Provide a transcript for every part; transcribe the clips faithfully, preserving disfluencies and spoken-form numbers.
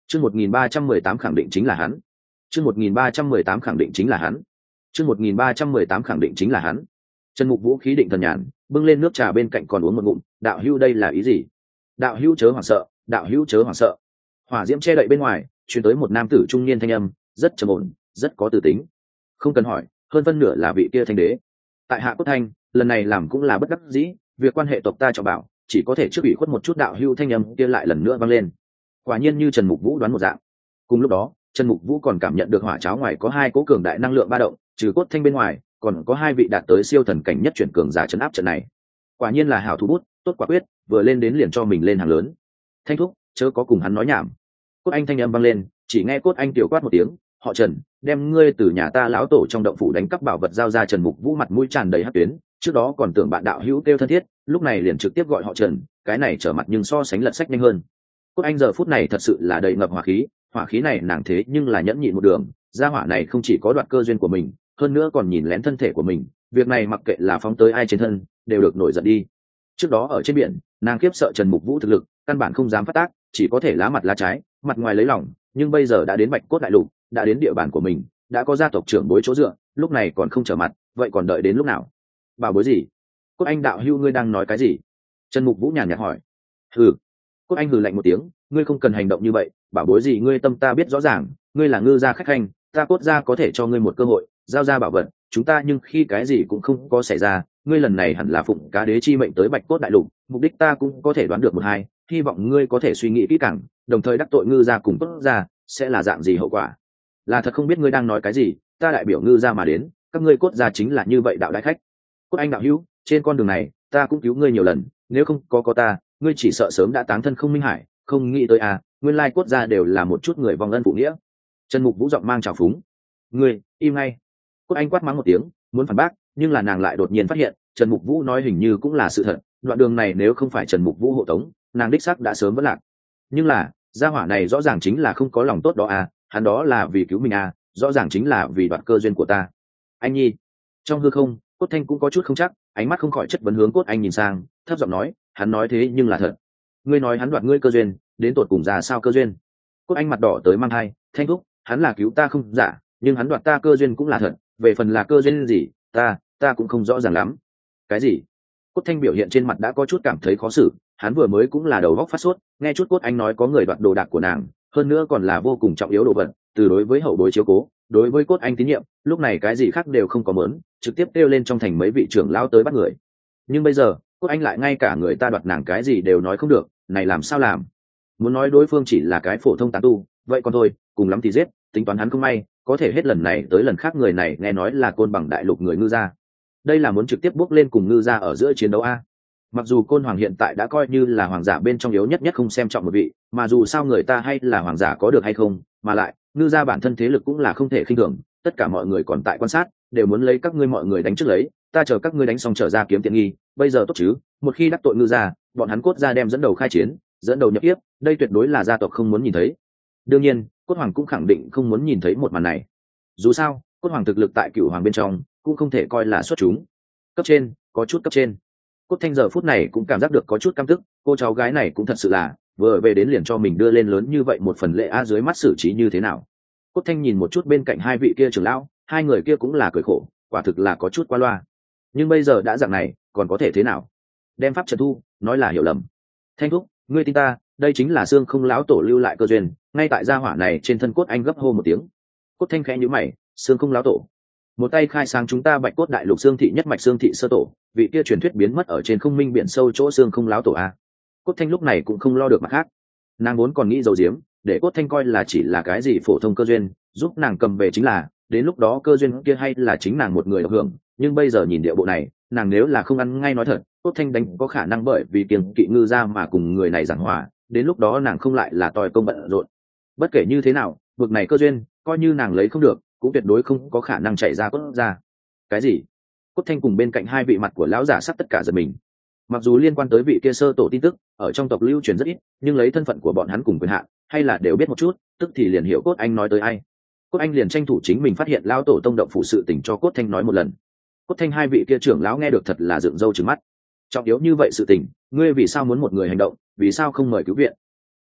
chương một nghìn ba trăm mười tám khẳng định chính là hắn chương một nghìn ba trăm mười tám khẳng định chính là hắn chương một nghìn ba trăm mười tám khẳng định chính là hắn Trần Mục Vũ khí định thần nhàn, bưng lên nước trà bên cạnh còn uống một ngụm. Đạo hữu đây là ý gì? Đạo hữu chớ hoảng sợ, đạo hữu chớ hoảng sợ. Hỏa diễm che đậy bên ngoài, truyền tới một nam tử trung niên thanh âm, rất trầm ổn, rất có tư tính. Không cần hỏi, hơn phân nửa là vị kia thanh đế. Tại hạ Cốt Thanh, lần này làm cũng là bất đắc dĩ, việc quan hệ tộc ta cho bảo, chỉ có thể trước ủy khuất một chút. Đạo hữu thanh âm kia lại lần nữa vang lên. Quả nhiên như Trần Mục Vũ đoán một dạng. Cùng lúc đó, Trần Mục Vũ còn cảm nhận được hỏa cháo ngoài có hai cỗ cường đại năng lượng ba động, trừ Cốt Thanh bên ngoài, còn có hai vị đạt tới siêu thần cảnh nhất chuyển cường giả chấn áp trận này. Quả nhiên là hảo thủ bút, tốt quả quyết, vừa lên đến liền cho mình lên hàng lớn. Thanh thúc, chớ có cùng hắn nói nhảm. Cốt Anh thanh âm vang lên, chỉ nghe Cốt Anh tiểu quát một tiếng, họ Trần, đem ngươi từ nhà ta lão tổ trong động phủ đánh cắp bảo vật giao ra. Trần Mục Vũ mặt mũi tràn đầy hắc tuyến, trước đó còn tưởng bạn đạo hữu kêu thân thiết, lúc này liền trực tiếp gọi họ Trần, cái này trở mặt nhưng so sánh lật sách nhanh hơn. Cốt Anh giờ phút này thật sự là đầy ngập hỏa khí, hỏa khí này nàng thế nhưng là nhẫn nhịn một đường, gia hỏa này không chỉ có đoạt cơ duyên của mình, hơn nữa còn nhìn lén thân thể của mình, việc này mặc kệ là phóng tới ai trên thân đều được nổi giận đi. Trước đó ở trên biển, nàng khiếp sợ Trần Mục Vũ thực lực, căn bản không dám phát tác, chỉ có thể lá mặt lá trái, mặt ngoài lấy lòng, nhưng bây giờ đã đến Bạch Cốt đại lục, đã đến địa bàn của mình, đã có gia tộc trưởng bối chỗ dựa, lúc này còn không trở mặt, vậy còn đợi đến lúc nào? Bảo bối gì? Cốt Anh đạo hữu ngươi đang nói cái gì? Trần Mục Vũ nhàn nhạt hỏi. Hừ. Cốt Anh hừ lạnh một tiếng, ngươi không cần hành động như vậy, bảo bối gì ngươi tâm ta biết rõ ràng, ngươi là ngư gia khách khanh, ta Cốt gia có thể cho ngươi một cơ hội, giao ra bảo vật, chúng ta nhưng khi cái gì cũng không có xảy ra, ngươi lần này hẳn là phụng cá đế chi mệnh tới Bạch Cốt đại lục, mục đích ta cũng có thể đoán được một hai, hy vọng ngươi có thể suy nghĩ kỹ càng, đồng thời đắc tội ngư gia cùng Cốt gia sẽ là dạng gì hậu quả. Là thật không biết ngươi đang nói cái gì, ta đại biểu ngư gia mà đến, các ngươi Cốt gia chính là như vậy đạo đại khách. Cốt Anh đạo hữu, trên con đường này ta cũng cứu ngươi nhiều lần, nếu không có có ta, ngươi chỉ sợ sớm đã táng thân không minh hải, không nghĩ tới à, nguyên lai Cốt gia đều là một chút người vong ân phụ nghĩa. Trần Mục Vũ giọng mang trào phúng. Ngươi im ngay. Cốt Anh quát mắng một tiếng, muốn phản bác, nhưng là nàng lại đột nhiên phát hiện, Trần Mục Vũ nói hình như cũng là sự thật, đoạn đường này nếu không phải Trần Mục Vũ hộ tống, nàng đích xác đã sớm vẫn lạc. Nhưng là, gia hỏa này rõ ràng chính là không có lòng tốt đó à, hắn đó là vì cứu mình à, rõ ràng chính là vì đoạt cơ duyên của ta. Anh nhi. Trong hư không, Cốt Thanh cũng có chút không chắc, ánh mắt không khỏi chất vấn hướng Cốt Anh nhìn sang, thấp giọng nói, hắn nói thế nhưng là thật. Ngươi nói hắn đoạt ngươi cơ duyên, đến tột cùng ra sao cơ duyên? Cốt Anh mặt đỏ tới mang hai, Thanh thúc, hắn là cứu ta không giả, nhưng hắn đoạt ta cơ duyên cũng là thật, về phần là cơ duyên gì, ta, ta cũng không rõ ràng lắm. Cái gì? Cốt Thanh biểu hiện trên mặt đã có chút cảm thấy khó xử, hắn vừa mới cũng là đầu óc phát sốt, nghe chút Cốt Anh nói có người đoạt đồ đạc của nàng, hơn nữa còn là vô cùng trọng yếu đồ vật, từ đối với hậu bối chiếu cố, đối với Cốt Anh tín nhiệm, lúc này cái gì khác đều không có mớn, trực tiếp kêu lên trong thành mấy vị trưởng lão tới bắt người. Nhưng bây giờ, Cốt Anh lại ngay cả người ta đoạt nàng cái gì đều nói không được, này làm sao làm? Muốn nói đối phương chỉ là cái phổ thông tán tu, vậy còn thôi, cùng lắm thì giết, tính toán hắn không may, có thể hết lần này tới lần khác người này nghe nói là Côn Bằng đại lục người ngư gia, đây là muốn trực tiếp bước lên cùng ngư gia ở giữa chiến đấu a. Mặc dù Côn Hoàng hiện tại đã coi như là hoàng giả bên trong yếu nhất nhất không xem trọng một vị, mà dù sao người ta hay là hoàng giả có được hay không, mà lại ngư gia bản thân thế lực cũng là không thể khinh thường, tất cả mọi người còn tại quan sát, đều muốn lấy các ngươi mọi người đánh trước lấy, ta chờ các ngươi đánh xong trở ra kiếm tiện nghi, bây giờ tốt chứ, một khi đắc tội ngư gia, bọn hắn Cốt gia đem dẫn đầu khai chiến, dẫn đầu nhập tiếp, đây tuyệt đối là gia tộc không muốn nhìn thấy. Đương nhiên, Cốt Hoàng cũng khẳng định không muốn nhìn thấy một màn này. Dù sao, Cốt Hoàng thực lực tại Cửu Hoàng bên trong cũng không thể coi là xuất chúng. Cấp trên, có chút cấp trên. Cốt Thanh giờ phút này cũng cảm giác được có chút căm tức, cô cháu gái này cũng thật sự là vừa về đến liền cho mình đưa lên lớn như vậy một phần lễ a, dưới mắt xử trí như thế nào. Cốt Thanh nhìn một chút bên cạnh hai vị kia trưởng lão, hai người kia cũng là cười khổ, quả thực là có chút qua loa. Nhưng bây giờ đã dạng này, còn có thể thế nào? Đem pháp trần thu, nói là hiểu lầm. Thanh thúc, ngươi tin ta, đây chính là xương không lão tổ lưu lại cơ duyên, ngay tại gia hỏa này trên thân Cốt Anh gấp hô một tiếng. Cốt Thanh khẽ nhíu mày, xương không lão tổ, một tay khai sáng chúng ta Bạch Cốt đại lục xương thị nhất mạch xương thị sơ tổ, vị kia truyền thuyết biến mất ở trên không minh biển sâu chỗ xương không lão tổ a. Cốt Thanh lúc này cũng không lo được mặt khác, nàng vốn còn nghĩ dầu diếm, để Cốt Thanh coi là chỉ là cái gì phổ thông cơ duyên, giúp nàng cầm về chính là, đến lúc đó cơ duyên kia hay là chính nàng một người được hưởng, nhưng bây giờ nhìn địa bộ này, nàng nếu là không ăn ngay nói thật, Cốt Thanh đánh có khả năng bởi vì kiêng kỵ ngư ra mà cùng người này giảng hòa, đến lúc đó nàng không lại là tòi công bận rộn. Bất kể như thế nào, vực này cơ duyên, coi như nàng lấy không được, cũng tuyệt đối không có khả năng chạy ra Cốt ra. Cái gì? Cốt Thanh cùng bên cạnh hai vị mặt của lão giả sắp tất cả giật mình. Mặc dù liên quan tới vị kia sơ tổ tin tức ở trong tộc lưu truyền rất ít, nhưng lấy thân phận của bọn hắn cùng quyền hạn, hay là đều biết một chút, tức thì liền hiểu Cốt Anh nói tới ai. Cốt Anh liền tranh thủ chính mình phát hiện lão tổ tông động phủ sự tình cho Cốt Thanh nói một lần. Cốt Thanh hai vị kia trưởng lão nghe được thật là dựng râu trừng mắt. Trọng yếu như vậy sự tình, ngươi vì sao muốn một người hành động, vì sao không mời cứu viện?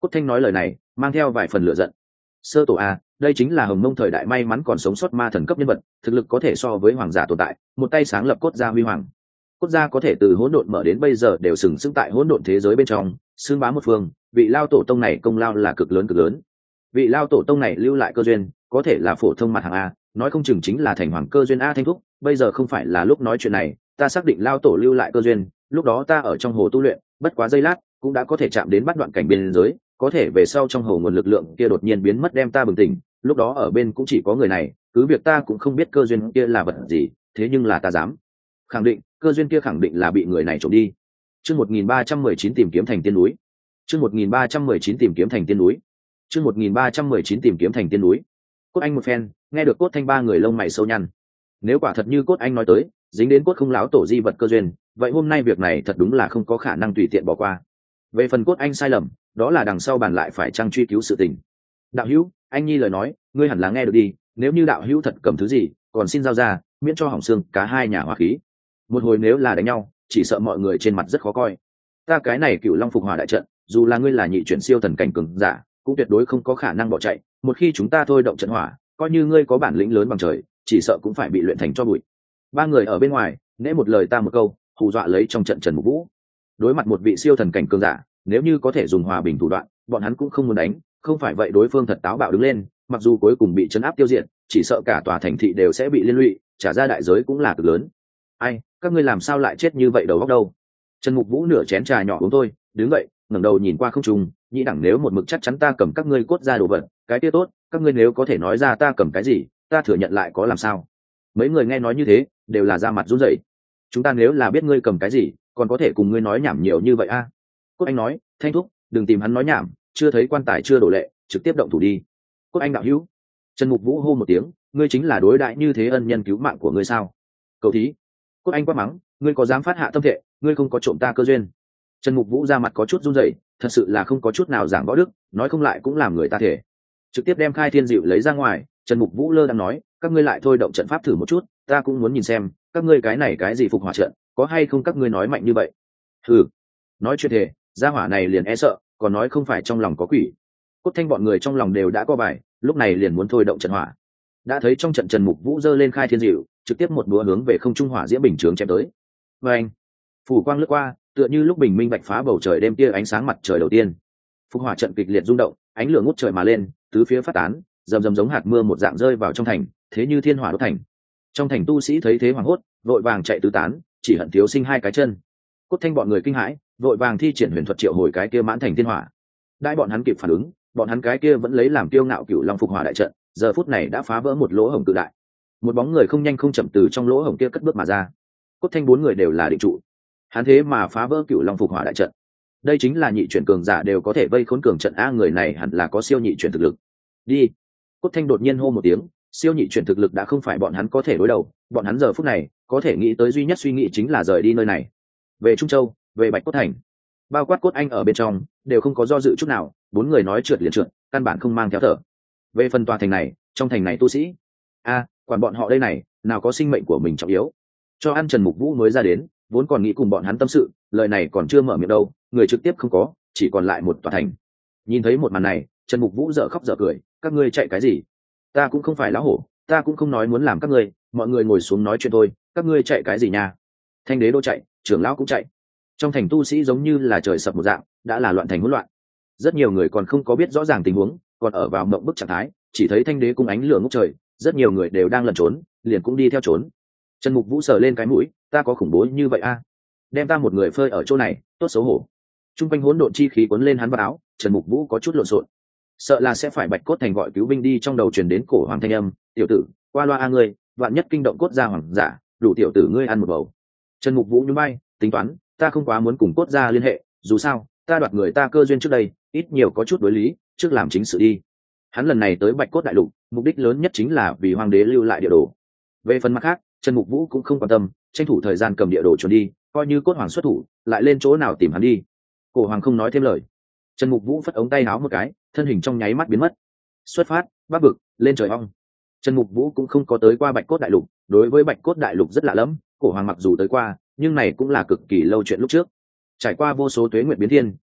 Cốt Thanh nói lời này mang theo vài phần lửa giận. Sơ tổ a, đây chính là hồng mông thời đại may mắn còn sống sót ma thần cấp nhân vật, thực lực có thể so với hoàng giả tồn tại, một tay sáng lập cốt gia huy hoàng. Cốt gia có thể từ hỗn độn mở đến bây giờ đều sừng sững tại hỗn độn thế giới bên trong, xương bá một phương, vị lao tổ tông này công lao là cực lớn cực lớn. Vị lao tổ tông này lưu lại cơ duyên, có thể là phổ thông mặt hàng a, nói không chừng chính là thành hoàng cơ duyên a. Thanh thúc, bây giờ không phải là lúc nói chuyện này, ta xác định lao tổ lưu lại cơ duyên, lúc đó ta ở trong hồ tu luyện, bất quá giây lát cũng đã có thể chạm đến bắt đoạn cảnh biên giới, có thể về sau trong hồ nguồn lực lượng kia đột nhiên biến mất đem ta bừng tỉnh, lúc đó ở bên cũng chỉ có người này, cứ việc ta cũng không biết cơ duyên kia là vật gì, thế nhưng là ta dám khẳng định cơ duyên kia khẳng định là bị người này trộm đi. Chương một nghìn ba trăm mười chín tìm kiếm thành tiên núi. Chương một nghìn ba trăm mười chín tìm kiếm thành tiên núi. Chương một nghìn ba trăm mười chín tìm kiếm thành tiên núi. Cốt Anh một phen, nghe được Cốt Thanh ba người lông mày sâu nhăn. Nếu quả thật như Cốt Anh nói tới, dính đến Cốt không láo tổ di vật cơ duyên, vậy hôm nay việc này thật đúng là không có khả năng tùy tiện bỏ qua. Về phần Cốt Anh sai lầm, đó là đằng sau bàn lại phải trang truy cứu sự tình. Đạo hữu, anh nhi lời nói, ngươi hẳn là nghe được đi, nếu như đạo hữu thật cầm thứ gì, còn xin giao ra, miễn cho hỏng xương cả hai nhà hòa khí. Một hồi nếu là đánh nhau, chỉ sợ mọi người trên mặt rất khó coi. Ta cái này Cửu Long phục hỏa đại trận, dù là ngươi là nhị chuyển siêu thần cảnh cường giả, cũng tuyệt đối không có khả năng bỏ chạy, một khi chúng ta thôi động trận hỏa, coi như ngươi có bản lĩnh lớn bằng trời, chỉ sợ cũng phải bị luyện thành cho bụi. Ba người ở bên ngoài, nễ một lời ta một câu, hù dọa lấy trong trận Trần Mục Vũ. Đối mặt một vị siêu thần cảnh cường giả, nếu như có thể dùng hòa bình thủ đoạn, bọn hắn cũng không muốn đánh, không phải vậy đối phương thật táo bạo đứng lên, mặc dù cuối cùng bị chấn áp tiêu diệt, chỉ sợ cả tòa thành thị đều sẽ bị liên lụy, trả ra đại giới cũng là cực lớn. Ai, các ngươi làm sao lại chết như vậy đầu óc đâu? Trần Mục Vũ nửa chén trà nhỏ uống thôi, đứng dậy, ngẩng đầu nhìn qua không trung, nhĩ đẳng nếu một mực chắc chắn ta cầm các ngươi cốt ra đồ vật, cái kia tốt, các ngươi nếu có thể nói ra ta cầm cái gì, ta thừa nhận lại có làm sao? Mấy người nghe nói như thế, đều là ra mặt run rẩy. Chúng ta nếu là biết ngươi cầm cái gì, còn có thể cùng ngươi nói nhảm nhiều như vậy a? À? Cốt Anh nói, Thanh thúc, đừng tìm hắn nói nhảm, chưa thấy quan tài chưa đổ lệ, trực tiếp động thủ đi. Cốt Anh đạo hữu. Trần Mục Vũ hô một tiếng, ngươi chính là đối đại như thế ân nhân cứu mạng của ngươi sao? Cầu thí. Cốt Anh quát mắng, ngươi có dám phát hạ tâm thệ, ngươi không có trộm ta cơ duyên. Trần Mục Vũ ra mặt có chút run rẩy, thật sự là không có chút nào giảng võ đức, nói không lại cũng làm người ta thể. Trực tiếp đem khai thiên dịu lấy ra ngoài, Trần Mục Vũ lơ đang nói, các ngươi lại thôi động trận pháp thử một chút, ta cũng muốn nhìn xem, các ngươi cái này cái gì phục hỏa trận, có hay không các ngươi nói mạnh như vậy. Hừ, nói chuyện thể, gia hỏa này liền e sợ, còn nói không phải trong lòng có quỷ. Cốt Thanh bọn người trong lòng đều đã có bài, lúc này liền muốn thôi động trận hỏa. Đã thấy trong trận Trần Mục Vũ giơ lên khai thiên dịu, trực tiếp một búa hướng về không trung hỏa diễm bình chướng chém tới. Và anh, phủ quang lướt qua, tựa như lúc bình minh bạch phá bầu trời đêm tia ánh sáng mặt trời đầu tiên. Phục hỏa trận kịch liệt rung động, ánh lửa ngút trời mà lên, tứ phía phát tán, rầm rầm giống hạt mưa một dạng rơi vào trong thành, thế như thiên hỏa đốt thành. Trong thành tu sĩ thấy thế hoảng hốt, vội vàng chạy tứ tán, chỉ hận thiếu sinh hai cái chân. Cốt Thanh bọn người kinh hãi, vội vàng thi triển huyền thuật triệu hồi cái kia mãn thành thiên hỏa. Đại bọn hắn kịp phản ứng, bọn hắn cái kia vẫn lấy làm kiêu ngạo Cửu Long phục hỏa đại trận, giờ phút này đã phá vỡ một lỗ hổng cự đại. Một bóng người không nhanh không chậm từ trong lỗ hổng kia cất bước mà ra. Cốt Thanh bốn người đều là định trụ. Hắn thế mà phá vỡ Cửu Long phục hỏa đại trận. Đây chính là nhị chuyển cường giả đều có thể vây khốn cường trận a, người này hẳn là có siêu nhị chuyển thực lực. Đi. Cốt Thanh đột nhiên hô một tiếng, siêu nhị chuyển thực lực đã không phải bọn hắn có thể đối đầu, bọn hắn giờ phút này có thể nghĩ tới duy nhất suy nghĩ chính là rời đi nơi này, về Trung Châu, về Bạch Cốt Thành. Bao quát Cốt Anh ở bên trong đều không có do dự chút nào, bốn người nói trượt liền trượt, căn bản không mang theo thở. Về phần tòa thành này, trong thành này tu sĩ, a, quản bọn họ đây này, nào có sinh mệnh của mình trọng yếu. Cho ăn Trần Mục Vũ mới ra đến, vốn còn nghĩ cùng bọn hắn tâm sự, lời này còn chưa mở miệng đâu, người trực tiếp không có, chỉ còn lại một tòa thành. Nhìn thấy một màn này, Trần Mục Vũ dở khóc dở cười, các ngươi chạy cái gì? Ta cũng không phải lão hổ, ta cũng không nói muốn làm các ngươi, mọi người ngồi xuống nói chuyện thôi, các ngươi chạy cái gì nha? Thanh đế đô chạy, trưởng lão cũng chạy. Trong thành tu sĩ giống như là trời sập một dạng, đã là loạn thành hỗn loạn. Rất nhiều người còn không có biết rõ ràng tình huống, còn ở vào mộng bức trạng thái, chỉ thấy thanh đế cung ánh lửa ngút trời, rất nhiều người đều đang lẩn trốn, liền cũng đi theo trốn. Trần Mục Vũ sờ lên cái mũi, ta có khủng bố như vậy a? À? Đem ta một người phơi ở chỗ này, tốt xấu hổ. Trung quanh hỗn độn chi khí cuốn lên hắn vào áo, Trần Mục Vũ có chút lộn xộn, sợ là sẽ phải Bạch Cốt Thành gọi cứu binh đi, trong đầu truyền đến cổ hoàng thanh âm, tiểu tử, qua loa a ngươi, vạn nhất kinh động cốt gia hoàng giả, đủ tiểu tử ngươi ăn một bầu. Trần Mục Vũ nhún bay, tính toán, ta không quá muốn cùng cốt gia liên hệ, dù sao, ta đoạt người ta cơ duyên trước đây, ít nhiều có chút đối lý, trước làm chính sự đi. Hắn lần này tới Bạch Cốt đại lục, mục đích lớn nhất chính là vì hoàng đế lưu lại địa đồ. Về phần mặt khác, Trần Mục Vũ cũng không quan tâm, tranh thủ thời gian cầm địa đồ chuẩn đi, coi như cốt hoàng xuất thủ, lại lên chỗ nào tìm hắn đi. Cổ hoàng không nói thêm lời. Trần Mục Vũ phất ống tay áo một cái, thân hình trong nháy mắt biến mất. Xuất phát, Bắc vực, lên trời ong. Trần Mục Vũ cũng không có tới qua Bạch Cốt đại lục, đối với Bạch Cốt đại lục rất lạ lẫm, cổ hoàng mặc dù tới qua, nhưng này cũng là cực kỳ lâu chuyện lúc trước. Trải qua vô số tuế nguyện biến thiên,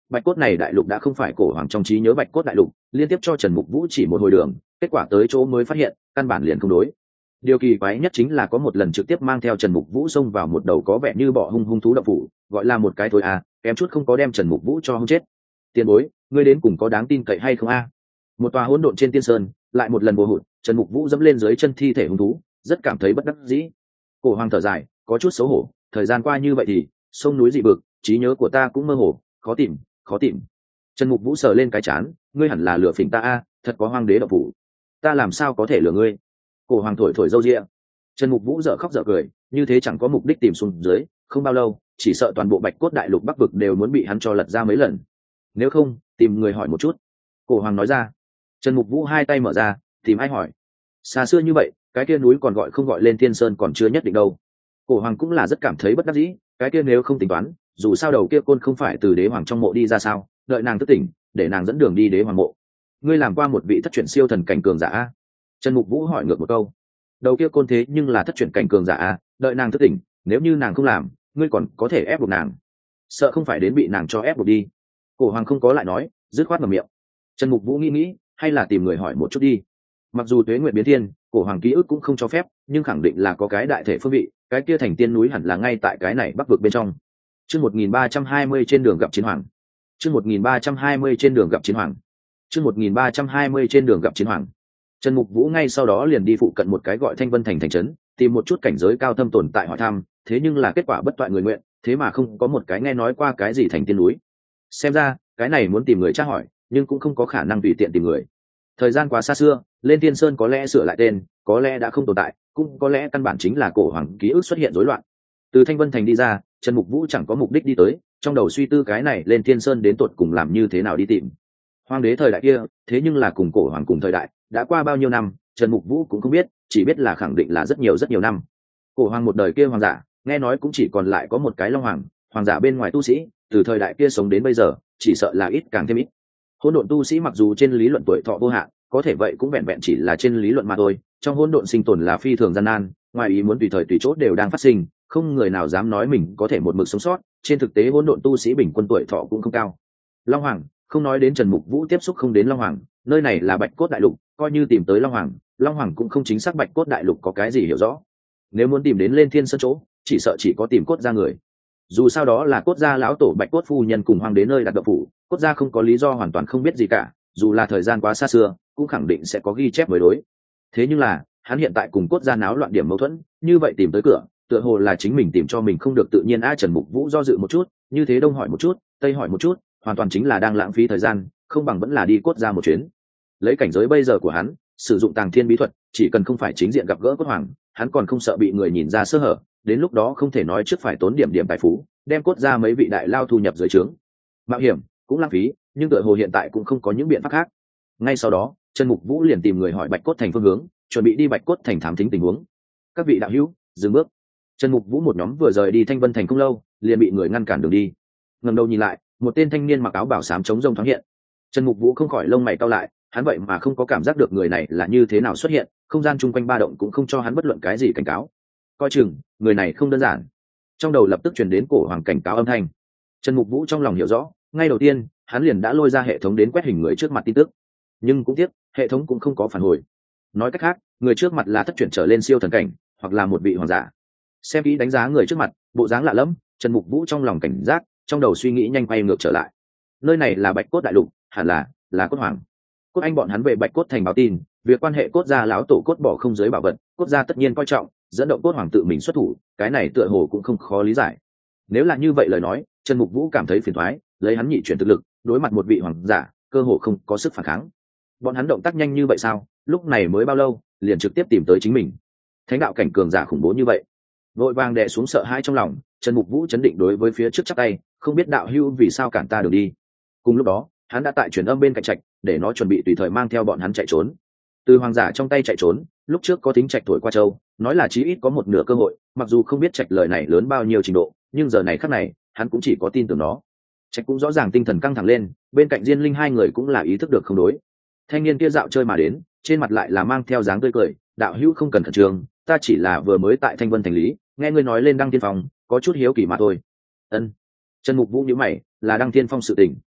bạch cốt này đại lục đã không phải cổ hoàng trong trí nhớ bạch cốt đại lục, liên tiếp cho Trần Mục Vũ chỉ một hồi đường, kết quả tới chỗ mới phát hiện căn bản liền không đối. Điều kỳ quái nhất chính là có một lần trực tiếp mang theo Trần Mục Vũ xông vào một đầu có vẻ như bọ hung hung thú đậu phủ, gọi là một cái thôi à, kém chút không có đem Trần Mục Vũ cho hung chết. Tiền bối, ngươi đến cùng có đáng tin cậy hay không a? Một tòa hỗn độn trên tiên sơn, lại một lần bồ hụt, Trần Mục Vũ dẫm lên dưới chân thi thể hung thú, rất cảm thấy bất đắc dĩ. Cổ hoàng thở dài, có chút xấu hổ, thời gian qua như vậy thì sông núi dị vực, trí nhớ của ta cũng mơ hồ, khó tìm, khó tìm. Trần Mục Vũ sờ lên cái chán, ngươi hẳn là lừa phỉnh ta a, thật có hoang đế đậu phủ, ta làm sao có thể lừa ngươi? Cổ hoàng thổi thổi râu ria. Trần Mục Vũ dở khóc dở cười, như thế chẳng có mục đích tìm xuống dưới, không bao lâu, chỉ sợ toàn bộ bạch cốt đại lục bắc vực đều muốn bị hắn cho lật ra mấy lần. Nếu không, tìm người hỏi một chút. Cổ hoàng nói ra. Trần Mục Vũ hai tay mở ra, tìm ai hỏi? Xa xưa như vậy, cái kia núi còn gọi không gọi lên Thiên Sơn còn chưa nhất định đâu. Cổ hoàng cũng là rất cảm thấy bất đắc dĩ, cái kia nếu không tính toán, dù sao đầu kia côn không phải từ đế hoàng trong mộ đi ra sao, đợi nàng thức tỉnh, để nàng dẫn đường đi đế hoàng mộ. Ngươi làm qua một vị thất chuyển siêu thần cảnh cường giả a? Trần Mục Vũ hỏi ngược một câu. Đầu kia côn thế nhưng là thất chuyển cảnh cường giả a, đợi nàng thức tỉnh, nếu như nàng không làm, ngươi còn có thể ép buộc nàng. Sợ không phải đến bị nàng cho ép buộc đi. Cổ hoàng không có lại nói, dứt khoát ngậm miệng. Trần Mục Vũ nghĩ nghĩ, hay là tìm người hỏi một chút đi. Mặc dù tuế nguyện biến thiên, cổ hoàng ký ức cũng không cho phép, nhưng khẳng định là có cái đại thể phương vị, cái kia thành tiên núi hẳn là ngay tại cái này bắc vực bên trong. Chương một nghìn ba trăm hai mươi trên đường gặp chiến hoàng. Chương một nghìn ba trăm hai mươi trên đường gặp chiến hoàng. Chương một nghìn ba trăm hai mươi trên đường gặp chiến hoàng. Trần Mục Vũ ngay sau đó liền đi phụ cận một cái gọi Thanh Vân thành thành trấn, tìm một chút cảnh giới cao thâm tồn tại hỏi thăm, thế nhưng là kết quả bất toại người nguyện, thế mà không có một cái nghe nói qua cái gì thành tiên núi. Xem ra, cái này muốn tìm người tra hỏi, nhưng cũng không có khả năng tùy tiện tìm người. Thời gian quá xa xưa, lên Tiên Sơn có lẽ sửa lại tên, có lẽ đã không tồn tại, cũng có lẽ căn bản chính là cổ hoàng ký ức xuất hiện rối loạn. Từ Thanh Vân thành đi ra, Trần Mục Vũ chẳng có mục đích đi tới, trong đầu suy tư cái này lên Tiên Sơn đến tột cùng làm như thế nào đi tìm. Hoàng đế thời đại kia, thế nhưng là cùng cổ hoàng cùng thời đại, đã qua bao nhiêu năm, Trần Mục Vũ cũng không biết, chỉ biết là khẳng định là rất nhiều rất nhiều năm. Cổ hoàng một đời kia hoàng giả, nghe nói cũng chỉ còn lại có một cái long hoàng, hoàng giả bên ngoài tu sĩ, từ thời đại kia sống đến bây giờ, chỉ sợ là ít càng thêm ít. Hỗn độn tu sĩ mặc dù trên lý luận tuổi thọ vô hạn, có thể vậy cũng vẹn vẹn chỉ là trên lý luận mà thôi, trong hỗn độn sinh tồn là phi thường gian nan, ngoài ý muốn tùy thời tùy chỗ đều đang phát sinh, không người nào dám nói mình có thể một mực sống sót, trên thực tế hỗn độn tu sĩ bình quân tuổi thọ cũng không cao. Long hoàng, không nói đến Trần Mục Vũ tiếp xúc không đến Long hoàng, nơi này là Bạch Cốt đại lục, coi như tìm tới Long hoàng, Long hoàng cũng không chính xác Bạch Cốt đại lục có cái gì hiểu rõ. Nếu muốn tìm đến lên Thiên Sơn chỗ, chỉ sợ chỉ có tìm cốt gia người. Dù sao đó là cốt gia lão tổ Bạch Cốt phu nhân cùng hoàng đế nơi đặt động phủ, cốt gia không có lý do hoàn toàn không biết gì cả, dù là thời gian quá xa xưa, cũng khẳng định sẽ có ghi chép mới đối. Thế nhưng là, hắn hiện tại cùng cốt gia náo loạn điểm mâu thuẫn, như vậy tìm tới cửa, tựa hồ là chính mình tìm cho mình không được tự nhiên. A Trần Mục Vũ do dự một chút, như thế đông hỏi một chút, tây hỏi một chút, hoàn toàn chính là đang lãng phí thời gian, không bằng vẫn là đi cốt gia một chuyến. Lấy cảnh giới bây giờ của hắn, sử dụng tàng thiên bí thuật, chỉ cần không phải chính diện gặp gỡ cốt hoàng, hắn còn không sợ bị người nhìn ra sơ hở, đến lúc đó không thể nói trước phải tốn điểm điểm tài phú, đem cốt gia mấy vị đại lao thu nhập dưới trướng. Mạo hiểm, cũng lãng phí, nhưng tựa hồ hiện tại cũng không có những biện pháp khác. Ngay sau đó, Trần Mục Vũ liền tìm người hỏi Bạch Cốt thành phương hướng, chuẩn bị đi Bạch Cốt thành thám thính tình huống. Các vị đạo hữu, dừng bước. Trần Mục Vũ một nhóm vừa rời đi Thanh Vân thành không lâu, liền bị người ngăn cản đường đi. Ngẩng đầu nhìn lại, một tên thanh niên mặc áo bảo xám chống rông thoáng hiện. Trần Mục Vũ không khỏi lông mày cau lại, hắn vậy mà không có cảm giác được người này là như thế nào xuất hiện, không gian chung quanh ba động cũng không cho hắn bất luận cái gì cảnh cáo. Coi chừng, người này không đơn giản. Trong đầu lập tức truyền đến cổ hoàng cảnh cáo âm thanh. Trần Mục Vũ trong lòng hiểu rõ, ngay đầu tiên, hắn liền đã lôi ra hệ thống đến quét hình người trước mặt tin tức. Nhưng cũng tiếc, hệ thống cũng không có phản hồi. Nói cách khác, người trước mặt là thất chuyển trở lên siêu thần cảnh, hoặc là một vị hoàng giả. Xem kỹ đánh giá người trước mặt, bộ dáng lạ lẫm, Trần Mục Vũ trong lòng cảnh giác, trong đầu suy nghĩ nhanh quay ngược trở lại. Nơi này là Bạch Cốt đại lục, hẳn là là cốt hoàng. Cốt anh bọn hắn về Bạch Cốt thành báo tin, việc quan hệ cốt gia lão tổ cốt bỏ không giới bảo vật, cốt gia tất nhiên coi trọng, dẫn động cốt hoàng tự mình xuất thủ, cái này tựa hồ cũng không khó lý giải. Nếu là như vậy lời nói, Trần Mục Vũ cảm thấy phiền toái, lấy hắn nhị chuyển thực lực, đối mặt một vị hoàng giả, cơ hồ không có sức phản kháng. Bọn hắn động tác nhanh như vậy sao? Lúc này mới bao lâu, liền trực tiếp tìm tới chính mình. Thánh đạo cảnh cường giả khủng bố như vậy. Vội vàng đè xuống sợ hãi trong lòng, Trần Mục Vũ chấn định đối với phía trước chắp tay, không biết đạo hữu vì sao cản ta đường đi. Cùng lúc đó, hắn đã tại truyền âm bên cạnh trạch, để nó chuẩn bị tùy thời mang theo bọn hắn chạy trốn. Từ hoàng giả trong tay chạy trốn, lúc trước có tính trạch thổi qua châu, nói là chí ít có một nửa cơ hội, mặc dù không biết trạch lời này lớn bao nhiêu trình độ, nhưng giờ này khắc này, hắn cũng chỉ có tin tưởng nó. Trạch cũng rõ ràng tinh thần căng thẳng lên, bên cạnh Diên Linh hai người cũng là ý thức được không đối. Thanh niên kia dạo chơi mà đến, trên mặt lại là mang theo dáng tươi cười, đạo hữu không cần khẩn trương, ta chỉ là vừa mới tại Thanh Vân thành lý, nghe ngươi nói lên Đăng Tiên Phong, có chút hiếu kỳ mà thôi. Ân. Trần Mục Vũ nhíu mày, là Đăng Tiên Phong sự tình.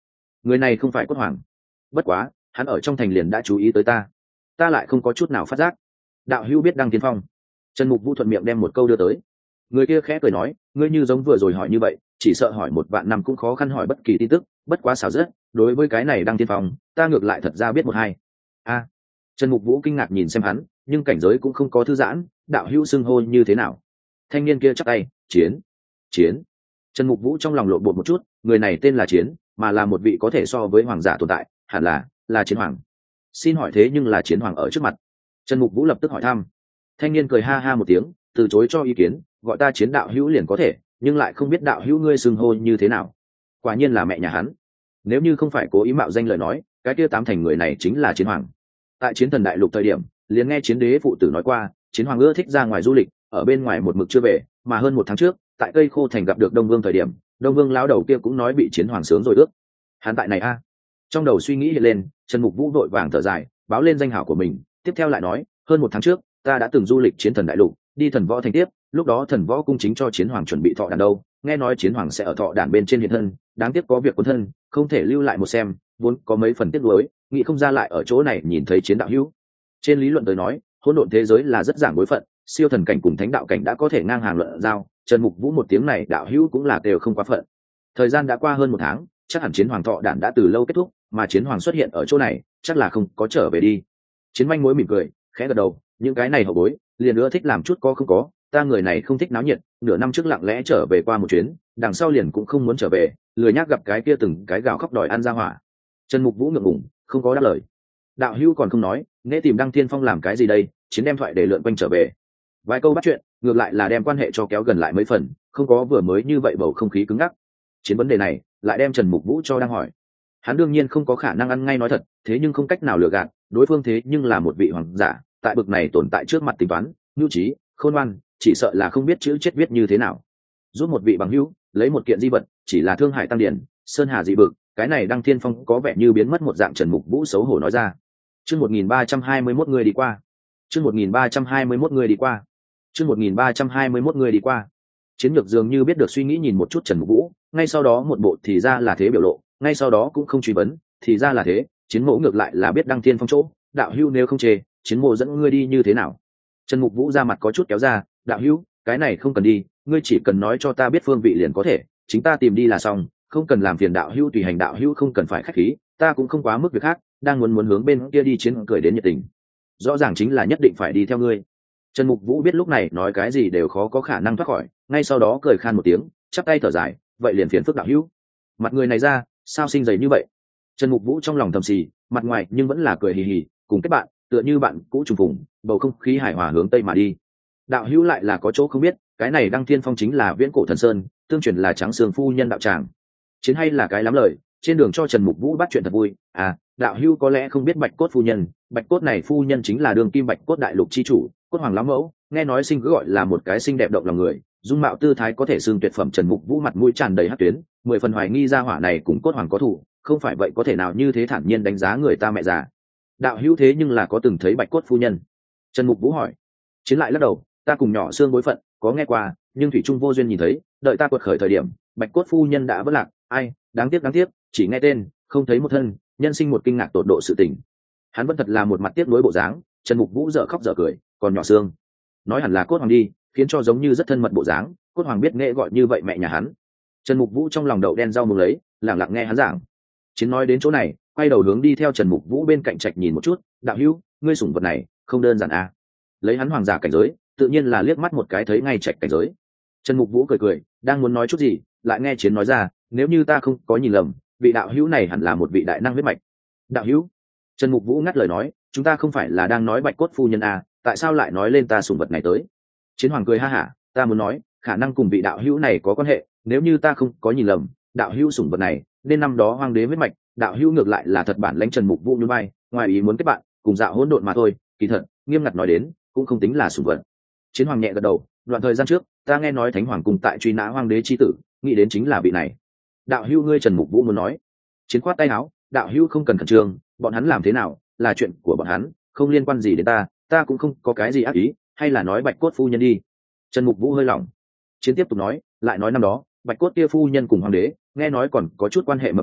người này không phải Cốt Hoàng. Bất quá hắn ở trong thành liền đã chú ý tới ta, ta lại không có chút nào phát giác. Đạo hữu biết Đăng Tiên Phong? Trần Mục Vũ thuận miệng đem một câu đưa tới. Người kia khẽ cười nói, ngươi như giống vừa rồi hỏi như vậy, chỉ sợ hỏi một vạn năm cũng khó khăn hỏi bất kỳ tin tức, bất quá xảo rất, đối với cái này Đăng Tiên Phong, ta ngược lại thật ra biết một hai. A. Trần Mục Vũ kinh ngạc nhìn xem hắn, nhưng cảnh giới cũng không có thư giãn, đạo hữu xưng hô như thế nào? Thanh niên kia chắp tay, Chiến. Chiến. Trần Mục Vũ trong lòng lộn bột một chút, người này tên là Chiến, mà là một vị có thể so với hoàng giả tồn tại, hẳn là là Chiến Hoàng. Xin hỏi thế nhưng là Chiến Hoàng ở trước mặt. Trần Mục Vũ lập tức hỏi thăm. Thanh niên cười ha ha một tiếng, từ chối cho ý kiến, gọi ta Chiến đạo hữu liền có thể, nhưng lại không biết đạo hữu ngươi xưng hô như thế nào. Quả nhiên là mẹ nhà hắn. Nếu như không phải cố ý mạo danh lời nói, cái kia tám thành người này chính là Chiến Hoàng. Tại Chiến Thần Đại Lục thời điểm, liền nghe Chiến Đế phụ tử nói qua, Chiến Hoàng ưa thích ra ngoài du lịch, ở bên ngoài một mực chưa về, mà hơn một tháng trước, tại cây khô thành gặp được Đông Vương thời điểm, Đông Vương lão đầu kia cũng nói bị Chiến Hoàng sướng rồi ước. Hắn tại này a. Trong đầu suy nghĩ hiện lên, Trần Mục Vũ vội vàng thở dài, báo lên danh hảo của mình, tiếp theo lại nói, hơn một tháng trước, ta đã từng du lịch Chiến Thần Đại Lục, đi Thần Võ Thành tiếp, lúc đó Thần Võ cung chính cho Chiến Hoàng chuẩn bị thọ đàn đâu, nghe nói Chiến Hoàng sẽ ở thọ đàn bên trên hiện thân, đáng tiếc có việc quân thân, không thể lưu lại một xem, vốn có mấy phần tiếc nuối, nghĩ không ra lại ở chỗ này nhìn thấy Chiến đạo hữu. Trên lý luận tới nói, hỗn độn thế giới là rất giảng bối phận, siêu thần cảnh cùng thánh đạo cảnh đã có thể ngang hàng luận giao, Trần Mục Vũ một tiếng này đạo hữu cũng là đều không quá phận. Thời gian đã qua hơn một tháng, chắc hẳn Chiến Hoàng thọ đản đã từ lâu kết thúc, mà Chiến Hoàng xuất hiện ở chỗ này, chắc là không có trở về đi. Chiến Manh mối mỉm cười, khẽ gật đầu, những cái này hậu bối, liền nữa thích làm chút có không có, ta người này không thích náo nhiệt, nửa năm trước lặng lẽ trở về qua một chuyến, đằng sau liền cũng không muốn trở về, lười nhác gặp cái kia từng cái gào khóc đòi ăn ra hỏa. Trần Mục Vũ ngượng ngùng, không có đáp lời. Đạo hữu còn không nói, nghe tìm Đăng Thiên Phong làm cái gì đây? Chiến đem thoại để lượn quanh trở về. Vài câu bắt chuyện, ngược lại là đem quan hệ cho kéo gần lại mấy phần, không có vừa mới như vậy bầu không khí cứng ngắc. Chiến vấn đề này, lại đem Trần Mục Vũ cho đang hỏi. Hắn đương nhiên không có khả năng ăn ngay nói thật, thế nhưng không cách nào lừa gạt, đối phương thế nhưng là một vị hoàng giả, tại bực này tồn tại trước mặt tính toán, nhu trí, khôn ngoan, chỉ sợ là không biết chữ chết viết như thế nào. Giúp một vị bằng hữu, lấy một kiện di vật, chỉ là thương hại tăng điển, sơn hà dị bực, cái này Đăng Thiên Phong có vẻ như biến mất một dạng. Trần Mục Vũ xấu hổ nói ra. Chương một nghìn ba trăm hai mươi mốt người đi qua. Chương một nghìn ba trăm hai mươi mốt người đi qua. Chương một nghìn ba trăm hai mươi mốt người đi qua. Chiến Nhược dường như biết được suy nghĩ nhìn một chút Trần Mục Vũ, ngay sau đó một bộ thì ra là thế biểu lộ, ngay sau đó cũng không truy vấn, thì ra là thế, Chiến Mộ ngược lại là biết Đăng Thiên Phong chỗ, đạo hữu nếu không chê, Chiến Mộ dẫn ngươi đi như thế nào? Trần Mục Vũ ra mặt có chút kéo ra, đạo hữu, cái này không cần đi, ngươi chỉ cần nói cho ta biết phương vị liền có thể, chính ta tìm đi là xong, không cần làm phiền đạo hữu tùy hành, đạo hữu không cần phải khách khí, ta cũng không quá mức việc khác, đang muốn muốn hướng bên kia đi. Chiến cười đến nhiệt tình, rõ ràng chính là nhất định phải đi theo ngươi. Trần Mục Vũ biết lúc này nói cái gì đều khó có khả năng thoát khỏi, ngay sau đó cười khan một tiếng, chắp tay thở dài, vậy liền phiền phức đạo hữu. Mặt người này ra, sao sinh dày như vậy? Trần Mục Vũ trong lòng thầm xì, mặt ngoài nhưng vẫn là cười hì hì, cùng kết bạn, tựa như bạn cũ trùng phùng, bầu không khí hài hòa hướng tây mà đi. Đạo hữu lại là có chỗ không biết, cái này Đăng Thiên Phong chính là viễn cổ thần sơn, tương truyền là Trắng Sương phu nhân đạo tràng. Chiến hay là cái lắm lời, trên đường cho Trần Mục Vũ bắt chuyện thật vui. À, đạo hữu có lẽ không biết Bạch Cốt phu nhân, Bạch Cốt này phu nhân chính là đường kim Bạch Cốt đại lục chi chủ, Cốt Hoàng lắm mẫu, nghe nói sinh cứ gọi là một cái xinh đẹp động lòng người, dung mạo tư thái có thể xưng tuyệt phẩm. Trần Mục Vũ mặt mũi tràn đầy hắc tuyến, mười phần hoài nghi ra hỏa này cùng Cốt Hoàng có thủ, không phải vậy có thể nào như thế thản nhiên đánh giá người ta mẹ già. Đạo hữu thế nhưng là có từng thấy Bạch Cốt phu nhân? Trần Mục Vũ hỏi. Chiến lại lắc đầu, ta cùng nhỏ xương bối phận, có nghe qua, nhưng thủy trung vô duyên nhìn thấy, đợi ta quật khởi thời điểm, Bạch Cốt phu nhân đã vất lạc, ai, đáng tiếc đáng tiếc, chỉ nghe tên, không thấy một thân, nhân sinh một kinh ngạc tột độ sự tình. Hắn vẫn thật là một mặt tiếc nuối bộ dáng. Trần Mục Vũ dở khóc dở cười, còn nhỏ xương, nói hẳn là Cốt Hoàng đi, khiến cho giống như rất thân mật bộ dáng. Cốt Hoàng biết nghệ gọi như vậy mẹ nhà hắn. Trần Mục Vũ trong lòng đậu đen rau mừng lấy, lặng lặng nghe hắn giảng. Chiến nói đến chỗ này, quay đầu hướng đi theo Trần Mục Vũ bên cạnh trạch nhìn một chút, đạo hữu, ngươi sủng vật này không đơn giản à? Lấy hắn hoàng giả cảnh giới, tự nhiên là liếc mắt một cái thấy ngay trạch cảnh giới. Trần Mục Vũ cười cười, đang muốn nói chút gì, lại nghe Chiến nói ra, nếu như ta không có nhìn lầm, vị đạo hữu này hẳn là một vị đại năng huyết mạch. Đạo hữu? Trần Mục Vũ ngắt lời nói, chúng ta không phải là đang nói Bạch Cốt phu nhân à, tại sao lại nói lên ta sủng vật này tới? Chiến Hoàng cười ha hả, ta muốn nói, khả năng cùng vị đạo hữu này có quan hệ, nếu như ta không có nhìn lầm, đạo hữu sủng vật này, nên năm đó Hoàng đế huyết mạch, đạo hữu ngược lại là thật bản lãnh. Trần Mục Vũ nhún vai, ngoài ý muốn kết bạn, cùng dạo hỗn độn mà thôi, kỳ thật, nghiêm ngặt nói đến, cũng không tính là sủng vật. Chiến Hoàng nhẹ gật đầu, đoạn thời gian trước, ta nghe nói Thánh Hoàng cùng tại truy nã Hoàng đế chi tử, nghĩ đến chính là vị này. Đạo hữu ngươi. Trần Mục Vũ muốn nói. Chiến khoát tay áo, đạo hữu không cần khẩn trương, bọn hắn làm thế nào là chuyện của bọn hắn, không liên quan gì đến ta, ta cũng không có cái gì ác ý, hay là nói Bạch Cốt phu nhân đi. Trần Mục Vũ hơi lỏng. Chiến tiếp tục nói, lại nói năm đó Bạch Cốt kia phu nhân cùng Hoàng đế, nghe nói còn có chút quan hệ mờ mờ,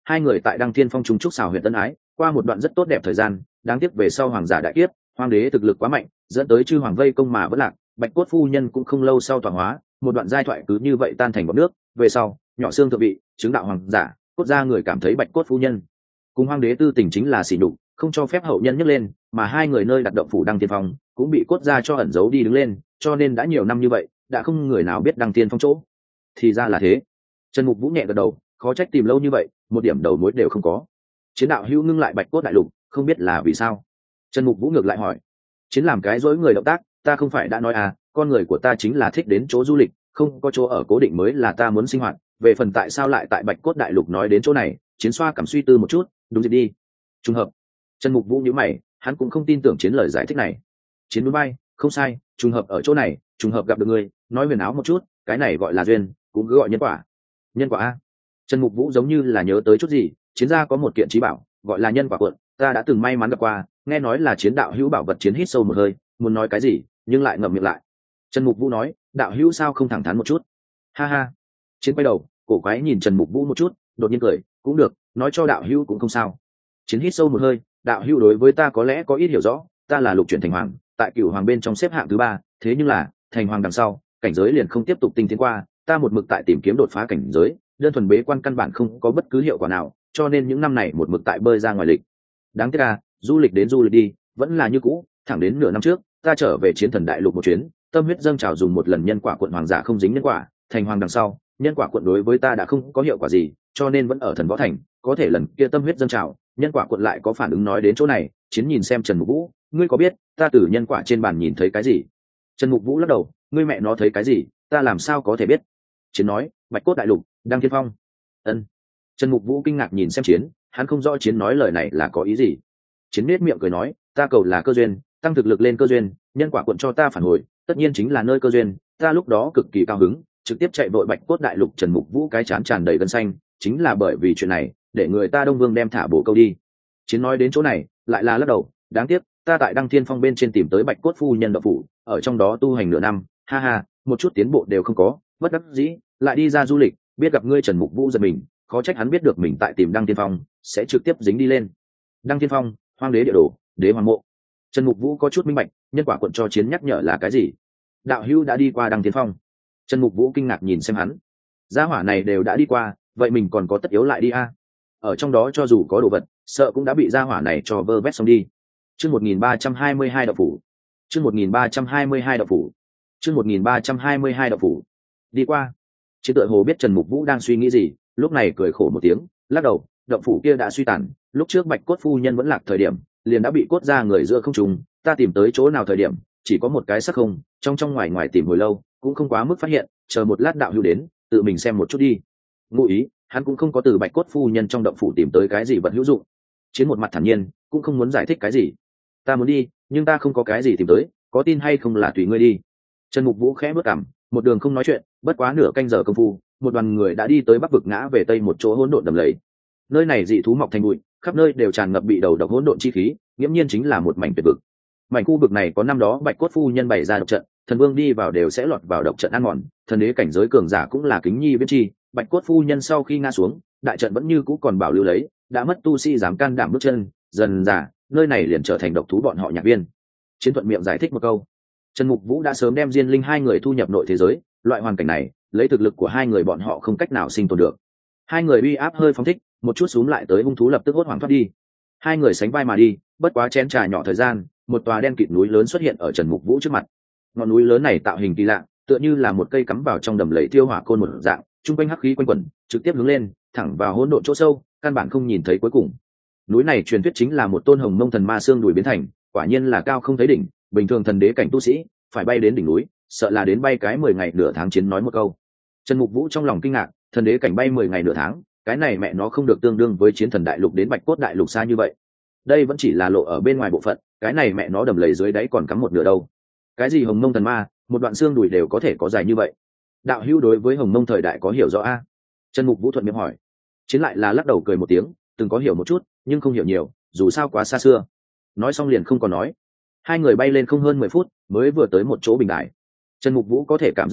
hai người tại Đăng Thiên Phong trung trúc xào huyện tân ái, qua một đoạn rất tốt đẹp thời gian. Đáng tiếc về sau hoàng giả đại kiếp, hoàng đế thực lực quá mạnh, dẫn tới chư hoàng vây công mà vẫn lạc. Bạch cốt phu nhân cũng không lâu sau tọa hóa, một đoạn giai thoại cứ như vậy tan thành bọt nước. Về sau nhỏ xương thượng vị, chứng đạo hoàng giả, cốt gia người cảm thấy bạch cốt phu nhân cùng hoàng đế tư tình chính là sỉ nhục, không cho phép hậu nhân nhấc lên, mà hai người nơi đặt động phủ Đăng Thiên Phong cũng bị cốt gia cho ẩn giấu đi đứng lên, cho nên đã nhiều năm như vậy đã không người nào biết Đăng Thiên Phong chỗ. Thì ra là thế. Trần Mục Vũ nhẹ gật đầu, khó trách tìm lâu như vậy một điểm đầu mối đều không có. Chiến đạo hữu ngưng lại bạch cốt đại lục, không biết là vì sao? Trần Mục Vũ ngược lại hỏi. Chiến làm cái dối người động tác, ta không phải đã nói à, con người của ta chính là thích đến chỗ du lịch, không có chỗ ở cố định mới là ta muốn sinh hoạt. Về phần tại sao lại tại bạch cốt đại lục nói đến chỗ này, Chiến xoa cảm suy tư một chút, đúng gì đi. Trùng hợp. Trần Mục Vũ nhíu mày, hắn cũng không tin tưởng Chiến lời giải thích này. Chiến núi bay, không sai, trùng hợp ở chỗ này, trùng hợp gặp được người, nói huyền áo một chút, cái này gọi là duyên, cũng cứ gọi nhân quả. Nhân quả a? Trần Mục Vũ giống như là nhớ tới chút gì, Chiến gia có một kiện trí bảo, gọi là nhân quả cuộn, ta đã từng may mắn gặp qua, nghe nói là Chiến đạo hữu bảo vật. Chiến hít sâu một hơi, muốn nói cái gì, nhưng lại ngậm miệng lại. Trần Mục Vũ nói, đạo hữu sao không thẳng thắn một chút? Ha ha. Chiến quay đầu, cổ quái nhìn Trần Mục Vũ một chút, đột nhiên cười, cũng được, nói cho đạo hữu cũng không sao. Chiến hít sâu một hơi, đạo hữu đối với ta có lẽ có ít hiểu rõ, ta là lục chuyển thành hoàng, tại cửu hoàng bên trong xếp hạng thứ ba, thế nhưng là thành hoàng đằng sau, cảnh giới liền không tiếp tục tinh tiến qua, ta một mực tại tìm kiếm đột phá cảnh giới, đơn thuần bế quan căn bản không có bất cứ hiệu quả nào, cho nên những năm này một mực tại bơi ra ngoài lịch. Đáng tiếc à, du lịch đến du lịch đi, vẫn là như cũ, thẳng đến nửa năm trước, ta trở về Chiến Thần đại lục một chuyến, tâm huyết dâng trào dùng một lần nhân quả quận hoàng giả không dính nhân quả, thành hoàng đằng sau, nhân quả quận đối với ta đã không có hiệu quả gì, cho nên vẫn ở Thần Võ Thành, có thể lần kia tâm huyết dâng trào, nhân quả quận lại có phản ứng. Nói đến chỗ này, Chiến nhìn xem Trần Mục Vũ, ngươi có biết ta từ nhân quả trên bàn nhìn thấy cái gì? Trần Mục Vũ lắc đầu, ngươi mẹ nó thấy cái gì, ta làm sao có thể biết? Chiến nói, bạch cốt đại lục, Đăng Thiên Phong. Ân. Trần Mục Vũ kinh ngạc nhìn xem Chiến, hắn không rõ Chiến nói lời này là có ý gì. Chiến nết miệng cười nói, ta cầu là cơ duyên, tăng thực lực lên cơ duyên, nhân quả quận cho ta phản hồi, tất nhiên chính là nơi cơ duyên, ta lúc đó cực kỳ cao hứng, trực tiếp chạy vội bạch cốt đại lục. Trần Mục Vũ cái chán tràn đầy gân xanh, chính là bởi vì chuyện này, để người ta Đông Vương đem thả bổ câu đi. Chiến nói đến chỗ này, lại là lắc đầu, đáng tiếc, ta tại Đăng Thiên Phong bên trên tìm tới bạch cốt phu nhân đạo phủ, ở trong đó tu hành nửa năm, ha ha, một chút tiến bộ đều không có, bất đắc dĩ, lại đi ra du lịch, biết gặp ngươi. Trần Mục Vũ giật mình, khó trách hắn biết được mình tại tìm Đăng Thiên Phong, sẽ trực tiếp dính đi lên. Đăng Thiên Phong, hoang đế địa đồ, đế hoàng mộ. Trần Mục Vũ có chút minh bạch, nhân quả quận cho Chiến nhắc nhở là cái gì? Đạo hữu đã đi qua Đăng Thiên Phong. Trần Mục Vũ kinh ngạc nhìn xem hắn, gia hỏa này đều đã đi qua, vậy mình còn có tất yếu lại đi a? Ở trong đó cho dù có đồ vật, sợ cũng đã bị gia hỏa này cho vơ vét xong đi. Chương một nghìn ba trăm hai mươi hai đạo phủ. Chương một nghìn ba trăm hai mươi hai đạo phủ. Chương một nghìn ba trăm hai mươi hai đạo phủ. Đi qua. Chiến tựa hồ biết Trần Mục Vũ đang suy nghĩ gì, lúc này cười khổ một tiếng, lắc đầu, động phủ kia đã suy tàn, lúc trước bạch cốt phu nhân vẫn lạc thời điểm, liền đã bị cốt ra người giữa không trùng, ta tìm tới chỗ nào thời điểm, chỉ có một cái sắc không, trong trong ngoài ngoài tìm hồi lâu, cũng không quá mức phát hiện, chờ một lát đạo hữu đến, tự mình xem một chút đi. Ngụ ý, hắn cũng không có từ bạch cốt phu nhân trong động phủ tìm tới cái gì vật hữu dụng. Chiến một mặt thản nhiên, cũng không muốn giải thích cái gì. Ta muốn đi, nhưng ta không có cái gì tìm tới, có tin hay không là tùy ngươi đi. Trần Mục Vũ khẽ bước cằm, một đường không nói chuyện, bất quá nửa canh giờ công phu, một đoàn người đã đi tới bắc vực ngã về tây một chỗ hỗn độn đầm lầy. Nơi này dị thú mọc thành bụi, khắp nơi đều tràn ngập bị đầu độc hỗn độn chi khí, nghiễm nhiên chính là một mảnh tuyệt vực. Mảnh khu vực này có năm đó bạch cốt phu nhân bày ra độc trận, thần vương đi vào đều sẽ lọt vào độc trận ăn mòn, thần đế cảnh giới cường giả cũng là kính nhi viễn chi. Bạch cốt phu nhân sau khi ngã xuống, đại trận vẫn như cũ còn bảo lưu lấy, đã mất tu sĩ dám can đảm bước chân, dần dà nơi này liền trở thành độc thú bọn họ nhạc viên. Chiến thuận miệng giải thích một câu. Trần Mục Vũ đã sớm đem Diên Linh hai người thu nhập nội thế giới, loại hoàn cảnh này, lấy thực lực của hai người bọn họ không cách nào sinh tồn được. Hai người uy áp hơi phóng thích, một chút xuống lại tới hung thú lập tức hốt hoảng thoát đi. Hai người sánh vai mà đi, bất quá chén trà nhỏ thời gian, một tòa đen kịt núi lớn xuất hiện ở Trần Mục Vũ trước mặt. Ngọn núi lớn này tạo hình kỳ lạ, tựa như là một cây cắm vào trong đầm lầy tiêu hỏa côn một dạng, trung quanh hắc khí quanh quẩn, trực tiếp hướng lên, thẳng vào hỗn độn chỗ sâu, căn bản không nhìn thấy cuối cùng. Núi này truyền thuyết chính là một tôn hồng mông thần ma xương đùi biến thành, quả nhiên là cao không thấy đỉnh, bình thường thần đế cảnh tu sĩ phải bay đến đỉnh núi, sợ là đến bay cái mười ngày nửa tháng. Chiến nói một câu. Trần Mục Vũ trong lòng kinh ngạc, thần đế cảnh bay mười ngày nửa tháng, cái này mẹ nó không được tương đương với Chiến Thần đại lục đến bạch cốt đại lục xa như vậy. Đây vẫn chỉ là lộ ở bên ngoài bộ phận, cái này mẹ nó đầm lầy dưới đáy còn cắm một nửa đâu. Cái gì hồng mông thần ma, một đoạn xương đùi đều có thể có dài như vậy. Đạo hữu đối với hồng mông thời đại có hiểu rõ a? Trần Mục Vũ thuận miệng hỏi. Chiến lại là lắc đầu cười một tiếng, từng có hiểu một chút, nhưng không hiểu nhiều, dù sao quá xa xưa. Nói xong liền không còn nói. Hai người bay lên không hơn mười phút, mới vừa tới một chỗ bình đài. Trần Mục Vũ có thể cảm giác được,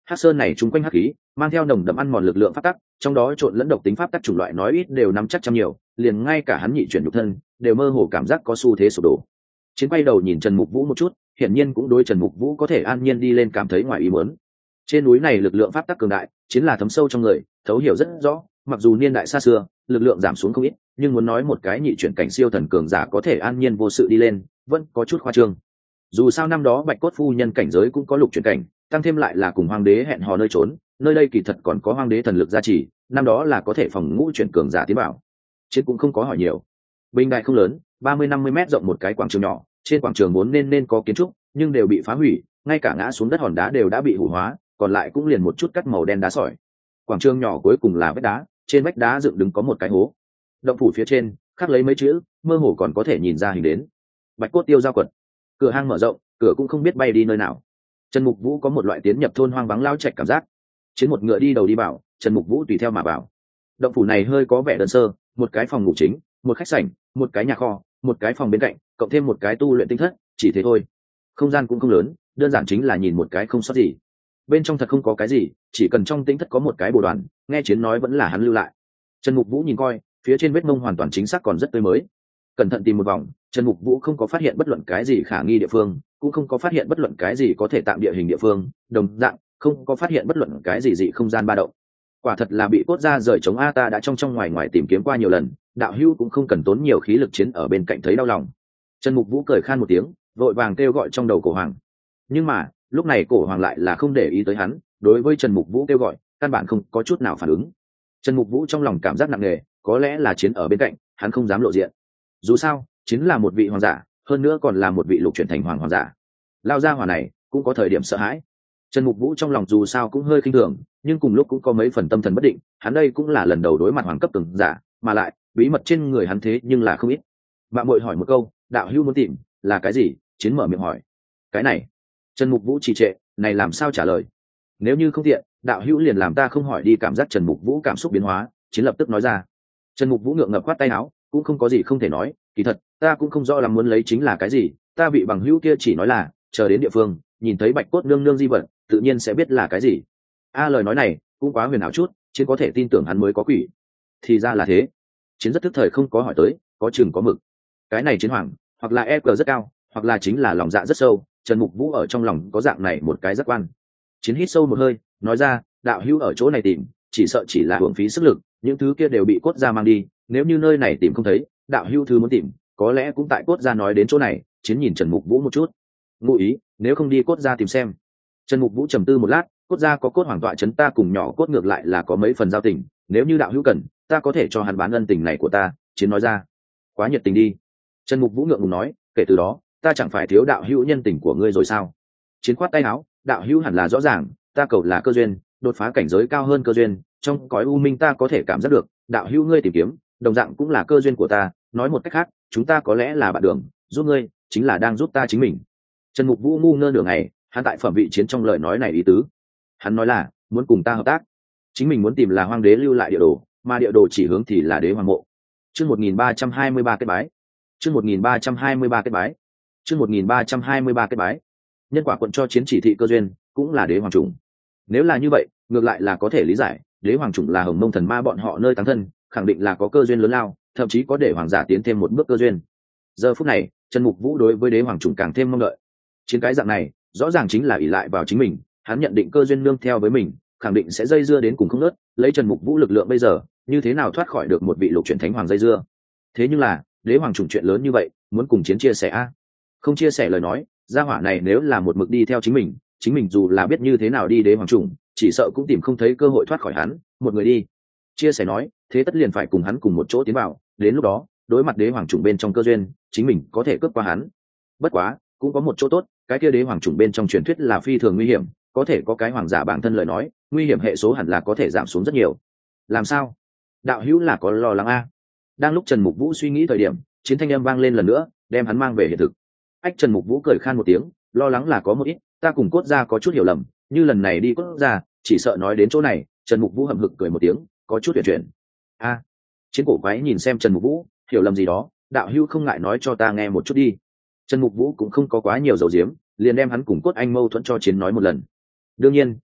Hắc sơn này chung quanh hắc khí mang theo nồng đậm ăn mòn lực lượng pháp tắc, trong đó trộn lẫn độc tính pháp tắc chủng loại nói ít đều nắm chắc trăm nhiều, liền ngay cả hắn nhị chuyển nhục thân đều mơ hồ cảm giác có xu thế sụp đổ. Chiến quay đầu nhìn Trần Mục Vũ một chút, hiển nhiên cũng đối Trần Mục Vũ có thể an nhiên đi lên cảm thấy ngoài ý muốn. Trên núi này lực lượng pháp tắc cường đại, chiến là thấm sâu trong người, thấu hiểu rất rõ, mặc dù niên đại xa xưa, lực lượng giảm xuống không ít, nhưng muốn nói một cái nhị chuyển cảnh siêu thần cường giả có thể an nhiên vô sự đi lên, vẫn có chút khoa trương. Dù sao năm đó Bạch Cốt phu nhân cảnh giới cũng có lục chuyển cảnh, tăng thêm lại là cùng hoàng đế hẹn hò nơi trốn, nơi đây kỳ thật còn có hoàng đế thần lực gia trì, năm đó là có thể phòng ngũ chuyển cường giả tiến bảo. Chiến cũng không có hỏi nhiều. Bình đại không lớn, ba mươi năm mươi mét rộng một cái quảng trường nhỏ, trên quảng trường vốn nên nên có kiến trúc, nhưng đều bị phá hủy, ngay cả ngã xuống đất hòn đá đều đã bị hủ hóa, còn lại cũng liền một chút cắt màu đen đá sỏi. Quảng trường nhỏ cuối cùng là vách đá, trên vách đá dựng đứng có một cái hố. Động phủ phía trên khắc lấy mấy chữ, mơ hồ còn có thể nhìn ra hình đến. Bạch Cốt tiêu giao quật. Cửa hang mở rộng, cửa cũng không biết bay đi nơi nào. Trần Mục Vũ có một loại tiến nhập thôn hoang vắng lao chạch cảm giác. Chiến một ngựa đi đầu đi bảo, Trần Mục Vũ tùy theo mà vào. Động phủ này hơi có vẻ đơn sơ, một cái phòng ngủ chính, một khách sảnh, một cái nhà kho, một cái phòng bên cạnh, cộng thêm một cái tu luyện tinh thất, chỉ thế thôi. Không gian cũng không lớn, đơn giản chính là nhìn một cái không sót gì. Bên trong thật không có cái gì, chỉ cần trong tinh thất có một cái bồ đoàn, nghe Chiến nói vẫn là hắn lưu lại. Trần Mục Vũ nhìn coi, phía trên vết mông hoàn toàn chính xác còn rất tươi mới. Cẩn thận tìm một vòng, Trần Mục Vũ không có phát hiện bất luận cái gì khả nghi địa phương, cũng không có phát hiện bất luận cái gì có thể tạm địa hình địa phương, đồng dạng không có phát hiện bất luận cái gì dị không gian ba động. Quả thật là bị cốt ra rời chống a, ta đã trong trong ngoài ngoài tìm kiếm qua nhiều lần, đạo hữu cũng không cần tốn nhiều khí lực chiến ở bên cạnh thấy đau lòng. Trần Mục Vũ cười khan một tiếng, vội vàng kêu gọi trong đầu Cổ Hoàng. Nhưng mà lúc này Cổ Hoàng lại là không để ý tới hắn, đối với Trần Mục Vũ kêu gọi căn bản không có chút nào phản ứng. Trần Mục Vũ trong lòng cảm giác nặng nề, có lẽ là chiến ở bên cạnh, hắn không dám lộ diện. Dù sao chiến là một vị hoàng giả, hơn nữa còn là một vị lục chuyển thành hoàng hoàng giả. Lao ra hỏa này cũng có thời điểm sợ hãi. Trần Mục Vũ trong lòng dù sao cũng hơi khinh thường, nhưng cùng lúc cũng có mấy phần tâm thần bất định, hắn đây cũng là lần đầu đối mặt hoàng cấp cường giả, mà lại bí mật trên người hắn thế nhưng là không ít. Mạng muội hỏi một câu, đạo hữu muốn tìm là cái gì? Chiến mở miệng hỏi. Cái này. Trần Mục Vũ trì trệ, này làm sao trả lời? Nếu như không tiện, đạo hữu liền làm ta không hỏi đi. Cảm giác Trần Mục Vũ cảm xúc biến hóa, Chiến lập tức nói ra. Trần Mục Vũ ngượng ngập khoát tay áo, cũng không có gì không thể nói, kỳ thật ta cũng không rõ là muốn lấy chính là cái gì, ta vị bằng hữu kia chỉ nói là chờ đến địa phương nhìn thấy Bạch Cốt nương nương di vật tự nhiên sẽ biết là cái gì. A lời nói này cũng quá huyền ảo chút, Chiến có thể tin tưởng hắn mới có quỷ. Thì ra là thế. Chiến rất tức thời không có hỏi tới, có chừng có mực. Cái này Chiến hoàng hoặc là e cờ rất cao, hoặc là chính là lòng dạ rất sâu, Trần Mục Vũ ở trong lòng có dạng này một cái giác quan. Chiến hít sâu một hơi, nói ra, đạo hữu ở chỗ này tìm chỉ sợ chỉ là hưởng phí sức lực, những thứ kia đều bị cốt ra mang đi, nếu như nơi này tìm không thấy, đạo hữu thứ muốn tìm có lẽ cũng tại cốt ra. Nói đến chỗ này, Chiến nhìn Trần Mục Vũ một chút, ngụ ý nếu không đi cốt ra tìm xem. Trần Mục Vũ trầm tư một lát, cốt ra có cốt hoàng tọa chấn, ta cùng nhỏ cốt ngược lại là có mấy phần giao tình, nếu như đạo hữu cần ta có thể cho hắn bán ân tình này của ta. Chiến nói ra. Quá nhiệt tình đi. Trần Mục Vũ ngượng ngùng nói, kể từ đó ta chẳng phải thiếu đạo hữu nhân tình của ngươi rồi sao? Chiến khoát tay áo, đạo hữu hẳn là rõ ràng, ta cầu là cơ duyên, đột phá cảnh giới cao hơn cơ duyên, trong cõi u minh ta có thể cảm giác được, đạo hữu ngươi tìm kiếm đồng dạng cũng là cơ duyên của ta, nói một cách khác chúng ta có lẽ là bạn đường, giúp ngươi chính là đang giúp ta chính mình. Trần Mục Vũ ngu ngơ nửa ngày, hắn tại phẩm vị Chiến trong lời nói này ý tứ, hắn nói là muốn cùng ta hợp tác, chính mình muốn tìm là hoàng đế lưu lại địa đồ, mà địa đồ chỉ hướng thì là đế hoàng mộ. Chương một nghìn ba trăm hai mươi ba kết bái. Chương một nghìn ba trăm hai mươi ba kết bái. Chương một nghìn ba trăm hai mươi ba kết bái. Nhân quả quận cho Chiến chỉ thị cơ duyên cũng là đế hoàng trùng. Nếu là như vậy, ngược lại là có thể lý giải, đế hoàng trùng là Hồng Mông thần ma bọn họ nơi táng thân, khẳng định là có cơ duyên lớn lao, thậm chí có để hoàng giả tiến thêm một bước cơ duyên. Giờ phút này Trần Mục Vũ đối với đế hoàng trùng càng thêm mong đợi. Chiến cái dạng này rõ ràng chính là ỷ lại vào chính mình, hắn nhận định cơ duyên nương theo với mình, khẳng định sẽ dây dưa đến cùng không ngớt. Lấy Trần Mục Vũ lực lượng bây giờ, như thế nào thoát khỏi được một vị lục chuyển thánh hoàng dây dưa? Thế nhưng là đế hoàng trùng chuyện lớn như vậy, muốn cùng Chiến chia sẻ a? Không chia sẻ lời nói, gia hỏa này nếu là một mực đi theo chính mình, chính mình dù là biết như thế nào đi đế hoàng trùng, chỉ sợ cũng tìm không thấy cơ hội thoát khỏi hắn. Một người đi chia sẻ nói, thế tất liền phải cùng hắn cùng một chỗ tiến vào, đến lúc đó đối mặt đế hoàng trùng bên trong cơ duyên, chính mình có thể cướp qua hắn. Bất quá cũng có một chỗ tốt, cái kia đế hoàng trùng bên trong truyền thuyết là phi thường nguy hiểm, có thể có cái hoàng giả bản thân lời nói, nguy hiểm hệ số hẳn là có thể giảm xuống rất nhiều. Làm sao? Đạo hữu là có lo lắng a? Đang lúc Trần Mục Vũ suy nghĩ thời điểm, Chiến thanh âm vang lên lần nữa, đem hắn mang về hiện thực. Ách, Trần Mục Vũ cười khan một tiếng, lo lắng là có một ít, ta cùng cốt gia có chút hiểu lầm, như lần này đi cốt gia, chỉ sợ nói đến chỗ này. Trần Mục Vũ hậm hực cười một tiếng, có chút tuyệt chuyển. A. Chiến cổ quái nhìn xem Trần Mục Vũ, hiểu lầm gì đó, đạo hữu không ngại nói cho ta nghe một chút đi. Trần Mục Vũ cũng không có quá nhiều dầu diếm, liền đem hắn cùng cốt anh mâu thuẫn cho Chiến nói một lần. Đương nhiên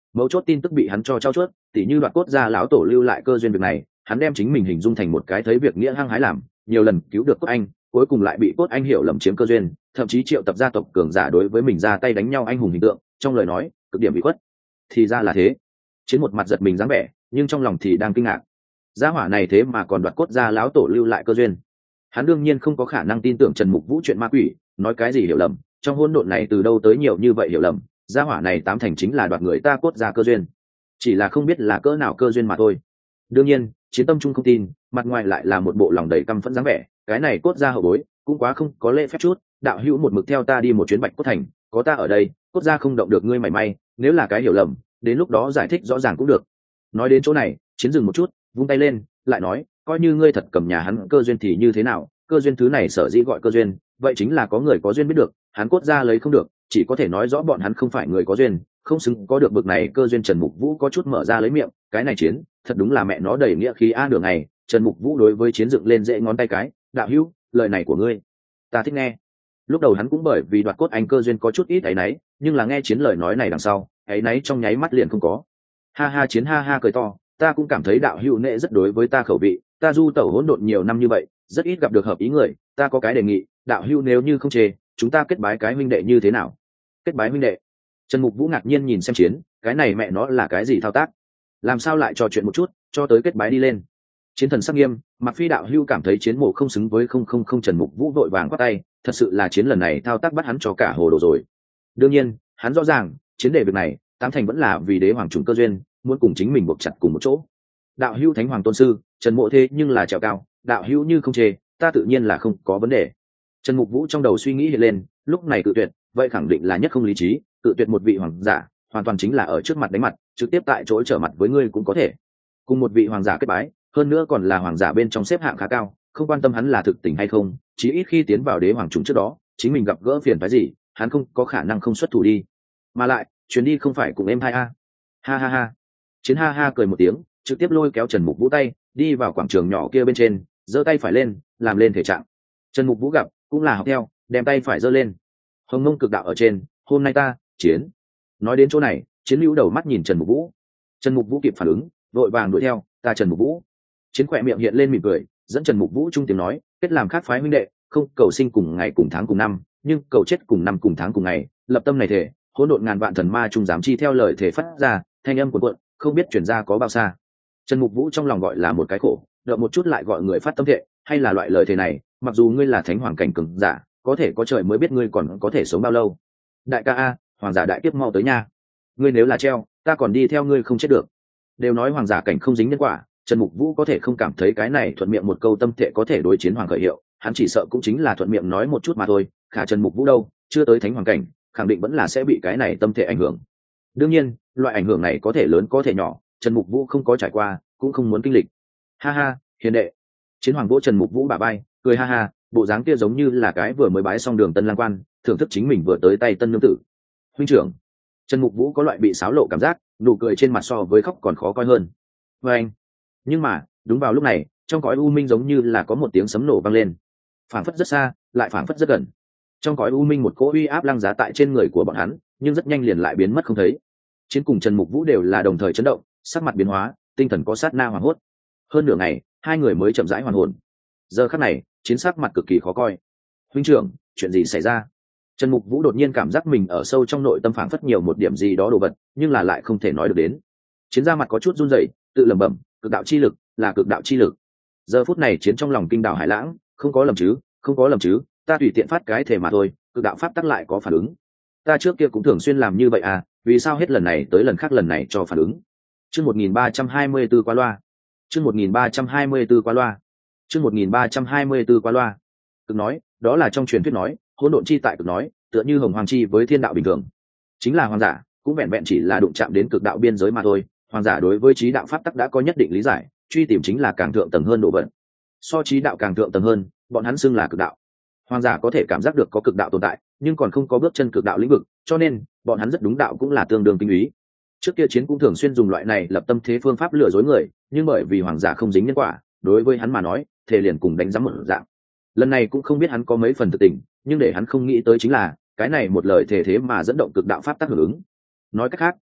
mấu chốt tin tức bị hắn cho trao chuốt, tỉ như đoạt cốt gia lão tổ lưu lại cơ duyên việc này, hắn đem chính mình hình dung thành một cái thấy việc nghĩa hăng hái làm, nhiều lần cứu được cốt anh, cuối cùng lại bị cốt anh hiểu lầm chiếm cơ duyên, thậm chí triệu tập gia tộc cường giả đối với mình ra tay đánh nhau anh hùng hình tượng, trong lời nói cực điểm bị khuất. Thì ra là thế. Chiến một mặt giật mình dáng vẻ, nhưng trong lòng thì đang kinh ngạc. Gia hỏa này thế mà còn đoạt cốt gia lão tổ lưu lại cơ duyên. Hắn đương nhiên không có khả năng tin tưởng Trần Mục Vũ chuyện ma quỷ, nói cái gì hiểu lầm, trong hỗn độn này từ đâu tới nhiều như vậy hiểu lầm, gia hỏa này tám thành chính là đoạt người ta cốt gia cơ duyên, chỉ là không biết là cỡ nào cơ duyên mà thôi. Đương nhiên, Chiến tâm trung không tin, mặt ngoài lại là một bộ lòng đầy căm phẫn dáng vẻ, cái này cốt gia hậu bối cũng quá không có lễ phép chút, đạo hữu một mực theo ta đi một chuyến Bạch Cốt Thành, có ta ở đây, cốt gia không động được ngươi mảy may, nếu là cái hiểu lầm, đến lúc đó giải thích rõ ràng cũng được. Nói đến chỗ này, Chiến dừng một chút, vung tay lên, lại nói, coi như ngươi thật cầm nhà hắn cơ duyên thì như thế nào, cơ duyên thứ này sở dĩ gọi cơ duyên, vậy chính là có người có duyên biết được, hắn cốt gia lấy không được, chỉ có thể nói rõ bọn hắn không phải người có duyên, không xứng có được bực này cơ duyên. Trần Mục Vũ có chút mở ra lấy miệng, cái này Chiến thật đúng là mẹ nó đầy nghĩa khí a. Đường này Trần Mục Vũ đối với Chiến dựng lên dễ ngón tay cái, đạo hữu, lời này của ngươi ta thích nghe. Lúc đầu hắn cũng bởi vì đoạt cốt anh cơ duyên có chút ít áy náy, nhưng là nghe Chiến lời nói này đằng sau, áy náy trong nháy mắt liền không có. Ha ha. Chiến ha ha cười to, ta cũng cảm thấy đạo hữu nệ rất đối với ta khẩu vị, ta du tẩu hỗn độn nhiều năm như vậy, rất ít gặp được hợp ý người, ta có cái đề nghị, đạo hữu nếu như không chê, chúng ta kết bái cái huynh đệ như thế nào? Kết bái huynh đệ? Trần Mục Vũ ngạc nhiên nhìn xem Chiến, cái này mẹ nó là cái gì thao tác? Làm sao lại trò chuyện một chút, cho tới kết bái đi lên? Chiến thần sắc nghiêm, Mặc Phi đạo hữu cảm thấy Chiến mộ không xứng với không không không. Trần Mục Vũ vội vàng quát tay, thật sự là Chiến lần này thao tác bắt hắn cho cả hồ đồ rồi. Đương nhiên, hắn rõ ràng, Chiến đề việc này, tám thành vẫn là vì đế hoàng trùng cơ duyên, muốn cùng chính mình buộc chặt cùng một chỗ. Đạo hữu thánh hoàng tôn sư, Trần mộ thế nhưng là trèo cao, đạo hữu như không chê, ta tự nhiên là không có vấn đề. Trần Mục Vũ trong đầu suy nghĩ hiện lên, lúc này cự tuyệt, vậy khẳng định là nhất không lý trí, cự tuyệt một vị hoàng giả, hoàn toàn chính là ở trước mặt đánh mặt, trực tiếp tại chỗ trở mặt với ngươi cũng có thể. Cùng một vị hoàng giả kết bái, hơn nữa còn là hoàng giả bên trong xếp hạng khá cao, không quan tâm hắn là thực tình hay không, chí ít khi tiến vào đế hoàng trùng trước đó, chính mình gặp gỡ phiền phức gì, hắn không có khả năng không xuất thủ đi. Mà lại, chuyến đi không phải cùng em hai a. Ha ha ha. Chiến ha ha cười một tiếng, trực tiếp lôi kéo Trần Mục Vũ tay, đi vào quảng trường nhỏ kia bên trên, giơ tay phải lên, làm lên thể trạng. Trần Mục Vũ gặp, cũng là học theo, đem tay phải giơ lên. Hồng Mông cực đạo ở trên, hôm nay ta Chiến. Nói đến chỗ này, Chiến lưu đầu mắt nhìn Trần Mục Vũ. Trần Mục Vũ kịp phản ứng, vội vàng đuổi theo, ta Trần Mục Vũ. Chiến khỏe miệng hiện lên mỉm cười, dẫn Trần Mục Vũ trung tiếng nói, kết làm khác phái huynh đệ, không cầu sinh cùng ngày cùng tháng cùng năm, nhưng cầu chết cùng năm cùng tháng cùng ngày, lập tâm này thể, hỗn độn ngàn vạn thần ma trung dám chi theo lời thể phát ra, thanh âm cuộn cuộn, không biết truyền ra có bao xa. Trần Mục Vũ trong lòng gọi là một cái khổ, đợi một chút lại gọi người phát tâm thệ, hay là loại lời thế này, mặc dù ngươi là thánh hoàng cảnh cường giả, có thể có trời mới biết ngươi còn có thể sống bao lâu. Đại ca a, hoàng giả đại kiếp mau tới nha. Ngươi nếu là treo, ta còn đi theo ngươi không chết được. Đều nói hoàng giả cảnh không dính nhân quả, Trần Mục Vũ có thể không cảm thấy cái này thuận miệng một câu tâm thệ có thể đối chiến hoàng khởi hiệu, hắn chỉ sợ cũng chính là thuận miệng nói một chút mà thôi, khả Trần Mục Vũ đâu, chưa tới thánh hoàng cảnh, khẳng định vẫn là sẽ bị cái này tâm thệ ảnh hưởng. Đương nhiên, loại ảnh hưởng này có thể lớn có thể nhỏ, Trần Mục Vũ không có trải qua, cũng không muốn kinh lịch. Ha ha, hiền đệ. Chiến hoàng vỗ Trần Mục Vũ bả vai, cười ha ha, bộ dáng kia giống như là cái vừa mới bái xong đường tân lang quan, thưởng thức chính mình vừa tới tay tân nương tử. Huynh trưởng. Trần Mục Vũ có loại bị xáo lộ cảm giác, nụ cười trên mặt so với khóc còn khó coi hơn. Và anh. Nhưng mà, đúng vào lúc này, trong cõi u minh giống như là có một tiếng sấm nổ vang lên. Phảng phất rất xa, lại phảng phất rất gần. Trong cõi u minh một cỗ uy áp lăng giá tại trên người của bọn hắn, nhưng rất nhanh liền lại biến mất không thấy. Chiến cùng Trần Mục Vũ đều là đồng thời chấn động, sắc mặt biến hóa, tinh thần có sát na hoảng hốt. Hơn nửa ngày, hai người mới chậm rãi hoàn hồn. Giờ khắc này, Chiến sắc mặt cực kỳ khó coi. Huynh trưởng, chuyện gì xảy ra? Trần Mục Vũ đột nhiên cảm giác mình ở sâu trong nội tâm phảng phất nhiều một điểm gì đó đồ vật, nhưng là lại không thể nói được đến. Chiến ra mặt có chút run rẩy, tự lẩm bẩm, cực đạo chi lực, là cực đạo chi lực. Giờ phút này Chiến trong lòng kinh đảo hải lãng, không có lầm chứ, không có lầm chứ, ta tùy tiện phát cái thể mà thôi, cực đạo pháp tắc lại có phản ứng. Ta trước kia cũng thường xuyên làm như vậy à, vì sao hết lần này tới lần khác lần này cho phản ứng? Chương một nghìn ba trăm hai mươi tư qua loa. Chương một nghìn ba trăm hai mươi tư qua loa. Chương một nghìn ba trăm hai mươi tư qua loa. Cực nói, đó là trong truyền thuyết nói, hỗn độn chi tại cực nói, tựa như hồng hoàng chi với thiên đạo bình thường. Chính là hoàng giả, cũng vẹn vẹn chỉ là đụng chạm đến cực đạo biên giới mà thôi. Hoàng giả đối với trí đạo pháp tắc đã có nhất định lý giải, truy tìm chính là càng thượng tầng hơn độ vận. So trí đạo càng thượng tầng hơn, bọn hắn xưng là cực đạo. Hoàng giả có thể cảm giác được có cực đạo tồn tại, nhưng còn không có bước chân cực đạo lĩnh vực, cho nên bọn hắn rất đúng đạo cũng là tương đương tinh úy. Trước kia Chiến cũng thường xuyên dùng loại này lập tâm thế phương pháp lừa dối người, nhưng bởi vì hoàng giả không dính nhân quả, đối với hắn mà nói, thể liền cùng đánh giám một dạng. Lần này cũng không biết hắn có mấy phần thực tình, nhưng để hắn không nghĩ tới chính là cái này một lời thể thế mà dẫn động cực đạo pháp tác hưởng ứng. Nói cách khác,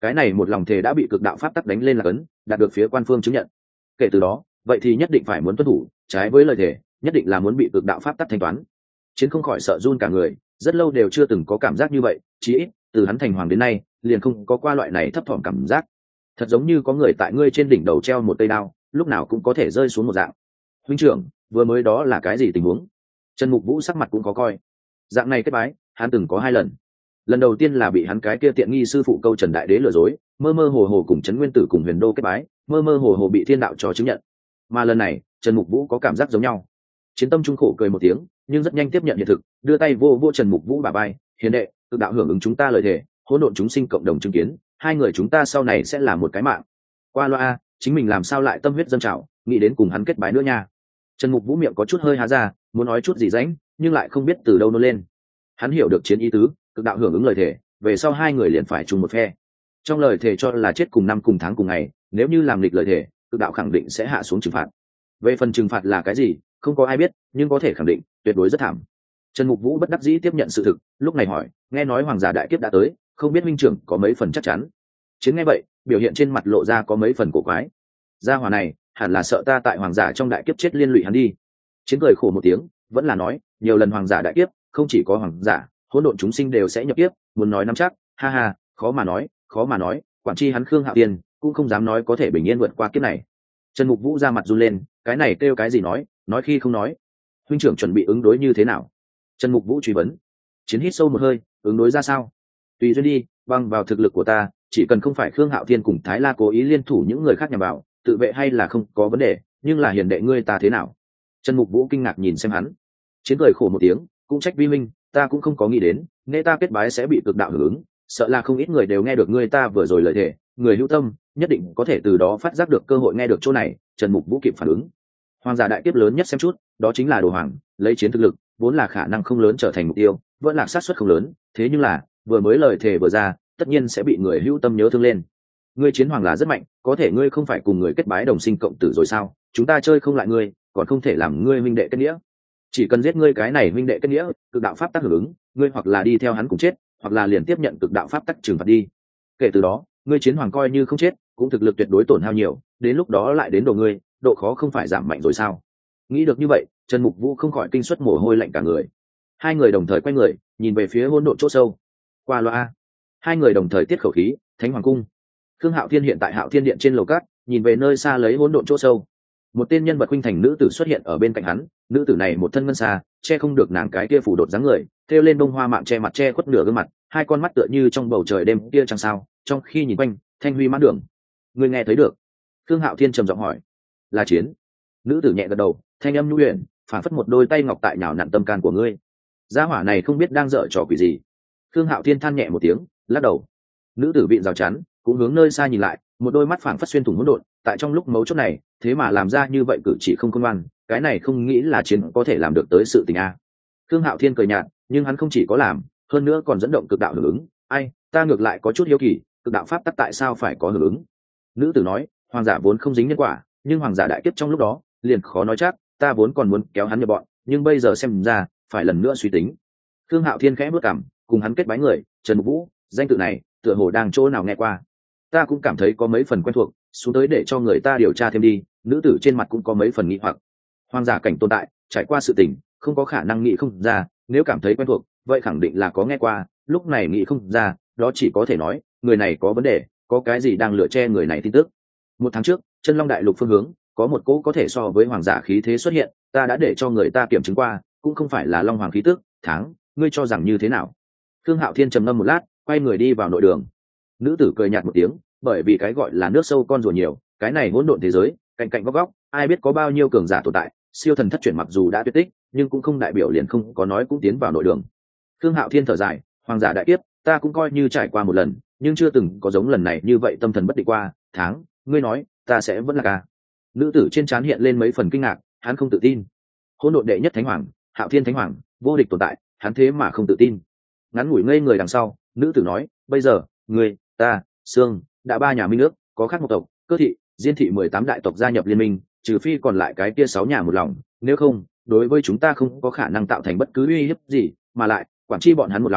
cái này một lòng thể đã bị cực đạo pháp tắc đánh lên là cấn, đạt được phía quan phương chứng nhận. Kể từ đó vậy thì nhất định phải muốn tuân thủ, trái với lời thể nhất định là muốn bị cực đạo pháp tắc thanh toán. Chiến không khỏi sợ run cả người, rất lâu đều chưa từng có cảm giác như vậy, chí ít từ hắn thành hoàng đến nay liền không có qua loại này thấp thỏm cảm giác, thật giống như có người tại ngươi trên đỉnh đầu treo một cây đao, lúc nào cũng có thể rơi xuống một dạng. Huynh trưởng, vừa mới đó là cái gì tình huống? Trần Mục Vũ sắc mặt cũng có coi. Dạng này kết bái hắn từng có hai lần. Lần đầu tiên là bị hắn cái kia tiện nghi sư phụ câu Trần Đại Đế lừa dối, mơ mơ hồ hồ cùng Trấn Nguyên Tử cùng Huyền Đô kết bái, mơ mơ hồ hồ bị thiên đạo cho chứng nhận. Mà lần này Trần Mục Vũ có cảm giác giống nhau. Chiến tâm trung khổ cười một tiếng, nhưng rất nhanh tiếp nhận hiện thực, đưa tay vô vô Trần Mục Vũ bả vai, hiền đệ, cực đạo hưởng ứng chúng ta lời thề, hỗn độn chúng sinh cộng đồng chứng kiến, hai người chúng ta sau này sẽ là một cái mạng. Qua loa, chính mình làm sao lại tâm huyết dâng trào, nghĩ đến cùng hắn kết bái nữa nha. Trần Mục Vũ miệng có chút hơi há ra, muốn nói chút gì rãnh, nhưng lại không biết từ đâu nó lên. Hắn hiểu được chiến ý tứ, cực đạo hưởng ứng lời thề, về sau hai người liền phải chung một phe. Trong lời thề cho là chết cùng năm cùng tháng cùng ngày, nếu như làm nghịch lời thề, cực đạo khẳng định sẽ hạ xuống trừng phạt. Về phần trừng phạt là cái gì, không có ai biết, nhưng có thể khẳng định, tuyệt đối rất thảm. Trần Mục Vũ bất đắc dĩ tiếp nhận sự thực, lúc này hỏi, nghe nói hoàng giả đại kiếp đã tới, không biết minh trưởng có mấy phần chắc chắn. Chiến nghe vậy, biểu hiện trên mặt lộ ra có mấy phần cổ quái. Gia hỏa này, hẳn là sợ ta tại hoàng giả trong đại kiếp chết liên lụy hắn đi. Chiến cười khổ một tiếng, vẫn là nói, nhiều lần hoàng giả đại kiếp, không chỉ có hoàng giả, hỗn độn chúng sinh đều sẽ nhập kiếp, muốn nói nắm chắc, ha ha, khó mà nói, khó mà nói, quản chi hắn Khương Hạo Tiên cũng không dám nói có thể bình yên vượt qua kiếp này. Trần Mục Vũ ra mặt run lên, cái này kêu cái gì nói, nói khi không nói. Huynh trưởng chuẩn bị ứng đối như thế nào? Trần Mục Vũ truy vấn. Chiến hít sâu một hơi, ứng đối ra sao? Tùy duyên đi, bằng vào thực lực của ta, chỉ cần không phải Khương Hạo Thiên cùng Thái La cố ý liên thủ những người khác nhằm vào, tự vệ hay là không có vấn đề, nhưng là hiền đệ ngươi ta thế nào? Trần Mục Vũ kinh ngạc nhìn xem hắn. Chiến cười khổ một tiếng, cũng trách vi minh, ta cũng không có nghĩ đến, nghe ta kết bái sẽ bị cực đạo hưởng ứng, sợ là không ít người đều nghe được ngươi ta vừa rồi lời thề, người hữu tâm nhất định có thể từ đó phát giác được cơ hội nghe được chỗ này. Trần Mục Vũ kịp phản ứng. Hoàng giả đại kiếp lớn nhất xem chút, đó chính là đồ hoàng, lấy chiến thực lực, vốn là khả năng không lớn trở thành mục tiêu, vẫn là xác suất không lớn, thế nhưng là, vừa mới lời thề vừa ra, tất nhiên sẽ bị người hữu tâm nhớ thương lên. Ngươi chiến hoàng là rất mạnh, có thể ngươi không phải cùng người kết bái đồng sinh cộng tử rồi sao? Chúng ta chơi không lại ngươi, còn không thể làm ngươi huynh đệ kết nghĩa. Chỉ cần giết ngươi cái này huynh đệ kết nghĩa, cực đạo pháp tắc hưởng ứng, ngươi hoặc là đi theo hắn cùng chết, hoặc là liền tiếp nhận cực đạo pháp tắc trừng phạt đi. Kể từ đó, ngươi chiến hoàng coi như không chết, cũng thực lực tuyệt đối tổn hao nhiều, đến lúc đó lại đến đồ ngươi, độ khó không phải giảm mạnh rồi sao? Nghĩ được như vậy, Trần Mục Vũ không khỏi kinh suất mồ hôi lạnh cả người. Hai người đồng thời quay người, nhìn về phía hỗn độn chỗ sâu. Qua loa, hai người đồng thời tiết khẩu khí, Thánh Hoàng cung. Khương Hạo Thiên hiện tại Hạo Thiên điện trên lầu cát, nhìn về nơi xa lấy hỗn độn chỗ sâu. Một tên nhân vật huynh thành nữ tử xuất hiện ở bên cạnh hắn, nữ tử này một thân ngân xa, che không được nàng cái kia phủ đột dáng người, thêu lên bông hoa mạng che mặt che khuất nửa gương mặt, hai con mắt tựa như trong bầu trời đêm kia chẳng sao, trong khi nhìn quanh, thanh huy mãn đường. Người nghe thấy được? Khương Hạo Thiên trầm giọng hỏi. Là Chiến. Nữ tử nhẹ gật đầu, thanh âm nhu huyền, phản phất một đôi tay ngọc tại nhào nặn tâm can của ngươi. Gia hỏa này không biết đang dở trò quỷ gì. Khương Hạo Thiên than nhẹ một tiếng, lắc đầu. Nữ tử vịn rào chắn, cũng hướng nơi xa nhìn lại, một đôi mắt phảng phất xuyên thủng hỗn độn, tại trong lúc mấu chốt này, thế mà làm ra như vậy cử chỉ không khôn ngoan, cái này không nghĩ là Chiến có thể làm được tới sự tình a. Khương Hạo Thiên cười nhạt, nhưng hắn không chỉ có làm, hơn nữa còn dẫn động cực đạo hưởng ứng. Ai, ta ngược lại có chút hiếu kỳ, cực đạo pháp tắc tại sao phải có hưởng ứng? Nữ tử nói, hoàng giả vốn không dính nhân quả, nhưng hoàng giả đại kiếp trong lúc đó, liền khó nói chắc, ta vốn còn muốn kéo hắn nhập bọn, nhưng bây giờ xem ra, phải lần nữa suy tính. Khương Hạo Thiên khẽ bước cằm, cùng hắn kết bái người, Trần Mục Vũ, danh tự này, tựa hồ đang chỗ nào nghe qua. Ta cũng cảm thấy có mấy phần quen thuộc, xuống tới để cho người ta điều tra thêm đi. Nữ tử trên mặt cũng có mấy phần nghi hoặc. Hoàng giả cảnh tồn tại, trải qua sự tình, không có khả năng nghĩ không ra, nếu cảm thấy quen thuộc, vậy khẳng định là có nghe qua, lúc này nghĩ không ra, đó chỉ có thể nói, người này có vấn đề, có cái gì đang lựa che người này tin tức. Một tháng trước, Chân Long đại lục phương hướng, có một cỗ có thể so với hoàng giả khí thế xuất hiện, ta đã để cho người ta kiểm chứng qua, cũng không phải là long hoàng khí tức. Tháng, ngươi cho rằng như thế nào? Khương Hạo Thiên trầm ngâm một lát, quay người đi vào nội đường. Nữ tử cười nhạt một tiếng, bởi vì cái gọi là nước sâu con rùa nhiều, cái này hỗn độn thế giới, cạnh cạnh góc góc, ai biết có bao nhiêu cường giả tồn tại, siêu thần thất chuyển mặc dù đã tuyệt tích, nhưng cũng không đại biểu liền không có nói cũng tiến vào nội đường. Khương Hạo Thiên thở dài, hoàng giả đại kiếp, ta cũng coi như trải qua một lần, nhưng chưa từng có giống lần này như vậy tâm thần bất định qua. Tháng, ngươi nói, ta sẽ vẫn là ca. Nữ tử trên trán hiện lên mấy phần kinh ngạc, hắn không tự tin. Hỗn độn đệ nhất thánh hoàng, Hạo Thiên thánh hoàng, vô địch tồn tại, hắn thế mà không tự tin. Ngắn ngủi ngây người đằng sau, nữ tử nói, bây giờ, ngươi, ta, Sương, đã ba nhà minh nước, có khác một tộc, Cơ thị, Diên thị mười tám đại tộc gia nhập liên minh, trừ phi còn lại cái kia sáu nhà một lòng, nếu không, đối với chúng ta không có khả năng tạo thành bất cứ uy hiếp gì, mà lại, quản chi bọn hắn một lòng,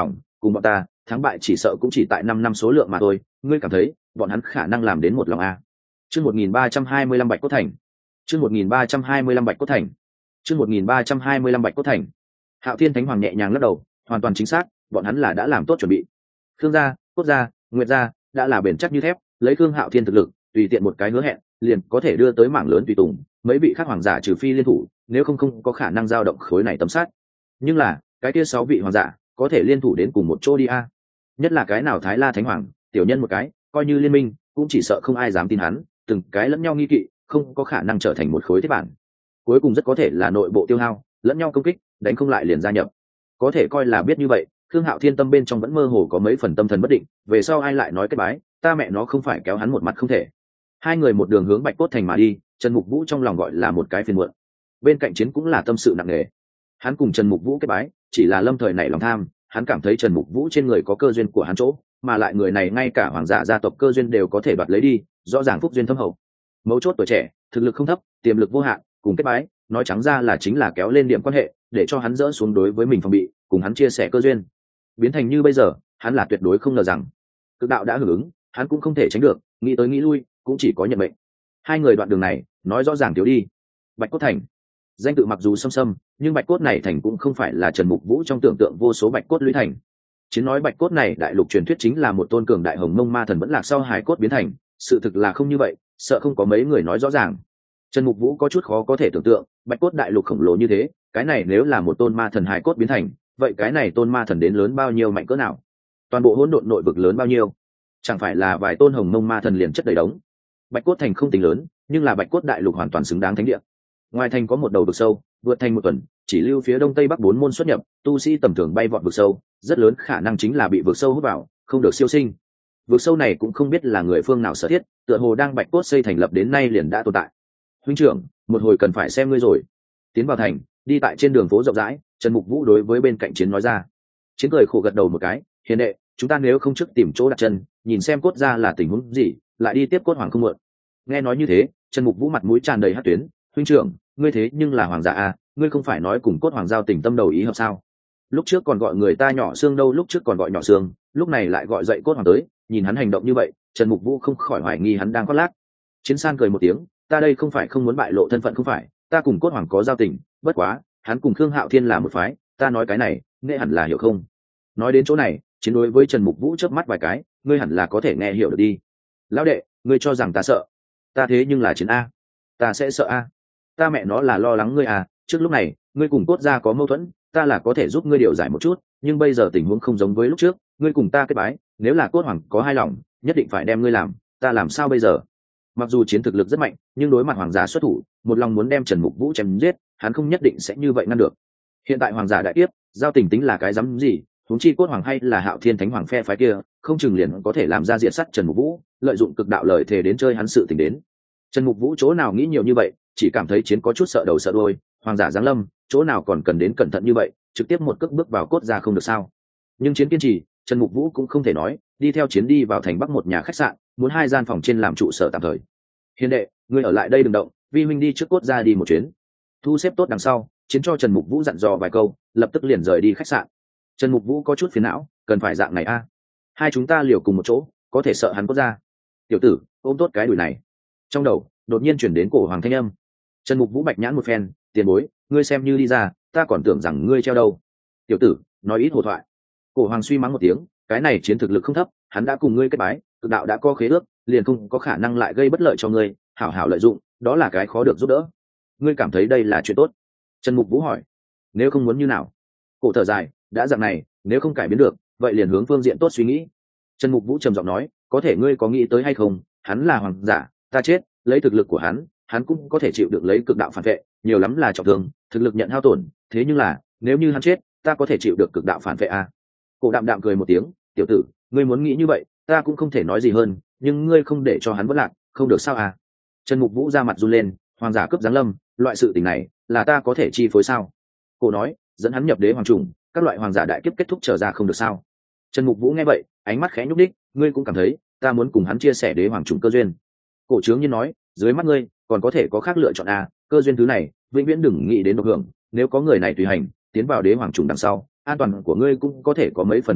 cùng bọn ta thắng bại chỉ sợ cũng chỉ tại năm năm số lượng mà thôi, ngươi cảm thấy bọn hắn khả năng làm đến một lòng a? Chương một nghìn ba trăm hai mươi lăm Bạch Cốt Thành. Chương một nghìn ba trăm hai mươi lăm Bạch Cốt Thành. Chương một nghìn ba trăm hai mươi lăm Bạch Cốt Thành. Hạo Thiên Thánh Hoàng nhẹ nhàng lắc đầu, hoàn toàn chính xác, bọn hắn là đã làm tốt chuẩn bị. Khương gia, Cốt gia, Nguyệt gia đã là bền chắc như thép, lấy Khương Hạo Thiên thực lực, tùy tiện một cái hứa hẹn, liền có thể đưa tới mảng lớn tùy tùng, mấy vị khác hoàng giả trừ phi liên thủ, nếu không không có khả năng giao động khối này tấm sát. Nhưng là, cái kia sáu vị hoàng giả, có thể liên thủ đến cùng một chỗ đi a. Nhất là cái nào Thái La Thánh Hoàng, tiểu nhân một cái, coi như liên minh, cũng chỉ sợ không ai dám tin hắn, từng cái lẫn nhau nghi kỵ, không có khả năng trở thành một khối thế bản. Cuối cùng rất có thể là nội bộ tiêu hao, lẫn nhau công kích, đánh không lại liền gia nhập. Có thể coi là biết như vậy, Khương Hạo Thiên tâm bên trong vẫn mơ hồ có mấy phần tâm thần bất định, về sau ai lại nói cái bái, ta mẹ nó không phải kéo hắn một mặt không thể. Hai người một đường hướng Bạch Cốt Thành mà đi, Trần Mục Vũ trong lòng gọi là một cái phiền muộn. Bên cạnh chiến cũng là tâm sự nặng nề. Hắn cùng Trần Mục Vũ kết bái, chỉ là lâm thời nảy lòng tham, hắn cảm thấy Trần Mục Vũ trên người có cơ duyên của hắn chỗ, mà lại người này ngay cả hoàng giả gia tộc cơ duyên đều có thể đoạt lấy đi, rõ ràng phúc duyên thâm hậu. Mấu chốt tuổi trẻ, thực lực không thấp, tiềm lực vô hạn, cùng kết bái, nói trắng ra là chính là kéo lên điểm quan hệ, để cho hắn dỡ xuống đối với mình phòng bị, cùng hắn chia sẻ cơ duyên. Biến thành như bây giờ, hắn là tuyệt đối không ngờ rằng, cực đạo đã hưởng ứng, hắn cũng không thể tránh được, nghĩ tới nghĩ lui, cũng chỉ có nhận mệnh. Hai người đoạn đường này, nói rõ ràng thiếu đi. Bạch Cốt Thành, danh tự mặc dù xâm xâm, nhưng Bạch Cốt này thành cũng không phải là Trần Mục Vũ trong tưởng tượng vô số Bạch Cốt lũy thành. Chiến nói Bạch Cốt này đại lục truyền thuyết chính là một tôn cường đại hồng mông ma thần vẫn lạc sau hải cốt biến thành, sự thực là không như vậy, sợ không có mấy người nói rõ ràng. Trần Mục Vũ có chút khó có thể tưởng tượng, Bạch Cốt đại lục khổng lồ như thế, cái này nếu là một tôn ma thần hải cốt biến thành, vậy cái này tôn ma thần đến lớn bao nhiêu mạnh cỡ nào? Toàn bộ hỗn độn nội vực lớn bao nhiêu? Chẳng phải là vài tôn hồng mông ma thần liền chất đầy đống. Bạch Cốt thành không tính lớn, nhưng là Bạch Cốt đại lục hoàn toàn xứng đáng thánh địa. Ngoài thành có một đầu vực sâu, vượt thành một tuần, chỉ lưu phía đông tây bắc bốn môn xuất nhập, tu sĩ tầm thường bay vọt vực sâu, rất lớn khả năng chính là bị vực sâu hút vào, không được siêu sinh. Vực sâu này cũng không biết là người phương nào sở thiết, tựa hồ đang Bạch Cốt xây thành lập đến nay liền đã tồn tại. Huynh trưởng, một hồi cần phải xem ngươi rồi. Tiến vào thành, đi tại trên đường phố rộng rãi, Trần Mục Vũ đối với bên cạnh Chiến nói ra. Chiến cười khổ gật đầu một cái, hiền đệ, chúng ta nếu không trước tìm chỗ đặt chân, nhìn xem Cốt gia là tình huống gì, lại đi tiếp Cốt hoàng không muộn. Nghe nói như thế, Trần Mục Vũ mặt mũi tràn đầy hắc tuyến, huynh trưởng, ngươi thế nhưng là hoàng giả à, ngươi không phải nói cùng Cốt hoàng giao tình tâm đầu ý hợp sao? Lúc trước còn gọi người ta nhỏ xương đâu, lúc trước còn gọi nhỏ xương, lúc này lại gọi dậy Cốt hoàng tới, nhìn hắn hành động như vậy, Trần Mục Vũ không khỏi hoài nghi hắn đang khoác lác. Chiến San cười một tiếng, ta đây không phải không muốn bại lộ thân phận không phải, ta cùng Cốt hoàng có giao tình, bất quá, hắn cùng Khương Hạo Thiên là một phái, ta nói cái này, nghe hẳn là hiểu không? Nói đến chỗ này, Chiến đối với Trần Mục Vũ chớp mắt vài cái, ngươi hẳn là có thể nghe hiểu được đi. Lão đệ, ngươi cho rằng ta sợ? Ta thế nhưng là Chiến a, ta sẽ sợ a? Ta mẹ nó là lo lắng ngươi à, trước lúc này, ngươi cùng Cốt gia có mâu thuẫn, ta là có thể giúp ngươi điều giải một chút, nhưng bây giờ tình huống không giống với lúc trước, ngươi cùng ta kết bái, nếu là Cốt hoàng có hai lòng, nhất định phải đem ngươi làm, ta làm sao bây giờ? Mặc dù Chiến thực lực rất mạnh, nhưng đối mặt hoàng giả xuất thủ, một lòng muốn đem Trần Mục Vũ chém giết, hắn không nhất định sẽ như vậy ngăn được. Hiện tại hoàng giả đại tiếp, giao tình tính là cái dám gì, huống chi Cốt hoàng hay là Hạo Thiên Thánh hoàng phe phái kia, không chừng liền có thể làm ra diệt sắt Trần Mục Vũ, lợi dụng cực đạo lời thề đến chơi hắn sự tình đến. Trần Mục Vũ chỗ nào nghĩ nhiều như vậy, chỉ cảm thấy Chiến có chút sợ đầu sợ đuôi, hoàng giả giáng lâm, chỗ nào còn cần đến cẩn thận như vậy, trực tiếp một cước bước vào Cốt gia không được sao? Nhưng Chiến kiên trì, Trần Mục Vũ cũng không thể nói, đi theo Chiến đi vào thành Bắc một nhà khách sạn, muốn hai gian phòng trên làm trụ sở tạm thời. Hiền đệ, ngươi ở lại đây đừng động, vi huynh đi trước Cốt gia đi một chuyến. Thu xếp tốt đằng sau, Chiến cho Trần Mục Vũ dặn dò vài câu, lập tức liền rời đi khách sạn. Trần Mục Vũ có chút phiền não, cần phải dạng này a? À? Hai chúng ta liều cùng một chỗ, có thể sợ hắn Cốt gia. Tiểu tử, ôm tốt cái đùi này. Trong đầu đột nhiên chuyển đến cổ hoàng thanh âm. Trần Mục Vũ bạch nhãn một phen, tiền bối, ngươi xem như đi ra, ta còn tưởng rằng ngươi treo đâu. Tiểu tử, nói ít hồ thoại. Cổ hoàng suy mắng một tiếng, cái này Chiến thực lực không thấp, hắn đã cùng ngươi kết bái, cực đạo đã có khế ước, liền không có khả năng lại gây bất lợi cho ngươi, hảo hảo lợi dụng, đó là cái khó được giúp đỡ. Ngươi cảm thấy đây là chuyện tốt? Trần Mục Vũ hỏi. Nếu không muốn như nào? Cổ thở dài, đã dạng này, nếu không cải biến được, vậy liền hướng phương diện tốt suy nghĩ. Trần Mục Vũ trầm giọng nói, có thể ngươi có nghĩ tới hay không, hắn là hoàng giả, ta chết, lấy thực lực của hắn, hắn cũng có thể chịu được lấy cực đạo phản vệ, nhiều lắm là trọng thương, thực lực nhận hao tổn, thế nhưng là, nếu như hắn chết, ta có thể chịu được cực đạo phản vệ à? Cổ đạm đạm cười một tiếng, tiểu tử, ngươi muốn nghĩ như vậy, ta cũng không thể nói gì hơn, nhưng ngươi không để cho hắn vất lạc, không được sao à? Trần Mục Vũ ra mặt run lên, hoàng giả cướp giáng lâm, loại sự tình này, là ta có thể chi phối sao? Cổ nói, dẫn hắn nhập đế hoàng trùng, các loại hoàng giả đại kiếp kết thúc trở ra không được sao? Trần Mục Vũ nghe vậy, ánh mắt khẽ nhúc đích, ngươi cũng cảm thấy, ta muốn cùng hắn chia sẻ đế hoàng trùng cơ duyên. Cổ trướng nhiên nói, dưới mắt ngươi, còn có thể có khác lựa chọn à? Cơ duyên thứ này, vĩnh viễn đừng nghĩ đến độc hưởng, nếu có người này tùy hành, tiến vào đế hoàng trùng đằng sau, an toàn của ngươi cũng có thể có mấy phần bảo hộ,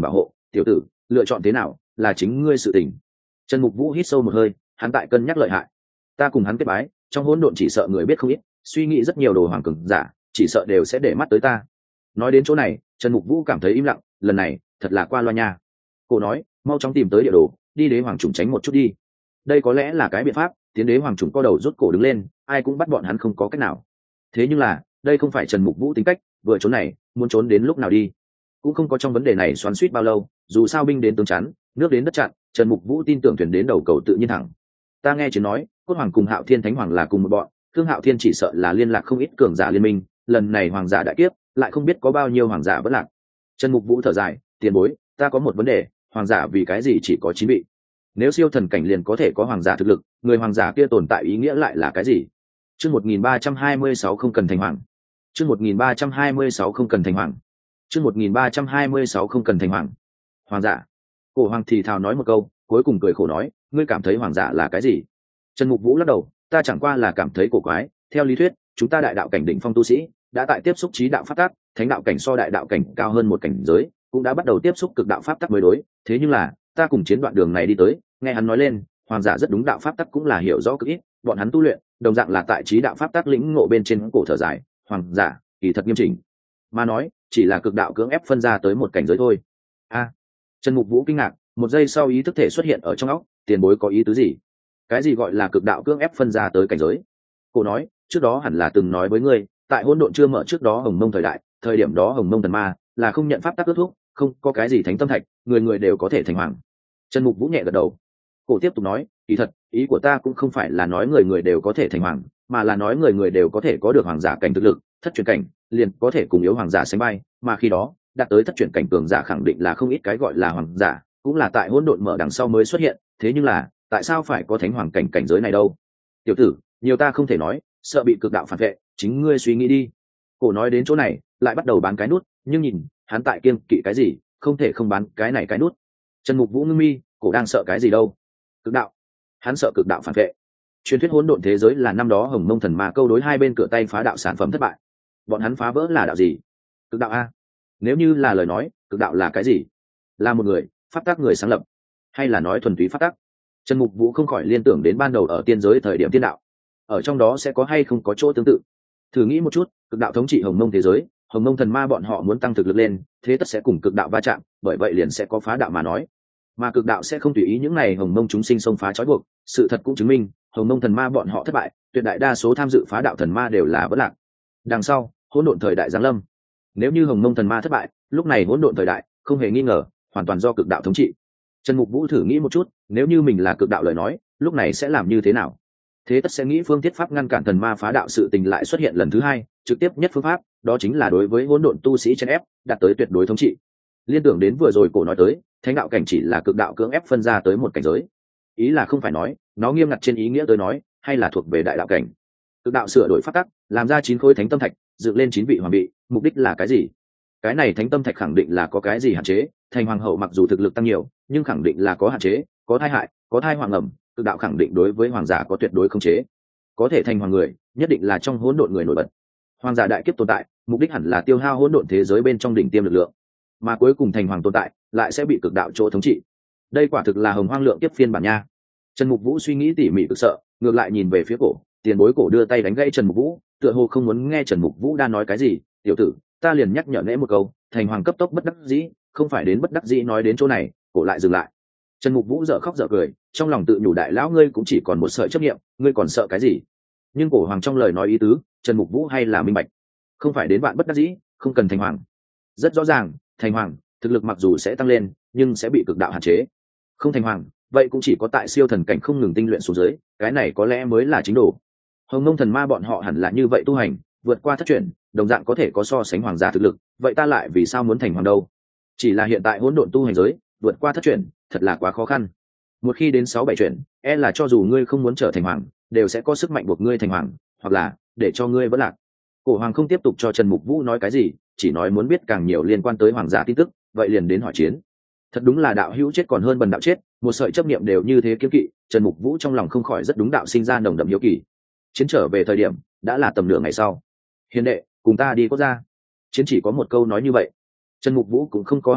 tiểu tử, lựa chọn thế nào là chính ngươi sự tình. Trần Mục Vũ hít sâu một hơi, hắn tại cân nhắc lợi hại. Ta cùng hắn kết bái, trong hỗn độn chỉ sợ người biết không ít, suy nghĩ rất nhiều đồ hoàng cường giả, chỉ sợ đều sẽ để mắt tới ta. Nói đến chỗ này, Trần Mục Vũ cảm thấy im lặng, lần này thật là qua loa nha. Cô nói, mau chóng tìm tới địa đồ, đi đế hoàng trùng tránh một chút đi. Đây có lẽ là cái biện pháp. Tiến đế hoàng trùng co đầu rút cổ đứng lên, ai cũng bắt bọn hắn không có cách nào. Thế nhưng là, đây không phải Trần Mục Vũ tính cách, vừa trốn này, muốn trốn đến lúc nào đi. Cũng không có trong vấn đề này xoắn xuýt bao lâu, dù sao binh đến tướng chắn, nước đến đất chặn, Trần Mục Vũ tin tưởng thuyền đến đầu cầu tự nhiên thẳng. Ta nghe chỉ nói, Cốt Hoàng cùng Hạo Thiên Thánh Hoàng là cùng một bọn, Thương Hạo Thiên chỉ sợ là liên lạc không ít cường giả liên minh, lần này hoàng giả đại kiếp, lại không biết có bao nhiêu hoàng giả vẫn lạc. Trần Mục Vũ thở dài, tiền bối, ta có một vấn đề, hoàng giả vì cái gì chỉ có chín vị? Nếu siêu thần cảnh liền có thể có hoàng giả thực lực, người hoàng giả kia tồn tại ý nghĩa lại là cái gì? Chương một nghìn ba trăm hai mươi sáu không cần thành hoàng. Chương một nghìn ba trăm hai mươi sáu không cần thành hoàng. Chương một nghìn ba trăm hai mươi sáu không cần thành hoàng. Hoàng giả. Cổ Hoàng thì thào nói một câu, cuối cùng cười khổ nói, ngươi cảm thấy hoàng giả là cái gì? Trần Mục Vũ lắc đầu, ta chẳng qua là cảm thấy cổ quái, theo lý thuyết, chúng ta đại đạo cảnh đỉnh phong tu sĩ, đã tại tiếp xúc trí đạo pháp tắc, thánh đạo cảnh so đại đạo cảnh cao hơn một cảnh giới, cũng đã bắt đầu tiếp xúc cực đạo pháp tắc mới đối, thế nhưng là, ta cùng chiến đoạn đường này đi tới, nghe hắn nói lên, hoàng giả rất đúng đạo pháp tắc cũng là hiểu rõ cực ít, bọn hắn tu luyện, đồng dạng là tại trí đạo pháp tắc lĩnh ngộ bên trên cổ thở dài, hoàng giả, kỳ thật nghiêm chỉnh. Mà nói, chỉ là cực đạo cưỡng ép phân ra tới một cảnh giới thôi. A. Trần Mục Vũ kinh ngạc, một giây sau ý thức thể xuất hiện ở trong óc, tiền bối có ý tứ gì? Cái gì gọi là cực đạo cưỡng ép phân ra tới cảnh giới? Cô nói, trước đó hẳn là từng nói với ngươi, tại hỗn độn chưa mở trước đó Hồng Mông thời đại, thời điểm đó Hồng Mông thần ma là không nhận pháp tắc ước thúc, không có cái gì thánh tâm thạch, người người đều có thể thành hoàng. Trần Mục Vũ nhẹ gật đầu. Cổ tiếp tục nói, kỳ thật, ý của ta cũng không phải là nói người người đều có thể thành hoàng, mà là nói người người đều có thể có được hoàng giả cảnh thực lực, thất truyền cảnh, liền có thể cùng yếu hoàng giả sánh vai, mà khi đó, đạt tới thất truyền cảnh cường giả khẳng định là không ít cái gọi là hoàng giả, cũng là tại hỗn độn mở đằng sau mới xuất hiện, thế nhưng là, tại sao phải có thánh hoàng cảnh cảnh giới này đâu? Tiểu tử, nhiều ta không thể nói, sợ bị cực đạo phản vệ, chính ngươi suy nghĩ đi. Cổ nói đến chỗ này, lại bắt đầu bán cái nút, nhưng nhìn, hắn tại kiêng kỵ cái gì, không thể không bán cái này cái nút. Trần Mục Vũ ngưng mi, cổ đang sợ cái gì đâu? Cực đạo. Hắn sợ cực đạo phản vệ. Truyền thuyết hỗn độn thế giới là năm đó Hồng Mông thần ma câu đối hai bên cửa tay phá đạo sản phẩm thất bại. Bọn hắn phá vỡ là đạo gì? Cực đạo a. Nếu như là lời nói, cực đạo là cái gì? Là một người, pháp tắc người sáng lập, hay là nói thuần túy pháp tắc? Trần Mục Vũ không khỏi liên tưởng đến ban đầu ở tiên giới thời điểm tiên đạo, ở trong đó sẽ có hay không có chỗ tương tự. Thử nghĩ một chút, cực đạo thống trị Hồng Mông thế giới, Hồng Mông thần ma bọn họ muốn tăng thực lực lên, thế tất sẽ cùng cực đạo va chạm, bởi vậy liền sẽ có phá đạo mà nói. Mà cực đạo sẽ không tùy ý những này Hồng Mông chúng sinh xông phá trói buộc, sự thật cũng chứng minh, Hồng Mông thần ma bọn họ thất bại, tuyệt đại đa số tham dự phá đạo thần ma đều là vỡ lạc. Đằng sau, hỗn độn thời đại giáng lâm. Nếu như Hồng Mông thần ma thất bại, lúc này hỗn độn thời đại, không hề nghi ngờ, hoàn toàn do cực đạo thống trị. Trần Mục Vũ thử nghĩ một chút, nếu như mình là cực đạo lời nói, lúc này sẽ làm như thế nào? Thế tất sẽ nghĩ phương thiết pháp ngăn cản thần ma phá đạo sự tình lại xuất hiện lần thứ hai, trực tiếp nhất phương pháp, đó chính là đối với hỗn độn tu sĩ chèn ép, đạt tới tuyệt đối thống trị. Liên tưởng đến vừa rồi cổ nói tới, thánh đạo cảnh chỉ là cực đạo cưỡng ép phân ra tới một cảnh giới. Ý là không phải nói, nó nghiêm ngặt trên ý nghĩa tới nói, hay là thuộc về đại đạo cảnh. Cực đạo sửa đổi pháp tắc, làm ra chín khối thánh tâm thạch, dựng lên chín vị hoàng vị, mục đích là cái gì? Cái này thánh tâm thạch khẳng định là có cái gì hạn chế, thành hoàng hậu mặc dù thực lực tăng nhiều, nhưng khẳng định là có hạn chế, có tai hại, có thai hoàng ẩm, cực đạo khẳng định đối với hoàng giả có tuyệt đối khống chế. Có thể thành hoàng người, nhất định là trong hỗn độn người nổi bật. Hoàng giả đại kiếp tồn tại, mục đích hẳn là tiêu hao hỗn độn thế giới bên trong đỉnh tiêm lực lượng, mà cuối cùng thành hoàng tồn tại, lại sẽ bị cực đạo chỗ thống trị. Đây quả thực là hồng hoang lượng kiếp phiên bản nha. Trần Mục Vũ suy nghĩ tỉ mỉ cực sợ, ngược lại nhìn về phía cổ, tiền bối cổ đưa tay đánh gãy Trần Mục Vũ, tựa hồ không muốn nghe Trần Mục Vũ đang nói cái gì. Tiểu tử, ta liền nhắc nhở nễ một câu, thành hoàng cấp tốc bất đắc dĩ, không phải đến bất đắc dĩ nói đến chỗ này, cổ lại dừng lại. Trần Mục Vũ dở khóc dở cười, trong lòng tự nhủ đại lão ngươi cũng chỉ còn một sợi chấp niệm, ngươi còn sợ cái gì? Nhưng cổ hoàng trong lời nói ý tứ, Trần Mục Vũ hay là minh bạch, không phải đến bạn bất đắc dĩ, không cần thành hoàng. Rất rõ ràng, thành hoàng, thực lực mặc dù sẽ tăng lên, nhưng sẽ bị cực đạo hạn chế. Không thành hoàng, vậy cũng chỉ có tại siêu thần cảnh không ngừng tinh luyện xuống dưới, cái này có lẽ mới là chính đồ. Hồng Mông thần ma bọn họ hẳn là như vậy tu hành, vượt qua thất truyền, đồng dạng có thể có so sánh hoàng giả thực lực, vậy ta lại vì sao muốn thành hoàng đâu? Chỉ là hiện tại hỗn độn tu hành giới, vượt qua thất truyền, thật là quá khó khăn. Một khi đến sáu bảy truyền, e là cho dù ngươi không muốn trở thành hoàng, đều sẽ có sức mạnh buộc ngươi thành hoàng, hoặc là để cho ngươi vẫn lạc. Cổ hoàng không tiếp tục cho Trần Mục Vũ nói cái gì, chỉ nói muốn biết càng nhiều liên quan tới hoàng giả tin tức, vậy liền đến hỏi chiến. Thật đúng là đạo hữu chết còn hơn bần đạo chết, một sợi chấp niệm đều như thế kiêng kỵ, Trần Mục Vũ trong lòng không khỏi rất đúng đạo sinh ra nồng đậm hiếu kỳ. Chiến trở về thời điểm đã là tầm nửa ngày sau. Hiền đệ, cùng ta đi Cốt Gia. Chiến chỉ có một câu nói như vậy. Trần Mục Vũ cũng không có hai lời,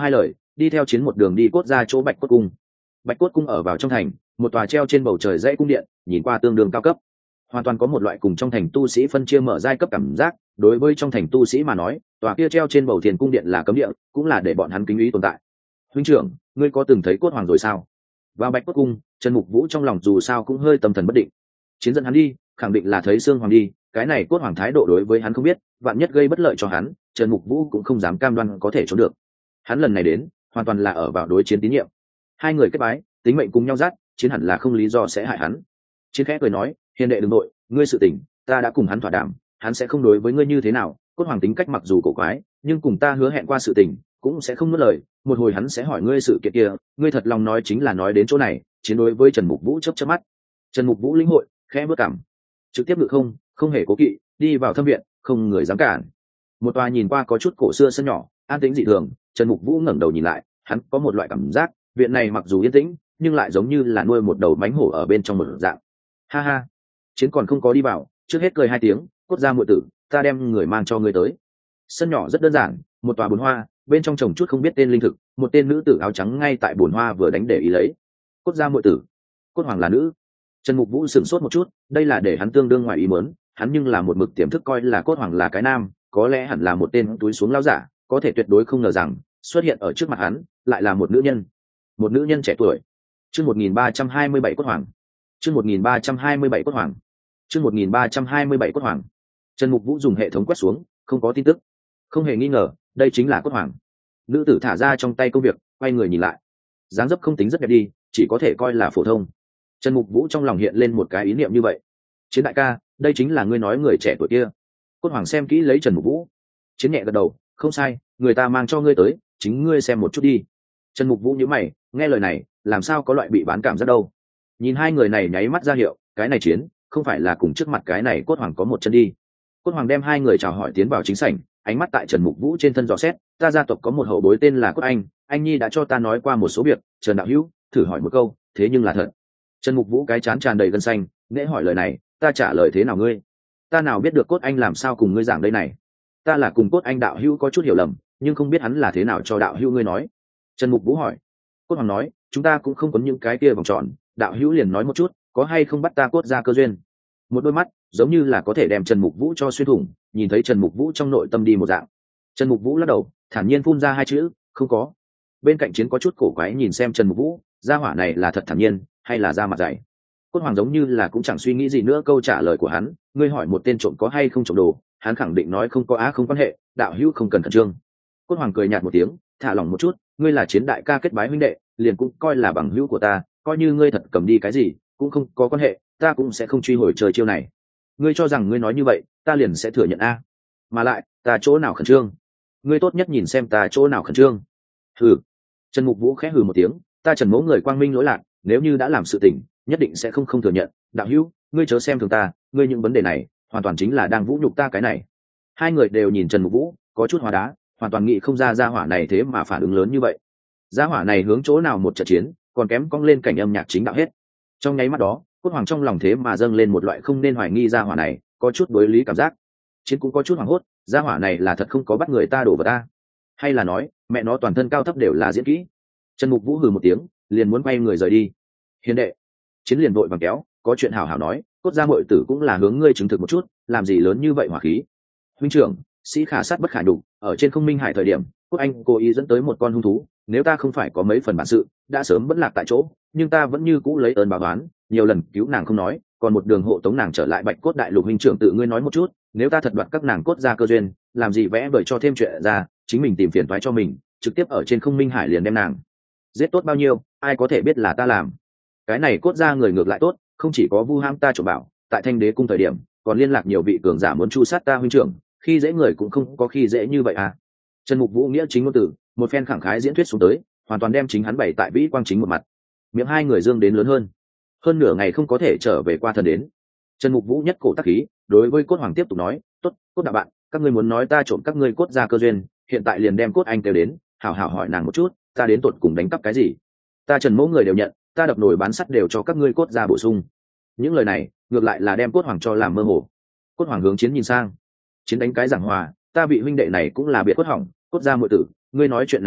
đi theo chiến một đường đi cốt ra chỗ bạch cốt cung. Bạch cốt cung ở vào trong thành, một tòa treo trên bầu trời dãy cung điện, nhìn qua tương đương cao cấp, hoàn toàn có một loại cùng trong thành tu sĩ phân chia mở giai cấp cảm giác. Đối với trong thành tu sĩ mà nói, tòa kia treo trên bầu thiên cung điện là cấm địa, cũng là để bọn hắn kính ý tồn tại. Huynh trưởng, ngươi có từng thấy cốt hoàng rồi sao? Vào bạch cốt cung, Trần Mục Vũ trong lòng dù sao cũng hơi tâm thần bất định. Chiến dẫn hắn đi, khẳng định là thấy xương hoàng đi, cái này cốt hoàng thái độ đối với hắn không biết, vạn nhất gây bất lợi cho hắn, Trần Mục Vũ cũng không dám cam đoan có thể trốn được. Hắn lần này đến, hoàn toàn là ở vào đối chiến tín nhiệm. Hai người kết bái, tính mệnh cùng nhau dắt, chiến hẳn là không lý do sẽ hại hắn. Chiến khẽ cười nói, hiền đệ đừng nội, ngươi sự tình, ta đã cùng hắn thỏa đàm, hắn sẽ không đối với ngươi như thế nào. Cốt hoàng tính cách mặc dù cổ quái, nhưng cùng ta hứa hẹn qua sự tình, cũng sẽ không nuốt lời. Một hồi hắn sẽ hỏi ngươi sự kiện kia, ngươi thật lòng nói chính là nói đến chỗ này. Chiến đối với Trần Mục Vũ chớp chớp mắt. Trần Mục Vũ lĩnh hội, khẽ bước cảm, trực tiếp ngự không, không hề cố kỵ, đi vào thâm viện, không người dám cản. Một tòa nhìn qua có chút cổ xưa sân nhỏ, an tĩnh dị thường. Trần Mục Vũ ngẩng đầu nhìn lại, hắn có một loại cảm giác, viện này mặc dù yên tĩnh, nhưng lại giống như là nuôi một đầu mánh hổ ở bên trong một dạng. Ha ha, chiến còn không có đi vào, trước hết cười hai tiếng, cốt ra muội tử, ta đem người mang cho ngươi tới. Sân nhỏ rất đơn giản, một tòa bồn hoa, bên trong trồng chút không biết tên linh thực, một tên nữ tử áo trắng ngay tại bồn hoa vừa đánh để ý lấy. Cốt ra muội tử, cốt hoàng là nữ. Trần Mục Vũ sửng sốt một chút, đây là để hắn tương đương ngoài ý muốn, hắn nhưng là một mực tiềm thức coi là cốt hoàng là cái nam, có lẽ hẳn là một tên túi xuống lão giả, có thể tuyệt đối không ngờ rằng xuất hiện ở trước mặt hắn lại là một nữ nhân, một nữ nhân trẻ tuổi. Chương một nghìn ba trăm hai mươi bảy cốt hoàng. Chương một nghìn ba trăm hai mươi bảy cốt hoàng. Chương một nghìn ba trăm hai mươi bảy cốt hoàng. Trần Mục Vũ dùng hệ thống quét xuống, không có tin tức. Không hề nghi ngờ, đây chính là cốt hoàng. Nữ tử thả ra trong tay công việc, quay người nhìn lại. Dáng dấp không tính rất đẹp đi, chỉ có thể coi là phổ thông. Trần Mục Vũ trong lòng hiện lên một cái ý niệm như vậy. Chiến đại ca, đây chính là ngươi nói người trẻ tuổi kia. Cốt hoàng xem kỹ lấy Trần Mục Vũ. Chiến nhẹ gật đầu, không sai, người ta mang cho ngươi tới, chính ngươi xem một chút đi. Trần Mục Vũ nhíu mày, nghe lời này, làm sao có loại bị bán cảm giác đâu. Nhìn hai người này nháy mắt ra hiệu, cái này chiến, không phải là cùng trước mặt cái này cốt hoàng có một chân đi. Cốt hoàng đem hai người chào hỏi tiến vào chính sảnh, ánh mắt tại Trần Mục Vũ trên thân dò xét, ta gia tộc có một hậu bối tên là Cốt Anh, anh nhi đã cho ta nói qua một số việc, Trần đạo hữu, thử hỏi một câu, thế nhưng là thật. Trần Mục Vũ cái chán tràn đầy gân xanh, nễ hỏi lời này, ta trả lời thế nào ngươi? Ta nào biết được Cốt Anh làm sao cùng ngươi giảng đây này? Ta là cùng Cốt Anh đạo hữu có chút hiểu lầm, nhưng không biết hắn là thế nào cho đạo hữu ngươi nói. Trần Mục Vũ hỏi. Cốt hoàng nói, chúng ta cũng không có những cái kia vòng tròn, đạo hữu liền nói một chút, có hay không bắt ta cốt ra cơ duyên. Một đôi mắt giống như là có thể đem Trần Mục Vũ cho xuyên thủng, nhìn thấy Trần Mục Vũ trong nội tâm đi một dạng. Trần Mục Vũ lắc đầu, thản nhiên phun ra hai chữ, không có. Bên cạnh chiến có chút cổ quái nhìn xem Trần Mục Vũ, gia hỏa này là thật thản nhiên hay là da mặt dày. Cốt hoàng giống như là cũng chẳng suy nghĩ gì nữa câu trả lời của hắn, ngươi hỏi một tên trộm có hay không trộm đồ, hắn khẳng định nói không có, á không quan hệ, đạo hữu không cần khẩn trương. Cốt hoàng cười nhạt một tiếng, thả lỏng một chút, ngươi là chiến đại ca kết bái huynh đệ, liền cũng coi là bằng hữu của ta, coi như ngươi thật cầm đi cái gì cũng không có quan hệ, ta cũng sẽ không truy hồi trời chiêu này. Ngươi cho rằng ngươi nói như vậy ta liền sẽ thừa nhận a? Mà lại ta chỗ nào khẩn trương? Ngươi tốt nhất nhìn xem ta chỗ nào khẩn trương. Hừ. Trần Mục Vũ khẽ hừ một tiếng, ta Trần mẫu người quang minh lỗi lạc, nếu như đã làm sự tình nhất định sẽ không không thừa nhận. Đạo hữu, ngươi chớ xem thường ta, ngươi những vấn đề này hoàn toàn chính là đang vũ nhục ta cái này. Hai người đều nhìn Trần Mục Vũ, có chút hóa đá, hoàn toàn nghĩ không ra gia hỏa này thế mà phản ứng lớn như vậy. Gia hỏa này hướng chỗ nào một trận chiến, còn kém cong lên cảnh âm nhạc chính đạo hết. Trong nháy mắt đó, Cốt hoàng trong lòng thế mà dâng lên một loại không nên hoài nghi gia hỏa này, có chút đối lý cảm giác. Chiến cũng có chút hoảng hốt, gia hỏa này là thật không có bắt người ta đổ vào ta, hay là nói mẹ nó toàn thân cao thấp đều là diễn kỹ. Trần Mục Vũ hừ một tiếng, liền muốn quay người rời đi. Hiền đệ. Chiến liền vội vàng kéo, có chuyện hảo hảo nói, Cốt gia muội tử cũng là hướng ngươi chứng thực một chút, làm gì lớn như vậy hỏa khí. Huynh trưởng, sĩ khả sát bất khả nhục, ở trên không minh hải thời điểm Cốt Anh cố ý dẫn tới một con hung thú, nếu ta không phải có mấy phần bản sự đã sớm vẫn lạc tại chỗ, nhưng ta vẫn như cũ lấy ơn báo oán, nhiều lần cứu nàng không nói, còn một đường hộ tống nàng trở lại Bạch Cốt đại lục. Huynh trưởng tự ngươi nói một chút, nếu ta thật đoạt các nàng Cốt gia cơ duyên, làm gì vẽ vời cho thêm chuyện ra, chính mình tìm phiền toái cho mình, trực tiếp ở trên không minh hải liền đem nàng giết tốt bao nhiêu, ai có thể biết là ta làm. Cái này Cốt gia người ngược lại tốt, không chỉ có vu ham ta trộm bảo, tại Thanh Đế cung thời điểm còn liên lạc nhiều vị cường giả muốn chu sát ta. Huynh trưởng, khi dễ người cũng không có khi dễ như vậy à. Trần Mục Vũ nghĩa chính ngôn từ, một phen khẳng khái diễn thuyết xuống tới, hoàn toàn đem chính hắn bày tại vĩ quang chính một mặt. Miệng hai người dương đến lớn hơn, hơn nửa ngày không có thể trở về qua thần đến. Trần Mục Vũ nhất cổ tác khí, đối với Cốt hoàng tiếp tục nói, tốt, Cốt đạo bạn, các ngươi muốn nói ta trộm các ngươi Cốt gia cơ duyên, hiện tại liền đem Cốt Anh kêu đến, hảo hảo hỏi nàng một chút, ta đến tột cùng đánh cắp cái gì. Ta Trần mẫu người đều nhận, ta đập nồi bán sắt đều cho các ngươi Cốt gia bổ sung. Những lời này ngược lại là đem Cốt hoàng cho làm mơ hồ. Cốt hoàng hướng Chiến nhìn sang, Chiến đánh cái giảng hòa, ta vị huynh đệ này cũng là biệt Cốt hỏng, Cốt gia muội tử, ngươi nói chuyện này đi,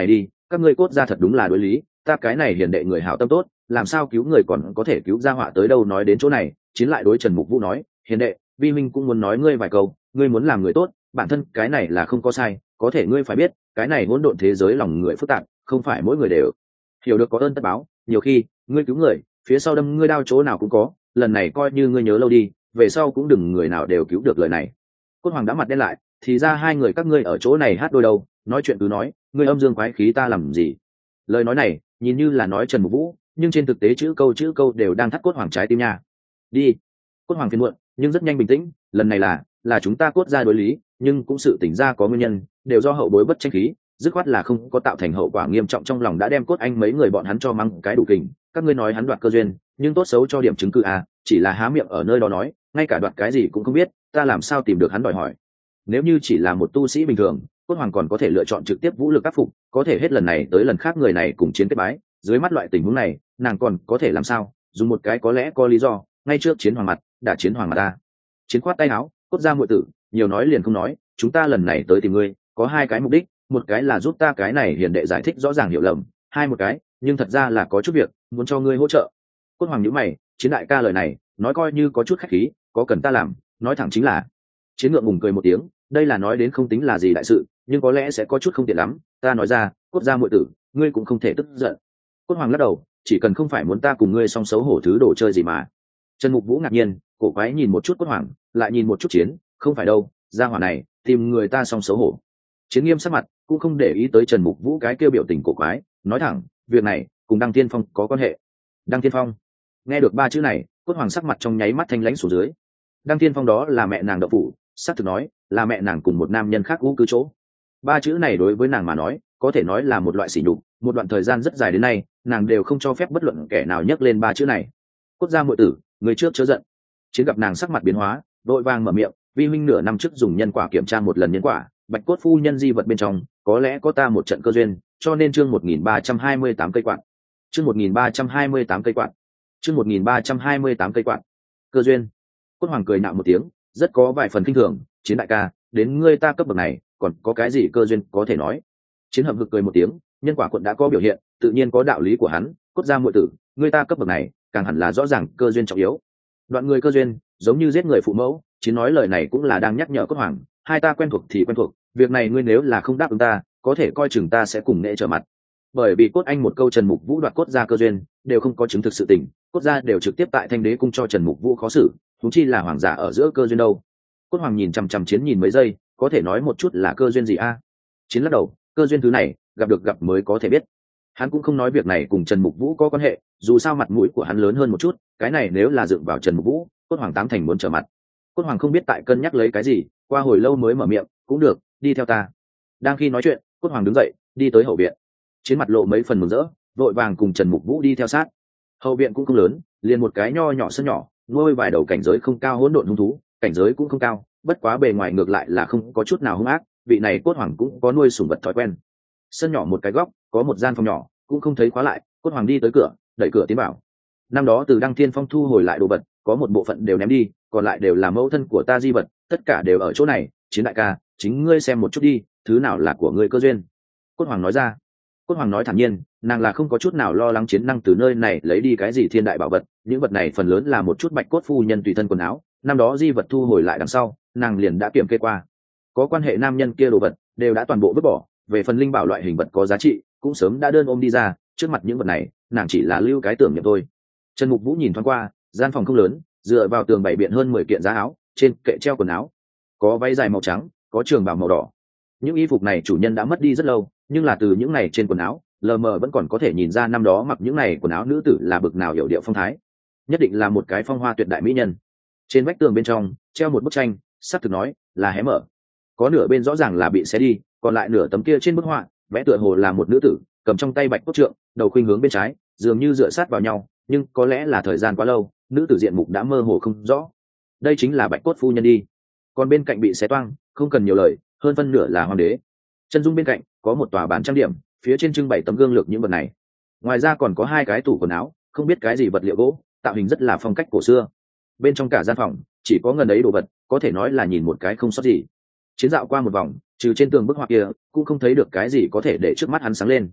các ngươi cốt gia thật đúng là đối lý, ta cái này hiền đệ người hảo tâm tốt, làm sao cứu người còn có thể cứu ra họa tới đâu. Nói đến chỗ này, Chiến lại đối Trần Mục Vũ nói, hiền đệ, vi minh cũng muốn nói ngươi vài câu, ngươi muốn làm người tốt, bản thân cái này là không có sai, có thể ngươi phải biết, cái này hỗn độn thế giới lòng người phức tạp, không phải mỗi người đều hiểu được có ơn tất báo, nhiều khi ngươi cứu người, phía sau đâm ngươi đau chỗ nào cũng có, lần này coi như ngươi nhớ lâu đi, về sau cũng đừng người nào đều cứu được lời này. Cốt Hoàng đã mặt đen lại, thì ra hai người các ngươi ở chỗ này hát đôi đâu, nói chuyện cứ nói, ngươi âm dương quái khí ta làm gì. Lời nói này nhìn như là nói Trần Mục Vũ, nhưng trên thực tế chữ câu chữ câu đều đang thắt Cốt Hoàng trái tim nha. Đi. Cốt Hoàng phiền muộn nhưng rất nhanh bình tĩnh, lần này là là chúng ta cốt ra đối lý, nhưng cũng sự tỉnh ra có nguyên nhân, đều do hậu bối bất tranh khí, dứt khoát là không có tạo thành hậu quả nghiêm trọng, trong lòng đã đem Cốt Anh mấy người bọn hắn cho mắng cái đủ kình. Các ngươi nói hắn đoạt cơ duyên, nhưng tốt xấu cho điểm chứng cứ à, chỉ là há miệng ở nơi đó nói, ngay cả đoạt cái gì cũng không biết, ta làm sao tìm được hắn đòi hỏi. Nếu như chỉ là một tu sĩ bình thường, Cốt Hoàng còn có thể lựa chọn trực tiếp vũ lực áp phục, có thể hết lần này tới lần khác người này cùng chiến kết bái, dưới mắt loại tình huống này, nàng còn có thể làm sao, dùng một cái có lẽ có lý do, ngay trước Chiến Hoàng mặt, đã Chiến Hoàng mà ta. Chiến khoát tay áo, Cốt ra muội tử, nhiều nói liền không nói, chúng ta lần này tới tìm ngươi, có hai cái mục đích, một cái là giúp ta cái này hiền đệ giải thích rõ ràng hiểu lầm, hai một cái, nhưng thật ra là có chút việc, muốn cho ngươi hỗ trợ. Cốt Hoàng nhíu mày, Chiến đại ca lời này, nói coi như có chút khách khí, có cần ta làm, nói thẳng chính là. Chiến ngượng ngùng cười một tiếng, đây là nói đến không tính là gì đại sự, nhưng có lẽ sẽ có chút không tiện lắm, ta nói ra, Cốt gia muội tử, ngươi cũng không thể tức giận. Cốt Hoàng lắc đầu, chỉ cần không phải muốn ta cùng ngươi song xấu hổ thứ đồ chơi gì mà. Trần Mục Vũ ngạc nhiên, cổ quái nhìn một chút Cốt Hoàng, lại nhìn một chút Chiến, không phải đâu, gia hỏa này tìm người ta song xấu hổ. Chiến nghiêm sắc mặt, cũng không để ý tới Trần Mục Vũ cái kêu biểu tình cổ quái, nói thẳng, việc này cùng Đăng Tiên Phong có quan hệ. Đăng Tiên Phong? Nghe được ba chữ này, Cốt Hoàng sắc mặt trong nháy mắt thanh lãnh xuống dưới. Đăng Tiên Phong đó là mẹ nàng đậu phủ, xác thực nói, là mẹ nàng cùng một nam nhân khác cũ cứ chỗ. Ba chữ này đối với nàng mà nói, có thể nói là một loại sỉ nhục, một đoạn thời gian rất dài đến nay, nàng đều không cho phép bất luận kẻ nào nhắc lên ba chữ này. Cốt gia muội tử, người trước chớ giận. Chiến gặp nàng sắc mặt biến hóa, vội vàng mở miệng, vi huynh nửa năm trước dùng nhân quả kiểm tra một lần nhân quả, bạch cốt phu nhân di vật bên trong, có lẽ có ta một trận cơ duyên, cho nên chương một nghìn ba trăm hai mươi tám cây quạt. Chương một nghìn ba trăm hai mươi tám cây quạt. Chương một nghìn ba trăm hai mươi tám cây quạt. Cơ duyên. Cốt Hoàng cười nạo một tiếng, rất có vài phần kinh thường, Chiến đại ca, đến ngươi ta cấp bậc này, còn có cái gì cơ duyên có thể nói. Chiến hậm hực cười một tiếng, nhân quả quận đã có biểu hiện, tự nhiên có đạo lý của hắn, Cốt gia muội tử, ngươi ta cấp bậc này, càng hẳn là rõ ràng cơ duyên trọng yếu. Đoạn người cơ duyên, giống như giết người phụ mẫu, Chiến nói lời này cũng là đang nhắc nhở Cốt Hoàng, hai ta quen thuộc thì quen thuộc, việc này ngươi nếu là không đáp ứng ta, có thể coi chừng ta sẽ cùng nệ trở mặt. Bởi vì Cốt Anh một câu Trần Mục Vũ đoạt Cốt gia cơ duyên, đều không có chứng thực sự tình, Cốt gia đều trực tiếp tại Thanh Đế cung cho Trần Mục Vũ khó xử, huống chi là hoàng giả ở giữa cơ duyên đâu. Cốt Hoàng nhìn chằm chằm Chiến nhìn mấy giây, có thể nói một chút là cơ duyên gì a? Chiến lắc đầu, cơ duyên thứ này, gặp được gặp mới có thể biết. Hắn cũng không nói việc này cùng Trần Mục Vũ có quan hệ, dù sao mặt mũi của hắn lớn hơn một chút, cái này nếu là dựng vào Trần Mục Vũ, Cốt Hoàng tám thành muốn trở mặt. Cốt Hoàng không biết tại cân nhắc lấy cái gì, qua hồi lâu mới mở miệng, cũng được, đi theo ta. Đang khi nói chuyện, Cốt Hoàng đứng dậy, đi tới hậu viện. Chiến mặt lộ mấy phần mừng rỡ, vội vàng cùng Trần Mục Vũ đi theo sát. Hậu viện cũng không lớn, liền một cái nho nhỏ sân nhỏ, nuôi vài đầu cảnh giới không cao hỗn độn hung thú, cảnh giới cũng không cao, bất quá bề ngoài ngược lại là không có chút nào hung ác, vị này Cốt Hoàng cũng có nuôi sủng vật thói quen. Sân nhỏ một cái góc, có một gian phòng nhỏ, cũng không thấy khóa lại, Cốt Hoàng đi tới cửa, đẩy cửa tiến vào. Năm đó từ Đăng Thiên Phong thu hồi lại đồ vật, có một bộ phận đều ném đi, còn lại đều là mẫu thân của ta di vật, tất cả đều ở chỗ này, Chiến đại ca, chính ngươi xem một chút đi, thứ nào là của ngươi cơ duyên. Cốt Hoàng nói ra. Cốt Hoàng nói thản nhiên, nàng là không có chút nào lo lắng Chiến năng từ nơi này lấy đi cái gì thiên đại bảo vật, những vật này phần lớn là một chút bạch cốt phu nhân tùy thân quần áo, năm đó di vật thu hồi lại đằng sau, nàng liền đã kiểm kê qua. Có quan hệ nam nhân kia đồ vật, đều đã toàn bộ vứt bỏ, về phần linh bảo loại hình vật có giá trị, cũng sớm đã đơn ôm đi ra, trước mặt những vật này, nàng chỉ là lưu cái tưởng niệm thôi. Trần Mục Vũ nhìn thoáng qua, gian phòng không lớn, dựa vào tường bày biện hơn mười kiện giá áo, trên kệ treo quần áo, có váy dài màu trắng, có trường bào màu đỏ. Những y phục này chủ nhân đã mất đi rất lâu, nhưng là từ những này trên quần áo, lờ mờ vẫn còn có thể nhìn ra năm đó mặc những này quần áo nữ tử là bực nào hiểu điệu phong thái, nhất định là một cái phong hoa tuyệt đại mỹ nhân. Trên vách tường bên trong treo một bức tranh, sắp thực nói là hé mở, có nửa bên rõ ràng là bị xé đi, còn lại nửa tấm kia trên bức họa vẽ tựa hồ là một nữ tử cầm trong tay bạch cốt trượng, đầu khuynh hướng bên trái, dường như dựa sát vào nhau, nhưng có lẽ là thời gian quá lâu, nữ tử diện mục đã mơ hồ không rõ. Đây chính là bạch cốt phu nhân đi. Còn bên cạnh bị xé toang, không cần nhiều lời, hơn phân nửa là hoàng đế. Chân dung bên cạnh có một tòa bàn trang điểm, phía trên trưng bày tấm gương lược những vật này. Ngoài ra còn có hai cái tủ quần áo, không biết cái gì vật liệu gỗ, tạo hình rất là phong cách cổ xưa. Bên trong cả gian phòng chỉ có ngần ấy đồ vật, có thể nói là nhìn một cái không sót gì. Chiến dạo qua một vòng, trừ trên tường bức họa kia, cũng không thấy được cái gì có thể để trước mắt hắn sáng lên.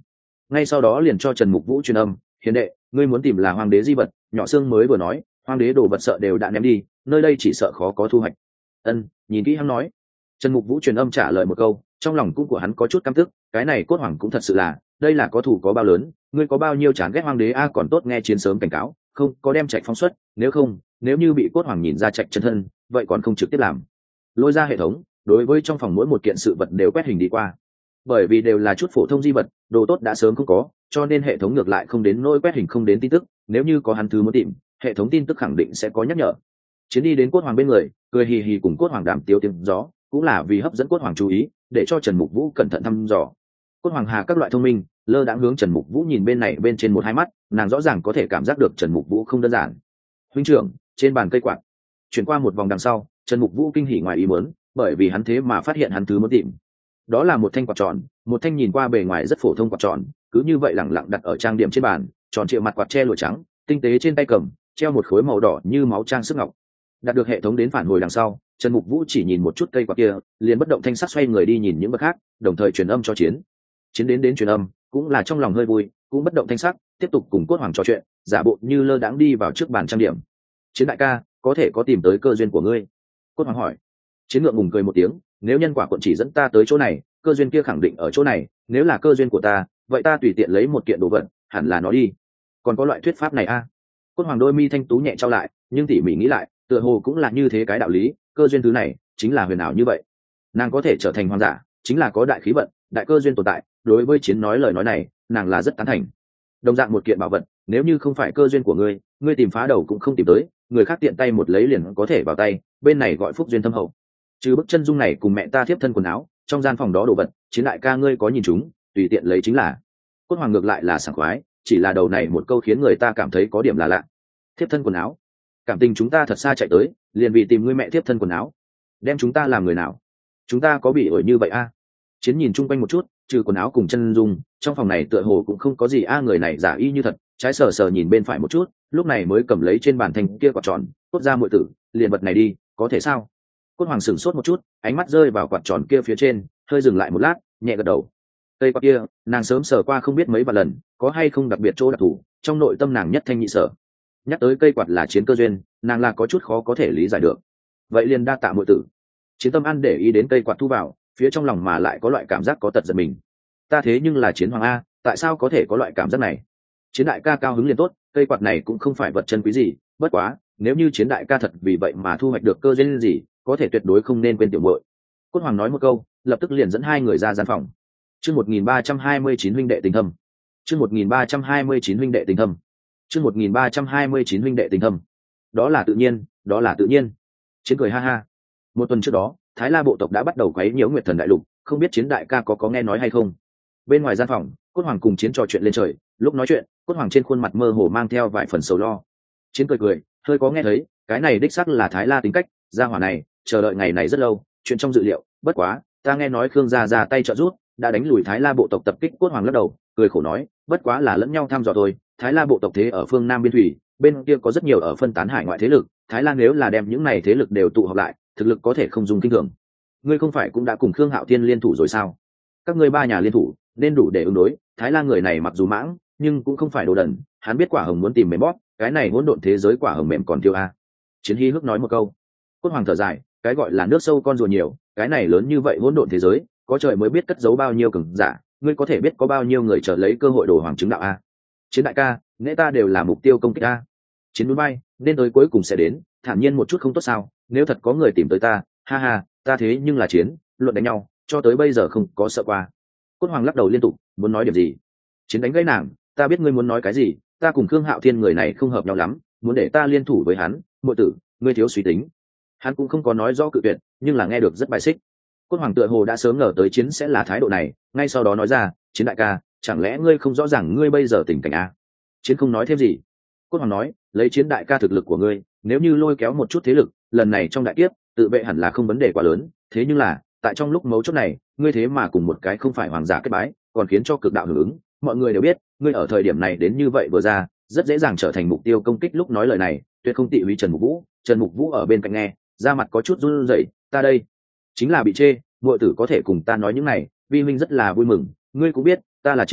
ngay sau đó liền cho Trần Mục Vũ truyền âm: hiền đệ, ngươi muốn tìm là hoàng đế di vật. Nhỏ Sương mới vừa nói hoàng đế đồ vật sợ đều đã ném đi, nơi đây chỉ sợ khó có thu hoạch. Ân, nhìn kỹ hắn nói. Trần Mục Vũ truyền âm trả lời một câu, trong lòng cũng của hắn có chút căm tức, cái này cốt hoàng cũng thật sự là, đây là có thủ có bao lớn, ngươi có bao nhiêu chán ghét hoàng đế a, còn tốt nghe chiến sớm cảnh cáo, không có đem chạy phóng xuất, nếu không, nếu như bị cốt hoàng nhìn ra chạy chân thân, vậy còn không trực tiếp làm. Lôi ra hệ thống, đối với trong phòng mỗi một kiện sự vật đều quét hình đi qua. Bởi vì đều là chút phổ thông di vật, đồ tốt đã sớm không có, cho nên hệ thống ngược lại không đến nỗi quét hình không đến tin tức, nếu như có hắn thứ muốn tìm, hệ thống tin tức khẳng định sẽ có nhắc nhở. Chiến đi đến cốt hoàng bên người, cười hì hì cùng cốt hoàng đàm tiếu tiếng gió, cũng là vì hấp dẫn cốt hoàng chú ý, để cho Trần Mục Vũ cẩn thận thăm dò. Cốt hoàng hà các loại thông minh, lơ đãng hướng Trần Mục Vũ nhìn bên này bên trên một hai mắt, nàng rõ ràng có thể cảm giác được Trần Mục Vũ không đơn giản. Huynh trưởng, trên bàn cây quạt. Chuyển qua một vòng đằng sau, Trần Mục Vũ kinh hỉ ngoài ý muốn, bởi vì hắn thế mà phát hiện hắn thứ muốn tìm. Đó là một thanh quạt tròn, một thanh nhìn qua bề ngoài rất phổ thông quạt tròn, cứ như vậy lẳng lặng đặt ở trang điểm trên bàn, tròn trịa mặt quạt che lụa trắng, tinh tế trên tay cầm, treo một khối màu đỏ như máu trang sức ngọc. Đạt được hệ thống đến phản hồi đằng sau, Trần Mục Vũ chỉ nhìn một chút cây quạt kia, liền bất động thanh sắc xoay người đi nhìn những bậc khác, đồng thời truyền âm cho Chiến. Chiến đến đến truyền âm, cũng là trong lòng hơi vui, cũng bất động thanh sắc, tiếp tục cùng cốt hoàng trò chuyện, giả bộ như lơ đãng đi vào trước bàn trang điểm. Chiến đại ca, có thể có tìm tới cơ duyên của ngươi? Cốt hoàng hỏi. Chiến ngượng ngùng cười một tiếng, nếu nhân quả quận chỉ dẫn ta tới chỗ này, cơ duyên kia khẳng định ở chỗ này, nếu là cơ duyên của ta, vậy ta tùy tiện lấy một kiện đồ vật, hẳn là nó đi. Còn có loại thuyết pháp này a? À? Cốt hoàng đôi mi thanh tú nhẹ trao lại, nhưng tỉ mỉ nghĩ lại, tựa hồ cũng là như thế cái đạo lý, cơ duyên thứ này chính là huyền ảo như vậy. Nàng có thể trở thành hoàng giả, chính là có đại khí vận, đại cơ duyên tồn tại, đối với Chiến nói lời nói này, nàng là rất tán thành. Đồng dạng một kiện bảo vật, nếu như không phải cơ duyên của ngươi, ngươi tìm phá đầu cũng không tìm tới, người khác tiện tay một lấy liền có thể vào tay, bên này gọi phúc duyên thâm hậu. Trừ bức chân dung này cùng mẹ ta thiếp thân quần áo, trong gian phòng đó đồ vật, Chiến đại ca ngươi có nhìn chúng, tùy tiện lấy chính là. Cốt hoàng ngược lại là sảng khoái, chỉ là đầu này một câu khiến người ta cảm thấy có điểm là lạ. Thiếp thân quần áo? Cảm tình chúng ta thật xa chạy tới, liền vì tìm ngươi mẹ thiếp thân quần áo, đem chúng ta làm người nào? Chúng ta có bị ổi như vậy a? À? Chiến nhìn chung quanh một chút, trừ quần áo cùng chân dung, trong phòng này tựa hồ cũng không có gì a. À, người này giả y như thật, trái sờ sờ nhìn bên phải một chút, lúc này mới cầm lấy trên bàn thanh kia quạt tròn, cốt ra muội tử, liền vật này đi, có thể sao? Cốt hoàng sửng sốt một chút, ánh mắt rơi vào quạt tròn kia phía trên, hơi dừng lại một lát, nhẹ gật đầu. Cây quạt kia, nàng sớm sờ qua không biết mấy vài lần, có hay không đặc biệt chỗ đặc thù, trong nội tâm nàng nhất thanh nhị sở. Nhắc tới cây quạt là Chiến cơ duyên, nàng là có chút khó có thể lý giải được. Vậy liền đa tạ muội tử. Chiến tâm ăn để ý đến cây quạt thu vào, phía trong lòng mà lại có loại cảm giác có tật giật mình. Ta thế nhưng là Chiến hoàng a, tại sao có thể có loại cảm giác này? Chiến đại ca cao hứng liền tốt, cây quạt này cũng không phải vật chân quý gì, bất quá, nếu như Chiến đại ca thật vì vậy mà thu hoạch được cơ duyên gì, có thể tuyệt đối không nên quên tiểu muội. Cốt hoàng nói một câu, lập tức liền dẫn hai người ra gian phòng. Chương một nghìn ba trăm hai mươi chín huynh đệ tình thâm. Chương một nghìn ba trăm hai mươi chín huynh đệ tình thâm. Chương một nghìn ba trăm hai mươi chín huynh đệ tình thâm. Đó là tự nhiên, đó là tự nhiên. Chiến cười ha ha. Một tuần trước đó, Thái La bộ tộc đã bắt đầu quấy nhiễu Nguyệt Thần đại lục, không biết Chiến đại ca có có nghe nói hay không. Bên ngoài gian phòng, Cốt hoàng cùng Chiến trò chuyện lên trời, lúc nói chuyện, Cốt hoàng trên khuôn mặt mơ hồ mang theo vài phần sầu lo. Chiến cười cười, hơi có nghe thấy, cái này đích xác là Thái La tính cách, gia hỏa này, chờ đợi ngày này rất lâu, chuyện trong dự liệu, bất quá, ta nghe nói Khương gia ra tay trợ giúp, đã đánh lùi Thái La bộ tộc tập kích. Cốt hoàng lắc đầu, cười khổ nói, bất quá là lẫn nhau thăm dò thôi, Thái La bộ tộc thế ở phương Nam biên thủy, bên kia có rất nhiều ở phân tán hải ngoại thế lực, Thái Lan nếu là đem những này thế lực đều tụ họp lại, thực lực có thể không dùng kinh thường. Ngươi không phải cũng đã cùng Khương Hạo Thiên liên thủ rồi sao? Các ngươi ba nhà liên thủ, nên đủ để ứng đối. Thái Lan người này mặc dù mãng, nhưng cũng không phải đồ đần, hắn biết quả hồng muốn tìm mềm bóp, cái này hỗn độn thế giới quả hồng mềm còn tiêu a. Chiến Hy hước nói một câu. Cốt hoàng thở dài, cái gọi là nước sâu con rùa nhiều, cái này lớn như vậy hỗn độn thế giới, có trời mới biết cất giấu bao nhiêu cường giả, ngươi có thể biết có bao nhiêu người chờ lấy cơ hội đồ hoàng chứng đạo a. Chiến đại ca, nghĩa ta đều là mục tiêu công kích a. Chiến núi bay, nên tới cuối cùng sẽ đến, thản nhiên một chút không tốt sao? Nếu thật có người tìm tới ta, ha ha, ta thế nhưng là Chiến, luận đánh nhau, cho tới bây giờ không có sợ qua. Cốt hoàng lắc đầu liên tục, muốn nói điểm gì? Chiến đánh gãy nàng, ta biết ngươi muốn nói cái gì, ta cùng Khương Hạo Thiên người này không hợp nhau lắm, muốn để ta liên thủ với hắn, muội tử, ngươi thiếu suy tính. Hắn cũng không có nói rõ cự tuyệt, nhưng là nghe được rất bài xích. Cốt hoàng tựa hồ đã sớm ngờ tới Chiến sẽ là thái độ này, ngay sau đó nói ra, Chiến đại ca, chẳng lẽ ngươi không rõ ràng ngươi bây giờ tình cảnh à? Chiến không nói thêm gì. Cốt hoàng nói, lấy Chiến đại ca thực lực của ngươi, nếu như lôi kéo một chút thế lực, lần này trong đại kiếp, tự vệ hẳn là không vấn đề quá lớn, thế nhưng là, tại trong lúc mấu chốt này, ngươi thế mà cùng một cái không phải hoàng giả kết bái, còn khiến cho cực đạo hưởng ứng, mọi người đều biết, ngươi ở thời điểm này đến như vậy vừa ra, rất dễ dàng trở thành mục tiêu công kích. Lúc nói lời này, tuyệt không tị húy Trần Mục Vũ. Trần Mục Vũ ở bên cạnh nghe, da mặt có chút run rẩy, ta đây chính là bị chê, muội tử có thể cùng ta nói những này, vi huynh rất là vui mừng, ngươi cũng biết, ta là Chiến,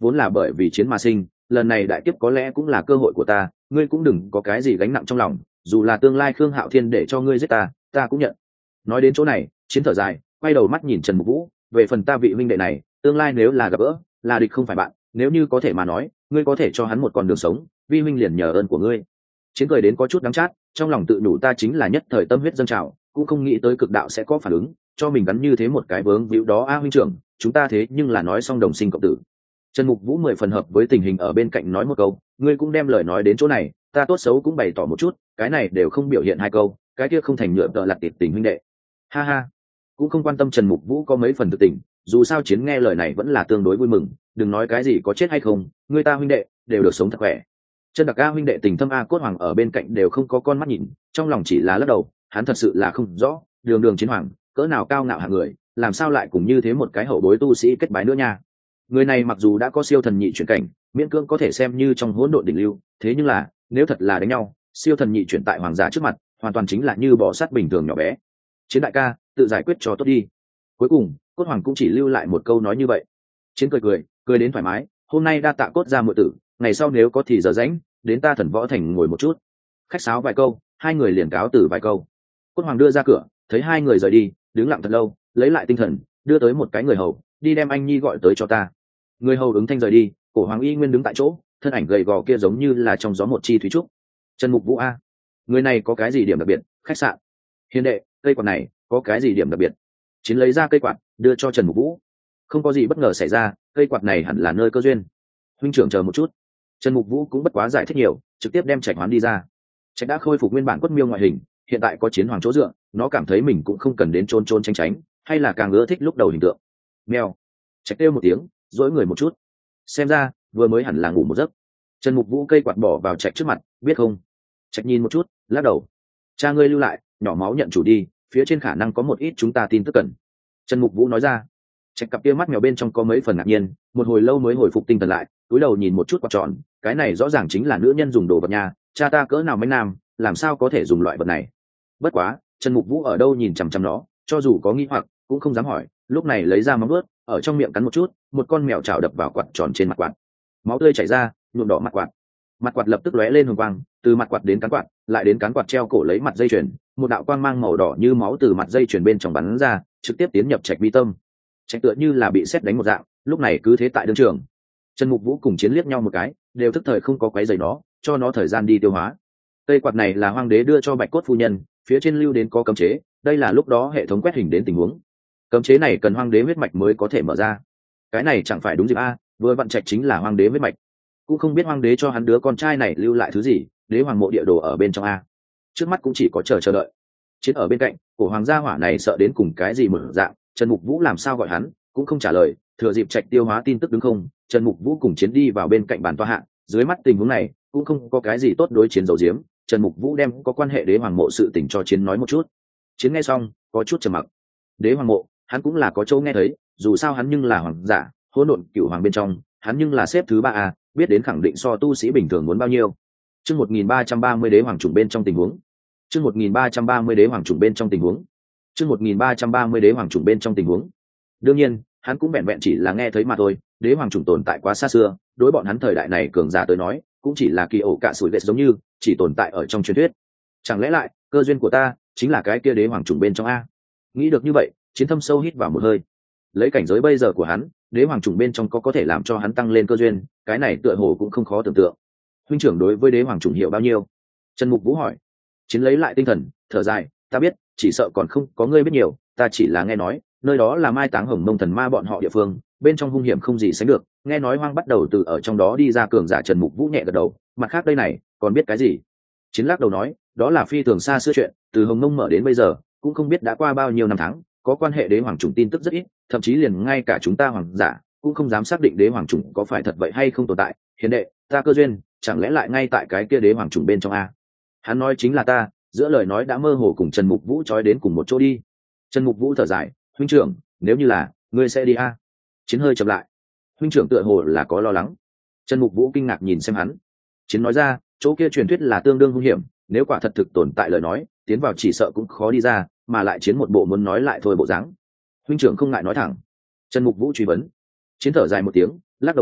vốn là bởi vì chiến mà sinh, lần này đại kiếp có lẽ cũng là cơ hội của ta, ngươi cũng đừng có cái gì gánh nặng trong lòng, dù là tương lai Khương Hạo Thiên để cho ngươi giết ta, ta cũng nhận. Nói đến chỗ này, chiến thở dài, quay đầu mắt nhìn Trần Mục Vũ, về phần ta vị huynh đệ này, tương lai nếu là gặp gỡ, là địch không phải bạn, nếu như có thể mà nói, ngươi có thể cho hắn một con đường sống, vi huynh liền nhờ ơn của ngươi. Chiến cười đến có chút đắng chát, trong lòng tự nhủ ta chính là nhất thời tâm huyết dâng trào, cũng không nghĩ tới cực đạo sẽ có phản ứng, cho mình gắn như thế một cái vướng víu đó a huynh trưởng, chúng ta thế nhưng là nói xong đồng sinh cộng tử. Trần Mục Vũ mười phần hợp với tình hình ở bên cạnh nói một câu, ngươi cũng đem lời nói đến chỗ này, ta tốt xấu cũng bày tỏ một chút, cái này đều không biểu hiện hai câu, cái kia không thành nhựa tợ lặt tiệt tình huynh đệ. Ha ha, cũng không quan tâm Trần Mục Vũ có mấy phần thực tình, dù sao chiến nghe lời này vẫn là tương đối vui mừng, đừng nói cái gì có chết hay không, người ta huynh đệ đều được sống thật khỏe. Chân Đặc A huynh đệ tình thâm A Cốt Hoàng ở bên cạnh đều không có con mắt nhìn, trong lòng chỉ là lắc đầu, hắn thật sự là không rõ, đường đường chiến hoàng, cỡ nào cao ngạo hạng người, làm sao lại cùng như thế một cái hậu bối tu sĩ kết bái nữa nha. Người này mặc dù đã có siêu thần nhị chuyển cảnh, miễn cưỡng có thể xem như trong hỗn độn đỉnh lưu, thế nhưng là, nếu thật là đánh nhau, siêu thần nhị chuyển tại hoàng giả trước mặt, hoàn toàn chính là như bò sát bình thường nhỏ bé. Chiến đại ca, tự giải quyết cho tốt đi. Cuối cùng, Cốt Hoàng cũng chỉ lưu lại một câu nói như vậy. Chiến cười cười, cười đến thoải mái, hôm nay đa tạ Cốt gia muội tử, ngày sau nếu có thì giờ rảnh, đến ta Thần Võ Thành ngồi một chút. Khách sáo vài câu, hai người liền cáo từ vài câu. Cốt Hoàng đưa ra cửa, thấy hai người rời đi, đứng lặng thật lâu, lấy lại tinh thần, đưa tới một cái người hầu, đi đem anh nhi gọi tới cho ta. Người hầu ứng thanh rời đi, Cổ Hoàng y nguyên đứng tại chỗ, thân ảnh gầy gò kia giống như là trong gió một chi thủy trúc. Trần Mục Vũ a, người này có cái gì điểm đặc biệt? Khách sạn, hiền đệ, cây quạt này có cái gì điểm đặc biệt? Chiến lấy ra cây quạt, đưa cho Trần Mục Vũ. Không có gì bất ngờ xảy ra, cây quạt này hẳn là nơi cơ duyên. Huynh trưởng chờ một chút. Trần Mục Vũ cũng bất quá giải thích nhiều, trực tiếp đem Trạch Hoán đi ra. Trạch đã khôi phục nguyên bản quất miêu ngoại hình, hiện tại có chiến hoàng chỗ dựa, nó cảm thấy mình cũng không cần đến trôn trôn tránh tránh, hay là càng ưa thích lúc đầu hình tượng. Mèo. Trạch kêu một tiếng, dỗi người một chút. Xem ra, vừa mới hẳn là ngủ một giấc. Trần Mục Vũ cây quạt bỏ vào Trạch trước mặt, biết không? Trạch nhìn một chút, lắc đầu. Cha ngươi lưu lại, nhỏ máu nhận chủ đi, phía trên khả năng có một ít chúng ta tin tức cần. Trần Mục Vũ nói ra. Trạch cặp kia mắt mèo bên trong có mấy phần ngạc nhiên, một hồi lâu mới hồi phục tinh thần lại, cúi đầu nhìn một chút quạt tròn, cái này rõ ràng chính là nữ nhân dùng đồ vật nhà, cha ta cỡ nào mấy nam, làm sao có thể dùng loại vật này. Bất quá, Trần Mục Vũ ở đâu nhìn chằm chằm nó, cho dù có nghi hoặc, cũng không dám hỏi, lúc này lấy ra móng vuốt, ở trong miệng cắn một chút, một con mèo chảo đập vào quạt tròn trên mặt quạt. Máu tươi chảy ra, nhuộm đỏ mặt quạt. Mặt quạt lập tức lóe lên hồng quang, từ mặt quạt đến cán quạt, lại đến cán quạt treo cổ lấy mặt dây chuyền, một đạo quang mang màu đỏ như máu từ mặt dây chuyền bên trong bắn ra, trực tiếp tiến nhập Trạch mi tâm. Trạch tựa như là bị sét đánh một dạng, lúc này cứ thế tại đương trường. Trần Mục Vũ cùng Chiến liếc nhau một cái, đều thức thời không có quấy rầy nó, cho nó thời gian đi tiêu hóa. Cây quạt này là Hoàng đế đưa cho Bạch Cốt phu nhân, phía trên lưu đến có cấm chế, đây là lúc đó hệ thống quét hình đến tình huống. Cấm chế này cần Hoàng đế huyết mạch mới có thể mở ra. Cái này chẳng phải đúng dịp a, vừa vặn Trạch chính là Hoàng đế huyết mạch. Cũng không biết Hoàng đế cho hắn đứa con trai này lưu lại thứ gì, đế hoàng mộ địa đồ ở bên trong a. Trước mắt cũng chỉ có chờ chờ đợi. Chiến ở bên cạnh, cổ hoàng gia hỏa này sợ đến cùng cái gì mở dạng, Trần Mục Vũ làm sao gọi hắn, cũng không trả lời, thừa dịp Trạch tiêu hóa tin tức đứng không, Trần Mục Vũ cùng Chiến đi vào bên cạnh bàn tọa hạ, dưới mắt tình huống này, cũng không có cái gì tốt đối Chiến dầu diếm, Trần Mục Vũ đem có quan hệ đế hoàng mộ sự tình cho Chiến nói một chút. Chiến nghe xong, có chút trầm mặc. Đế hoàng mộ, hắn cũng là có chỗ nghe thấy, dù sao hắn nhưng là hoàng giả, hỗn độn cửu hoàng bên trong, hắn nhưng là xếp thứ ba a, biết đến khẳng định so tu sĩ bình thường muốn bao nhiêu. Chương một nghìn ba trăm ba mươi đế hoàng trùng bên trong tình huống. Chương một nghìn ba trăm ba mươi đế hoàng trùng bên trong tình huống. Chương một nghìn ba trăm ba mươi đế hoàng trùng bên trong tình huống. Đương nhiên, hắn cũng vẹn vẹn chỉ là nghe thấy mà thôi, đế hoàng trùng tồn tại quá xa xưa, đối bọn hắn thời đại này cường giả tới nói, cũng chỉ là kỳ ổ cả sủi lệch giống như, chỉ tồn tại ở trong truyền thuyết. Chẳng lẽ lại, cơ duyên của ta chính là cái kia đế hoàng trùng bên trong a? Nghĩ được như vậy, Chiến thâm sâu hít vào một hơi. Lấy cảnh giới bây giờ của hắn, đế hoàng trùng bên trong có có thể làm cho hắn tăng lên cơ duyên, cái này tựa hồ cũng không khó tưởng tượng. Huynh trưởng đối với đế hoàng trùng hiểu bao nhiêu? Trần Mục Vũ hỏi. Chiến lấy lại tinh thần, thở dài, ta biết, chỉ sợ còn không có ngươi biết nhiều, ta chỉ là nghe nói, nơi đó là mai táng Hồng Mông thần ma bọn họ địa phương, bên trong hung hiểm không gì sánh được, nghe nói hoang bắt đầu từ ở trong đó đi ra cường giả. Trần Mục Vũ nhẹ gật đầu, mặt khác đây này, còn biết cái gì? Chiến lắc đầu nói, đó là phi thường xa xưa chuyện, từ Hồng Mông mở đến bây giờ, cũng không biết đã qua bao nhiêu năm tháng, có quan hệ đế hoàng trùng tin tức rất ít, thậm chí liền ngay cả chúng ta hoàng giả cũng không dám xác định đế hoàng trùng có phải thật vậy hay không tồn tại. Hiền đệ, ta cơ duyên chẳng lẽ lại ngay tại cái kia đế hoàng trùng bên trong a? Hắn nói chính là ta, giữa lời nói đã mơ hồ cùng Trần Mục Vũ trói đến cùng một chỗ đi. Trần Mục Vũ thở dài, huynh trưởng, nếu như là ngươi sẽ đi a? Chiến hơi chậm lại. Huynh trưởng tựa hồ là có lo lắng. Trần Mục Vũ kinh ngạc nhìn xem hắn. Chiến nói ra, chỗ kia truyền thuyết là tương đương hung hiểm, nếu quả thật thực tồn tại lời nói, tiến vào chỉ sợ cũng khó đi ra, mà lại Chiến một bộ muốn nói lại thôi bộ dáng. Huynh trưởng không ngại nói thẳng. Trần Mục Vũ truy vấn. Chiến thở dài một tiếng, lắc đầu nói,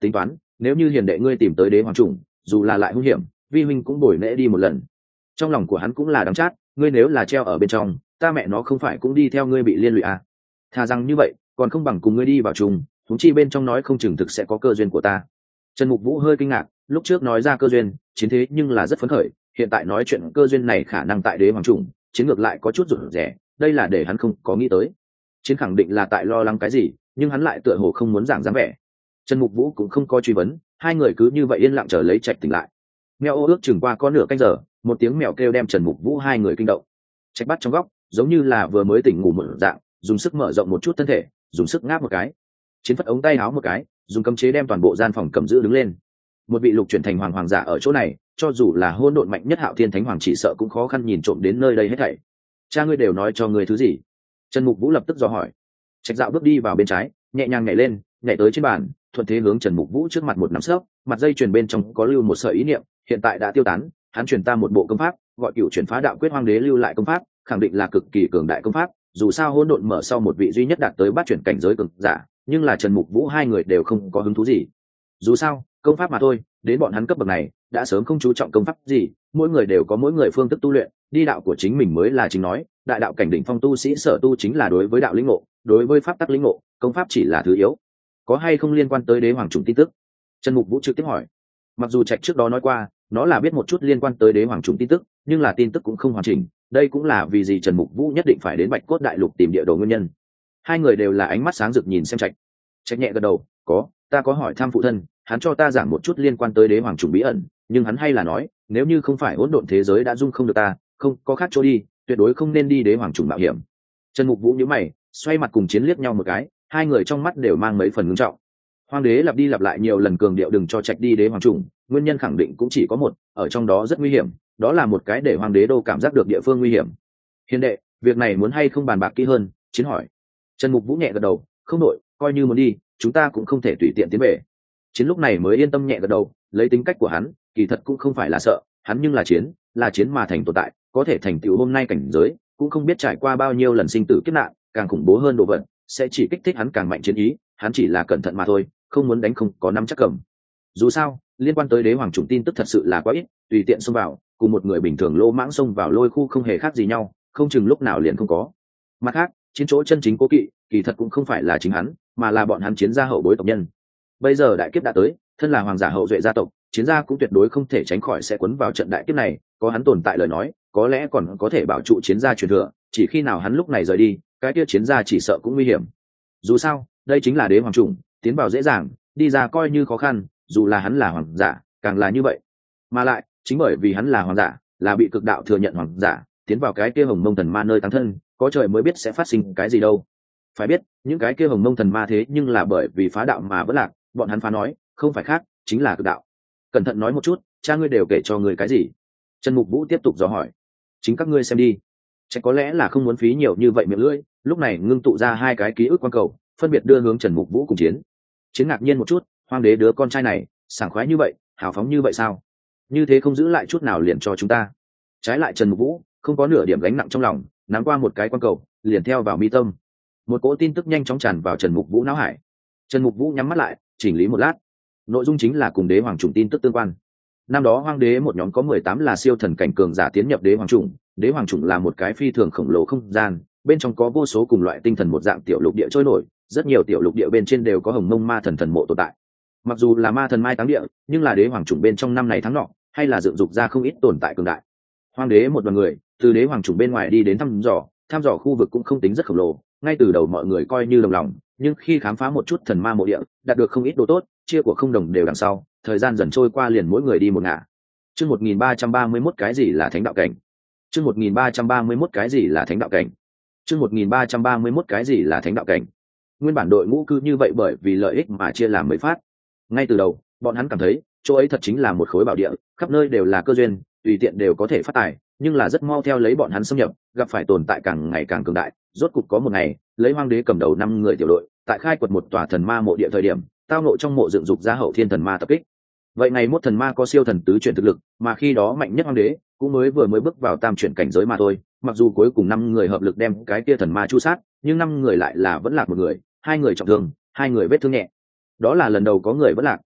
tính toán nếu như hiền đệ ngươi tìm tới đế hoàng trùng, dù là lại hung hiểm, vi huynh cũng bồi lễ đi một lần. Trong lòng của hắn cũng là đắng chát, ngươi nếu là treo ở bên trong, ta mẹ nó không phải cũng đi theo ngươi bị liên lụy à? Thà rằng như vậy còn không bằng cùng ngươi đi vào trùng, huống chi bên trong nói không chừng thực sẽ có cơ duyên của ta. Trần Mục Vũ hơi kinh ngạc, lúc trước nói ra cơ duyên chiến thế nhưng là rất phấn khởi, hiện tại nói chuyện cơ duyên này khả năng tại đế hoàng trùng, chiến ngược lại có chút rụt rè, đây là để hắn không có nghĩ tới. Chiến khẳng định là tại lo lắng cái gì, nhưng hắn lại tựa hồ không muốn giảng dáng vẻ. Trần Mục Vũ cũng không có truy vấn, hai người cứ như vậy yên lặng chờ lấy Trạch tỉnh lại. Mèo ô ước chừng qua có nửa canh giờ, một tiếng mèo kêu đem Trần Mục Vũ hai người kinh động. Trạch bắt trong góc, giống như là vừa mới tỉnh ngủ một dạng, dùng sức mở rộng một chút thân thể, dùng sức ngáp một cái. Chiến phất ống tay áo một cái, dùng cấm chế đem toàn bộ gian phòng cầm giữ đứng lên. Một vị lục chuyển thành hoàng hoàng giả ở chỗ này, cho dù là hôn độn mạnh nhất Hạo Thiên Thánh Hoàng chỉ sợ cũng khó khăn nhìn trộm đến nơi đây hết thảy. Cha ngươi đều nói cho ngươi thứ gì? Trần Mục Vũ lập tức dò hỏi. Trạch Dạo bước đi vào bên trái, nhẹ nhàng nhảy lên, nhảy tới trên bàn, thuận thế hướng Trần Mục Vũ trước mặt một nắm sấp, mặt dây chuyền bên trong có lưu một sợi ý niệm, hiện tại đã tiêu tán, hắn truyền ta một bộ công pháp, gọi Cửu Chuyển Phá Đạo Quyết, Hoàng đế lưu lại công pháp, khẳng định là cực kỳ cường đại công pháp, dù sao hỗn độn mở sau một vị duy nhất đạt tới bát chuyển cảnh giới cường giả, nhưng là Trần Mục Vũ hai người đều không có hứng thú gì. Dù sao, công pháp mà thôi, đến bọn hắn cấp bậc này, đã sớm không chú trọng công pháp gì, mỗi người đều có mỗi người phương thức tu luyện, đi đạo của chính mình mới là chính nói, đại đạo cảnh đỉnh phong tu sĩ sở tu chính là đối với đạo lĩnh ngộ, đối với pháp tắc lĩnh ngộ, công pháp chỉ là thứ yếu. Có hay không liên quan tới đế hoàng trùng tin tức? Trần Mục Vũ trực tiếp hỏi. Mặc dù Trạch trước đó nói qua, nó là biết một chút liên quan tới đế hoàng trùng tin tức, nhưng là tin tức cũng không hoàn chỉnh, đây cũng là vì gì Trần Mục Vũ nhất định phải đến Bạch Cốt Đại Lục tìm địa đồ nguyên nhân. Hai người đều là ánh mắt sáng rực nhìn xem Trạch. Trạch nhẹ gật đầu, có, ta có hỏi thăm phụ thân, hắn cho ta giảng một chút liên quan tới đế hoàng trùng bí ẩn, nhưng hắn hay là nói, nếu như không phải hỗn độn thế giới đã dung không được ta, không có khác chỗ đi, tuyệt đối không nên đi đế hoàng trùng mạo hiểm. Trần Mục Vũ nhíu mày, xoay mặt cùng Chiến liếc nhau một cái, hai người trong mắt đều mang mấy phần ngưng trọng. Hoàng đế lặp đi lặp lại nhiều lần cường điệu đừng cho Trạch đi đế hoàng trùng, nguyên nhân khẳng định cũng chỉ có một, ở trong đó rất nguy hiểm, đó là một cái để hoàng đế đô cảm giác được địa phương nguy hiểm. Hiền đệ, việc này muốn hay không bàn bạc kỹ hơn? Chiến hỏi. Trần Mục Vũ nhẹ gật đầu, không đội, coi như muốn đi, chúng ta cũng không thể tùy tiện tiến về. Chiến lúc này mới yên tâm nhẹ gật đầu, lấy tính cách của hắn, kỳ thật cũng không phải là sợ, hắn nhưng là chiến, là chiến mà thành tồn tại, có thể thành tựu hôm nay cảnh giới, cũng không biết trải qua bao nhiêu lần sinh tử kiếp nạn, càng khủng bố hơn đồ vật, sẽ chỉ kích thích hắn càng mạnh chiến ý, hắn chỉ là cẩn thận mà thôi, không muốn đánh không có nắm chắc cầm. Dù sao, liên quan tới đế hoàng trùng tin tức thật sự là quá ít, tùy tiện xông vào, cùng một người bình thường lô mãng xông vào lôi khu không hề khác gì nhau, không chừng lúc nào liền không có. Mặt khác, chiến chỗ chân chính cố kỵ, kỳ thật cũng không phải là chính hắn, mà là bọn hắn chiến gia hậu bối tộc nhân. Bây giờ đại kiếp đã tới, thân là hoàng giả hậu duệ gia tộc, chiến gia cũng tuyệt đối không thể tránh khỏi sẽ cuốn vào trận đại kiếp này, có hắn tồn tại lời nói, có lẽ còn có thể bảo trụ chiến gia truyền thừa, chỉ khi nào hắn lúc này rời đi, cái kia chiến gia chỉ sợ cũng nguy hiểm. Dù sao, đây chính là đế hoàng trùng, tiến vào dễ dàng, đi ra coi như khó khăn, dù là hắn là hoàng giả, càng là như vậy. Mà lại, chính bởi vì hắn là hoàng giả, là bị cực đạo thừa nhận hoàng giả, tiến vào cái kia hồng mông thần ma nơi tăng thân, có trời mới biết sẽ phát sinh cái gì đâu. Phải biết, những cái kia hồng mông thần ma thế nhưng là bởi vì phá đạo mà vẫn lạc, bọn hắn phá nói, không phải khác, chính là cực đạo. Cẩn thận nói một chút, cha ngươi đều kể cho ngươi cái gì? Trần Mục Vũ tiếp tục dò hỏi. Chính các ngươi xem đi. Chắc có lẽ là không muốn phí nhiều như vậy miệng lưỡi, lúc này ngưng tụ ra hai cái ký ức quan cầu, phân biệt đưa hướng Trần Mục Vũ cùng Chiến. Chiến ngạc nhiên một chút, hoàng đế đứa con trai này, sảng khoái như vậy, hào phóng như vậy sao? Như thế không giữ lại chút nào liền cho chúng ta. Trái lại Trần Mục Vũ, không có nửa điểm gánh nặng trong lòng, nắm qua một cái quan cầu, liền theo vào mi tâm. Một cỗ tin tức nhanh chóng tràn vào Trần Mục Vũ não hải. Trần Mục Vũ nhắm mắt lại, chỉnh lý một lát. Nội dung chính là cùng đế hoàng trùng tin tức tương quan. Năm đó hoàng đế một nhóm có mười tám là siêu thần cảnh cường giả tiến nhập đế hoàng trùng, đế hoàng trùng là một cái phi thường khổng lồ không gian, bên trong có vô số cùng loại tinh thần một dạng tiểu lục địa trôi nổi, rất nhiều tiểu lục địa bên trên đều có hồng mông ma thần thần mộ tồn tại. Mặc dù là ma thần mai táng địa, nhưng là đế hoàng trùng bên trong năm này tháng nọ, hay là dựng dục ra không ít tồn tại cường đại. Hoàng đế một đoàn người từ đế hoàng trùng bên ngoài đi đến thăm dò, thăm dò khu vực cũng không tính rất khổng lồ, ngay từ đầu mọi người coi như đồng lòng, nhưng khi khám phá một chút thần ma mộ địa, đạt được không ít đồ tốt, chia của không đồng đều đằng sau, thời gian dần trôi qua liền mỗi người đi một ngả. Chương một nghìn ba trăm ba mươi mốt cái gì là thánh đạo cảnh? Chương một nghìn ba trăm ba mươi mốt cái gì là thánh đạo cảnh? Chương một nghìn ba trăm ba mươi mốt cái gì là thánh đạo cảnh? Nguyên bản đội ngũ cứ như vậy bởi vì lợi ích mà chia làm mấy phát. Ngay từ đầu, bọn hắn cảm thấy, chỗ ấy thật chính là một khối bảo địa, khắp nơi đều là cơ duyên, tùy tiện đều có thể phát tài, nhưng là rất mau theo lấy bọn hắn xâm nhập, gặp phải tồn tại càng ngày càng cường đại, rốt cục có một ngày, lấy hoàng đế cầm đầu năm người tiểu đội, tại khai quật một tòa thần ma mộ địa thời điểm, tao ngộ trong mộ dựng dục ra hậu thiên thần ma tập kích. Vậy ngày mốt thần ma có siêu thần tứ chuyển thực lực, mà khi đó mạnh nhất hoàng đế cũng mới vừa mới bước vào tam chuyển cảnh giới mà thôi, mặc dù cuối cùng năm người hợp lực đem cái kia thần ma chu sát, nhưng năm người lại là vẫn lạc một người, hai người trọng thương, hai người vết thương nhẹ. Đó là lần đầu có người vẫn lạc,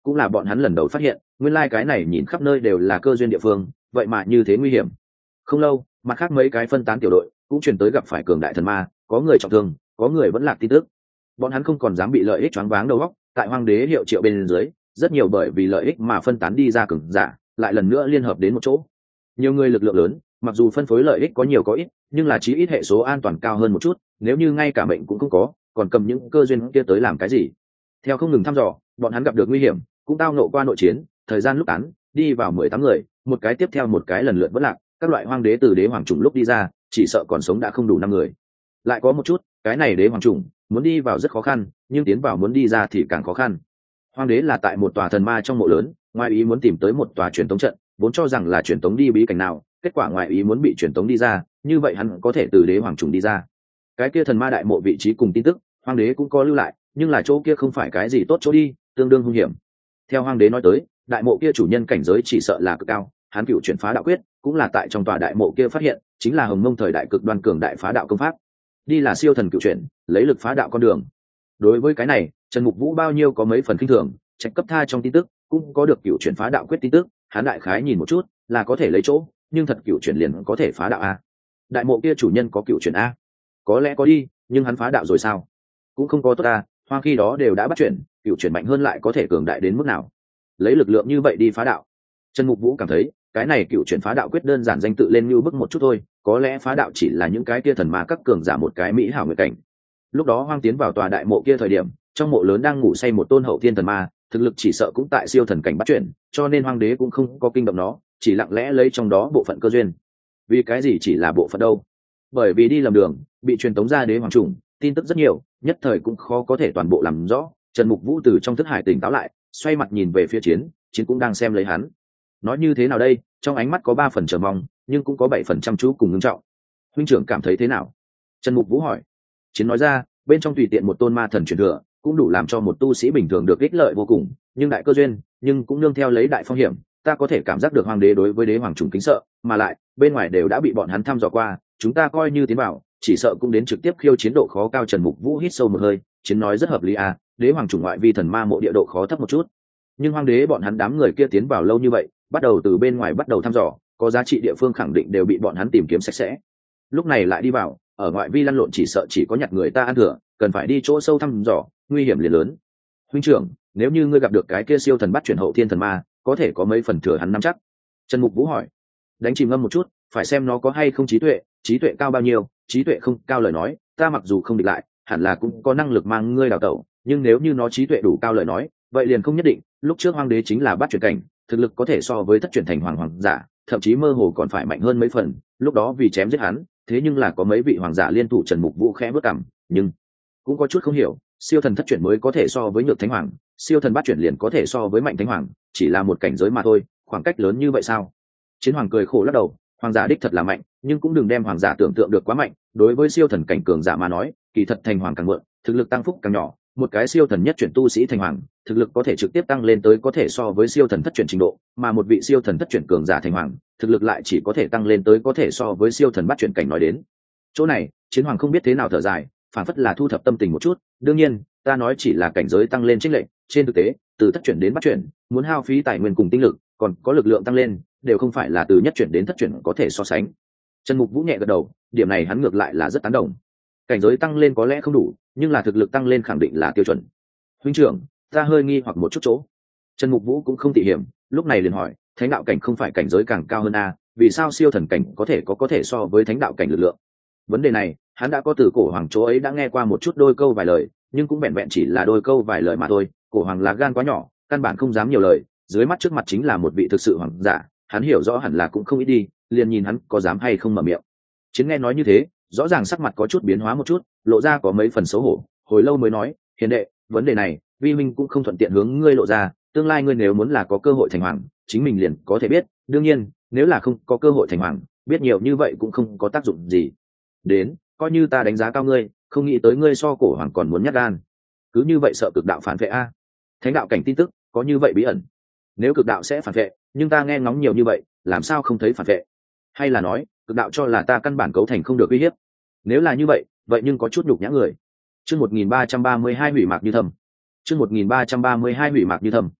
cũng là bọn hắn lần đầu phát hiện nguyên lai cái này nhìn khắp nơi đều là cơ duyên địa phương, vậy mà như thế nguy hiểm. Không lâu, mặt khác mấy cái phân tán tiểu đội cũng truyền tới gặp phải cường đại thần ma, có người trọng thương, có người vẫn lạc tin tức. Bọn hắn không còn dám bị lợi ích choáng váng đầu óc, tại Hoàng đế hiệu triệu bên dưới, rất nhiều bởi vì lợi ích mà phân tán đi ra cường giả, lại lần nữa liên hợp đến một chỗ. Nhiều người lực lượng lớn, mặc dù phân phối lợi ích có nhiều có ít, nhưng là chí ít hệ số an toàn cao hơn một chút, nếu như ngay cả mệnh cũng không có, còn cầm những cơ duyên kia tới làm cái gì? Theo không ngừng thăm dò, bọn hắn gặp được nguy hiểm, cũng tao nộ qua nội chiến, thời gian lúc tán, đi vào mười tám người, một cái tiếp theo một cái lần lượt vỡ lạc, các loại hoang đế từ đế hoàng trùng lúc đi ra, chỉ sợ còn sống đã không đủ năm người. Lại có một chút, cái này đế hoàng trùng muốn đi vào rất khó khăn, nhưng tiến vào muốn đi ra thì càng khó khăn. Hoang đế là tại một tòa thần ma trong mộ lớn, ngoài ý muốn tìm tới một tòa truyền tống trận, vốn cho rằng là truyền tống đi bí cảnh nào, kết quả ngoài ý muốn bị truyền tống đi ra, như vậy hắn có thể từ đế hoàng trùng đi ra. Cái kia thần ma đại mộ vị trí cùng tin tức, Hoàng đế cũng có lưu lại, nhưng là chỗ kia không phải cái gì tốt chỗ đi, tương đương hung hiểm. Theo Hoàng đế nói tới, đại mộ kia chủ nhân cảnh giới chỉ sợ là cực cao, hắn cựu chuyển phá đạo quyết, cũng là tại trong tòa đại mộ kia phát hiện, chính là Hồng Mông thời đại cực đoan cường đại phá đạo công pháp. Đi là siêu thần cựu chuyển, lấy lực phá đạo con đường. Đối với cái này, Trần Mục Vũ bao nhiêu có mấy phần kinh thường, trạch cấp tha trong tin tức cũng có được cựu chuyển phá đạo quyết tin tức, hắn đại khái nhìn một chút, là có thể lấy chỗ, nhưng thật cựu chuyển liền có thể phá đạo a? Đại mộ kia chủ nhân có cựu chuyển a? Có lẽ có đi, nhưng hắn phá đạo rồi sao? Cũng không có tốt a, Hoa khi đó đều đã bắt chuyển, cựu chuyển mạnh hơn lại có thể cường đại đến mức nào? Lấy lực lượng như vậy đi phá đạo. Trần Mục Vũ cảm thấy, cái này cựu chuyển phá đạo quyết đơn giản danh tự lên như bức một chút thôi, có lẽ phá đạo chỉ là những cái kia thần ma các cường giả một cái mỹ hảo nguyện cảnh. Lúc đó Hoang tiến vào tòa đại mộ kia thời điểm, trong mộ lớn đang ngủ say một tôn hậu thiên thần ma, thực lực chỉ sợ cũng tại siêu thần cảnh bắt chuyển, cho nên Hoàng đế cũng không có kinh động nó, chỉ lặng lẽ lấy trong đó bộ phận cơ duyên. Vì cái gì chỉ là bộ phận đâu? Bởi vì đi lầm đường, bị truyền tống ra đế hoàng trùng, tin tức rất nhiều, nhất thời cũng khó có thể toàn bộ làm rõ. Trần Mục Vũ từ trong thức hải tỉnh táo lại, xoay mặt nhìn về phía Chiến, Chiến cũng đang xem lấy hắn. Nói như thế nào đây? Trong ánh mắt có ba phần chờ mong, nhưng cũng có bảy phần chăm chú cùng ngưng trọng. Huynh trưởng cảm thấy thế nào? Trần Mục Vũ hỏi. Chiến nói ra, bên trong tùy tiện một tôn ma thần truyền thừa, cũng đủ làm cho một tu sĩ bình thường được ích lợi vô cùng, nhưng đại cơ duyên, nhưng cũng nương theo lấy đại phong hiểm. Ta có thể cảm giác được Hoàng đế đối với đế hoàng trùng kính sợ, mà lại bên ngoài đều đã bị bọn hắn thăm dò qua, chúng ta coi như tiến vào, chỉ sợ cũng đến trực tiếp khiêu chiến độ khó cao. Trần Mục Vũ hít sâu một hơi, Chiến nói rất hợp lý à, đế hoàng trùng ngoại vi thần ma mộ địa độ khó thấp một chút, nhưng Hoàng đế bọn hắn đám người kia tiến vào lâu như vậy, bắt đầu từ bên ngoài bắt đầu thăm dò, có giá trị địa phương khẳng định đều bị bọn hắn tìm kiếm sạch sẽ. Lúc này lại đi vào, ở ngoại vi lăn lộn chỉ sợ chỉ có nhặt người ta ăn thừa, cần phải đi chỗ sâu thăm dò, nguy hiểm liền lớn. Huynh trưởng, nếu như ngươi gặp được cái kia siêu thần bắt chuyển hậu thiên thần ma, có thể có mấy phần thừa hắn nắm chắc? Trần Mục Vũ hỏi. Đánh chìm ngâm một chút, phải xem nó có hay không trí tuệ, trí tuệ cao bao nhiêu, trí tuệ không cao lời nói, ta mặc dù không địch lại, hẳn là cũng có năng lực mang ngươi đào tẩu, nhưng nếu như nó trí tuệ đủ cao lời nói, vậy liền không nhất định. Lúc trước Hoàng đế chính là bắt chuyển cảnh, thực lực có thể so với thất chuyển thành hoàng hoàng giả, thậm chí mơ hồ còn phải mạnh hơn mấy phần. Lúc đó vì chém giết hắn, thế nhưng là có mấy vị hoàng giả liên thủ. Trần Mục Vũ khẽ bước cằm, nhưng cũng có chút không hiểu, siêu thần thất chuyển mới có thể so với nhược thánh hoàng, siêu thần bát chuyển liền có thể so với mạnh thánh hoàng, chỉ là một cảnh giới mà thôi, khoảng cách lớn như vậy sao? Chiến hoàng cười khổ lắc đầu, hoàng giả đích thật là mạnh, nhưng cũng đừng đem hoàng giả tưởng tượng được quá mạnh. Đối với siêu thần cảnh cường giả mà nói, kỳ thật thành hoàng càng mượn, thực lực tăng phúc càng nhỏ. Một cái siêu thần nhất chuyển tu sĩ thành hoàng, thực lực có thể trực tiếp tăng lên tới có thể so với siêu thần thất chuyển trình độ, mà một vị siêu thần thất chuyển cường giả thành hoàng, thực lực lại chỉ có thể tăng lên tới có thể so với siêu thần bát chuyển cảnh. Nói đến chỗ này, Chiến hoàng không biết thế nào thở dài, phản phất là thu thập tâm tình một chút. Đương nhiên, ta nói chỉ là cảnh giới tăng lên chênh lệch, trên thực tế, từ thất chuyển đến bát chuyển, muốn hao phí tài nguyên cùng tinh lực, còn có lực lượng tăng lên, đều không phải là từ nhất chuyển đến thất chuyển có thể so sánh. Trần Mục Vũ nhẹ gật đầu, điểm này hắn ngược lại là rất tán đồng. Cảnh giới tăng lên có lẽ không đủ, nhưng là thực lực tăng lên khẳng định là tiêu chuẩn. Huynh trưởng, ta hơi nghi hoặc một chút chỗ. Trần Mục Vũ cũng không tỉ hiểm, lúc này liền hỏi, thánh đạo cảnh không phải cảnh giới càng cao hơn a, vì sao siêu thần cảnh có thể có có thể so với thánh đạo cảnh lực lượng? Vấn đề này, hắn đã có từ cổ hoàng chỗ ấy đã nghe qua một chút đôi câu vài lời, nhưng cũng vẹn vẹn chỉ là đôi câu vài lời mà thôi. Cổ hoàng là gan quá nhỏ, căn bản không dám nhiều lời, dưới mắt trước mặt chính là một vị thực sự hoàng giả, hắn hiểu rõ hẳn là cũng không ít đi, liền nhìn hắn có dám hay không mở miệng. Chiến nghe nói như thế, rõ ràng sắc mặt có chút biến hóa một chút, lộ ra có mấy phần xấu hổ, hồi lâu mới nói, hiền đệ, vấn đề này vi minh cũng không thuận tiện hướng ngươi lộ ra, tương lai ngươi nếu muốn là có cơ hội thành hoàng, chính mình liền có thể biết, đương nhiên nếu là không có cơ hội thành hoàng, biết nhiều như vậy cũng không có tác dụng gì. Đến, coi như ta đánh giá cao ngươi, không nghĩ tới ngươi so cổ hoàng còn muốn nhát gan, cứ như vậy sợ cực đạo phản vệ a? Thánh đạo cảnh tin tức có như vậy bí ẩn? Nếu cực đạo sẽ phản vệ, nhưng ta nghe ngóng nhiều như vậy, làm sao không thấy phản vệ? Hay là nói cực đạo cho là ta căn bản cấu thành không được uy hiếp? Nếu là như vậy, vậy nhưng có chút nhục nhã người. Chương một nghìn ba trăm ba mươi hai hủy mạc như thầm. Chương một nghìn ba trăm ba mươi hai hủy mạc như thầm.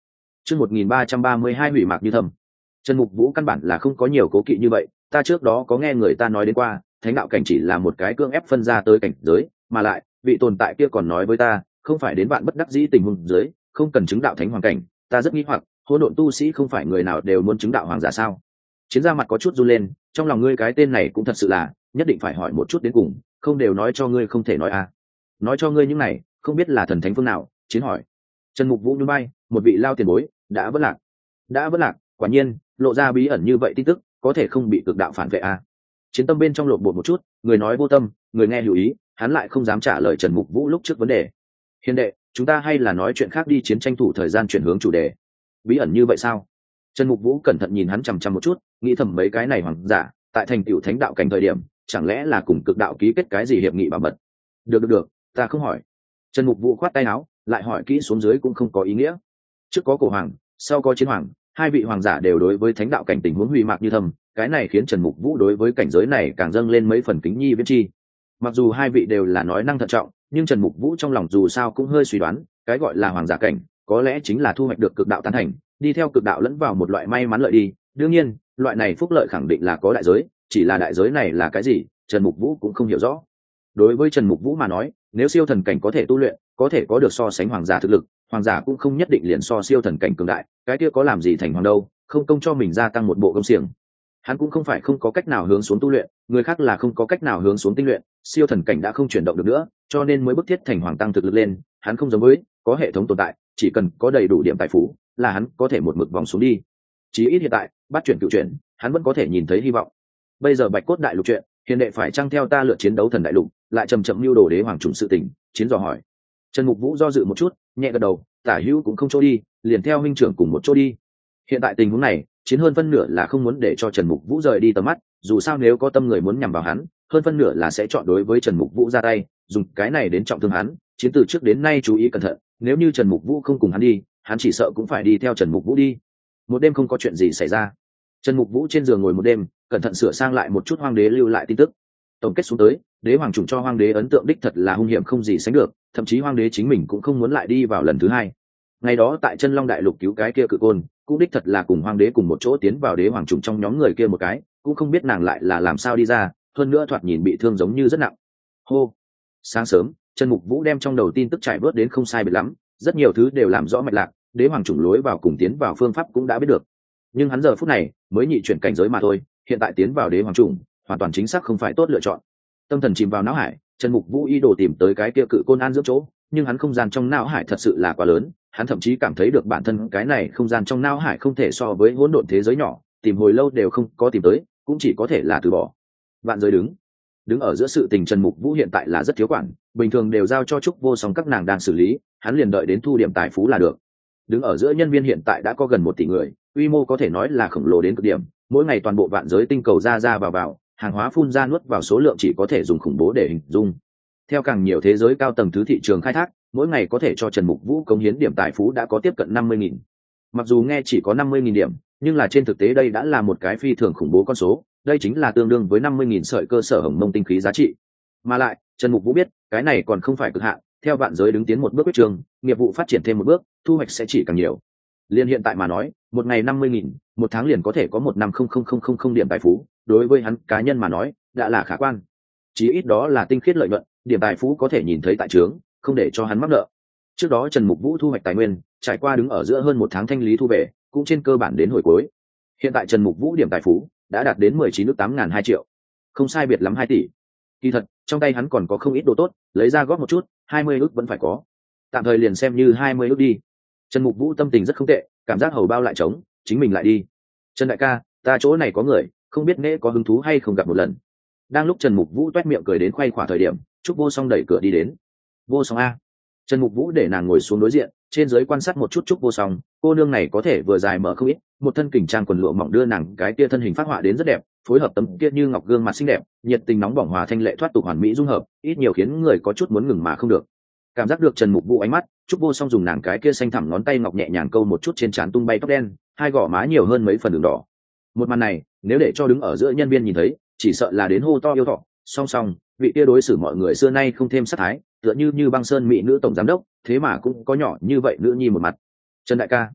chương một nghìn ba trăm ba mươi hai hủy mạc như thầm. Trần Mục Vũ căn bản là không có nhiều cố kỵ như vậy, ta trước đó có nghe người ta nói đến qua, thánh đạo cảnh chỉ là một cái cưỡng ép phân ra tới cảnh giới, mà lại vị tồn tại kia còn nói với ta, không phải đến bạn bất đắc dĩ tình huống dưới, không cần chứng đạo thánh hoàng cảnh. Ta rất nghi hoặc, hỗn độn tu sĩ không phải người nào đều muốn chứng đạo hoàng giả sao? Chiến Gia mặt có chút run lên, trong lòng ngươi cái tên này cũng thật sự là, nhất định phải hỏi một chút đến cùng, không đều nói cho ngươi không thể nói à? Nói cho ngươi những này, không biết là thần thánh phương nào? Chiến hỏi. Trần Mục Vũ nhún vai, một vị lao tiền bối, đã vất lạc, đã vất lạc, quả nhiên, lộ ra bí ẩn như vậy tin tức, có thể không bị cực đạo phản vệ à? Chiến Tâm bên trong lột bột một chút, người nói vô tâm, người nghe hữu ý, hắn lại không dám trả lời Trần Mục Vũ lúc trước vấn đề. Hiền đệ, chúng ta hay là nói chuyện khác đi, chiến tranh thủ thời gian chuyển hướng chủ đề. Bí ẩn như vậy sao? Trần Mục Vũ cẩn thận nhìn hắn chằm chằm một chút, nghĩ thầm mấy cái này hoàng giả, tại thành tựu thánh đạo cảnh thời điểm, chẳng lẽ là cùng cực đạo ký kết cái gì hiệp nghị bảo mật? Được được được, ta không hỏi. Trần Mục Vũ khoát tay áo, lại hỏi kỹ xuống dưới cũng không có ý nghĩa. Trước có cổ hoàng, sau có chiến hoàng, hai vị hoàng giả đều đối với thánh đạo cảnh tình huống hủy mạc như thầm, cái này khiến Trần Mục Vũ đối với cảnh giới này càng dâng lên mấy phần kính nhi viễn chi. Mặc dù hai vị đều là nói năng thận trọng, nhưng Trần Mục Vũ trong lòng dù sao cũng hơi suy đoán, cái gọi là hoàng giả cảnh, có lẽ chính là thu hoạch được cực đạo tán thành, đi theo cực đạo lẫn vào một loại may mắn lợi đi. Đương nhiên, loại này phúc lợi khẳng định là có đại giới, chỉ là đại giới này là cái gì, Trần Mục Vũ cũng không hiểu rõ. Đối với Trần Mục Vũ mà nói, nếu siêu thần cảnh có thể tu luyện, có thể có được so sánh hoàng giả thực lực, hoàng giả cũng không nhất định liền so siêu thần cảnh cường đại, cái kia có làm gì thành hoàng đâu, không công cho mình gia tăng một bộ công xiềng. Hắn cũng không phải không có cách nào hướng xuống tu luyện, người khác là không có cách nào hướng xuống tinh luyện, siêu thần cảnh đã không chuyển động được nữa, cho nên mới bức thiết thành hoàng tăng thực lực lên. Hắn không giống với có hệ thống tồn tại, chỉ cần có đầy đủ điểm tài phú là hắn có thể một mực vòng xuống đi. Chí ít hiện tại bắt chuyển cựu chuyển, hắn vẫn có thể nhìn thấy hy vọng. Bây giờ Bạch Cốt đại lục chuyện, hiền đệ phải chăng theo ta lựa chiến đấu thần đại lục, lại chậm chậm lưu đồ đế hoàng trùng sự tình? Chiến dò hỏi. Trần Mục Vũ do dự một chút, nhẹ gật đầu, tả hữu cũng không chỗ đi, liền theo huynh trưởng cùng một chỗ đi. Hiện tại tình huống này, chiến hơn phân nửa là không muốn để cho Trần Mục Vũ rời đi tầm mắt, dù sao nếu có tâm người muốn nhằm vào hắn, hơn phân nửa là sẽ chọn đối với Trần Mục Vũ ra tay, dùng cái này đến trọng thương hắn. Chiến từ trước đến nay chú ý cẩn thận, nếu như Trần Mục Vũ không cùng hắn đi, hắn chỉ sợ cũng phải đi theo Trần Mục Vũ đi. Một đêm không có chuyện gì xảy ra, Trần Mục Vũ trên giường ngồi một đêm, cẩn thận sửa sang lại một chút Hoang Đế lưu lại tin tức. Tổng kết xuống tới, đế hoàng trùng cho Hoang Đế ấn tượng đích thật là hung hiểm không gì sánh được, thậm chí Hoang Đế chính mình cũng không muốn lại đi vào lần thứ hai. Ngày đó tại Chân Long đại lục cứu cái kia cự côn, cũng đích thật là cùng Hoang Đế cùng một chỗ tiến vào đế hoàng trùng trong nhóm người kia một cái, cũng không biết nàng lại là làm sao đi ra, hơn nữa thoạt nhìn bị thương giống như rất nặng. Hô. Sáng sớm, Trần Mục Vũ đem trong đầu tin tức trải bớt đến không sai biệt lắm, rất nhiều thứ đều làm rõ mạch lạc, đế hoàng trùng lối vào cùng tiến vào phương pháp cũng đã biết được. Nhưng hắn giờ phút này mới nhị chuyển cảnh giới mà thôi, hiện tại tiến vào đế hoàng trùng, hoàn toàn chính xác không phải tốt lựa chọn. Tâm thần chìm vào não hải, Trần Mục Vũ ý đồ tìm tới cái kia cự côn an dưỡng chỗ, nhưng hắn không gian trong não hải thật sự là quá lớn, hắn thậm chí cảm thấy được bản thân cái này không gian trong não hải không thể so với hỗn độn thế giới nhỏ, tìm hồi lâu đều không có tìm tới, cũng chỉ có thể là từ bỏ. Vạn giới đứng đứng ở giữa sự tình, Trần Mục Vũ hiện tại là rất thiếu quản, bình thường đều giao cho Trúc Vô Song các nàng đang xử lý, hắn liền đợi đến thu điểm tài phú là được. Đứng ở giữa nhân viên hiện tại đã có gần một tỷ người, quy mô có thể nói là khổng lồ đến cực điểm, mỗi ngày toàn bộ vạn giới tinh cầu ra ra vào vào, hàng hóa phun ra nuốt vào số lượng chỉ có thể dùng khủng bố để hình dung. Theo càng nhiều thế giới cao tầng thứ thị trường khai thác, mỗi ngày có thể cho Trần Mục Vũ cống hiến điểm tài phú đã có tiếp cận năm mươi nghìn. Mặc dù nghe chỉ có năm mươi nghìn điểm, nhưng là trên thực tế đây đã là một cái phi thường khủng bố con số, đây chính là tương đương với năm mươi nghìn sợi cơ sở hồng mông tinh khí giá trị. Mà lại, Trần Mục Vũ biết, cái này còn không phải cực hạn, theo vạn giới đứng tiến một bước quyết trường, nghiệp vụ phát triển thêm một bước, thu hoạch sẽ chỉ càng nhiều. Liên hiện tại mà nói, một ngày năm mươi nghìn, một tháng liền có thể có một năm không không không không không điểm tài phú, đối với hắn cá nhân mà nói, đã là khả quan. Chí ít đó là tinh khiết lợi nhuận, điểm tài phú có thể nhìn thấy tại trướng, không để cho hắn mắc nợ. Trước đó Trần Mục Vũ thu hoạch tài nguyên, trải qua đứng ở giữa hơn một tháng thanh lý thu về, cũng trên cơ bản đến hồi cuối. Hiện tại Trần Mục Vũ điểm tài phú đã đạt đến mười chín ước tám ngàn hai triệu, không sai biệt lắm hai tỷ. Kỳ thật, trong tay hắn còn có không ít đồ tốt, lấy ra góp một chút, hai mươi ước vẫn phải có. Tạm thời liền xem như hai mươi ước đi. Trần Mục Vũ tâm tình rất không tệ, cảm giác hầu bao lại trống, chính mình lại đi. Trần đại ca, ta chỗ này có người, không biết nễ có hứng thú hay không gặp một lần. Đang lúc Trần Mục Vũ toét miệng cười đến khoe khỏa thời điểm, Trúc Vô Song đẩy cửa đi đến. Vô Song a. Trần Mục Vũ để nàng ngồi xuống đối diện, trên dưới quan sát một chút Trúc Vô Song, cô nương này có thể vừa dài mở không ít, một thân kình trang quần lụa mỏng đưa nàng cái kia thân hình phát họa đến rất đẹp, phối hợp tấm kia như ngọc gương mặt xinh đẹp, nhiệt tình nóng bỏng hòa thanh lệ thoát tục hoàn mỹ dung hợp, ít nhiều khiến người có chút muốn ngừng mà không được. Cảm giác được Trần Mục Vũ ánh mắt, Trúc Vô Song dùng nàng cái kia xanh thẳm ngón tay ngọc nhẹ nhàng câu một chút trên trán tung bay tóc đen, hai gò má nhiều hơn mấy phần đường đỏ. Một màn này, nếu để cho đứng ở giữa nhân viên nhìn thấy, chỉ sợ là đến hô to yêu thọ. Song song, vị kia đối xử mọi người xưa nay không thêm sát thái, tựa như như băng sơn mỹ nữ tổng giám đốc, thế mà cũng có nhỏ như vậy nữ nhi một mặt. Trần đại ca,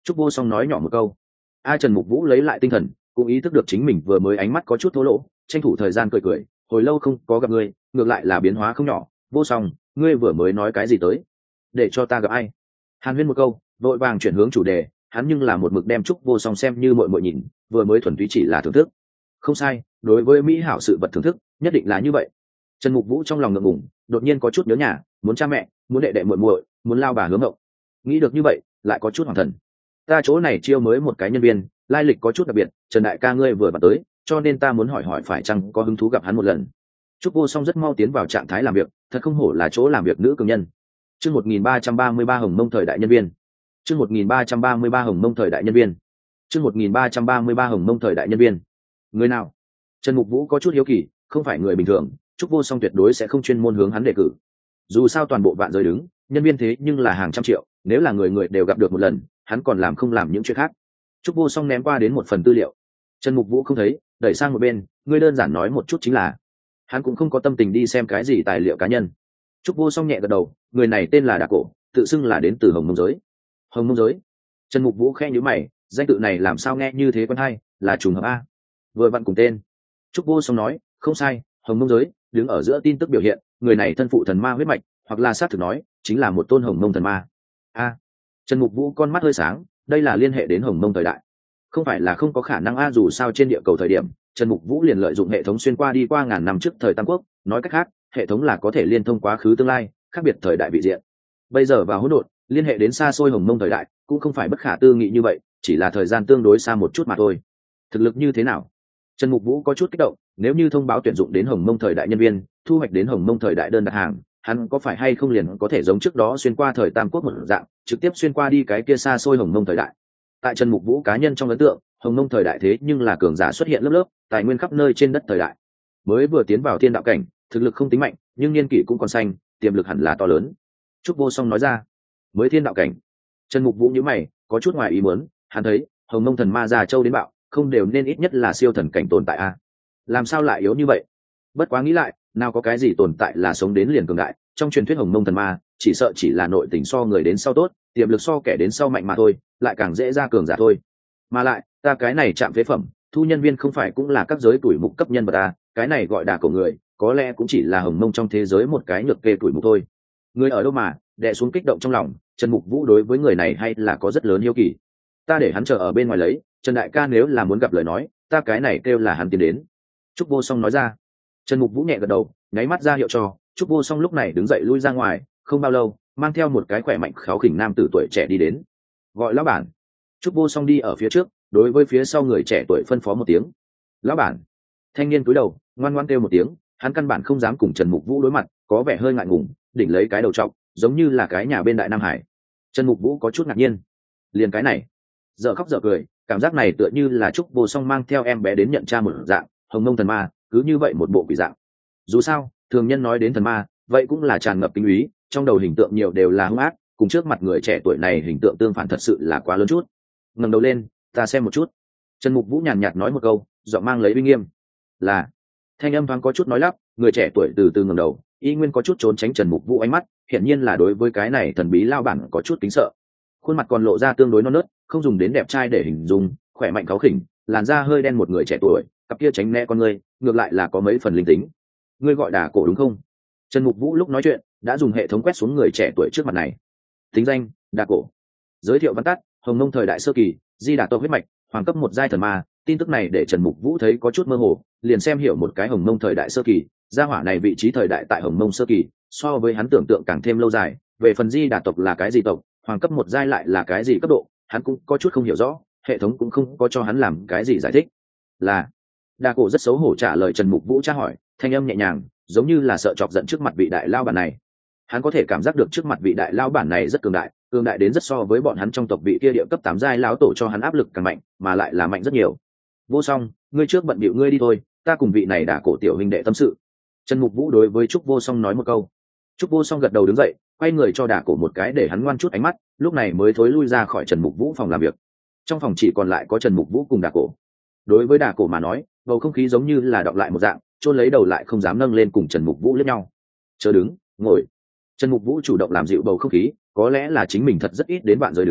Trúc Vô Song nói nhỏ một câu. A Trần Mục Vũ lấy lại tinh thần, cũng ý thức được chính mình vừa mới ánh mắt có chút thô lỗ, tranh thủ thời gian cười cười, hồi lâu không có gặp ngươi, ngược lại là biến hóa không nhỏ. Vô Song, ngươi vừa mới nói cái gì tới? Để cho ta gặp ai? Hàn Huyên một câu, vội vàng chuyển hướng chủ đề, hắn nhưng là một mực đem Trúc Vô Song xem như muội muội nhìn, vừa mới thuần túy chỉ là thưởng thức. Không sai, đối với mỹ hảo sự vật thưởng thức, nhất định là như vậy. Trần Mục Vũ trong lòng ngượng ngùng, đột nhiên có chút nhớ nhà, muốn cha mẹ, muốn đệ đệ muội muội, muốn lao bà hướng ngộng. Nghĩ được như vậy, lại có chút hoảng thần. Ta chỗ này chiêu mới một cái nhân viên, lai lịch có chút đặc biệt, Trần đại ca ngươi vừa bắt tới, cho nên ta muốn hỏi hỏi phải chăng có hứng thú gặp hắn một lần. Trúc Vô Song rất mau tiến vào trạng thái làm việc, thật không hổ là chỗ làm việc nữ cường nhân. Chương một nghìn ba trăm ba mươi ba Hồng Mông thời đại nhân viên. Chương một nghìn ba trăm ba mươi ba Hồng Mông thời đại nhân viên. Chương một nghìn ba trăm ba mươi ba Hồng Mông thời đại nhân viên. Người nào? Trần Mục Vũ có chút hiếu kỳ, không phải người bình thường, Trúc Vô Song tuyệt đối sẽ không chuyên môn hướng hắn đề cử. Dù sao toàn bộ vạn giới đứng, nhân viên thế nhưng là hàng trăm triệu, nếu là người người đều gặp được một lần, hắn còn làm không làm những chuyện khác. Trúc Vô Song ném qua đến một phần tư liệu. Trần Mục Vũ không thấy, đẩy sang một bên, ngươi đơn giản nói một chút chính là. Hắn cũng không có tâm tình đi xem cái gì tài liệu cá nhân. Trúc Vô Song nhẹ gật đầu, người này tên là Đạc Cổ, tự xưng là đến từ Hồng Mông giới. Hồng Mông giới? Trần Mục Vũ khẽ nhíu mày, danh tự này làm sao nghe như thế quen hay, là trùng hợp a? Vừa vặn cùng tên. Trúc Vô Song nói, không sai, Hồng Mông giới, đứng ở giữa tin tức biểu hiện, người này thân phụ thần ma huyết mạch, hoặc là sát thực nói, chính là một tôn Hồng Mông thần ma. A. Trần Mục Vũ con mắt hơi sáng, đây là liên hệ đến Hồng Mông thời đại. Không phải là không có khả năng a, dù sao trên địa cầu thời điểm, Trần Mục Vũ liền lợi dụng hệ thống xuyên qua đi qua ngàn năm trước thời Tam Quốc, nói cách khác, hệ thống là có thể liên thông quá khứ tương lai, khác biệt thời đại vị diện. Bây giờ vào hỗn độn, liên hệ đến xa xôi Hồng Mông thời đại, cũng không phải bất khả tư nghị như vậy, chỉ là thời gian tương đối xa một chút mà thôi. Thực lực như thế nào? Trần Mục Vũ có chút kích động, nếu như thông báo tuyển dụng đến Hồng Mông thời đại nhân viên, thu hoạch đến Hồng Mông thời đại đơn đặt hàng, hắn có phải hay không liền có thể giống trước đó xuyên qua thời Tam Quốc một dạng, trực tiếp xuyên qua đi cái kia xa xôi Hồng Mông thời đại. Tại Trần Mục Vũ cá nhân trong ấn tượng, Hồng Mông thời đại thế nhưng là cường giả xuất hiện lớp lớp, tài nguyên khắp nơi trên đất thời đại. Mới vừa tiến vào thiên đạo cảnh, thực lực không tính mạnh, nhưng niên kỷ cũng còn xanh, tiềm lực hẳn là to lớn. Trúc Vô Song nói ra. Mới thiên đạo cảnh. Trần Mục Vũ nhíu mày, có chút ngoài ý muốn, hắn thấy, Hồng Mông thần ma già châu đến bạo, không đều nên ít nhất là siêu thần cảnh tồn tại a? Làm sao lại yếu như vậy? Bất quá nghĩ lại, nào có cái gì tồn tại là sống đến liền cường đại, trong truyền thuyết Hồng Mông thần ma, chỉ sợ chỉ là nội tình so người đến sau tốt, tiềm lực so kẻ đến sau mạnh mà thôi, lại càng dễ ra cường giả thôi. Mà lại, ta cái này chạm phế phẩm, thu nhân viên không phải cũng là các giới tuổi mục cấp nhân vật ta, cái này gọi đà cổ người, có lẽ cũng chỉ là Hồng Mông trong thế giới một cái nhược kê tuổi mục thôi. Người ở đâu mà, đè xuống kích động trong lòng, Trần Mục Vũ đối với người này hay là có rất lớn hiếu kỳ. Ta để hắn chờ ở bên ngoài lấy, Trần đại ca nếu là muốn gặp lời nói, ta cái này kêu là hắn tiến đến. Trúc Vô Song nói ra. Trần Mục Vũ nhẹ gật đầu, nháy mắt ra hiệu cho, Trúc Vô Song lúc này đứng dậy lui ra ngoài, không bao lâu, mang theo một cái khỏe mạnh kháu khỉnh nam tử tuổi trẻ đi đến. Gọi lão bản. Trúc Vô Song đi ở phía trước, đối với phía sau người trẻ tuổi phân phó một tiếng. Lão bản. Thanh niên cúi đầu, ngoan ngoãn kêu một tiếng, hắn căn bản không dám cùng Trần Mục Vũ đối mặt, có vẻ hơi ngại ngùng, đỉnh lấy cái đầu trọc, giống như là cái nhà bên Đại Nam Hải. Trần Mục Vũ có chút ngạc nhiên. Liền cái này, dở khóc dở cười, cảm giác này tựa như là Trúc Vô Song mang theo em bé đến nhận cha một dạng, Hồng Mông thần ma, cứ như vậy một bộ quỷ dạng. Dù sao, thường nhân nói đến thần ma, vậy cũng là tràn ngập kinh úy, trong đầu hình tượng nhiều đều là hung ác, cùng trước mặt người trẻ tuổi này hình tượng tương phản thật sự là quá lớn chút. Ngẩng đầu lên, ta xem một chút. Trần Mục Vũ nhàn nhạt nói một câu, giọng mang lấy uy nghiêm. Là. Thanh âm thoáng có chút nói lắp, người trẻ tuổi từ từ ngẩng đầu, y nguyên có chút trốn tránh Trần Mục Vũ ánh mắt, hiển nhiên là đối với cái này thần bí lao bản có chút kính sợ. Khuôn mặt còn lộ ra tương đối non nớt, không dùng đến đẹp trai để hình dung, khỏe mạnh cáu khỉnh, làn da hơi đen một người trẻ tuổi, cặp kia tránh né con người, ngược lại là có mấy phần linh tính. Ngươi gọi Đà Cổ đúng không? Trần Mục Vũ lúc nói chuyện đã dùng hệ thống quét xuống người trẻ tuổi trước mặt này. Tính danh: Đà Cổ. Giới thiệu văn tắt: Hồng Mông thời đại sơ kỳ, di đà tộc huyết mạch, hoàng cấp một giai thần ma. Tin tức này để Trần Mục Vũ thấy có chút mơ hồ, liền xem hiểu một cái Hồng Mông thời đại sơ kỳ, gia hỏa này vị trí thời đại tại Hồng Mông sơ kỳ, so với hắn tưởng tượng càng thêm lâu dài. Về phần di đà tộc là cái gì tộc, hoàng cấp một giai lại là cái gì cấp độ, hắn cũng có chút không hiểu rõ, hệ thống cũng không có cho hắn làm cái gì giải thích. Là. Đà Cổ rất xấu hổ trả lời Trần Mục Vũ tra hỏi, thanh âm nhẹ nhàng, giống như là sợ chọc giận trước mặt vị đại lao bản này. Hắn có thể cảm giác được trước mặt vị đại lao bản này rất cường đại, cường đại đến rất so với bọn hắn trong tộc vị kia địa cấp tám giai lão tổ cho hắn áp lực càng mạnh, mà lại là mạnh rất nhiều. Vô Song, ngươi trước bận bịu ngươi đi thôi, ta cùng vị này Đà Cổ tiểu huynh đệ tâm sự. Trần Mục Vũ đối với Trúc Vô Song nói một câu. Trúc Vô Song gật đầu đứng dậy, quay người cho Đà Cổ một cái để hắn ngoan chút ánh mắt, lúc này mới thối lui ra khỏi Trần Mục Vũ phòng làm việc. Trong phòng chỉ còn lại có Trần Mục Vũ cùng Đà Cổ. Đối với Đà Cổ mà nói, bầu không khí giống như là đọng lại một dạng, chôn lấy đầu lại không dám nâng lên cùng Trần Mục Vũ liếc nhau. Chớ đứng, ngồi. Trần Mục Vũ chủ động làm dịu bầu không khí, có lẽ là chính mình thật rất ít đến bạn rời đứng,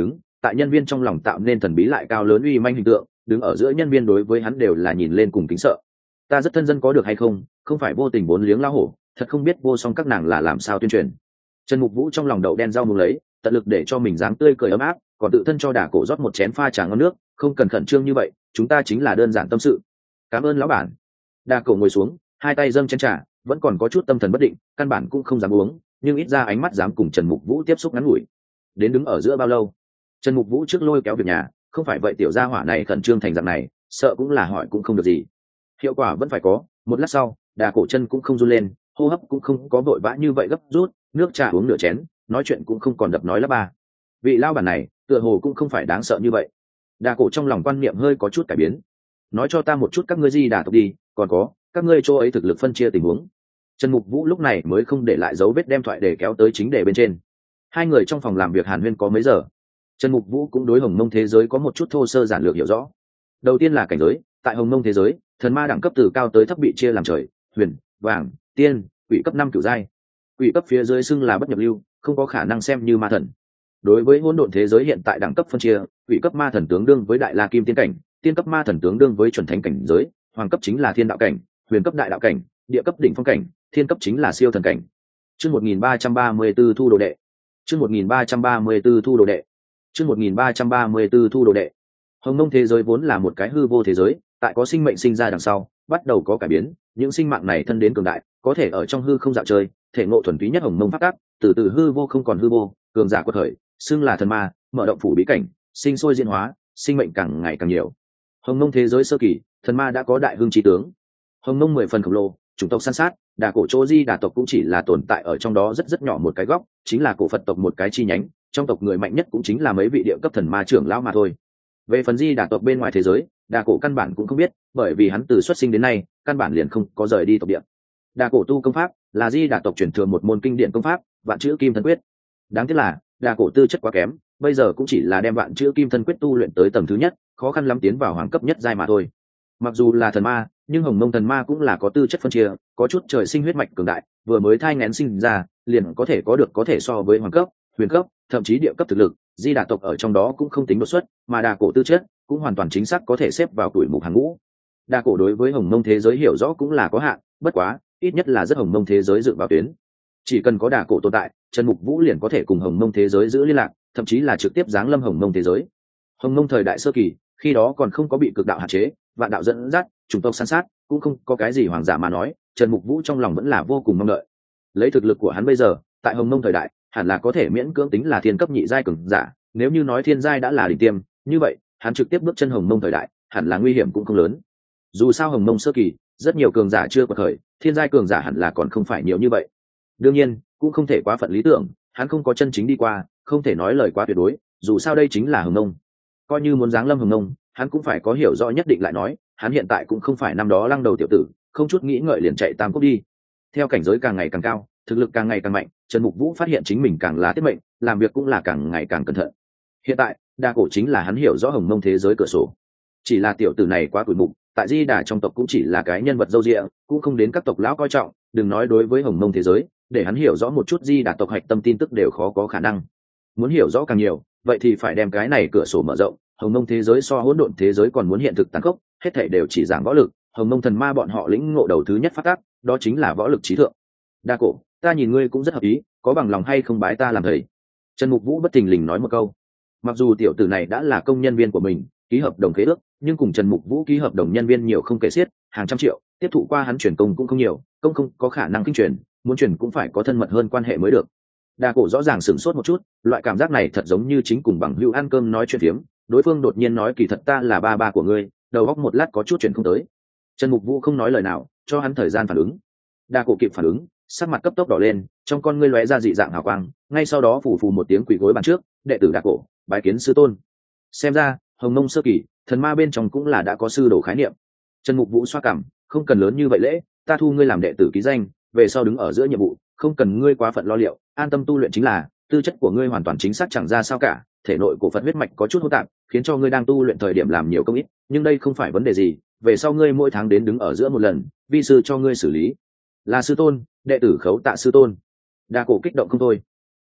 tại nhân viên trong lòng tạo nên thần bí lại cao lớn uy manh hình tượng, đứng ở giữa nhân viên đối với hắn đều là nhìn lên cùng kính sợ. Ta rất thân dân có được hay không, không phải vô tình bốn liếng lao hổ, thật không biết vô song các nàng là làm sao tuyên truyền. Trần Mục Vũ trong lòng đậu đen rau muống lấy, tận lực để cho mình dáng tươi cười ấm áp, còn tự thân cho Đả Cổ rót một chén pha trà ngon nước, không cần khẩn trương như vậy, chúng ta chính là đơn giản tâm sự. Cảm ơn lão bản. Đả Cổ ngồi xuống, hai tay dâng chén trà, vẫn còn có chút tâm thần bất định, căn bản cũng không dám uống, nhưng ít ra ánh mắt dám cùng Trần Mục Vũ tiếp xúc ngắn ngủi. Đến đứng ở giữa bao lâu? Trần Mục Vũ trước lôi kéo việc nhà, không phải vậy tiểu gia hỏa này khẩn trương thành dạng này, sợ cũng là hỏi cũng không được gì. Hiệu quả vẫn phải có, một lát sau, Đả Cổ chân cũng không run lên, hô hấp cũng không có vội vã như vậy gấp rút, nước trà uống nửa chén, nói chuyện cũng không còn đập nói lắp ba. Vị lao bản này, tựa hồ cũng không phải đáng sợ như vậy. Đả Cổ trong lòng quan niệm hơi có chút cải biến. Nói cho ta một chút các ngươi Di Đà tộc đi, còn có, các ngươi chỗ ấy thực lực phân chia tình huống. Trần Mục Vũ lúc này mới không để lại dấu vết đem thoại để kéo tới chính đề bên trên. Hai người trong phòng làm việc hàn huyên có mấy giờ. Trần Mục Vũ cũng đối Hồng Mông thế giới có một chút thô sơ giản lược hiểu rõ. Đầu tiên là cảnh giới, tại Hồng Mông thế giới, thần ma đẳng cấp từ cao tới thấp bị chia làm trời, huyền, vàng, tiên, quỷ cấp năm cửu giai. Quỷ cấp phía dưới xưng là bất nhập lưu, không có khả năng xem như ma thần. Đối với hỗn độn thế giới hiện tại đẳng cấp phân chia, quỷ cấp ma thần tướng đương với đại la kim tiên cảnh, tiên cấp ma thần tướng đương với chuẩn thánh cảnh giới, hoàng cấp chính là thiên đạo cảnh, huyền cấp đại đạo cảnh, địa cấp đỉnh phong cảnh, thiên cấp chính là siêu thần cảnh. Chương một nghìn ba trăm ba mươi tư thu đồ đệ. Chương một nghìn ba trăm ba mươi tư thu đồ đệ. Chương một nghìn ba trăm ba mươi tư thu đồ đệ. Hồng Mông thế giới vốn là một cái hư vô thế giới, tại có sinh mệnh sinh ra đằng sau, bắt đầu có cải biến, những sinh mạng này thân đến cường đại, có thể ở trong hư không dạo chơi, thể ngộ thuần túy nhất Hồng Mông pháp tắc, từ từ hư vô không còn hư vô, cường giả quật khởi, xưng là thần ma, mở động phủ bí cảnh, sinh sôi diễn hóa, sinh mệnh càng ngày càng nhiều. Hồng Mông thế giới sơ kỳ, thần ma đã có đại hưng trí tướng. Hồng Mông mười phần khổng lồ, chủng tộc san sát, Đà Cổ chỗ Di Đà tộc cũng chỉ là tồn tại ở trong đó rất rất nhỏ một cái góc, chính là cổ Phật tộc một cái chi nhánh, trong tộc người mạnh nhất cũng chính là mấy vị địa cấp thần ma trưởng lão mà thôi. Về phần Di Đà tộc bên ngoài thế giới, Đà Cổ căn bản cũng không biết, bởi vì hắn từ xuất sinh đến nay, căn bản liền không có rời đi tộc địa. Đà Cổ tu công pháp, là Di Đà tộc truyền thừa một môn kinh điển công pháp, Vạn Chữ Kim Thân Quyết. Đáng tiếc là, Đà Cổ tư chất quá kém, bây giờ cũng chỉ là đem Vạn Chữ Kim Thân Quyết tu luyện tới tầng thứ nhất, khó khăn lắm tiến vào hoàng cấp nhất giai mà thôi. Mặc dù là thần ma, nhưng Hồng Mông thần ma cũng là có tư chất phân chia, có chút trời sinh huyết mạch cường đại, vừa mới thai nghén sinh ra, liền có thể có được có thể so với hoàng cấp, huyền cấp, thậm chí địa cấp thực lực. Di Đà tộc ở trong đó cũng không tính đột xuất, mà Đà Cổ tư chất cũng hoàn toàn chính xác có thể xếp vào tuổi mục hàng ngũ. Đà Cổ đối với Hồng Mông thế giới hiểu rõ cũng là có hạn, bất quá, ít nhất là rất Hồng Mông thế giới dựa vào tuyến. Chỉ cần có Đà Cổ tồn tại, Trần Mục Vũ liền có thể cùng Hồng Mông thế giới giữ liên lạc, thậm chí là trực tiếp giáng lâm Hồng Mông thế giới. Hồng Mông thời đại sơ kỳ, khi đó còn không có bị cực đạo hạn chế, vạn đạo dẫn dắt, chủng tộc san sát, cũng không có cái gì hoàng giả mà nói, Trần Mục Vũ trong lòng vẫn là vô cùng mong đợi. Lấy thực lực của hắn bây giờ, tại Hồng Mông thời đại, hẳn là có thể miễn cưỡng tính là thiên cấp nhị giai cường giả, nếu như nói thiên giai đã là đỉnh tiêm, như vậy, hắn trực tiếp bước chân Hồng Mông thời đại, hẳn là nguy hiểm cũng không lớn. Dù sao Hồng Mông sơ kỳ, rất nhiều cường giả chưa quật khởi, thiên giai cường giả hẳn là còn không phải nhiều như vậy. Đương nhiên, cũng không thể quá phận lý tưởng, hắn không có chân chính đi qua, không thể nói lời quá tuyệt đối, dù sao đây chính là Hồng Mông. Coi như muốn giáng lâm Hồng Mông, hắn cũng phải có hiểu rõ nhất định lại nói, hắn hiện tại cũng không phải năm đó lăng đầu tiểu tử, không chút nghĩ ngợi liền chạy tam quốc đi. Theo cảnh giới càng ngày càng cao, thực lực càng ngày càng mạnh, Trần Mục Vũ phát hiện chính mình càng là tiết mệnh, làm việc cũng là càng ngày càng cẩn thận. Hiện tại, Đà Cổ chính là hắn hiểu rõ Hồng Mông thế giới cửa sổ. Chỉ là tiểu tử này quá tuổi mục, tại Di Đà trong tộc cũng chỉ là cái nhân vật dâu dịa, cũng không đến các tộc lão coi trọng, đừng nói đối với Hồng Mông thế giới, để hắn hiểu rõ một chút Di Đà tộc hạch tâm tin tức đều khó có khả năng. Muốn hiểu rõ càng nhiều, vậy thì phải đem cái này cửa sổ mở rộng. Hồng Mông thế giới so hỗn độn thế giới còn muốn hiện thực tàn khốc, hết thảy đều chỉ giảng võ lực. Hồng Mông thần ma bọn họ lĩnh ngộ đầu thứ nhất phát tác, đó chính là võ lực trí thượng. Đa Cổ, ta nhìn ngươi cũng rất hợp ý, có bằng lòng hay không bái ta làm thầy? Trần Mục Vũ bất thình lình nói một câu. Mặc dù tiểu tử này đã là công nhân viên của mình, ký hợp đồng khế ước, nhưng cùng Trần Mục Vũ ký hợp đồng nhân viên nhiều không kể xiết, hàng trăm triệu, tiếp thụ qua hắn chuyển công cũng không nhiều, công không có khả năng kinh chuyển, muốn chuyển cũng phải có thân mật hơn quan hệ mới được. Đa Cổ rõ ràng sửng sốt một chút, loại cảm giác này thật giống như chính cùng bằng hữu ăn cơm nói chuyện phiếm, đối phương đột nhiên nói kỳ thật ta là ba ba của ngươi, đầu óc một lát có chút chuyện không tới. Trần Mục Vũ không nói lời nào, cho hắn thời gian phản ứng. Đa Cổ kịp phản ứng, sắc mặt cấp tốc đỏ lên, trong con ngươi lóe ra dị dạng hào quang, ngay sau đó phủ phù một tiếng quỳ gối bàn trước, đệ tử Đa Cổ, bái kiến sư tôn. Xem ra, Hồng Mông sơ kỳ, thần ma bên trong cũng là đã có sư đồ khái niệm. Trần Mục Vũ xoa cằm, không cần lớn như vậy lễ, ta thu ngươi làm đệ tử ký danh, về sau đứng ở giữa nhiệm vụ, không cần ngươi quá phận lo liệu, an tâm tu luyện chính là, tư chất của ngươi hoàn toàn chính xác chẳng ra sao cả, thể nội của Phật huyết mạch có chút hỗn tạp, khiến cho ngươi đang tu luyện thời điểm làm nhiều công ít, nhưng đây không phải vấn đề gì, về sau ngươi mỗi tháng đến đứng ở giữa một lần, vi sư cho ngươi xử lý. Là sư tôn, đệ tử khấu tạ sư tôn. Đa Cổ kích động không thôi.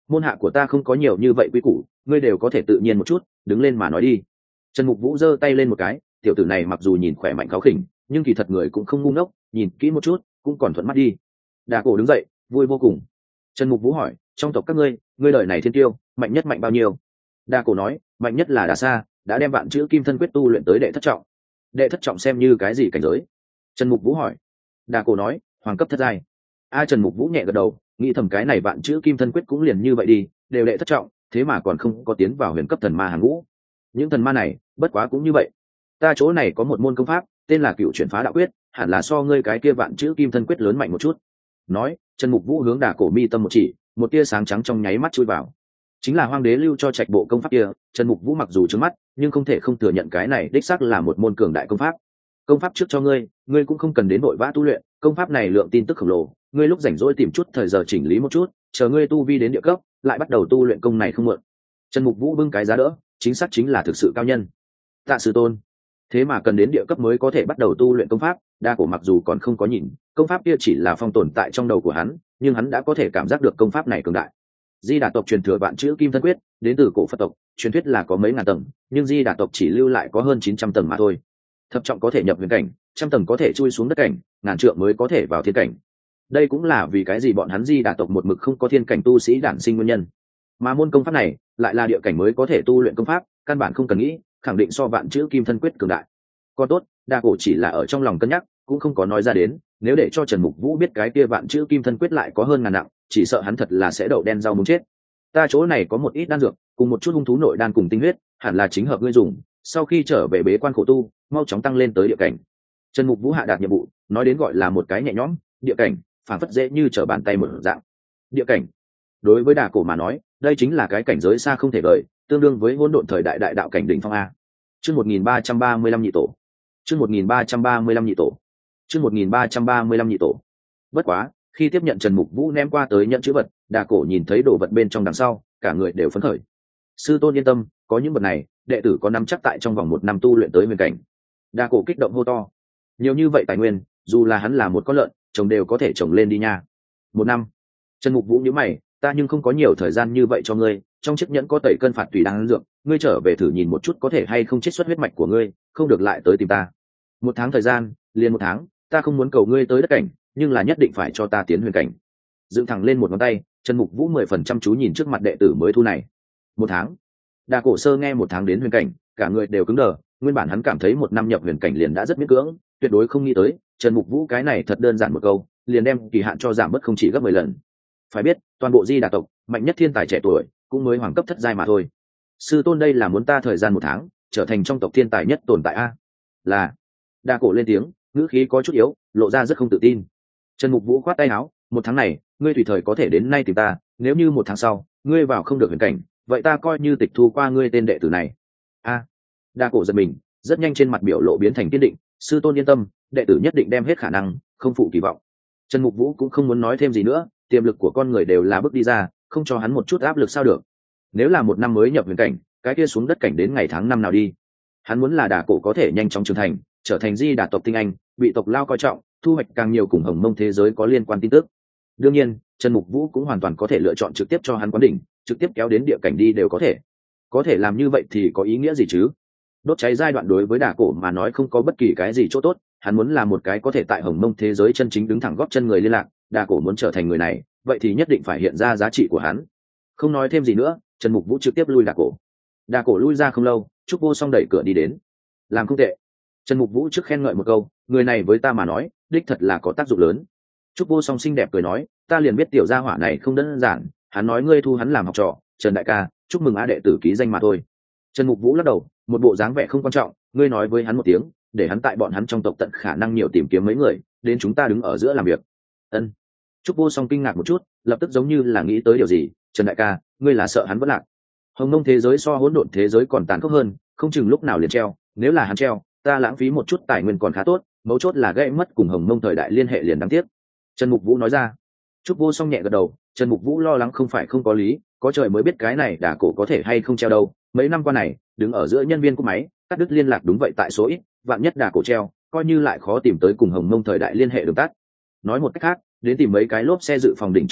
môn hạ của ta không có nhiều như vậy quy củ, ngươi đều có thể tự nhiên một chút, đứng lên mà nói đi. Trần Mục Vũ giơ tay lên một cái, tiểu tử này mặc dù nhìn khỏe mạnh kháo khỉnh, nhưng kỳ thật người cũng không ngu ngốc, nhìn kỹ một chút cũng còn thuận mắt đi. Đà Cổ đứng dậy, vui vô cùng. Trần Mục Vũ hỏi, trong tộc các ngươi, ngươi đời này thiên tiêu mạnh nhất mạnh bao nhiêu? Đà Cổ nói, mạnh nhất là Đà Sa, đã đem vạn chữ kim thân quyết tu luyện tới đệ thất trọng. Đệ thất trọng xem như cái gì cảnh giới? Trần Mục Vũ hỏi. Đà Cổ nói, hoàng cấp thất giai. A Trần Mục Vũ nhẹ gật đầu, nghĩ thầm cái này vạn chữ kim thân quyết cũng liền như vậy đi, đều đệ thất trọng, thế mà còn không có tiến vào huyền cấp thần ma hàng ngũ. Những thần ma này, bất quá cũng như vậy. Ta chỗ này có một môn công pháp, tên là Cựu Chuyển Phá Đạo Quyết, hẳn là so ngươi cái kia vạn chữ kim thân quyết lớn mạnh một chút. Nói, Trần Mục Vũ hướng Đà Cổ mi tâm một chỉ, một tia sáng trắng trong nháy mắt chui vào. Chính là Hoàng đế lưu cho Trạch bộ công pháp kia. Trần Mục Vũ mặc dù trướng mắt, nhưng không thể không thừa nhận cái này đích xác là một môn cường đại công pháp. Công pháp trước cho ngươi, ngươi cũng không cần đến vội vã tu luyện, công pháp này lượng tin tức khổng lồ, ngươi lúc rảnh rỗi tìm chút thời giờ chỉnh lý một chút, chờ ngươi tu vi đến địa cấp, lại bắt đầu tu luyện công này không muộn. Trần Mục Vũ bưng cái giá đỡ, chính xác chính là thực sự cao nhân. Tạ sư tôn, thế mà cần đến địa cấp mới có thể bắt đầu tu luyện công pháp. Đa Cổ mặc dù còn không có nhìn, công pháp kia chỉ là phong tồn tại trong đầu của hắn, nhưng hắn đã có thể cảm giác được công pháp này cường đại. Di Đà tộc truyền thừa vạn chữ kim thân quyết, đến từ cổ Phật tộc, truyền thuyết là có mấy ngàn tầng, nhưng Di Đà tộc chỉ lưu lại có hơn chín trăm tầng mà thôi. Thập trọng có thể nhập huyền cảnh, trăm tầng có thể chui xuống đất cảnh, ngàn trượng mới có thể vào thiên cảnh. Đây cũng là vì cái gì bọn hắn Di Đà tộc một mực không có thiên cảnh tu sĩ đản sinh nguyên nhân. Mà môn công pháp này lại là địa cảnh mới có thể tu luyện công pháp, căn bản không cần nghĩ, khẳng định so vạn chữ kim thân quyết cường đại. Còn tốt, Đa Cổ chỉ là ở trong lòng cân nhắc, cũng không có nói ra đến, nếu để cho Trần Mục Vũ biết cái kia vạn chữ kim thân quyết lại có hơn ngàn nặng, chỉ sợ hắn thật là sẽ đậu đen rau muống chết. Ta chỗ này có một ít đan dược, cùng một chút hung thú nội đan cùng tinh huyết, hẳn là chính hợp ngươi dùng, sau khi trở về bế quan khổ tu, mau chóng tăng lên tới địa cảnh. Trần Mục Vũ hạ đạt nhiệm vụ, nói đến gọi là một cái nhẹ nhõm, địa cảnh, phản phất dễ như trở bàn tay một dạng. Địa cảnh, đối với Đà Cổ mà nói, đây chính là cái cảnh giới xa không thể vời, tương đương với hỗn độn thời đại đại đạo cảnh đỉnh phong a. Chương một nghìn ba trăm ba mươi lăm nhị tổ. Chương một nghìn ba trăm ba mươi lăm nhị tổ. Chương một nghìn ba trăm ba mươi lăm nhị tổ. Bất quá, khi tiếp nhận Trần Mục Vũ ném qua tới nhận chữ vật, Đà Cổ nhìn thấy đồ vật bên trong đằng sau, cả người đều phấn khởi. Sư tôn yên tâm, có những vật này, đệ tử có nắm chắc tại trong vòng một năm tu luyện tới huyền cảnh. Đà Cổ kích động hô to. Nhiều như vậy tài nguyên, dù là hắn là một con lợn, trồng đều có thể trồng lên đi nha. Một năm. Trần Mục Vũ nhíu mày, ta nhưng không có nhiều thời gian như vậy cho ngươi, trong chiếc nhẫn có tẩy cân phạt tùy đang dược, ngươi trở về thử nhìn một chút có thể hay không chiết xuất huyết mạch của ngươi, không được lại tới tìm ta. Một tháng thời gian, liền một tháng, ta không muốn cầu ngươi tới đất cảnh, nhưng là nhất định phải cho ta tiến huyền cảnh. Dựng thẳng lên một ngón tay, Trần Mục Vũ mười phần trăm chú nhìn trước mặt đệ tử mới thu này. Một tháng. Đà Cổ sơ nghe một tháng đến huyền cảnh, cả người đều cứng đờ, nguyên bản hắn cảm thấy một năm nhập huyền cảnh liền đã rất miễn cưỡng, tuyệt đối không nghĩ tới, Trần Mục Vũ cái này thật đơn giản một câu, liền đem kỳ hạn cho giảm bớt không chỉ gấp mười lần. Phải biết, toàn bộ Di Đà tộc, mạnh nhất thiên tài trẻ tuổi, cũng mới hoàng cấp thất giai mà thôi. Sư tôn đây là muốn ta thời gian một tháng, trở thành trong tộc thiên tài nhất tồn tại a? Là. Đà Cổ lên tiếng, ngữ khí có chút yếu, lộ ra rất không tự tin. Trần Mục Vũ khoát tay áo, một tháng này, ngươi tùy thời có thể đến nay tìm ta, nếu như một tháng sau, ngươi vào không được huyền cảnh, vậy ta coi như tịch thu qua ngươi tên đệ tử này. A. Đà Cổ giật mình, rất nhanh trên mặt biểu lộ biến thành kiên định, sư tôn yên tâm, đệ tử nhất định đem hết khả năng, không phụ kỳ vọng. Trần Mục Vũ cũng không muốn nói thêm gì nữa, tiềm lực của con người đều là bước đi ra, không cho hắn một chút áp lực sao được. Nếu là một năm mới nhập huyền cảnh, cái kia xuống đất cảnh đến ngày tháng năm nào đi. Hắn muốn là Đà Cổ có thể nhanh chóng trưởng thành, trở thành Di Đà tộc tinh anh, bị tộc lao coi trọng, thu hoạch càng nhiều cùng Hồng Mông thế giới có liên quan tin tức. Đương nhiên, Trần Mục Vũ cũng hoàn toàn có thể lựa chọn trực tiếp cho hắn quán đỉnh, trực tiếp kéo đến địa cảnh đi đều có thể. Có thể làm như vậy thì có ý nghĩa gì chứ? Đốt cháy giai đoạn đối với Đà Cổ mà nói không có bất kỳ cái gì chỗ tốt, hắn muốn là một cái có thể tại Hồng Mông thế giới chân chính đứng thẳng góp chân người liên lạc, Đà Cổ muốn trở thành người này, vậy thì nhất định phải hiện ra giá trị của hắn. Không nói thêm gì nữa, Trần Mục Vũ trực tiếp lui Đà Cổ. Đà Cổ lui ra không lâu, Trúc Vô Song đẩy cửa đi đến. Làm không tệ. Trần Mục Vũ trước khen ngợi một câu, người này với ta mà nói, đích thật là có tác dụng lớn. Trúc Vô Song xinh đẹp cười nói, ta liền biết tiểu gia hỏa này không đơn giản, hắn nói ngươi thu hắn làm học trò, Trần đại ca, chúc mừng a đệ tử ký danh mà thôi. Trần Mục Vũ lắc đầu, một bộ dáng vẻ không quan trọng, ngươi nói với hắn một tiếng, để hắn tại bọn hắn trong tộc tận khả năng nhiều tìm kiếm mấy người, đến chúng ta đứng ở giữa làm việc. Ân. Trúc Vô Song kinh ngạc một chút, lập tức giống như là nghĩ tới điều gì, Trần đại ca, ngươi là sợ hắn vẫn lạc. Hồng Mông thế giới so hỗn độn thế giới còn tàn khốc hơn, không chừng lúc nào liền treo, nếu là hắn treo, ta lãng phí một chút tài nguyên còn khá tốt, mấu chốt là gây mất cùng Hồng Mông thời đại liên hệ liền đáng tiếc. Trần Mục Vũ nói ra. Trúc Vô Song nhẹ gật đầu, Trần Mục Vũ lo lắng không phải không có lý, có trời mới biết cái này Đà Cổ có thể hay không treo đâu. Mấy năm qua này, đứng ở giữa nhân viên của máy, cắt đứt liên lạc đúng vậy tại số ít, vạn nhất Đà Cổ treo, coi như lại khó tìm tới cùng Hồng Mông thời đại liên hệ đường tắt. Nói một cách khác, đến tìm mấy cái lốp xe dự phòng đỉnh trước lấy,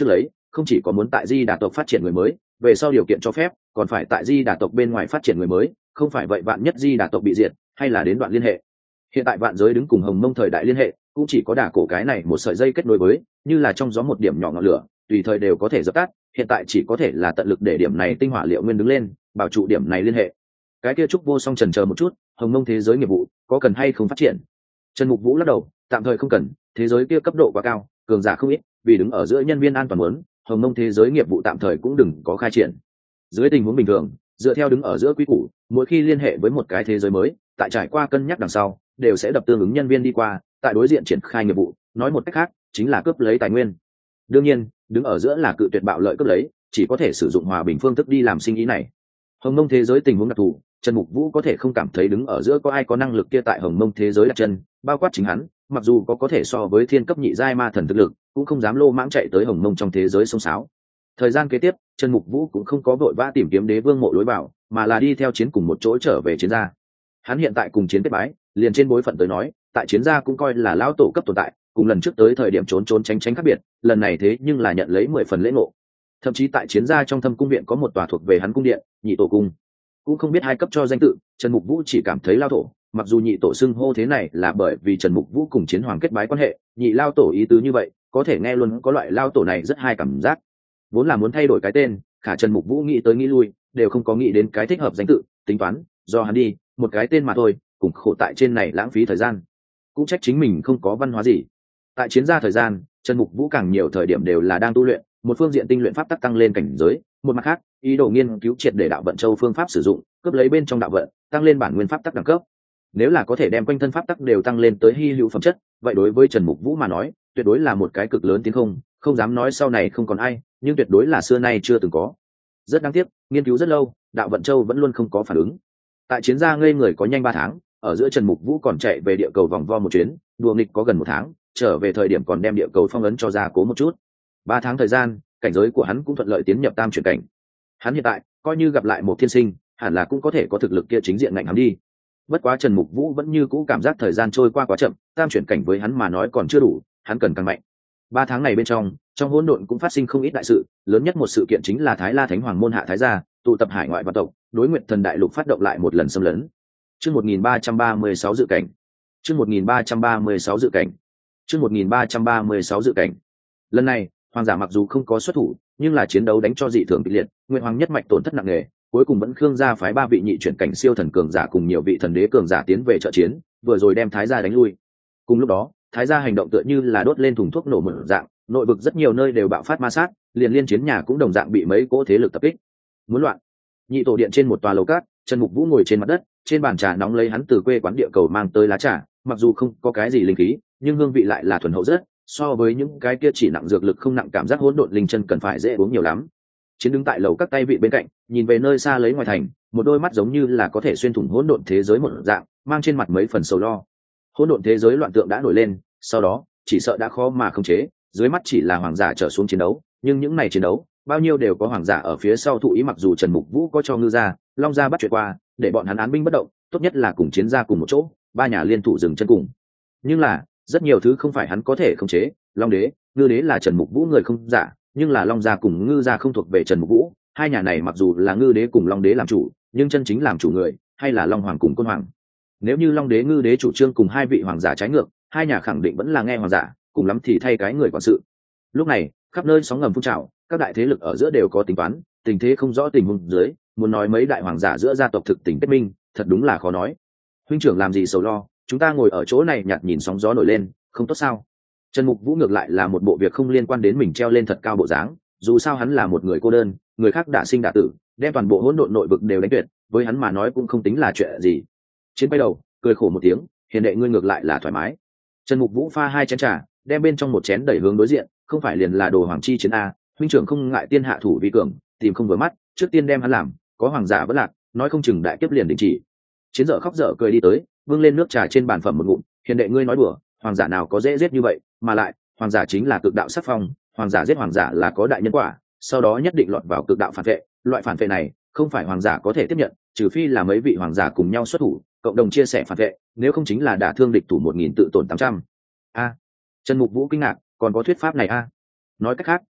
không chỉ có muốn tại di đà tộc phát triển người mới, về sau điều kiện cho phép còn phải tại di đà tộc bên ngoài phát triển người mới, không phải vậy vạn nhất di đà tộc bị diệt hay là đến đoạn liên hệ. Hiện tại vạn giới đứng cùng Hồng Mông thời đại liên hệ cũng chỉ có đà cổ cái này một sợi dây kết nối với, như là trong gió một điểm nhỏ ngọn lửa, tùy thời đều có thể dập tắt. Hiện tại chỉ có thể là tận lực để điểm này tinh hỏa liệu nguyên đứng lên, bảo trụ điểm này liên hệ. Cái kia Trúc Vô Song chần chờ một chút, Hồng Mông thế giới nghiệp vụ có cần hay không phát triển? Trần Mục Vũ lắc đầu, tạm thời không cần, thế giới kia cấp độ quá cao, cường giả không ít, vì đứng ở giữa nhân viên an toàn muốn, Hồng Mông thế giới nghiệp vụ tạm thời cũng đừng có khai triển. Dưới tình huống bình thường, dựa theo đứng ở giữa quý củ, mỗi khi liên hệ với một cái thế giới mới, tại trải qua cân nhắc đằng sau, đều sẽ đập tương ứng nhân viên đi qua, tại đối diện triển khai nghiệp vụ, nói một cách khác, chính là cướp lấy tài nguyên. Đương nhiên, đứng ở giữa là cự tuyệt bạo lợi cướp lấy, chỉ có thể sử dụng hòa bình phương thức đi làm sinh ý này. Hồng Mông thế giới tình huống đặc thù, Trần Mục Vũ có thể không cảm thấy đứng ở giữa có ai có năng lực kia tại Hồng Mông thế giới đặt chân, bao quát chính hắn, mặc dù có có thể so với thiên cấp nhị giai ma thần thực lực, cũng không dám lô mãng chạy tới Hồng Mông trong thế giới sông sáo. Thời gian kế tiếp, Trần Mục Vũ cũng không có vội vã tìm kiếm đế vương mộ lối vào, mà là đi theo chiến cùng một chỗ trở về chiến gia. Hắn hiện tại cùng chiến kết bái, liền trên bối phận tới nói, tại chiến gia cũng coi là lão tổ cấp tồn tại, cùng lần trước tới thời điểm trốn trốn tránh tránh khác biệt, lần này thế nhưng là nhận lấy mười phần lễ ngộ. Thậm chí tại chiến gia trong thâm cung viện có một tòa thuộc về hắn cung điện, nhị tổ cung. Cũng không biết hai cấp cho danh tự, Trần Mục Vũ chỉ cảm thấy lao tổ, mặc dù nhị tổ xưng hô thế này là bởi vì Trần Mục Vũ cùng chiến hoàng kết bái quan hệ, nhị lao tổ ý tứ như vậy, có thể nghe luôn có loại lao tổ này rất hai cảm giác. Vốn là muốn thay đổi cái tên, khả Trần Mục Vũ nghĩ tới nghĩ lui, đều không có nghĩ đến cái thích hợp danh tự, tính toán, do hắn đi, một cái tên mà thôi, cùng khổ tại trên này lãng phí thời gian. Cũng trách chính mình không có văn hóa gì. Tại chiến gia thời gian, Trần Mục Vũ càng nhiều thời điểm đều là đang tu luyện, một phương diện tinh luyện pháp tắc tăng lên cảnh giới, một mặt khác, ý đồ nghiên cứu triệt để đạo vận châu phương pháp sử dụng, cướp lấy bên trong đạo vận, tăng lên bản nguyên pháp tắc đẳng cấp. Nếu là có thể đem quanh thân pháp tắc đều tăng lên tới hy hữu phẩm chất, vậy đối với Trần Mục Vũ mà nói, tuyệt đối là một cái cực lớn tiến không, không dám nói sau này không còn ai, nhưng tuyệt đối là xưa nay chưa từng có. Rất đáng tiếc, nghiên cứu rất lâu, đạo vận châu vẫn luôn không có phản ứng. Tại chiến gia ngây người có nhanh ba tháng, ở giữa Trần Mục Vũ còn chạy về địa cầu vòng vo một chuyến, đùa nghịch có gần một tháng, trở về thời điểm còn đem địa cầu phong ấn cho ra cố một chút. Ba tháng thời gian, cảnh giới của hắn cũng thuận lợi tiến nhập tam chuyển cảnh. Hắn hiện tại coi như gặp lại một thiên sinh, hẳn là cũng có thể có thực lực kia chính diện ngạnh hắn đi. Bất quá Trần Mục Vũ vẫn như cũ cảm giác thời gian trôi qua quá chậm, tam chuyển cảnh với hắn mà nói còn chưa đủ, hắn cần càng mạnh. Ba tháng này bên trong, trong hỗn độn cũng phát sinh không ít đại sự, lớn nhất một sự kiện chính là Thái La Thánh Hoàng môn hạ thái gia, tụ tập hải ngoại vạn tộc, đối Nguyệt Thần Đại Lục phát động lại một lần xâm lấn. Chương một nghìn ba trăm ba mươi sáu dự cảnh. Chương một nghìn ba trăm ba mươi sáu dự cảnh. Chương một nghìn ba trăm ba mươi sáu dự cảnh. Lần này, hoàng giả mặc dù không có xuất thủ, nhưng là chiến đấu đánh cho dị thường kịch liệt, Nguyệt Hoàng nhất mạch tổn thất nặng nề, cuối cùng vẫn khương gia phái ba vị nhị chuyển cảnh siêu thần cường giả cùng nhiều vị thần đế cường giả tiến về trợ chiến, vừa rồi đem thái gia đánh lui. Cùng lúc đó, thái gia hành động tựa như là đốt lên thùng thuốc nổ mở dạng, nội vực rất nhiều nơi đều bạo phát ma sát, liền liên chiến nhà cũng đồng dạng bị mấy cỗ thế lực tập kích. Muốn loạn. Nhị tổ điện trên một tòa lầu cát, Trần Mục Vũ ngồi trên mặt đất, trên bàn trà nóng lấy hắn từ quê quán địa cầu mang tới lá trà, mặc dù không có cái gì linh khí, nhưng hương vị lại là thuần hậu rất, so với những cái kia chỉ nặng dược lực không nặng cảm giác hỗn độn linh chân cần phải dễ uống nhiều lắm. Chiến đứng tại lầu các tay vị bên cạnh, nhìn về nơi xa lấy ngoài thành, một đôi mắt giống như là có thể xuyên thủng hỗn độn thế giới một dạng, mang trên mặt mấy phần sầu lo. Hỗn độn thế giới loạn tượng đã nổi lên, sau đó chỉ sợ đã khó mà khống chế, dưới mắt chỉ là hoàng giả trở xuống chiến đấu, nhưng những này chiến đấu, bao nhiêu đều có hoàng giả ở phía sau thụ ý, mặc dù Trần Mục Vũ có cho ngư gia, long gia bắt chuyện qua, để bọn hắn án binh bất động, tốt nhất là cùng chiến gia cùng một chỗ, ba nhà liên thủ dừng chân cùng. Nhưng là, rất nhiều thứ không phải hắn có thể khống chế, long đế, ngư đế là Trần Mục Vũ người không giả, nhưng là long gia cùng ngư gia không thuộc về Trần Mục Vũ, hai nhà này mặc dù là ngư đế cùng long đế làm chủ, nhưng chân chính làm chủ người hay là long hoàng cùng côn hoàng. Nếu như long đế ngư đế chủ trương cùng hai vị hoàng giả trái ngược, hai nhà khẳng định vẫn là nghe hoàng giả, cùng lắm thì thay cái người quản sự. Lúc này, khắp nơi sóng ngầm phun trào, các đại thế lực ở giữa đều có tính toán, tình thế không rõ tình huống dưới, muốn nói mấy đại hoàng giả giữa gia tộc thực tình kết minh, thật đúng là khó nói. Huynh trưởng làm gì sầu lo, chúng ta ngồi ở chỗ này nhạt nhìn sóng gió nổi lên, không tốt sao? Trần Mục Vũ ngược lại là một bộ việc không liên quan đến mình treo lên thật cao bộ dáng, dù sao hắn là một người cô đơn, người khác đã sinh đã tử, đem toàn bộ hỗn độn nội vực đều đánh tuyệt, với hắn mà nói cũng không tính là chuyện gì. Chiến bay đầu, cười khổ một tiếng, hiền đệ ngươi ngược lại là thoải mái. Trần Mục Vũ pha hai chén trà, đem bên trong một chén đẩy hướng đối diện, không phải liền là đồ hoàng chi chiến a, huynh trưởng không ngại tiên hạ thủ vi cường, tìm không vừa mắt, trước tiên đem hắn làm, có hoàng giả vẫn lạc, nói không chừng đại kiếp liền đình chỉ. Chiến dở khóc dở cười đi tới, vươn lên nước trà trên bàn phẩm một ngụm, hiền đệ ngươi nói đùa, hoàng giả nào có dễ giết như vậy, mà lại, hoàng giả chính là cực đạo sắc phong, hoàng giả giết hoàng giả là có đại nhân quả, sau đó nhất định lọt vào cực đạo phản vệ, loại phản vệ này không phải hoàng giả có thể tiếp nhận, trừ phi là mấy vị hoàng giả cùng nhau xuất thủ, cộng đồng chia sẻ phản vệ, nếu không chính là đả thương địch thủ một nghìn tự tổn tám trăm. A. Trần Mục Vũ kinh ngạc, còn có thuyết pháp này a? Nói cách khác,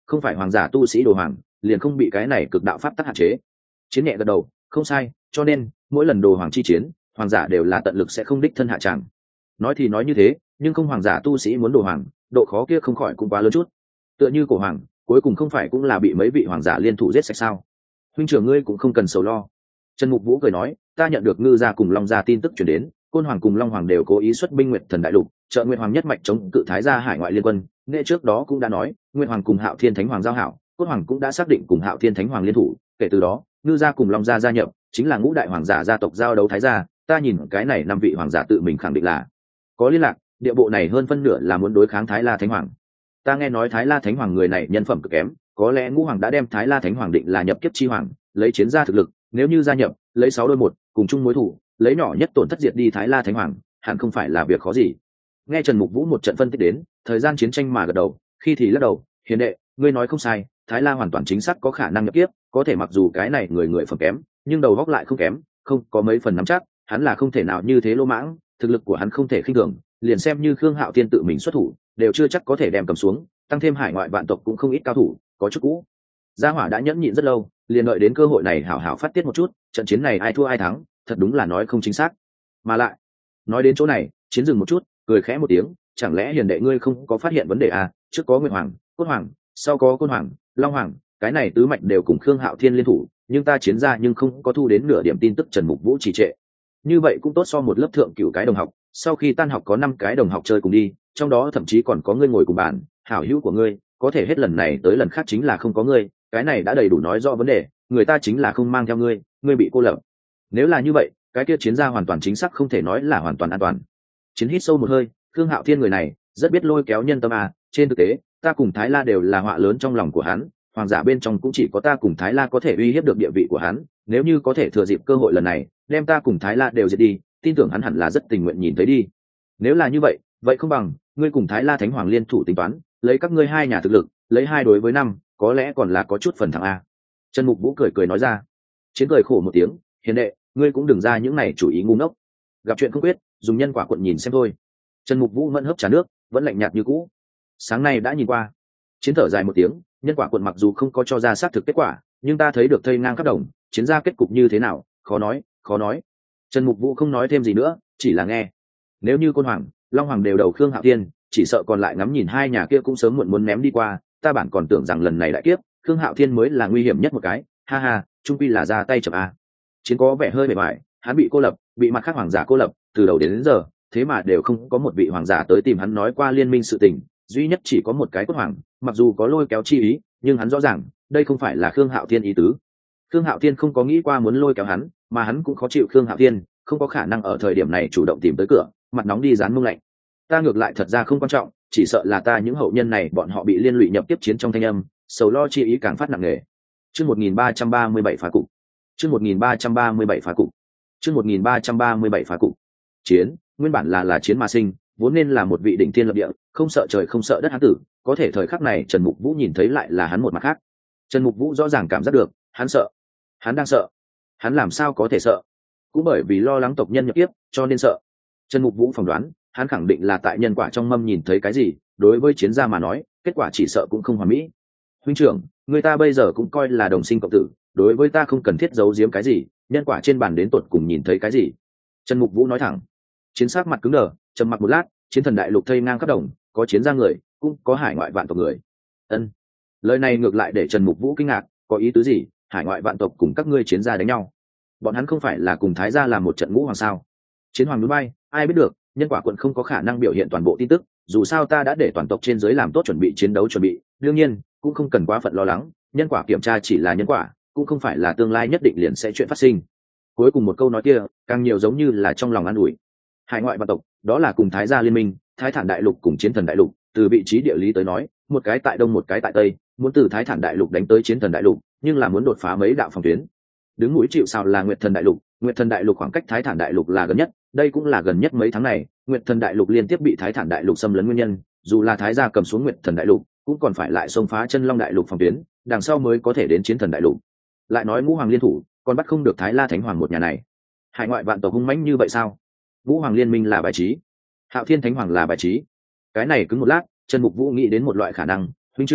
không phải hoàng giả tu sĩ đồ hoàng liền không bị cái này cực đạo pháp tắc hạn chế. Chiến nhẹ gật đầu, không sai, cho nên mỗi lần đồ hoàng chi chiến hoàng giả đều là tận lực sẽ không đích thân hạ tràng. Nói thì nói như thế, nhưng không hoàng giả tu sĩ muốn đồ hoàng, độ khó kia không khỏi cũng quá lớn chút. Tựa như cổ hoàng cuối cùng không phải cũng là bị mấy vị hoàng giả liên thủ giết sạch sao? Huynh trưởng ngươi cũng không cần sầu lo. Trần Mục Vũ cười nói, ta nhận được ngư gia cùng long gia tin tức chuyển đến, côn hoàng cùng long hoàng đều cố ý xuất binh nguyệt thần đại lục, trợ nguyệt hoàng nhất mạch chống cự thái gia hải ngoại liên quân. Nghệ trước đó cũng đã nói, nguyệt hoàng cùng hạo thiên thánh hoàng giao hảo, côn hoàng cũng đã xác định cùng hạo thiên thánh hoàng liên thủ. Kể từ đó, ngư gia cùng long gia gia nhập, chính là ngũ đại hoàng giả gia tộc giao đấu thái gia. Ta nhìn cái này năm vị hoàng giả tự mình khẳng định là có liên lạc, địa bộ này hơn phân nửa là muốn đối kháng thái la thánh hoàng. Ta nghe nói thái la thánh hoàng người này nhân phẩm cực kém, có lẽ ngũ hoàng đã đem thái la thánh hoàng định là nhập kiếp chi hoàng, lấy chiến gia thực lực, nếu như gia nhập, lấy sáu đôi một, cùng chung mối thủ, lấy nhỏ nhất tổn thất diệt đi thái la thánh hoàng, hẳn không phải là việc khó gì. Nghe Trần Mục Vũ một trận phân tích đến thời gian chiến tranh mà gật đầu, khi thì lắc đầu, hiền đệ, ngươi nói không sai, thái la hoàn toàn chính xác có khả năng nhập kiếp, có thể mặc dù cái này người người phẩm kém, nhưng đầu góc lại không kém, không có mấy phần nắm chắc, hắn là không thể nào như thế lô mãng, thực lực của hắn không thể khinh thường, liền xem như Khương Hạo Thiên tự mình xuất thủ, đều chưa chắc có thể đem cầm xuống, tăng thêm hải ngoại vạn tộc cũng không ít cao thủ, có chút cũ. Gia Hỏa đã nhẫn nhịn rất lâu, liền đợi đến cơ hội này hảo hảo phát tiết một chút, trận chiến này ai thua ai thắng, thật đúng là nói không chính xác. Mà lại, nói đến chỗ này, chiến dừng một chút, cười khẽ một tiếng, chẳng lẽ hiền đệ ngươi không có phát hiện vấn đề à? Trước có Nguyệt Hoàng, Cốt Hoàng, sau có Côn Hoàng, Long Hoàng, cái này tứ mạch đều cùng Khương Hạo Thiên liên thủ, nhưng ta chiến ra nhưng không có thu đến nửa điểm tin tức Trần Mục Vũ trì trệ. Như vậy cũng tốt, so một lớp thượng cửu cái đồng học, sau khi tan học có năm cái đồng học chơi cùng đi, trong đó thậm chí còn có ngươi ngồi cùng bàn, hảo hữu của ngươi, có thể hết lần này tới lần khác chính là không có ngươi, cái này đã đầy đủ nói rõ vấn đề, người ta chính là không mang theo ngươi, ngươi bị cô lập. Nếu là như vậy, cái kia chiến gia hoàn toàn chính xác không thể nói là hoàn toàn an toàn. Chiến hít sâu một hơi, Khương Hạo Thiên người này rất biết lôi kéo nhân tâm à, trên thực tế, ta cùng Thái La đều là họa lớn trong lòng của hắn, hoàng giả bên trong cũng chỉ có ta cùng Thái La có thể uy hiếp được địa vị của hắn, nếu như có thể thừa dịp cơ hội lần này, đem ta cùng Thái La đều diệt đi, tin tưởng hắn hẳn là rất tình nguyện nhìn thấy đi. Nếu là như vậy, vậy không bằng ngươi cùng Thái La Thánh Hoàng liên thủ tính toán, lấy các ngươi hai nhà thực lực, lấy hai đối với năm, có lẽ còn là có chút phần thắng a. Trần Mục Vũ cười cười nói ra. Chiến cười khổ một tiếng, hiền đệ, ngươi cũng đừng ra những này chủ ý ngu ngốc. Gặp chuyện không quyết, dùng nhân quả quận nhìn xem thôi. Trần Mục Vũ mẫn hấp trà nước, vẫn lạnh nhạt như cũ. Sáng nay đã nhìn qua. Chiến thở dài một tiếng, nhân quả quận mặc dù không có cho ra xác thực kết quả, nhưng ta thấy được thây ngang khắp đồng, chiến ra kết cục như thế nào, khó nói, khó nói. Trần Mục Vũ không nói thêm gì nữa, chỉ là nghe. Nếu như Côn Hoàng, Long Hoàng đều đầu Khương Hạo Thiên, chỉ sợ còn lại ngắm nhìn hai nhà kia cũng sớm muộn muốn ném đi qua, ta bản còn tưởng rằng lần này đại kiếp, Khương Hạo Thiên mới là nguy hiểm nhất một cái, ha ha, trung quy là ra tay chậm a. Chiến có vẻ hơi bề bại, hắn bị cô lập, bị mặt khác hoàng giả cô lập, từ đầu đến, đến giờ, thế mà đều không có một vị hoàng giả tới tìm hắn nói qua liên minh sự tình, duy nhất chỉ có một cái Cốt Hoàng, mặc dù có lôi kéo chi ý, nhưng hắn rõ ràng, đây không phải là Khương Hạo Thiên ý tứ. Khương Hạo Thiên không có nghĩ qua muốn lôi kéo hắn, mà hắn cũng khó chịu Khương Hạo Thiên, không có khả năng ở thời điểm này chủ động tìm tới cửa, mặt nóng đi dán mông lạnh. Ta ngược lại thật ra không quan trọng, chỉ sợ là ta những hậu nhân này bọn họ bị liên lụy nhập tiếp chiến trong thanh âm, sầu lo chi ý càng phát nặng nề. Chương một nghìn ba trăm ba mươi bảy phá cục. Chương một nghìn ba trăm ba mươi bảy phá cục. Chương một nghìn ba trăm ba mươi bảy phá cục. Chiến, nguyên bản là là chiến mà sinh, vốn nên là một vị đỉnh thiên lập địa, không sợ trời không sợ đất hán tử, có thể thời khắc này Trần Mục Vũ nhìn thấy lại là hắn một mặt khác. Trần Mục Vũ rõ ràng cảm giác được, hắn sợ. Hắn đang sợ. Hắn làm sao có thể sợ? Cũng bởi vì lo lắng tộc nhân nhập kiếp, cho nên sợ. Trần Mục Vũ phỏng đoán, hắn khẳng định là tại nhân quả trong mâm nhìn thấy cái gì, đối với chiến gia mà nói, kết quả chỉ sợ cũng không hoàn mỹ. Huynh trưởng, người ta bây giờ cũng coi là đồng sinh cộng tử, đối với ta không cần thiết giấu giếm cái gì, nhân quả trên bàn đến tột cùng nhìn thấy cái gì. Trần Mục Vũ nói thẳng. Chiến sắc mặt cứng đờ, trầm mặc một lát, chiến thần đại lục thây ngang khắp đồng, có chiến gia người, cũng có hải ngoại vạn tộc người. Ân. Lời này ngược lại để Trần Mục Vũ kinh ngạc, có ý tứ gì? Hải ngoại vạn tộc cùng các ngươi chiến gia đánh nhau, bọn hắn không phải là cùng Thái gia làm một trận ngũ hoàng sao? Chiến hoàng núi bay, ai biết được, nhân quả quận không có khả năng biểu hiện toàn bộ tin tức, dù sao ta đã để toàn tộc trên dưới làm tốt chuẩn bị chiến đấu chuẩn bị, đương nhiên cũng không cần quá phận lo lắng, nhân quả kiểm tra chỉ là nhân quả, cũng không phải là tương lai nhất định liền sẽ chuyện phát sinh. Cuối cùng một câu nói kia càng nhiều giống như là trong lòng an ủi. Hải ngoại vạn tộc, đó là cùng Thái gia liên minh, Thái Thản đại lục cùng Chiến Thần đại lục, từ vị trí địa lý tới nói, một cái tại đông một cái tại tây, muốn từ Thái Thản đại lục đánh tới Chiến Thần đại lục, nhưng là muốn đột phá mấy đạo phòng tuyến. Đứng mũi chịu sào là Nguyệt Thần đại lục, Nguyệt Thần đại lục khoảng cách Thái Thản đại lục là gần nhất, đây cũng là gần nhất mấy tháng này, Nguyệt Thần đại lục liên tiếp bị Thái Thản đại lục xâm lấn nguyên nhân, dù là Thái gia cầm xuống Nguyệt Thần đại lục, cũng còn phải lại xông phá Chân Long đại lục phòng tuyến, đằng sau mới có thể đến Chiến Thần đại lục. Lại nói ngũ hoàng liên thủ, còn bắt không được Thái La Thánh Hoàng một nhà này. Hải ngoại vạn tộc hung mãnh như vậy sao? Ngũ hoàng liên minh là bài trí, Hạo Thiên Thánh Hoàng là bài trí. Cái này cứng một lát, Trần Mục Vũ nghĩ đến một loại khả năng, huynh trưởng,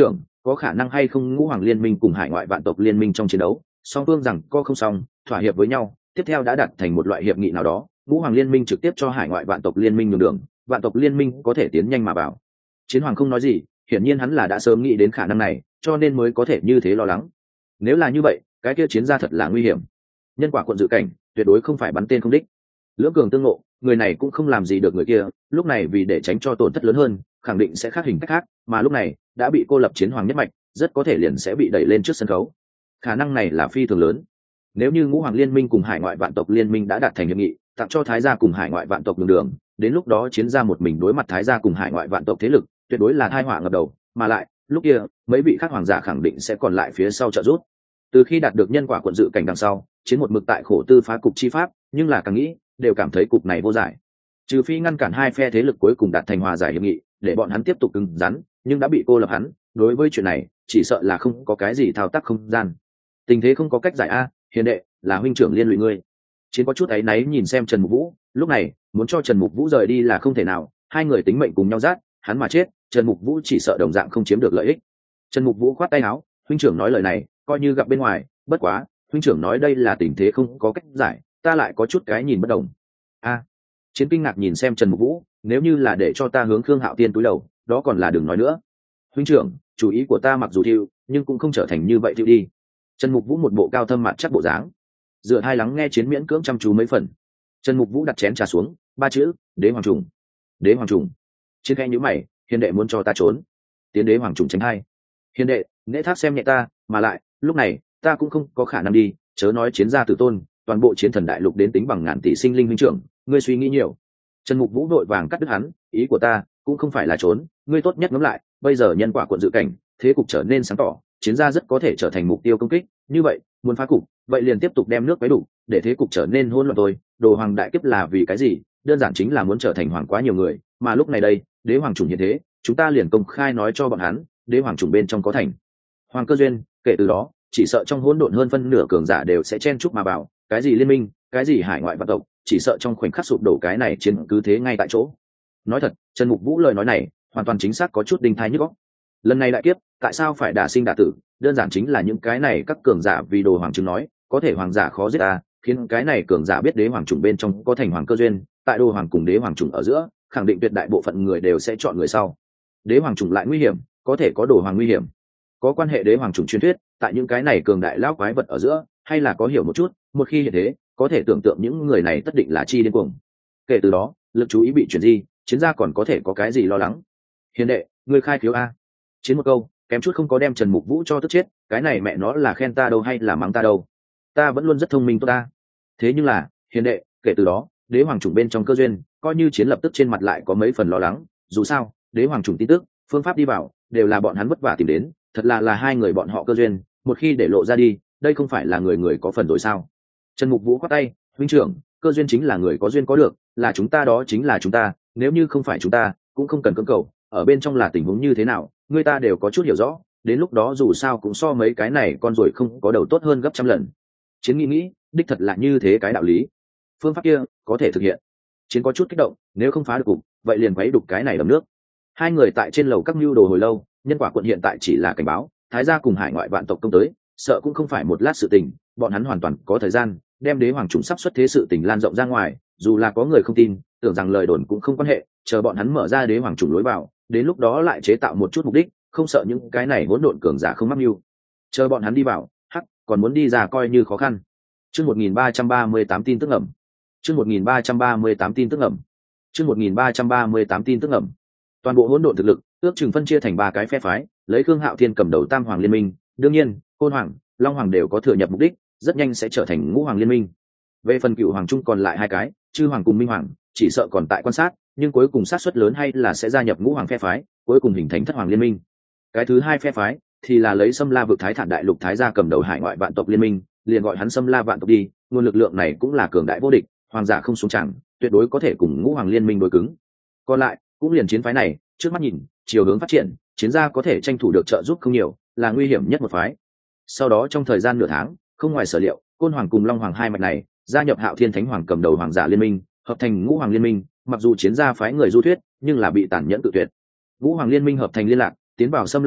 có khả năng hay không ngũ hoàng liên minh cùng hải ngoại vạn tộc liên minh trong chiến đấu song phương rằng co không xong thỏa hiệp với nhau, tiếp theo đã đặt thành một loại hiệp nghị nào đó, ngũ hoàng liên minh trực tiếp cho hải ngoại vạn tộc liên minh nhường đường, vạn tộc liên minh có thể tiến nhanh mà vào. Chiến hoàng không nói gì, hiển nhiên hắn là đã sớm nghĩ đến khả năng này, cho nên mới có thể như thế lo lắng. Nếu là như vậy, cái kia chiến ra thật là nguy hiểm. Nhân quả quận dự cảnh tuyệt đối không phải bắn tên không đích. Lưỡng cường tương ngộ, người này cũng không làm gì được người kia, lúc này vì để tránh cho tổn thất lớn hơn, khẳng định sẽ khác hình cách khác, mà lúc này đã bị cô lập chiến hoàng nhất mạch, rất có thể liền sẽ bị đẩy lên trước sân khấu. Khả năng này là phi thường lớn. Nếu như ngũ hoàng liên minh cùng hải ngoại vạn tộc liên minh đã đạt thành hiệp nghị, tặng cho thái gia cùng hải ngoại vạn tộc đường đường, đến lúc đó chiến ra một mình đối mặt thái gia cùng hải ngoại vạn tộc thế lực, tuyệt đối là tai họa ngập đầu, mà lại lúc kia mấy vị khác hoàng giả khẳng định sẽ còn lại phía sau trợ giúp. Từ khi đạt được nhân quả quận dự cảnh đằng sau, chiến một mực tại khổ tư phá cục chi pháp, nhưng là càng nghĩ đều cảm thấy cục này vô giải. Trừ phi ngăn cản hai phe thế lực cuối cùng đạt thành hòa giải hiệp nghị, để bọn hắn tiếp tục cứng rắn, nhưng đã bị cô lập hắn, đối với chuyện này chỉ sợ là không có cái gì thao tác không gian. Tình thế không có cách giải a, hiền đệ, là huynh trưởng liên lụy ngươi. Chiến có chút áy náy nhìn xem Trần Mục Vũ, lúc này muốn cho Trần Mục Vũ rời đi là không thể nào, hai người tính mệnh cùng nhau rát, hắn mà chết, Trần Mục Vũ chỉ sợ đồng dạng không chiếm được lợi ích. Trần Mục Vũ khoát tay áo, huynh trưởng nói lời này coi như gặp bên ngoài, bất quá huynh trưởng nói đây là tình thế không có cách giải, ta lại có chút cái nhìn bất đồng. A. Chiến kinh ngạc nhìn xem Trần Mục Vũ, nếu như là để cho ta hướng Khương Hạo Tiên túi đầu, đó còn là đừng nói nữa. Huynh trưởng, chủ ý của ta mặc dù thiêu, nhưng cũng không trở thành như vậy thiêu đi. Trần Mục Vũ một bộ cao thâm mặt chắc bộ dáng, dựa hai lắng nghe Chiến miễn cưỡng chăm chú mấy phần. Trần Mục Vũ đặt chén trà xuống, ba chữ: Đế Hoàng Trùng. Đế Hoàng Trùng. Chiến khẽ nhíu mày, hiền đệ muốn cho ta trốn? Tiến Đế Hoàng Trùng tránh hai. Hiền đệ, nể thác xem nhẹ ta, mà lại, lúc này, ta cũng không có khả năng đi, chớ nói Chiến gia tử tôn, toàn bộ Chiến Thần đại lục đến tính bằng ngàn tỷ sinh linh huynh trưởng, ngươi suy nghĩ nhiều. Trần Mục Vũ vội vàng cắt đứt hắn, ý của ta cũng không phải là trốn, ngươi tốt nhất ngẫm lại, bây giờ nhân quả quận dự cảnh, thế cục trở nên sáng tỏ, Chiến gia rất có thể trở thành mục tiêu công kích, như vậy, muốn phá cục, vậy liền tiếp tục đem nước quấy đủ, để thế cục trở nên hỗn loạn thôi. Đồ hoàng đại kiếp là vì cái gì? Đơn giản chính là muốn trở thành hoàng quá nhiều người, mà lúc này đây, Đế Hoàng Trùng hiện thế, chúng ta liền công khai nói cho bọn hắn, Đế Hoàng Trùng bên trong có thành hoàng cơ duyên, kể từ đó, chỉ sợ trong hỗn độn hơn phân nửa cường giả đều sẽ chen chúc mà vào, cái gì liên minh, cái gì hải ngoại vạn tộc, chỉ sợ trong khoảnh khắc sụp đổ cái này chiến cứ thế ngay tại chỗ. Nói thật, Trần Mục Vũ lời nói này hoàn toàn chính xác có chút đinh thái nhức óc. Lần này đại kiếp, tại sao phải đả sinh đả tử? Đơn giản chính là những cái này các cường giả vì đồ hoàng chứng nói, có thể hoàng giả khó giết ta, khiến cái này cường giả biết Đế Hoàng Trùng bên trong có thành hoàng cơ duyên, tại đồ hoàng cùng Đế Hoàng Trùng ở giữa, khẳng định tuyệt đại bộ phận người đều sẽ chọn người sau. Đế Hoàng Trùng lại nguy hiểm, có thể có đồ hoàng nguy hiểm. Có quan hệ Đế Hoàng Trùng truyền thuyết, tại những cái này cường đại lão quái vật ở giữa, hay là có hiểu một chút, một khi hiện thế, có thể tưởng tượng những người này tất định là chi điên cuồng. Kể từ đó, lực chú ý bị chuyển di, Chiến gia còn có thể có cái gì lo lắng? Hiền đệ, ngươi khai khiếu a. Chiến một câu, kém chút không có đem Trần Mục Vũ cho tức chết, cái này mẹ nó là khen ta đâu hay là mắng ta đâu? Ta vẫn luôn rất thông minh tốt ta. Thế nhưng là, hiền đệ, kể từ đó, Đế Hoàng Trùng bên trong cơ duyên, coi như Chiến lập tức trên mặt lại có mấy phần lo lắng, dù sao, Đế Hoàng Trùng tin tức, phương pháp đi vào, đều là bọn hắn vất vả tìm đến, thật là là hai người bọn họ cơ duyên, một khi để lộ ra đi, đây không phải là người người có phần rồi sao? Trần Mục Vũ khoát tay, huynh trưởng, cơ duyên chính là người có duyên có được, là chúng ta đó chính là chúng ta, nếu như không phải chúng ta, cũng không cần cưỡng cầu, ở bên trong là tình huống như thế nào, người ta đều có chút hiểu rõ, đến lúc đó dù sao cũng so mấy cái này con rồi không có đầu tốt hơn gấp trăm lần. Chiến nghĩ nghĩ, đích thật là như thế cái đạo lý. Phương pháp kia có thể thực hiện. Chiến có chút kích động, nếu không phá được cục, vậy liền quấy đục cái này đầm nước. Hai người tại trên lầu các mưu đồ hồi lâu, nhân quả quận hiện tại chỉ là cảnh báo, thái gia cùng hải ngoại vạn tộc công tới, sợ cũng không phải một lát sự tình, bọn hắn hoàn toàn có thời gian đem Đế Hoàng Trùng sắp xuất thế sự tình lan rộng ra ngoài, dù là có người không tin, tưởng rằng lời đồn cũng không quan hệ, chờ bọn hắn mở ra Đế Hoàng Trùng lối vào, đến lúc đó lại chế tạo một chút mục đích, không sợ những cái này hỗn độn cường giả không mắc mưu. Chờ bọn hắn đi vào, hắc, còn muốn đi ra coi như khó khăn. Chương một nghìn ba trăm ba mươi tám tin tức ẩm. Chương một nghìn ba trăm ba mươi tám tin tức ẩm. Chương một nghìn ba trăm ba mươi tám tin tức ẩm. Toàn bộ hỗn độn thực lực, ước chừng phân chia thành ba cái phe phái, lấy Khương Hạo Thiên cầm đầu Tam Hoàng liên minh, đương nhiên, Côn Hoàng, Long Hoàng đều có thừa nhập mục đích, rất nhanh sẽ trở thành Ngũ Hoàng liên minh. Về phần Cựu Hoàng trung còn lại hai cái, Chư Hoàng cùng Minh Hoàng, chỉ sợ còn tại quan sát, nhưng cuối cùng xác suất lớn hay là sẽ gia nhập Ngũ Hoàng phe phái, cuối cùng hình thành Thất Hoàng liên minh. Cái thứ hai phe phái thì là lấy Sâm La vực Thái Thản đại lục Thái gia cầm đầu hải ngoại vạn tộc liên minh, liền gọi hắn Sâm La vạn tộc đi, nguồn lực lượng này cũng là cường đại vô địch, hoàng giả không xuống chẳng, tuyệt đối có thể cùng Ngũ Hoàng liên minh đối cứng. Còn lại, cũng liền chiến phái này, trước mắt nhìn, chiều hướng phát triển, chiến gia có thể tranh thủ được trợ giúp không nhiều, là nguy hiểm nhất một phái. Sau đó trong thời gian nửa tháng, không ngoài sở liệu, Côn Hoàng cùng Long Hoàng hai mạch này gia nhập Hạo Thiên Thánh Hoàng cầm đầu hoàng giả liên minh, hợp thành Ngũ Hoàng liên minh, mặc dù chiến gia phái người du thuyết, nhưng là bị tàn nhẫn tự tuyệt. Ngũ Hoàng liên minh hợp thành liên lạc, tiến vào Sâm La vực,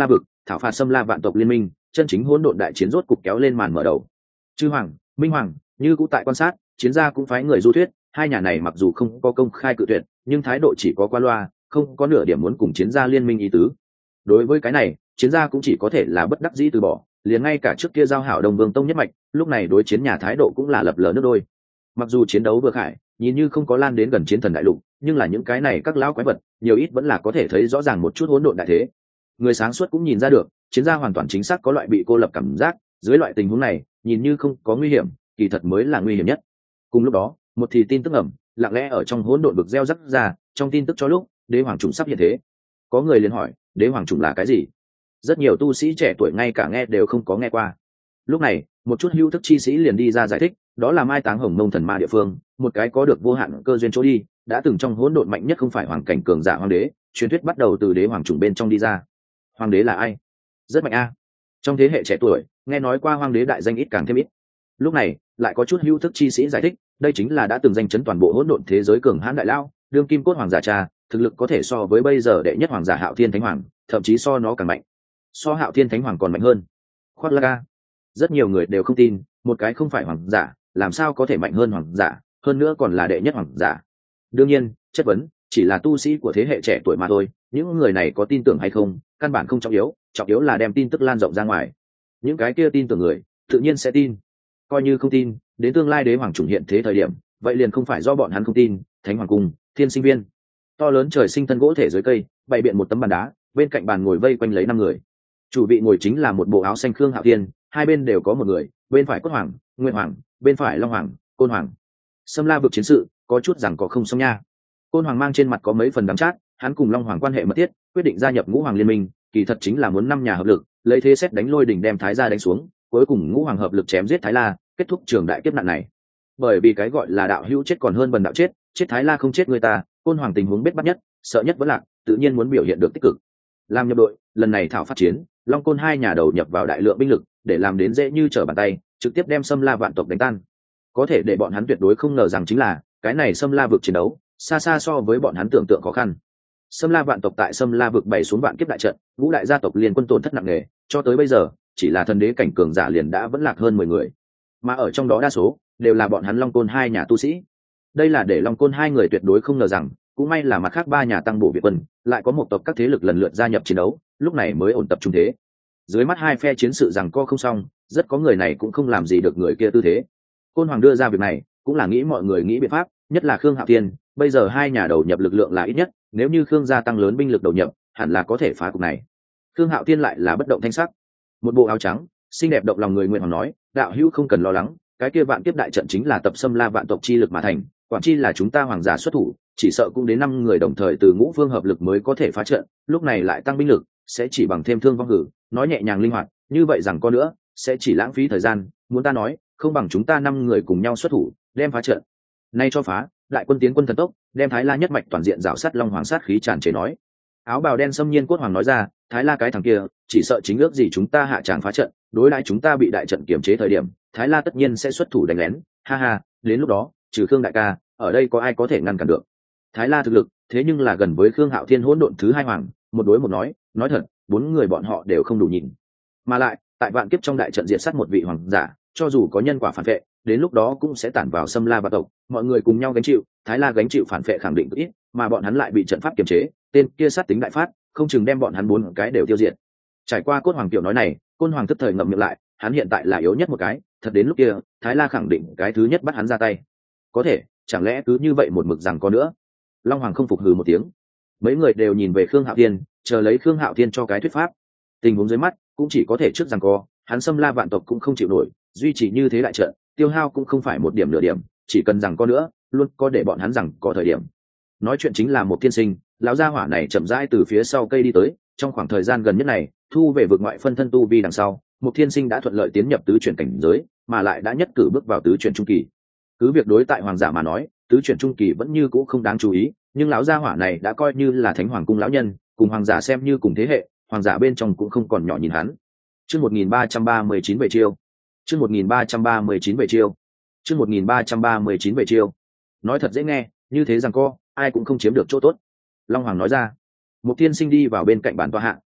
thảo phạt xâm la vạn tộc liên minh, chân chính hỗn độn đại chiến rốt cục kéo lên màn mở đầu. Chư hoàng, minh hoàng như cũ tại quan sát, chiến gia cũng phái người du thuyết, hai nhà này mặc dù không có công khai cự tuyệt, nhưng thái độ chỉ có qua loa, không có nửa điểm muốn cùng chiến gia liên minh ý tứ. Đối với cái này, chiến gia cũng chỉ có thể là bất đắc dĩ từ bỏ, liền ngay cả trước kia giao hảo Đông Vương tông nhất mạch, lúc này đối chiến nhà thái độ cũng là lập lờ nước đôi. Mặc dù chiến đấu vừa khải, nhìn như không có lan đến gần chiến thần đại lục, nhưng là những cái này các lão quái vật, nhiều ít vẫn là có thể thấy rõ ràng một chút hỗn độn đại thế. Người sáng suốt cũng nhìn ra được, chiến gia hoàn toàn chính xác có loại bị cô lập cảm giác, dưới loại tình huống này, nhìn như không có nguy hiểm, kỳ thật mới là nguy hiểm nhất. Cùng lúc đó, một thì tin tức ẩm, lặng lẽ ở trong hỗn độn vực gieo rắc ra, trong tin tức cho lúc, đế hoàng trùng sắp hiện thế. Có người liền hỏi, đế hoàng trùng là cái gì? Rất nhiều tu sĩ trẻ tuổi ngay cả nghe đều không có nghe qua. Lúc này, một chút hữu thức chi sĩ liền đi ra giải thích, đó là mai táng hồng mông thần ma địa phương, một cái có được vô hạn cơ duyên chỗ đi, đã từng trong hỗn độn mạnh nhất không phải hoàng cảnh cường giả hoàng đế, truyền thuyết bắt đầu từ đế hoàng trùng bên trong đi ra. Hoàng đế là ai? Rất mạnh a. Trong thế hệ trẻ tuổi, nghe nói qua hoàng đế đại danh ít càng thêm ít. Lúc này, lại có chút hữu thức chi sĩ giải thích, đây chính là đã từng danh chấn toàn bộ hỗn độn thế giới cường hãn đại lao, đương kim cốt hoàng giả cha, thực lực có thể so với bây giờ đệ nhất hoàng giả Hạo Thiên Thánh Hoàng, thậm chí so nó càng mạnh. So Hạo Thiên Thánh Hoàng còn mạnh hơn. Khoác lác a. Rất nhiều người đều không tin, một cái không phải hoàng giả, làm sao có thể mạnh hơn hoàng giả, hơn nữa còn là đệ nhất hoàng giả. Đương nhiên, chất vấn chỉ là tu sĩ của thế hệ trẻ tuổi mà thôi, những người này có tin tưởng hay không, căn bản không trọng yếu, trọng yếu là đem tin tức lan rộng ra ngoài. Những cái kia tin tưởng người, tự nhiên sẽ tin. Coi như không tin, đến tương lai đế hoàng trùng hiện thế thời điểm, vậy liền không phải do bọn hắn không tin, Thánh Hoàng cung, Thiên Sinh Viên. To lớn trời sinh thân gỗ thể dưới cây, bày biện một tấm bàn đá, bên cạnh bàn ngồi vây quanh lấy năm người. Chủ vị ngồi chính là một bộ áo xanh Khương Hạo Thiên, hai bên đều có một người, bên phải Cốt Hoàng, Nguyên Hoàng, bên phải Long Hoàng, Côn Hoàng. Xâm La vực chiến sự, có chút rằng có không xong nha. Côn Hoàng mang trên mặt có mấy phần đắng chát, hắn cùng Long Hoàng quan hệ mật thiết, quyết định gia nhập Ngũ Hoàng liên minh, kỳ thật chính là muốn năm nhà hợp lực, lấy thế xét đánh lôi đỉnh đem Thái gia đánh xuống, cuối cùng Ngũ Hoàng hợp lực chém giết Thái La, kết thúc trường đại kiếp nạn này. Bởi vì cái gọi là đạo hữu chết còn hơn bần đạo chết, chết Thái La không chết người ta, Côn Hoàng tình huống biết bắt nhất, sợ nhất vẫn lạc, tự nhiên muốn biểu hiện được tích cực. Làm nhập đội, lần này thảo phát chiến, Long Côn hai nhà đầu nhập vào đại lượng binh lực, để làm đến dễ như trở bàn tay, trực tiếp đem Xâm La vạn tộc đánh tan. Có thể để bọn hắn tuyệt đối không ngờ rằng chính là, cái này Xâm La vực chiến đấu, xa xa so với bọn hắn tưởng tượng khó khăn. Xâm La vạn tộc tại Xâm La vực bày xuống vạn kiếp đại trận, ngũ đại gia tộc liên quân tổn thất nặng nề, cho tới bây giờ, chỉ là thần đế cảnh cường giả liền đã vẫn lạc hơn mười người. Mà ở trong đó đa số đều là bọn hắn Long Côn hai nhà tu sĩ. Đây là để Long Côn hai người tuyệt đối không ngờ rằng, cũng may là mặt khác ba nhà tăng bổ viện quân, lại có một tộc các thế lực lần lượt gia nhập chiến đấu, lúc này mới ổn tập trung thế. Dưới mắt hai phe chiến sự rằng co không xong, rất có người này cũng không làm gì được người kia tư thế. Côn Hoàng đưa ra việc này, cũng là nghĩ mọi người nghĩ biện pháp, nhất là Khương Hạo Thiên, bây giờ hai nhà đầu nhập lực lượng là ít nhất, nếu như Khương gia tăng lớn binh lực đầu nhập, hẳn là có thể phá cục này. Khương Hạo Thiên lại là bất động thanh sắc, một bộ áo trắng, xinh đẹp động lòng người. Nguyện Hoàng nói, đạo hữu không cần lo lắng, cái kia vạn kiếp đại trận chính là tập Xâm La vạn tộc chi lực mà thành, quản chi là chúng ta hoàng giả xuất thủ, chỉ sợ cũng đến năm người đồng thời từ ngũ phương hợp lực mới có thể phá trận, lúc này lại tăng binh lực, sẽ chỉ bằng thêm thương vong hử, nói nhẹ nhàng linh hoạt, như vậy rằng có nữa, sẽ chỉ lãng phí thời gian, muốn ta nói, không bằng chúng ta năm người cùng nhau xuất thủ, đem phá trận. Nay cho phá, đại quân tiến quân thần tốc, đem Thái La nhất mạch toàn diện rào sát Long Hoàng sát khí tràn trề nói. Áo bào đen xâm nhiên Cốt Hoàng nói ra, Thái La cái thằng kia, chỉ sợ chính ước gì chúng ta hạ tràng phá trận, đối đãi chúng ta bị đại trận kiểm chế thời điểm, Thái La tất nhiên sẽ xuất thủ đánh lén, ha ha, đến lúc đó, trừ Khương đại ca, ở đây có ai có thể ngăn cản được? Thái La thực lực, thế nhưng là gần với Khương Hạo Thiên hỗn độn thứ hai hoàng, một đối một nói, nói thật, bốn người bọn họ đều không đủ nhìn. Mà lại, tại vạn kiếp trong đại trận diệt sát một vị hoàng giả, cho dù có nhân quả phản vệ, đến lúc đó cũng sẽ tản vào Xâm La vạn tộc, mọi người cùng nhau gánh chịu, Thái La gánh chịu phản vệ khẳng định ít, mà bọn hắn lại bị trận pháp kiềm chế, tên kia sát tính đại phát, không chừng đem bọn hắn bốn cái đều tiêu diệt. Trải qua Cốt Hoàng tiểu nói này, Côn Hoàng tức thời ngậm miệng lại, hắn hiện tại là yếu nhất một cái, thật đến lúc kia, Thái La khẳng định cái thứ nhất bắt hắn ra tay. Có thể, chẳng lẽ cứ như vậy một mực rằng có nữa? Long Hoàng không phục hừ một tiếng. Mấy người đều nhìn về Khương Hạo Thiên, chờ lấy Khương Hạo Thiên cho cái thuyết pháp. Tình huống dưới mắt cũng chỉ có thể trước rằng co, hắn Xâm La vạn tộc cũng không chịu nổi, duy trì như thế đại trận, tiêu hao cũng không phải một điểm nửa điểm, chỉ cần rằng co nữa, luôn có để bọn hắn rằng có thời điểm. Nói chuyện chính là một tiên sinh, lão gia hỏa này chậm rãi từ phía sau cây đi tới, trong khoảng thời gian gần nhất này, thu về vực ngoại phân thân tu vi đằng sau, một thiên sinh đã thuận lợi tiến nhập tứ chuyển cảnh giới, mà lại đã nhất cử bước vào tứ chuyển trung kỳ. Cứ việc đối tại hoàng giả mà nói, tứ chuyển trung kỳ vẫn như cũ không đáng chú ý, nhưng lão gia hỏa này đã coi như là Thánh Hoàng cung lão nhân, cùng hoàng giả xem như cùng thế hệ, hoàng giả bên trong cũng không còn nhỏ nhìn hắn. Chương một nghìn ba trăm ba mươi chín về chiêu. Chương một nghìn ba trăm ba mươi chín về chiêu. Chương một nghìn ba trăm ba mươi chín về chiêu. Nói thật dễ nghe, như thế rằng co, ai cũng không chiếm được chỗ tốt. Long Hoàng nói ra. Một tiên sinh đi vào bên cạnh bàn tọa hạ,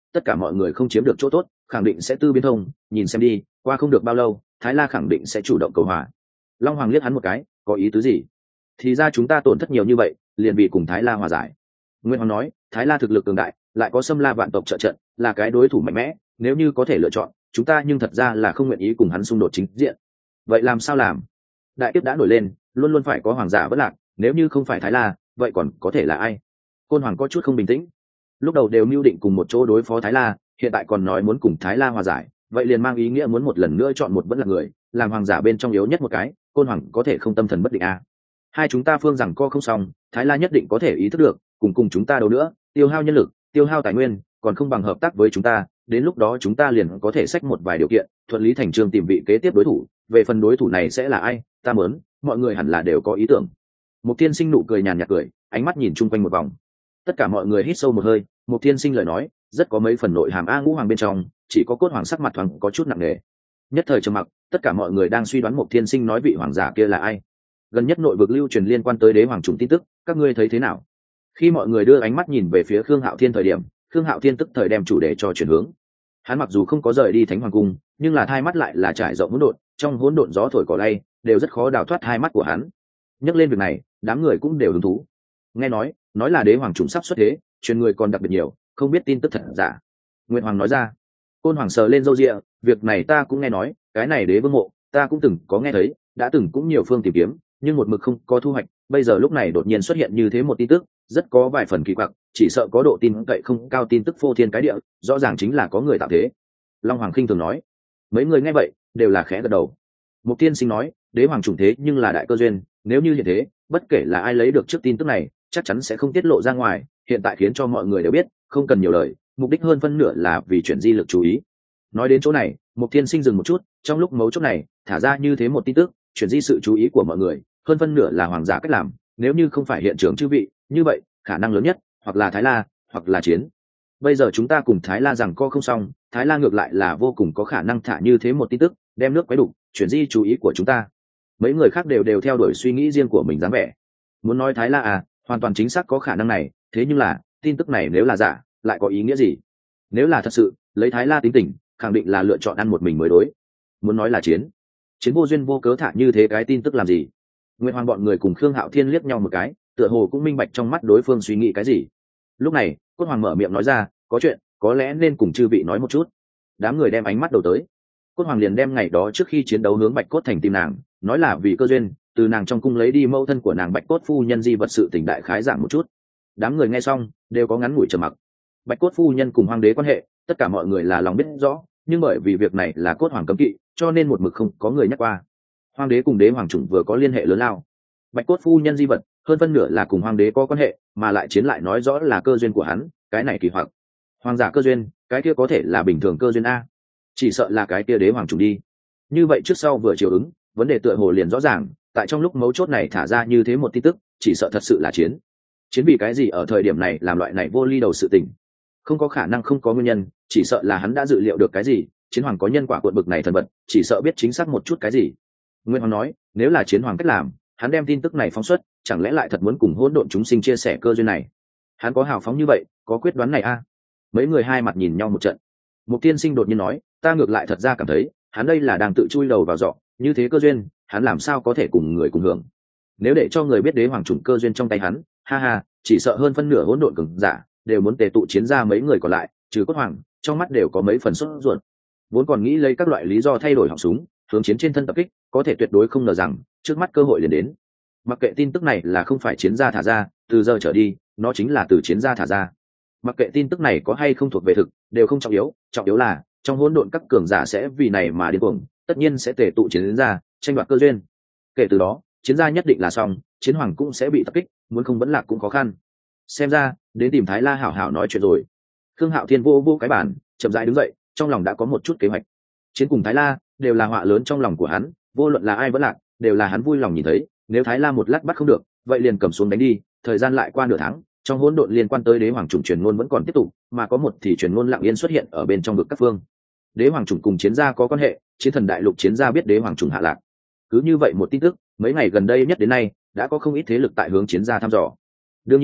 tất cả mọi người không chiếm được chỗ tốt khẳng định sẽ tư biến thông, nhìn xem đi, qua không được bao lâu Thái La khẳng định sẽ chủ động cầu hòa. Long Hoàng liếc hắn một cái, có ý tứ gì? Thì ra chúng ta tổn thất nhiều như vậy liền bị cùng Thái La hòa giải. Nguyên Hoàng nói, Thái La thực lực cường đại, lại có Xâm La vạn tộc trợ trận, là cái đối thủ mạnh mẽ, nếu như có thể lựa chọn, chúng ta nhưng thật ra là không nguyện ý cùng hắn xung đột chính diện. Vậy làm sao làm? Đại kiếp đã nổi lên, luôn luôn phải có hoàng giả vẫn lạc, nếu như không phải Thái La, vậy còn có thể là ai? Côn Hoàng có chút không bình tĩnh. Lúc đầu đều mưu định cùng một chỗ đối phó Thái La, hiện tại còn nói muốn cùng Thái La hòa giải, vậy liền mang ý nghĩa muốn một lần nữa chọn một vẫn là người, làm hoàng giả bên trong yếu nhất một cái, Côn Hoàng có thể không tâm thần bất định à? Hai chúng ta phương rằng co không xong, Thái La nhất định có thể ý thức được, cùng cùng chúng ta đấu nữa, tiêu hao nhân lực, tiêu hao tài nguyên, còn không bằng hợp tác với chúng ta, đến lúc đó chúng ta liền có thể xách một vài điều kiện, thuận lý thành chương tìm vị kế tiếp đối thủ. Về phần đối thủ này sẽ là ai, ta muốn, mọi người hẳn là đều có ý tưởng. Mục Thiên Sinh nụ cười nhàn nhạt cười, ánh mắt nhìn chung quanh một vòng. Tất cả mọi người hít sâu một hơi, Mục Thiên Sinh lời nói, rất có mấy phần nội hàm a ngũ hoàng bên trong, chỉ có Cốt Hoàng sắc mặt thoáng có chút nặng nề. Nhất thời trầm mặc, tất cả mọi người đang suy đoán Mục Thiên Sinh nói vị hoàng giả kia là ai. Gần nhất nội vực lưu truyền liên quan tới đế hoàng trùng tin tức, các ngươi thấy thế nào? Khi mọi người đưa ánh mắt nhìn về phía Khương Hạo Thiên thời điểm, Khương Hạo Thiên tức thời đem chủ đề cho chuyển hướng. Hắn mặc dù không có rời đi Thánh Hoàng cung, nhưng là hai mắt lại là trải rộng hỗn độn, trong hỗn độn gió thổi cỏ lay, đều rất khó đào thoát hai mắt của hắn. Nhắc lên việc này, đám người cũng đều hứng thú. Nghe nói, nói là đế hoàng trùng sắp xuất thế, truyền người còn đặc biệt nhiều, không biết tin tức thật giả. Nguyệt Hoàng nói ra. Côn Hoàng sờ lên râu ria, việc này ta cũng nghe nói, cái này đế vương mộ, ta cũng từng có nghe thấy, đã từng cũng nhiều phương tìm kiếm, nhưng một mực không có thu hoạch, bây giờ lúc này đột nhiên xuất hiện như thế một tin tức, rất có vài phần kỳ quặc, chỉ sợ có độ tin cậy không cao, tin tức phô thiên cái địa, rõ ràng chính là có người tạo thế. Long Hoàng khinh thường nói. Mấy người nghe vậy đều là khẽ gật đầu. Mục Tiên Sinh nói, đế hoàng trùng thế nhưng là đại cơ duyên, nếu như hiện thế, bất kể là ai lấy được trước tin tức này, chắc chắn sẽ không tiết lộ ra ngoài, hiện tại khiến cho mọi người đều biết, không cần nhiều lời, mục đích hơn phân nửa là vì chuyển di lực chú ý. Nói đến chỗ này, Mục Tiên Sinh dừng một chút, trong lúc mấu chốt này, thả ra như thế một tin tức, chuyển di sự chú ý của mọi người, hơn phân nửa là hoàng giả cách làm, nếu như không phải hiện trường chư vị, như vậy, khả năng lớn nhất, hoặc là Thái La, hoặc là chiến. Bây giờ chúng ta cùng Thái La rằng co không xong, Thái La ngược lại là vô cùng có khả năng thả như thế một tin tức, đem nước quấy đục, chuyển di chú ý của chúng ta. Mấy người khác đều đều theo đuổi suy nghĩ riêng của mình dáng vẻ. Muốn nói Thái La à, hoàn toàn chính xác có khả năng này, thế nhưng là, tin tức này nếu là giả, lại có ý nghĩa gì? Nếu là thật sự, lấy Thái La tính tình, khẳng định là lựa chọn ăn một mình mới đối. Muốn nói là chiến, chiến vô duyên vô cớ thả như thế cái tin tức làm gì? Nguyệt Hoàng bọn người cùng Khương Hạo Thiên liếc nhau một cái, tựa hồ cũng minh bạch trong mắt đối phương suy nghĩ cái gì. Lúc này, Cốt Hoàng mở miệng nói ra, có chuyện, có lẽ nên cùng chư vị nói một chút. Đám người đem ánh mắt đầu tới. Cốt Hoàng liền đem ngày đó trước khi chiến đấu hướng Bạch Cốt Thành tìm nàng, nói là vì cơ duyên, từ nàng trong cung lấy đi mẫu thân của nàng Bạch Cốt phu nhân di vật sự tình đại khái giảng một chút. Đám người nghe xong, đều có ngắn ngủi trầm mặc. Bạch Cốt phu nhân cùng Hoàng đế quan hệ, tất cả mọi người là lòng biết rõ, nhưng bởi vì việc này là Cốt Hoàng cấm kỵ, cho nên một mực không có người nhắc qua. Hoàng đế cùng đế hoàng chủng vừa có liên hệ lớn lao. Bạch Cốt phu nhân di vật, hơn phân nửa là cùng Hoàng đế có quan hệ, mà lại chiến lại nói rõ là cơ duyên của hắn, cái này kỳ hoặc. Hoàng giả cơ duyên, cái kia có thể là bình thường cơ duyên a, chỉ sợ là cái kia đế hoàng chủng đi. Như vậy trước sau vừa chiều ứng, vấn đề tựa hồ liền rõ ràng, tại trong lúc mấu chốt này thả ra như thế một tin tức, chỉ sợ thật sự là chiến. Chiến vì cái gì ở thời điểm này làm loại này vô ly đầu sự tình? Không có khả năng không có nguyên nhân, chỉ sợ là hắn đã dự liệu được cái gì, chiến hoàng có nhân quả cuộn bực này thần vật, chỉ sợ biết chính xác một chút cái gì. Nguyên Hoàng nói, nếu là chiến hoàng cách làm, hắn đem tin tức này phóng xuất, chẳng lẽ lại thật muốn cùng hỗn độn chúng sinh chia sẻ cơ duyên này? Hắn có hào phóng như vậy, có quyết đoán này a? Mấy người hai mặt nhìn nhau một trận. Mục Tiên Sinh đột nhiên nói, ta ngược lại thật ra cảm thấy, hắn đây là đang tự chui đầu vào giọ, như thế cơ duyên, hắn làm sao có thể cùng người cùng hưởng? Nếu để cho người biết đế hoàng trùng cơ duyên trong tay hắn, ha ha, chỉ sợ hơn phân nửa hỗn độn cường giả đều muốn tề tụ chiến ra mấy người còn lại, trừ Cốt Hoàng, trong mắt đều có mấy phần sốt ruột. Vốn còn nghĩ lấy các loại lý do thay đổi họng súng, hướng chiến trên thân tập kích, có thể tuyệt đối không ngờ rằng, trước mắt cơ hội liền đến. Mặc kệ tin tức này là không phải chiến gia thả ra, từ giờ trở đi, nó chính là từ chiến gia thả ra. Mặc kệ tin tức này có hay không thuộc về thực, đều không trọng yếu, trọng yếu là trong hỗn độn các cường giả sẽ vì này mà điên cuồng, tất nhiên sẽ tề tụ chiến gia, tranh đoạt cơ duyên. Kể từ đó, chiến gia nhất định là xong, chiến hoàng cũng sẽ bị tập kích, muốn không vẫn lạc cũng khó khăn. Xem ra, đến tìm Thái La hảo hảo nói chuyện rồi. Khương Hạo Thiên vô vô cái bàn, chậm rãi đứng dậy, trong lòng đã có một chút kế hoạch. Chiến cùng Thái La đều là họa lớn trong lòng của hắn, vô luận là ai vẫn lạc, đều là hắn vui lòng nhìn thấy. Nếu Thái La một lát bắt không được, vậy liền cầm xuống đánh đi. Thời gian lại qua nửa tháng, trong hỗn độn liên quan tới đế hoàng chủng truyền ngôn vẫn còn tiếp tục, mà có một thì truyền ngôn lặng yên xuất hiện ở bên trong vực các phương. Đế hoàng chủng cùng chiến gia có quan hệ, chiến thần đại lục chiến gia biết đế hoàng chủng hạ lạc. Cứ như vậy một tin tức, mấy ngày gần đây nhất đến nay, đã có không ít thế lực tại hướng chiến gia thăm dò. Đương nhiên,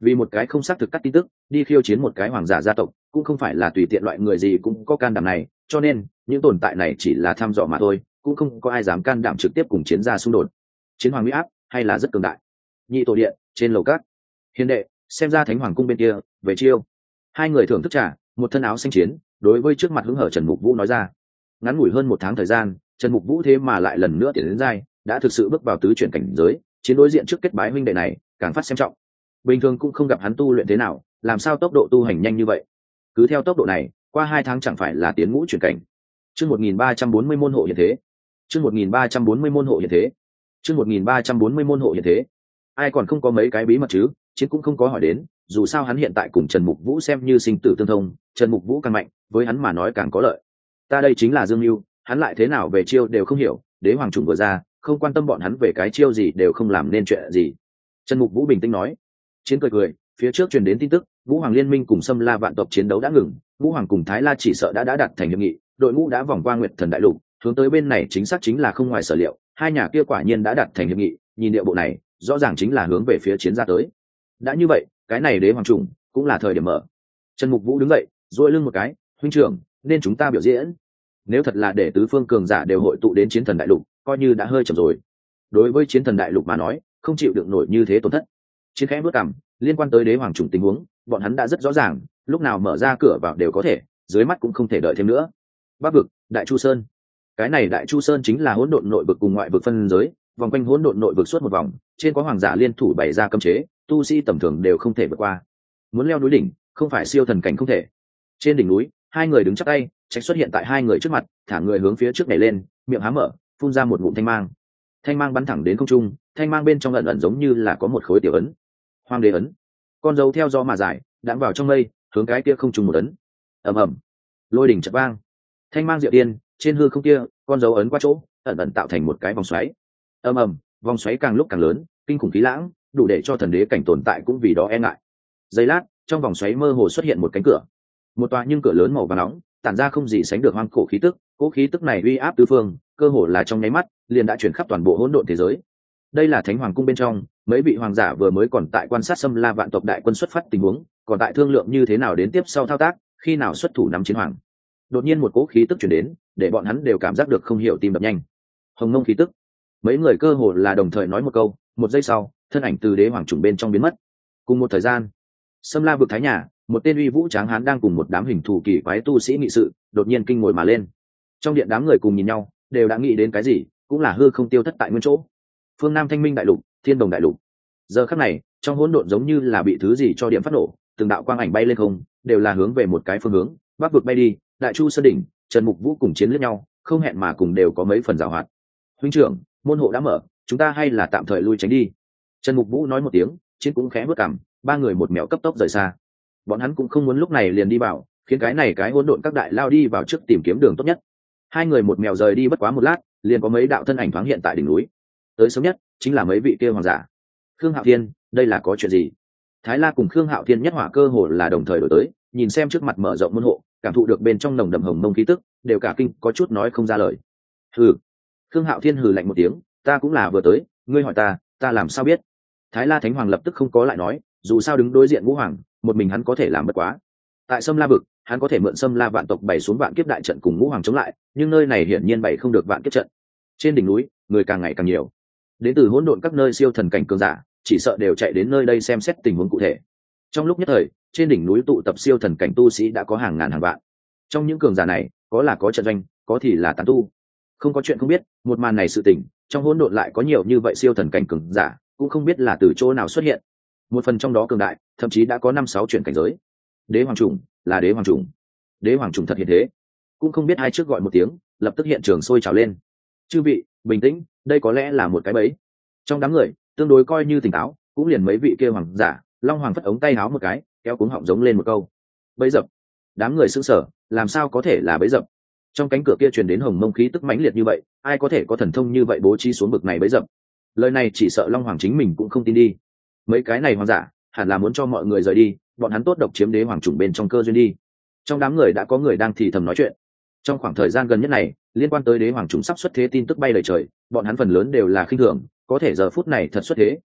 vì một cái không xác thực cắt tin tức đi khiêu chiến một cái hoàng giả gia tộc cũng không phải là tùy tiện loại người gì cũng có can đảm này, cho nên những tồn tại này chỉ là thăm dò mà thôi, cũng không có ai dám can đảm trực tiếp cùng chiến gia xung đột. Chiến hoàng uy áp hay là rất cường đại. Nhị tổ điện trên lầu cát, hiền đệ xem ra thánh hoàng cung bên kia về chiêu. Hai người thưởng thức trà, một thân áo xanh chiến đối với trước mặt hứng hở Trần Mục Vũ nói ra. Ngắn ngủi hơn một tháng thời gian, Trần Mục Vũ thế mà lại lần nữa tiến đến giai, đã thực sự bước vào tứ chuyển cảnh giới, chiến đối diện trước kết bái huynh đệ này càng phát xem trọng. Bình thường cũng không gặp hắn tu luyện thế nào, làm sao tốc độ tu hành nhanh như vậy? Cứ theo tốc độ này, qua hai tháng chẳng phải là tiến ngũ chuyển cảnh. Chương một nghìn ba trăm bốn mươi môn hộ hiện thế. Chương một nghìn ba trăm bốn mươi môn hộ hiện thế. Chương một nghìn ba trăm bốn mươi môn hộ hiện thế. Ai còn không có mấy cái bí mật chứ, chiến cũng không có hỏi đến, dù sao hắn hiện tại cùng Trần Mục Vũ xem như sinh tử tương thông, Trần Mục Vũ càng mạnh, với hắn mà nói càng có lợi. Ta đây chính là Dương Lưu, hắn lại thế nào về chiêu đều không hiểu, đế hoàng trùng vừa ra, không quan tâm bọn hắn về cái chiêu gì đều không làm nên chuyện gì. Trần Mục Vũ bình tĩnh nói. Chiến cười cười, phía trước truyền đến tin tức, Vũ Hoàng Liên minh cùng Sâm La vạn tộc chiến đấu đã ngừng, Vũ Hoàng cùng Thái La chỉ sợ đã đã đạt thành hiệp nghị, đội ngũ đã vòng qua Nguyệt Thần đại lục, hướng tới bên này chính xác chính là không ngoài sở liệu, hai nhà kia quả nhiên đã đạt thành hiệp nghị, nhìn điệu bộ này, rõ ràng chính là hướng về phía chiến gia tới. Đã như vậy, cái này đế hoàng trùng cũng là thời điểm mở. Trần Mục Vũ đứng dậy, duỗi lưng một cái, huynh trưởng, nên chúng ta biểu diễn. Nếu thật là để tứ phương cường giả đều hội tụ đến chiến thần đại lục, coi như đã hơi chậm rồi. Đối với chiến thần đại lục mà nói, không chịu được nổi như thế tổn thất. Chiến khẽ bước cằm, liên quan tới đế hoàng trùng tình huống, bọn hắn đã rất rõ ràng, lúc nào mở ra cửa vào đều có thể, dưới mắt cũng không thể đợi thêm nữa. Bắc vực, Đại Chu Sơn. Cái này Đại Chu Sơn chính là hỗn độn nội vực cùng ngoại vực phân giới, vòng quanh hỗn độn nội vực suốt một vòng, trên có hoàng giả liên thủ bày ra cấm chế, tu sĩ tầm thường đều không thể vượt qua. Muốn leo núi đỉnh, không phải siêu thần cảnh không thể. Trên đỉnh núi, hai người đứng chắp tay, tránh xuất hiện tại hai người trước mặt, thả người hướng phía trước nhảy lên, miệng há mở, phun ra một ngụm thanh mang. Thanh mang bắn thẳng đến không trung, thanh mang bên trong ẩn ẩn giống như là có một khối tiểu ấn. Hoàng đế ấn. Con dấu theo gió mà dài, đãng vào trong mây, hướng cái kia không trung một ấn. Ầm ầm. Lôi đỉnh chợt vang. Thanh mang diệu tiên, trên hư không kia, con dấu ấn qua chỗ, ẩn ẩn tạo thành một cái vòng xoáy. Ầm ầm, vòng xoáy càng lúc càng lớn, kinh khủng khí lãng, đủ để cho thần đế cảnh tồn tại cũng vì đó e ngại. Giây lát, trong vòng xoáy mơ hồ xuất hiện một cánh cửa. Một tòa nhưng cửa lớn màu vàng nóng, tản ra không gì sánh được hoang cổ khí tức, cỗ khí tức này uy áp tứ phương, cơ hồ là trong nháy mắt, liền đã chuyển khắp toàn bộ hỗn độn thế giới. Đây là Thánh Hoàng cung bên trong, mấy vị hoàng giả vừa mới còn tại quan sát Sâm La vạn tộc đại quân xuất phát tình huống, còn tại thương lượng như thế nào đến tiếp sau thao tác, khi nào xuất thủ nắm chiến hoàng. Đột nhiên một cỗ khí tức truyền đến, để bọn hắn đều cảm giác được không hiểu tim đập nhanh. Hồng Nông khí tức. Mấy người cơ hồ là đồng thời nói một câu, một giây sau, thân ảnh từ đế hoàng trùng bên trong biến mất. Cùng một thời gian, Sâm La vực Thái nhà, một tên uy vũ tráng hán đang cùng một đám hình thù kỳ quái tu sĩ nghị sự, đột nhiên kinh ngồi mà lên. Trong điện đám người cùng nhìn nhau, đều đã nghĩ đến cái gì, cũng là hư không tiêu thất tại nguyên chỗ. Phương Nam Thanh Minh đại lục, Thiên Đồng đại lục. Giờ khắc này, trong hỗn độn giống như là bị thứ gì cho điểm phát nổ, từng đạo quang ảnh bay lên không, đều là hướng về một cái phương hướng, bắc vực bay đi. Đại Chu Sơn đỉnh, Trần Mục Vũ cùng chiến lẫn nhau, không hẹn mà cùng đều có mấy phần giảo hoạt. Huynh trưởng, môn hộ đã mở, chúng ta hay là tạm thời lui tránh đi. Trần Mục Vũ nói một tiếng, chiến cũng khẽ bước cằm, ba người một mèo cấp tốc rời xa. Bọn hắn cũng không muốn lúc này liền đi vào, khiến cái này cái hỗn độn các đại lao đi vào trước tìm kiếm đường tốt nhất. Hai người một mèo rời đi bất quá một lát, liền có mấy đạo thân ảnh thoáng hiện tại đỉnh núi. Tới sớm nhất chính là mấy vị kia hoàng giả. Khương Hạo Thiên, đây là có chuyện gì? Thái La cùng Khương Hạo Thiên nhất hỏa cơ hồ là đồng thời đổi tới, nhìn xem trước mặt mở rộng môn hộ, cảm thụ được bên trong nồng đậm hồng mông khí tức, đều cả kinh có chút nói không ra lời. Hừ. Khương Hạo Thiên hừ lạnh một tiếng, ta cũng là vừa tới, ngươi hỏi ta, ta làm sao biết? Thái La Thánh Hoàng lập tức không có lại nói, dù sao đứng đối diện Vũ Hoàng, một mình hắn có thể làm bất quá. Tại Sâm La vực, hắn có thể mượn Sâm La vạn tộc bày xuống vạn kiếp đại trận cùng Vũ Hoàng chống lại, nhưng nơi này hiển nhiên bày không được vạn kiếp trận. Trên đỉnh núi, người càng ngày càng nhiều. Đến từ hỗn độn các nơi siêu thần cảnh cường giả, chỉ sợ đều chạy đến nơi đây xem xét tình huống cụ thể. Trong lúc nhất thời, trên đỉnh núi tụ tập siêu thần cảnh tu sĩ đã có hàng ngàn hàng vạn. Trong những cường giả này, có là có trận doanh, có thì là tán tu. Không có chuyện không biết, một màn này sự tình, trong hỗn độn lại có nhiều như vậy siêu thần cảnh cường giả, cũng không biết là từ chỗ nào xuất hiện. Một phần trong đó cường đại, thậm chí đã có năm sáu chuyển cảnh giới. Đế hoàng trùng, là đế hoàng trùng. Đế hoàng trùng thật hiện thế. Cũng không biết ai trước gọi một tiếng, lập tức hiện trường sôi trào lên. Chư vị, bình tĩnh, đây có lẽ là một cái bẫy. Trong đám người, tương đối coi như tỉnh táo, cũng liền mấy vị kia hoàng giả, Long Hoàng phất ống tay áo một cái, kéo cuống họng giống lên một câu. Bẫy dập. Đám người sững sờ, làm sao có thể là bẫy dập? Trong cánh cửa kia truyền đến hồng mông khí tức mãnh liệt như vậy, ai có thể có thần thông như vậy bố trí xuống bực này bẫy dập? Lời này chỉ sợ Long Hoàng chính mình cũng không tin đi. Mấy cái này hoàng giả, hẳn là muốn cho mọi người rời đi, bọn hắn tốt độc chiếm đế hoàng trùng bên trong cơ duyên đi. Trong đám người đã có người đang thì thầm nói chuyện. Trong khoảng thời gian gần nhất này, liên quan tới đế hoàng trùng sắp xuất thế tin tức bay lời trời, bọn hắn phần lớn đều là khinh thường, có thể giờ phút này thật xuất thế,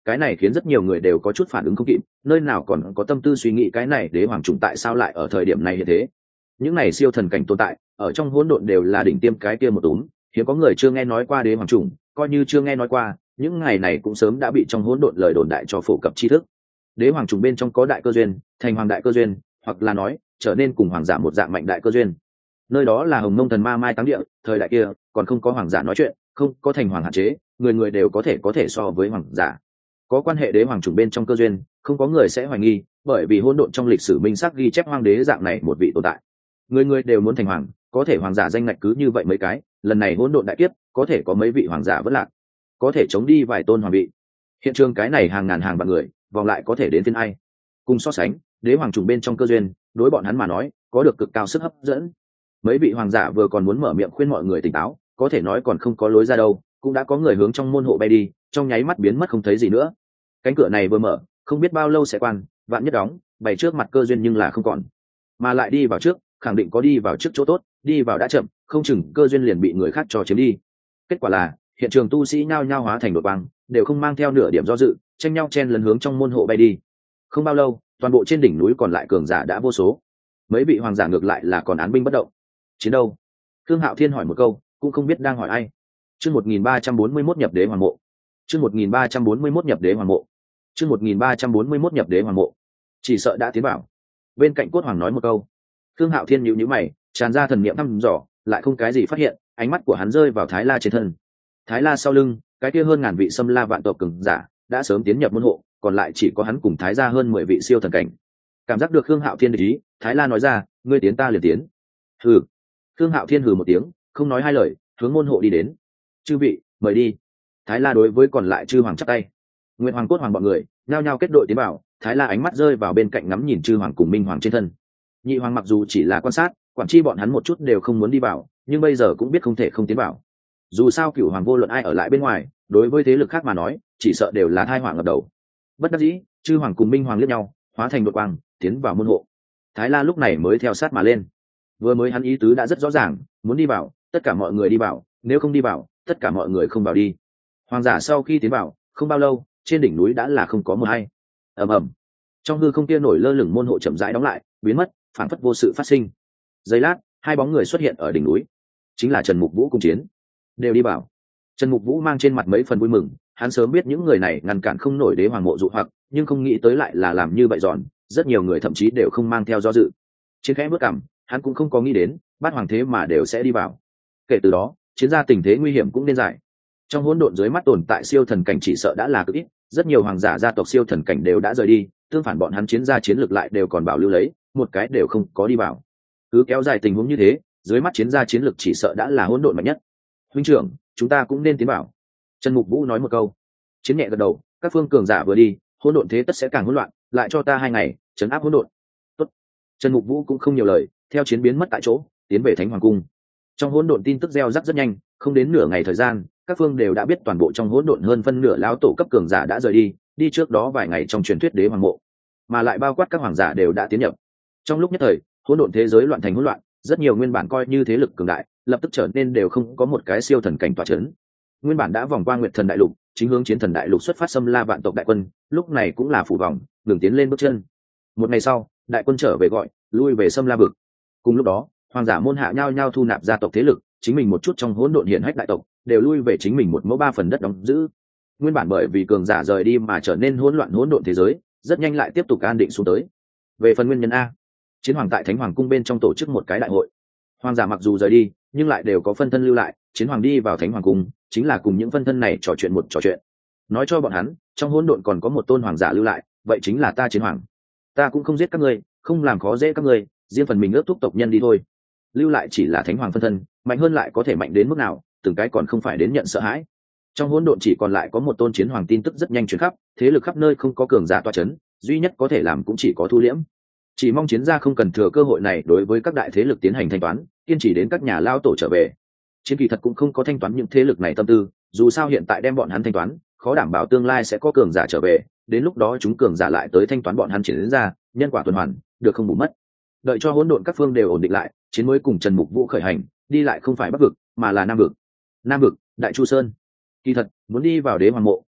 cái này khiến rất nhiều người đều có chút phản ứng không kịp, nơi nào còn có tâm tư suy nghĩ cái này đế hoàng trùng tại sao lại ở thời điểm này như thế. Những này siêu thần cảnh tồn tại ở trong hỗn độn đều là đỉnh tiêm cái kia một túm, hiếm có người chưa nghe nói qua đế hoàng trùng, coi như chưa nghe nói qua, những ngày này cũng sớm đã bị trong hỗn độn lời đồn đại cho phổ cập tri thức. Đế hoàng trùng bên trong có đại cơ duyên, thành hoàng đại cơ duyên, hoặc là nói trở nên cùng hoàng giả một dạng mạnh đại cơ duyên. Nơi đó là hồng mông thần ma mai táng địa, thời đại kia còn không có hoàng giả nói chuyện, không có thành hoàng hạn chế, người người đều có thể có thể so với hoàng giả. Có quan hệ đế hoàng trùng bên trong cơ duyên, không có người sẽ hoài nghi, bởi vì hỗn độn trong lịch sử minh xác ghi chép hoàng đế dạng này một vị tồn tại. Người người đều muốn thành hoàng, có thể hoàng giả danh ngạch cứ như vậy mấy cái, lần này hỗn độn đại kiếp, có thể có mấy vị hoàng giả vẫn lạc, có thể chống đi vài tôn hoàng vị. Hiện trường cái này hàng ngàn hàng vạn người, vòng lại có thể đến phiên ai? Cùng so sánh, đế hoàng trùng bên trong cơ duyên, đối bọn hắn mà nói, có được cực cao sức hấp dẫn. Mấy vị hoàng giả vừa còn muốn mở miệng khuyên mọi người tỉnh táo, có thể nói còn không có lối ra đâu, cũng đã có người hướng trong môn hộ bay đi, trong nháy mắt biến mất không thấy gì nữa. Cánh cửa này vừa mở, không biết bao lâu sẽ quan, vạn nhất đóng, bày trước mặt cơ duyên nhưng là không còn, mà lại đi vào trước, khẳng định có đi vào trước chỗ tốt, đi vào đã chậm, không chừng cơ duyên liền bị người khác cho chiếm đi. Kết quả là hiện trường tu sĩ nhao nhao hóa thành đột băng, đều không mang theo nửa điểm do dự, tranh nhau chen lấn hướng trong môn hộ bay đi. Không bao lâu, toàn bộ trên đỉnh núi còn lại cường giả đã vô số, mấy vị hoàng giả ngược lại là còn án binh bất động. Chiến đâu? Thương Hạo Thiên hỏi một câu, cũng không biết đang hỏi ai. Chương một nghìn ba trăm bốn mươi mốt nhập đế hoàng mộ. Chương một nghìn ba trăm bốn mươi mốt nhập đế hoàng mộ. Chương một nghìn ba trăm bốn mươi mốt nhập đế hoàng mộ. Chỉ sợ đã tiến vào. Bên cạnh Cốt Hoàng nói một câu. Thương Hạo Thiên nhíu nhíu mày, tràn ra thần niệm thăm dò, lại không cái gì phát hiện, ánh mắt của hắn rơi vào Thái La trên thân. Thái La sau lưng, cái kia hơn ngàn vị Xâm La vạn tộc cường giả đã sớm tiến nhập môn hộ, còn lại chỉ có hắn cùng Thái gia hơn mười vị siêu thần cảnh. Cảm giác được Thương Hạo Thiên để ý, Thái La nói ra, ngươi tiến ta liền tiến. Hừ. Thương Hạo Thiên hừ một tiếng, không nói hai lời, hướng môn hộ đi đến. Chư vị, mời đi. Thái La đối với còn lại chư hoàng chắp tay. Nguyệt Hoàng, Cốt Hoàng bọn người nhao nhao kết đội tiến vào. Thái La ánh mắt rơi vào bên cạnh ngắm nhìn chư hoàng cùng Minh Hoàng trên thân. Nhị Hoàng mặc dù chỉ là quan sát, quản chi bọn hắn một chút đều không muốn đi vào, nhưng bây giờ cũng biết không thể không tiến vào. Dù sao Cửu Hoàng vô luận ai ở lại bên ngoài, đối với thế lực khác mà nói, chỉ sợ đều là tai họa ngập đầu. Bất đắc dĩ, chư hoàng cùng Minh Hoàng liếc nhau, hóa thành đột quang, tiến vào môn hộ. Thái La lúc này mới theo sát mà lên. Vừa mới hắn ý tứ đã rất rõ ràng, muốn đi vào, tất cả mọi người đi vào, nếu không đi vào, tất cả mọi người không vào đi. Hoàng giả sau khi tiến vào, không bao lâu, trên đỉnh núi đã là không có một ai. Ầm ầm. Trong hư không kia nổi lơ lửng môn hộ chậm rãi đóng lại, biến mất, phản phất vô sự phát sinh. Giây lát, hai bóng người xuất hiện ở đỉnh núi, chính là Trần Mục Vũ cùng Chiến. Đều đi vào. Trần Mục Vũ mang trên mặt mấy phần vui mừng, hắn sớm biết những người này ngăn cản không nổi đế hoàng mộ dụ hoặc, nhưng không nghĩ tới lại là làm như vậy giòn, rất nhiều người thậm chí đều không mang theo do dự. Chiến khẽ bước cằm, hắn cũng không có nghĩ đến, bát hoàng thế mà đều sẽ đi vào. Kể từ đó, chiến ra tình thế nguy hiểm cũng nên giải. Trong hỗn độn dưới mắt tồn tại siêu thần cảnh chỉ sợ đã là cực ít, rất nhiều hoàng giả gia tộc siêu thần cảnh đều đã rời đi, tương phản bọn hắn chiến ra chiến lược lại đều còn bảo lưu lấy, một cái đều không có đi vào. Cứ kéo dài tình huống như thế, dưới mắt chiến ra chiến lược chỉ sợ đã là hỗn độn mạnh nhất. Huynh trưởng, chúng ta cũng nên tiến vào. Trần Mục Vũ nói một câu. Chiến nhẹ gật đầu, các phương cường giả vừa đi, hỗn độn thế tất sẽ càng hỗn loạn, lại cho ta hai ngày, trấn áp hỗn độn. Tốt. Trần Mục Vũ cũng không nhiều lời, theo chiến biến mất tại chỗ, tiến về Thánh Hoàng cung. Trong hỗn độn tin tức gieo rắc rất nhanh, không đến nửa ngày thời gian, các phương đều đã biết toàn bộ trong hỗn độn hơn phân nửa lão tổ cấp cường giả đã rời đi, đi trước đó vài ngày trong truyền thuyết đế hoàng mộ, mà lại bao quát các hoàng giả đều đã tiến nhập. Trong lúc nhất thời, hỗn độn thế giới loạn thành hỗn loạn, rất nhiều nguyên bản coi như thế lực cường đại, lập tức trở nên đều không có một cái siêu thần cảnh tọa chấn. Nguyên bản đã vòng qua Nguyệt Thần đại lục, chính hướng Chiến Thần đại lục xuất phát xâm la vạn tộc đại quân, lúc này cũng là phủ vòng, đường tiến lên bước chân. Một ngày sau, đại quân trở về gọi, lui về xâm la vực. Cùng lúc đó, hoàng giả môn hạ nhao nhao thu nạp gia tộc thế lực, chính mình một chút trong hỗn độn hiển hách đại tộc, đều lui về chính mình một mẫu ba phần đất đóng giữ. Nguyên bản bởi vì cường giả rời đi mà trở nên hỗn loạn hỗn độn thế giới, rất nhanh lại tiếp tục an định xuống tới. Về phần nguyên nhân a, Chiến Hoàng tại Thánh Hoàng cung bên trong tổ chức một cái đại hội. Hoàng giả mặc dù rời đi, nhưng lại đều có phân thân lưu lại, Chiến Hoàng đi vào Thánh Hoàng cung, chính là cùng những phân thân này trò chuyện một trò chuyện. Nói cho bọn hắn, trong hỗn độn còn có một tôn hoàng giả lưu lại, vậy chính là ta Chiến Hoàng. Ta cũng không giết các ngươi, không làm khó dễ các ngươi, riêng phần mình ước thúc tộc nhân đi thôi. Lưu lại chỉ là Thánh Hoàng phân thân, mạnh hơn lại có thể mạnh đến mức nào, từng cái còn không phải đến nhận sợ hãi. Trong hỗn độn chỉ còn lại có một tôn Chiến Hoàng, tin tức rất nhanh truyền khắp, thế lực khắp nơi không có cường giả toa chấn, duy nhất có thể làm cũng chỉ có thu liễm. Chỉ mong chiến gia không cần thừa cơ hội này đối với các đại thế lực tiến hành thanh toán, kiên trì đến các nhà lao tổ trở về. Chiến kỳ thật cũng không có thanh toán những thế lực này tâm tư, dù sao hiện tại đem bọn hắn thanh toán, khó đảm bảo tương lai sẽ có cường giả trở về, đến lúc đó chúng cường giả lại tới thanh toán bọn hắn triển đến ra, nhân quả tuần hoàn, được không bù mất. Đợi cho hỗn độn các phương đều ổn định lại, chiến mới cùng Trần Mục Vũ khởi hành, đi lại không phải Bắc vực, mà là Nam vực. Nam vực, Đại Chu Sơn. Kỳ thật, muốn đi vào đế hoàng mộ,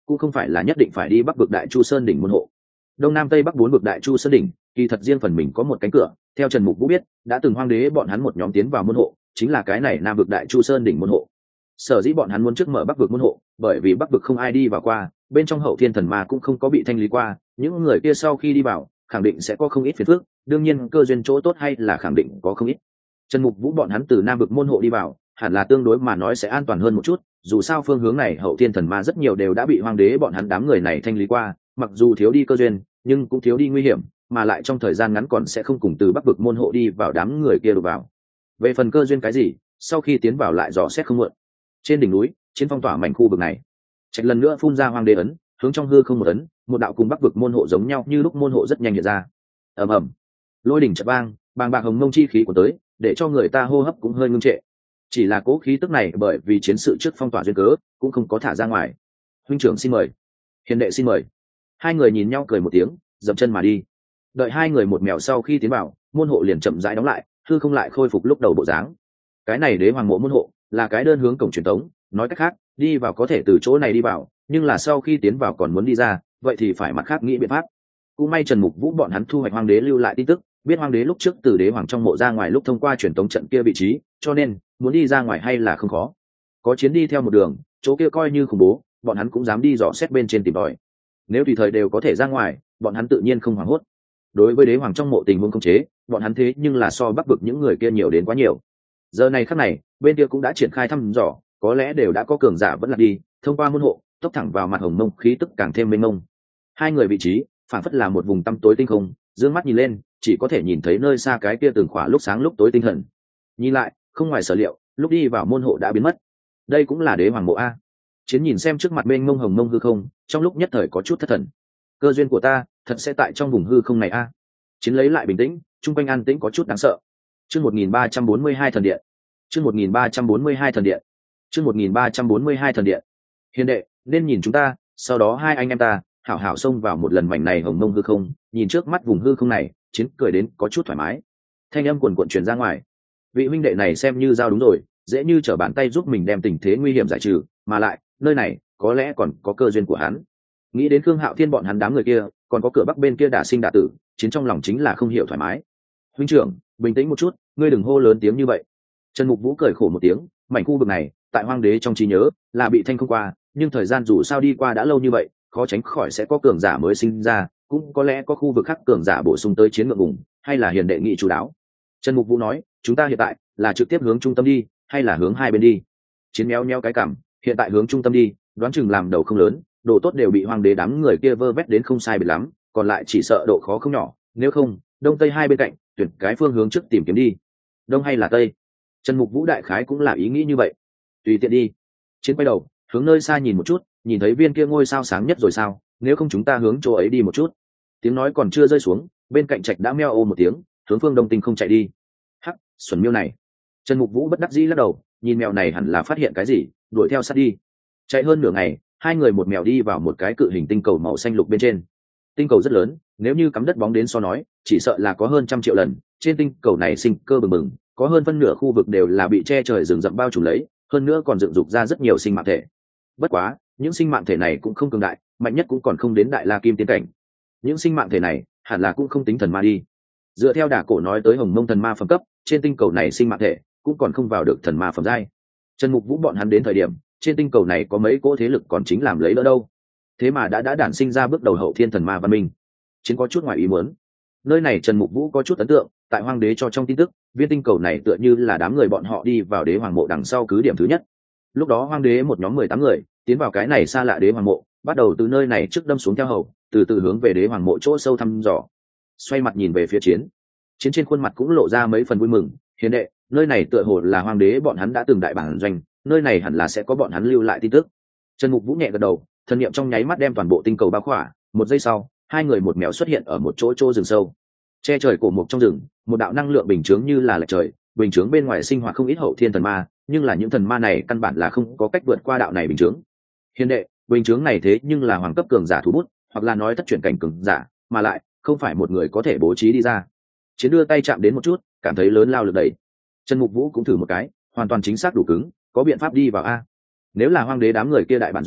cũng không phải là nhất định phải đi bắc vực đại chu sơn đỉnh môn hộ. Đông nam tây bắc bốn vực đại chu sơn đỉnh kỳ thật riêng phần mình có một cánh cửa. Theo Trần Mục Vũ biết, đã từng Hoang Đế bọn hắn một nhóm tiến vào môn hộ chính là cái này nam vực đại chu sơn đỉnh môn hộ. Sở dĩ bọn hắn muốn trước mở bắc vực môn hộ, bởi vì bắc vực không ai đi vào qua, bên trong hậu thiên thần ma cũng không có bị thanh lý qua, những người kia sau khi đi vào khẳng định sẽ có không ít phiền phức, đương nhiên cơ duyên chỗ tốt hay là khẳng định có không ít. Trần Mục Vũ bọn hắn từ nam vực môn hộ đi vào hẳn là tương đối mà nói sẽ an toàn hơn một chút, dù sao phương hướng này hậu thiên thần ma rất nhiều đều đã bị Hoang Đế bọn hắn đám người này thanh lý qua, mặc dù thiếu đi cơ duyên nhưng cũng thiếu đi nguy hiểm, mà lại trong thời gian ngắn còn sẽ không cùng từ bắc vực môn hộ đi vào đám người kia đổ vào. Về phần cơ duyên cái gì, sau khi tiến vào lại dò xét không muộn. Trên đỉnh núi chiến phong tỏa mảnh khu vực này, Trạch lần nữa phun ra Hoang Đế ấn, hướng trong hư không một ấn, một đạo cùng bắc vực môn hộ giống nhau như lúc môn hộ rất nhanh hiện ra. Ầm ầm, lôi đỉnh chợt vang, bàng bạc hồng mông chi khí của tới, để cho người ta hô hấp cũng hơi ngưng trệ. Chỉ là cố khí tức này bởi vì chiến sự trước phong tỏa duyên cớ cũng không có thả ra ngoài. Huynh trưởng xin mời, hiền đệ xin mời. Hai người nhìn nhau cười một tiếng, dậm chân mà đi. Đợi hai người một mèo sau khi tiến vào, môn hộ liền chậm rãi đóng lại, hư không lại khôi phục lúc đầu bộ dáng. Cái này đế hoàng mộ môn hộ là cái đơn hướng cổng truyền tống, nói cách khác đi vào có thể từ chỗ này đi vào, nhưng là sau khi tiến vào còn muốn đi ra vậy thì phải mặt khác nghĩ biện pháp. Cũng may Trần Mục Vũ bọn hắn thu hoạch Hoang Đế lưu lại tin tức, biết Hoang Đế lúc trước từ đế hoàng trong mộ ra ngoài lúc thông qua truyền tống trận kia vị trí, cho nên muốn đi ra ngoài hay là không khó. Có chiến đi theo một đường, chỗ kia coi như khủng bố, bọn hắn cũng dám đi dò xét bên trên tìm tòi. Nếu tùy thời đều có thể ra ngoài, bọn hắn tự nhiên không hoảng hốt. Đối với đế hoàng trong mộ tình huống khống chế, bọn hắn thế nhưng là so bắc vực những người kia nhiều đến quá nhiều. Giờ này khắc này, bên kia cũng đã triển khai thăm dò, có lẽ đều đã có cường giả vẫn là đi thông qua môn hộ, tốc thẳng vào mặt hồng mông khí tức càng thêm mênh mông. Hai người vị trí phản phất là một vùng tăm tối tinh không, dương mắt nhìn lên chỉ có thể nhìn thấy nơi xa cái kia từng khỏa lúc sáng lúc tối tinh thần. Nhìn lại không ngoài sở liệu, lúc đi vào môn hộ đã biến mất. Đây cũng là đế hoàng mộ a. Chiến nhìn xem trước mặt mênh mông hồng mông hư không, trong lúc nhất thời có chút thất thần. Cơ duyên của ta thật sẽ tại trong vùng hư không này a. Chiến lấy lại bình tĩnh, trung quanh an tĩnh có chút đáng sợ. Chương một nghìn ba trăm bốn mươi hai thần điện. Chương một nghìn ba trăm bốn mươi hai thần điện. Chương một nghìn ba trăm bốn mươi hai thần điện. Hiền đệ, nên nhìn chúng ta, sau đó hai anh em ta hảo hảo xông vào một lần mảnh này hồng mông hư không, nhìn trước mắt vùng hư không này, Chiến cười đến có chút thoải mái. Thanh âm quần quần truyền ra ngoài. Vị huynh đệ này xem như giao đúng rồi, dễ như trở bàn tay giúp mình đem tình thế nguy hiểm giải trừ, mà lại nơi này có lẽ còn có cơ duyên của hắn. Nghĩ đến Khương Hạo Thiên bọn hắn đám người kia, còn có cửa bắc bên kia đả sinh đả tử, Chiến trong lòng chính là không hiểu thoải mái. Huynh trưởng, bình tĩnh một chút, ngươi đừng hô lớn tiếng như vậy. Trần Mục Vũ cười khổ một tiếng, mảnh khu vực này tại Hoang Đế trong trí nhớ là bị thanh không qua, nhưng thời gian dù sao đi qua đã lâu như vậy, khó tránh khỏi sẽ có cường giả mới sinh ra, cũng có lẽ có khu vực khác cường giả bổ sung tới Chiến ngượng ngùng, hay là hiền đệ nghị chủ đáo. Trần Mục Vũ nói, chúng ta hiện tại là trực tiếp hướng trung tâm đi, hay là hướng hai bên đi? Chiến méo méo cái cảm, hiện tại hướng trung tâm đi, đoán chừng làm đầu không lớn, độ tốt đều bị Hoàng Đế đám người kia vơ vét đến không sai biệt lắm, còn lại chỉ sợ độ khó không nhỏ, nếu không đông tây hai bên cạnh tuyển cái phương hướng trước tìm kiếm đi. Đông hay là tây? Trần Mục Vũ đại khái cũng là ý nghĩ như vậy. Tùy tiện đi. Chiến quay đầu hướng nơi xa nhìn một chút, nhìn thấy viên kia ngôi sao sáng nhất rồi sao, nếu không chúng ta hướng chỗ ấy đi một chút. Tiếng nói còn chưa rơi xuống, bên cạnh Trạch đã meo ô một tiếng, hướng phương đông tinh không chạy đi. Hắc, xuẩn miêu này. Trần Mục Vũ bất đắc dĩ lắc đầu, nhìn mèo này hẳn là phát hiện cái gì, đuổi theo sát đi. Chạy hơn nửa ngày, hai người một mèo đi vào một cái cự hình tinh cầu màu xanh lục bên trên. Tinh cầu rất lớn, nếu như cắm đất bóng đến so nói, chỉ sợ là có hơn trăm triệu lần. Trên tinh cầu này sinh cơ bừng bừng, có hơn phân nửa khu vực đều là bị che trời rừng rậm bao trùm lấy, hơn nữa còn dựng dục ra rất nhiều sinh mạng thể. Bất quá, những sinh mạng thể này cũng không cường đại, mạnh nhất cũng còn không đến đại la kim tiến cảnh. Những sinh mạng thể này hẳn là cũng không tính thần ma đi. Dựa theo đả cổ nói tới hồng mông thần ma phẩm cấp, trên tinh cầu này sinh mạng thể cũng còn không vào được thần ma phẩm giai. Trần Mục Vũ bọn hắn đến thời điểm, trên tinh cầu này có mấy cỗ thế lực còn chính làm lấy đỡ đâu. Thế mà đã đã đản sinh ra bước đầu hậu thiên thần ma văn minh. Chiến có chút ngoài ý muốn. Nơi này Trần Mục Vũ có chút ấn tượng, tại Hoang Đế cho trong tin tức, viên tinh cầu này tựa như là đám người bọn họ đi vào đế hoàng mộ đằng sau cứ điểm thứ nhất. Lúc đó Hoang Đế một nhóm mười tám người tiến vào cái này xa lạ đế hoàng mộ, bắt đầu từ nơi này trước đâm xuống theo hầu, từ từ hướng về đế hoàng mộ chỗ sâu thăm dò. Xoay mặt nhìn về phía Chiến, Chiến trên khuôn mặt cũng lộ ra mấy phần vui mừng. Hiền đệ, nơi này tựa hồ là Hoang Đế bọn hắn đã từng đại bản doanh, nơi này hẳn là sẽ có bọn hắn lưu lại tin tức. Trần Mục Vũ nhẹ gật đầu, thần niệm trong nháy mắt đem toàn bộ tinh cầu bao khỏa. Một giây sau, hai người một mèo xuất hiện ở một chỗ chỗ rừng sâu, che trời cổ mục trong rừng. Một đạo năng lượng bình chướng như là lệch trời, bình chướng bên ngoài sinh hoạt không ít hậu thiên thần ma, nhưng là những thần ma này căn bản là không có cách vượt qua đạo này bình chướng. Hiền đệ, bình chướng này thế nhưng là hoàng cấp cường giả thủ bút, hoặc là nói thất chuyển cảnh cường giả, mà lại không phải một người có thể bố trí đi ra. Chiến đưa tay chạm đến một chút, cảm thấy lớn lao lực đẩy. Trần Mục Vũ cũng thử một cái, hoàn toàn chính xác đủ cứng, có biện pháp đi vào a. Nếu là Hoang Đế đám người kia đại bản doanh,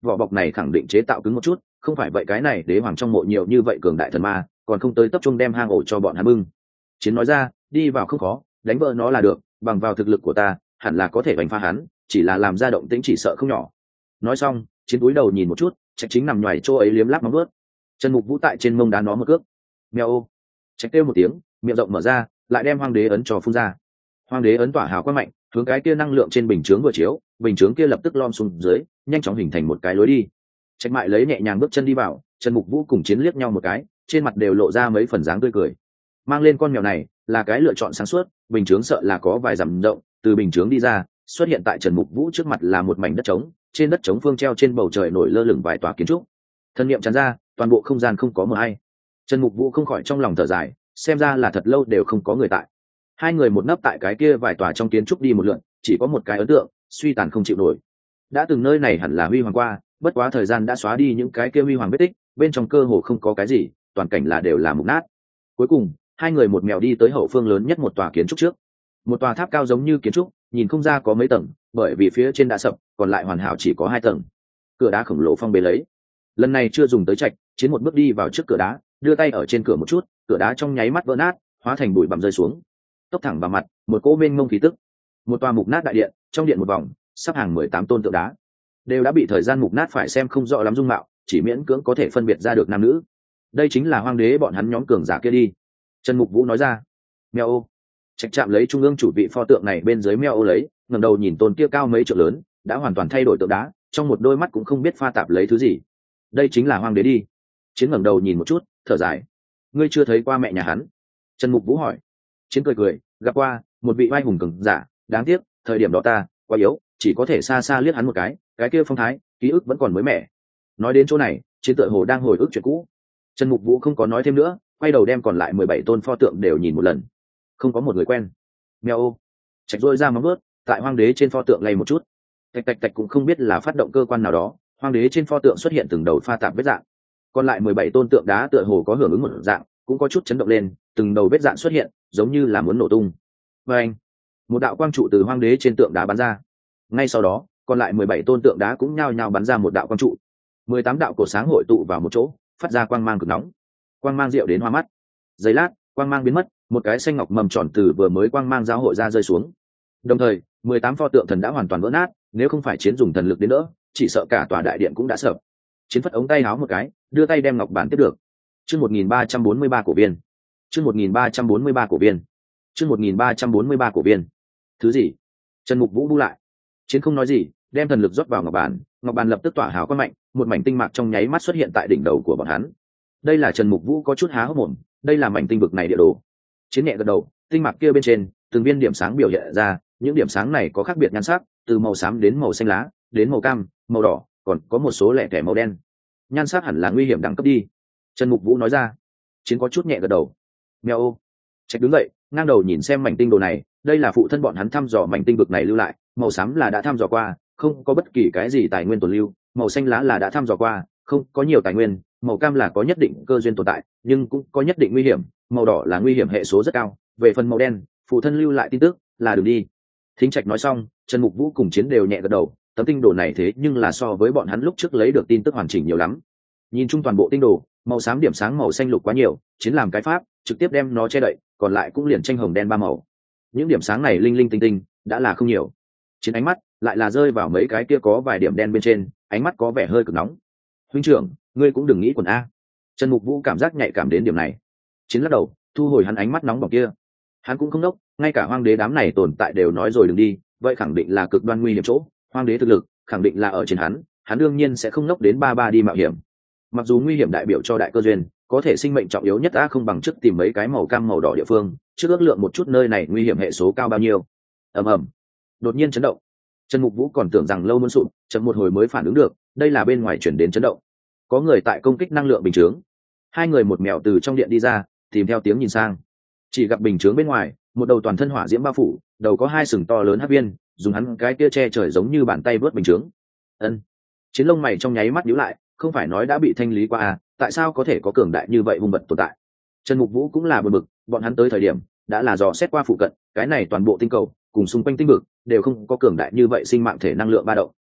vỏ bọc này khẳng định chế tạo cứng một chút, không phải vậy cái này đế hoàng trong mộ nhiều như vậy cường đại thần ma, còn không tới tập trung đem hang ổ cho bọn hắn bưng. Chiến nói ra, đi vào không khó, đánh vỡ nó là được, bằng vào thực lực của ta hẳn là có thể đánh phá hắn, chỉ là làm ra động tĩnh chỉ sợ không nhỏ. Nói xong, Chiến cúi đầu nhìn một chút, Trạch Chính nằm nhoài chỗ ấy liếm láp móng vuốt. Trần Mục Vũ tại trên mông đá nó một cước. Mèo ô. Trạch kêu một tiếng, miệng rộng mở ra, lại đem Hoang Đế ấn cho phun ra. Hoang Đế ấn tỏa hào quang mạnh, hướng cái kia năng lượng trên bình chướng vừa chiếu, bình chướng kia lập tức lom xuống dưới, nhanh chóng hình thành một cái lối đi. Trạch Mại lấy nhẹ nhàng bước chân đi vào, Trần Mục Vũ cùng Chiến liếc nhau một cái, trên mặt đều lộ ra mấy phần dáng tươi cười. Mang lên con mèo này là cái lựa chọn sáng suốt, bình chướng sợ là có vài dặm rộng, từ bình chướng đi ra, xuất hiện tại Trần Mục Vũ trước mặt là một mảnh đất trống, trên đất trống phương treo trên bầu trời nổi lơ lửng vài tòa kiến trúc. Thân niệm tràn ra, toàn bộ không gian không có mờ hay. Trần Mục Vũ không khỏi trong lòng thở dài, xem ra là thật lâu đều không có người tại. Hai người một nấp tại cái kia vài tòa trong kiến trúc đi một lượn, chỉ có một cái ấn tượng, suy tàn không chịu nổi. Đã từng nơi này hẳn là huy hoàng qua, bất quá thời gian đã xóa đi những cái kia huy hoàng vết tích, bên trong cơ hồ không có cái gì, toàn cảnh là đều là mục nát. Cuối cùng, hai người một mèo đi tới hậu phương lớn nhất một tòa kiến trúc trước. Một tòa tháp cao giống như kiến trúc, nhìn không ra có mấy tầng, bởi vì phía trên đã sập, còn lại hoàn hảo chỉ có hai tầng. Cửa đá khổng lồ phong bế lấy. Lần này chưa dùng tới Trạch, Chiến một bước đi vào trước cửa đá, đưa tay ở trên cửa một chút, cửa đá trong nháy mắt vỡ nát, hóa thành bụi bặm rơi xuống. Tốc thẳng vào mặt, một cỗ mênh mông khí tức. Một tòa mục nát đại điện, trong điện một vòng, sắp hàng mười tám tôn tượng đá, đều đã bị thời gian mục nát phải xem không rõ lắm dung mạo, chỉ miễn cưỡng có thể phân biệt ra được nam nữ. Đây chính là Hoang Đế bọn hắn nhóm cường giả kia đi. Trần Mục Vũ nói ra. Mèo ô. Trạch chạm lấy trung ương chủ vị pho tượng này bên dưới mèo ô lấy, ngẩng đầu nhìn tôn kia cao mấy trượng lớn, đã hoàn toàn thay đổi tượng đá, trong một đôi mắt cũng không biết pha tạp lấy thứ gì. Đây chính là Hoang Đế đi. Chiến ngẩng đầu nhìn một chút, thở dài. Ngươi chưa thấy qua mẹ nhà hắn? Trần Mục Vũ hỏi. Chiến cười cười, gặp qua một vị oai hùng cường giả, đáng tiếc thời điểm đó ta quá yếu, chỉ có thể xa xa liếc hắn một cái, cái kia phong thái, ký ức vẫn còn mới mẻ. Nói đến chỗ này, Chiến tựa hồ đang hồi ức chuyện cũ. Trần Mục Vũ không có nói thêm nữa, quay đầu đem còn lại mười bảy tôn pho tượng đều nhìn một lần. Không có một người quen. Mèo ô. Trạch rôi ra móng vuốt, tại Hoang Đế trên pho tượng lay một chút. Tạch tạch tạch cũng không biết là phát động cơ quan nào đó, Hoang Đế trên pho tượng xuất hiện từng đầu pha tạp vết dạng. Còn lại mười bảy tôn tượng đá tựa hồ có hưởng ứng một dạng, cũng có chút chấn động lên, từng đầu vết dạng xuất hiện, giống như là muốn nổ tung. Và anh, một đạo quang trụ từ Hoang Đế trên tượng đá bắn ra. Ngay sau đó, còn lại mười bảy tôn tượng đá cũng nhao nhao bắn ra một đạo quang trụ. mười tám đạo cổ sáng hội tụ vào một chỗ, phát ra quang mang cực nóng. Quang mang diệu đến hoa mắt. Giây lát, quang mang biến mất, một cái xanh ngọc mầm tròn từ vừa mới quang mang giao hội ra rơi xuống. Đồng thời, mười tám pho tượng thần đã hoàn toàn vỡ nát, nếu không phải Chiến dùng thần lực đến đỡ, chỉ sợ cả tòa đại điện cũng đã sập. Chiến phất ống tay háo một cái, đưa tay đem ngọc bản tiếp được. Chương một nghìn ba trăm bốn mươi ba cổ viên. Chương một nghìn ba trăm bốn mươi ba cổ viên. Chương một nghìn ba trăm bốn mươi ba cổ viên. Thứ gì? Trần Mục Vũ bu lại. Chiến không nói gì, đem thần lực rót vào ngọc bản, ngọc bản lập tức tỏa hào quang mạnh, một mảnh tinh mạc trong nháy mắt xuất hiện tại đỉnh đầu của bọn hắn. Đây là Trần Mục Vũ có chút há hốc mồm, đây là mảnh tinh vực này địa đồ. Chiến nhẹ gật đầu, tinh mạc kia bên trên, từng viên điểm sáng biểu hiện ra, những điểm sáng này có khác biệt nhan sắc, từ màu xám đến màu xanh lá, đến màu cam, màu đỏ, còn có một số lẻ tẻ màu đen. Nhan sắc hẳn là nguy hiểm đẳng cấp đi. Trần Mục Vũ nói ra. Chiến có chút nhẹ gật đầu. Mèo ô. Trạch đứng dậy, ngang đầu nhìn xem mảnh tinh đồ này, đây là phụ thân bọn hắn thăm dò mảnh tinh vực này lưu lại, màu xám là đã thăm dò qua, không có bất kỳ cái gì tài nguyên tồn lưu, màu xanh lá là đã thăm dò qua, không có nhiều tài nguyên, màu cam là có nhất định cơ duyên tồn tại, nhưng cũng có nhất định nguy hiểm, màu đỏ là nguy hiểm hệ số rất cao, về phần màu đen, phụ thân lưu lại tin tức là đường đi. Thính Trạch nói xong, Trần Mục Vũ cùng Chiến đều nhẹ gật đầu, tấm tinh đồ này thế nhưng là so với bọn hắn lúc trước lấy được tin tức hoàn chỉnh nhiều lắm. Nhìn chung toàn bộ tinh đồ, màu xám điểm sáng màu xanh lục quá nhiều, Chiến làm cái pháp trực tiếp đem nó che đậy, còn lại cũng liền tranh hồng đen ba màu. Những điểm sáng này linh linh tinh tinh đã là không nhiều. Chiến ánh mắt lại là rơi vào mấy cái kia có vài điểm đen bên trên, ánh mắt có vẻ hơi cực nóng. Huynh trưởng, ngươi cũng đừng nghĩ quần a. Trần Mục Vũ cảm giác nhạy cảm đến điểm này. Chiến lắc đầu, thu hồi hắn ánh mắt nóng bỏng kia. Hắn cũng không đốc, ngay cả Hoang Đế đám này tồn tại đều nói rồi đừng đi, vậy khẳng định là cực đoan nguy hiểm chỗ. Hoang Đế thực lực khẳng định là ở trên hắn, hắn đương nhiên sẽ không nốc đến ba ba đi mạo hiểm. Mặc dù nguy hiểm đại biểu cho đại cơ duyên, có thể sinh mệnh trọng yếu nhất đã không bằng trước tìm mấy cái màu cam màu đỏ địa phương, trước ước lượng một chút nơi này nguy hiểm hệ số cao bao nhiêu. Ầm ầm, đột nhiên chấn động. Trần Mục Vũ còn tưởng rằng lâu muốn sụp, chậm một hồi mới phản ứng được, đây là bên ngoài chuyển đến chấn động. Có người tại công kích năng lượng bình chướng. Hai người một mèo từ trong điện đi ra, tìm theo tiếng nhìn sang. Chỉ gặp bình chướng bên ngoài, một đầu toàn thân hỏa diễm bao phủ, đầu có hai sừng to lớn hắc viên, dùng hắn cái kia che trời giống như bàn tay vớt bình chướng. Ân. Chiến lông mày trong nháy mắt nhíu lại, không phải nói đã bị thanh lý qua à, tại sao có thể có cường đại như vậy hung vật tồn tại? Trần Mục Vũ cũng là bực bực, bọn hắn tới thời điểm đã là dò xét qua phụ cận, cái này toàn bộ tinh cầu cùng xung quanh tinh vực đều không có cường đại như vậy sinh mạng thể năng lượng ba động.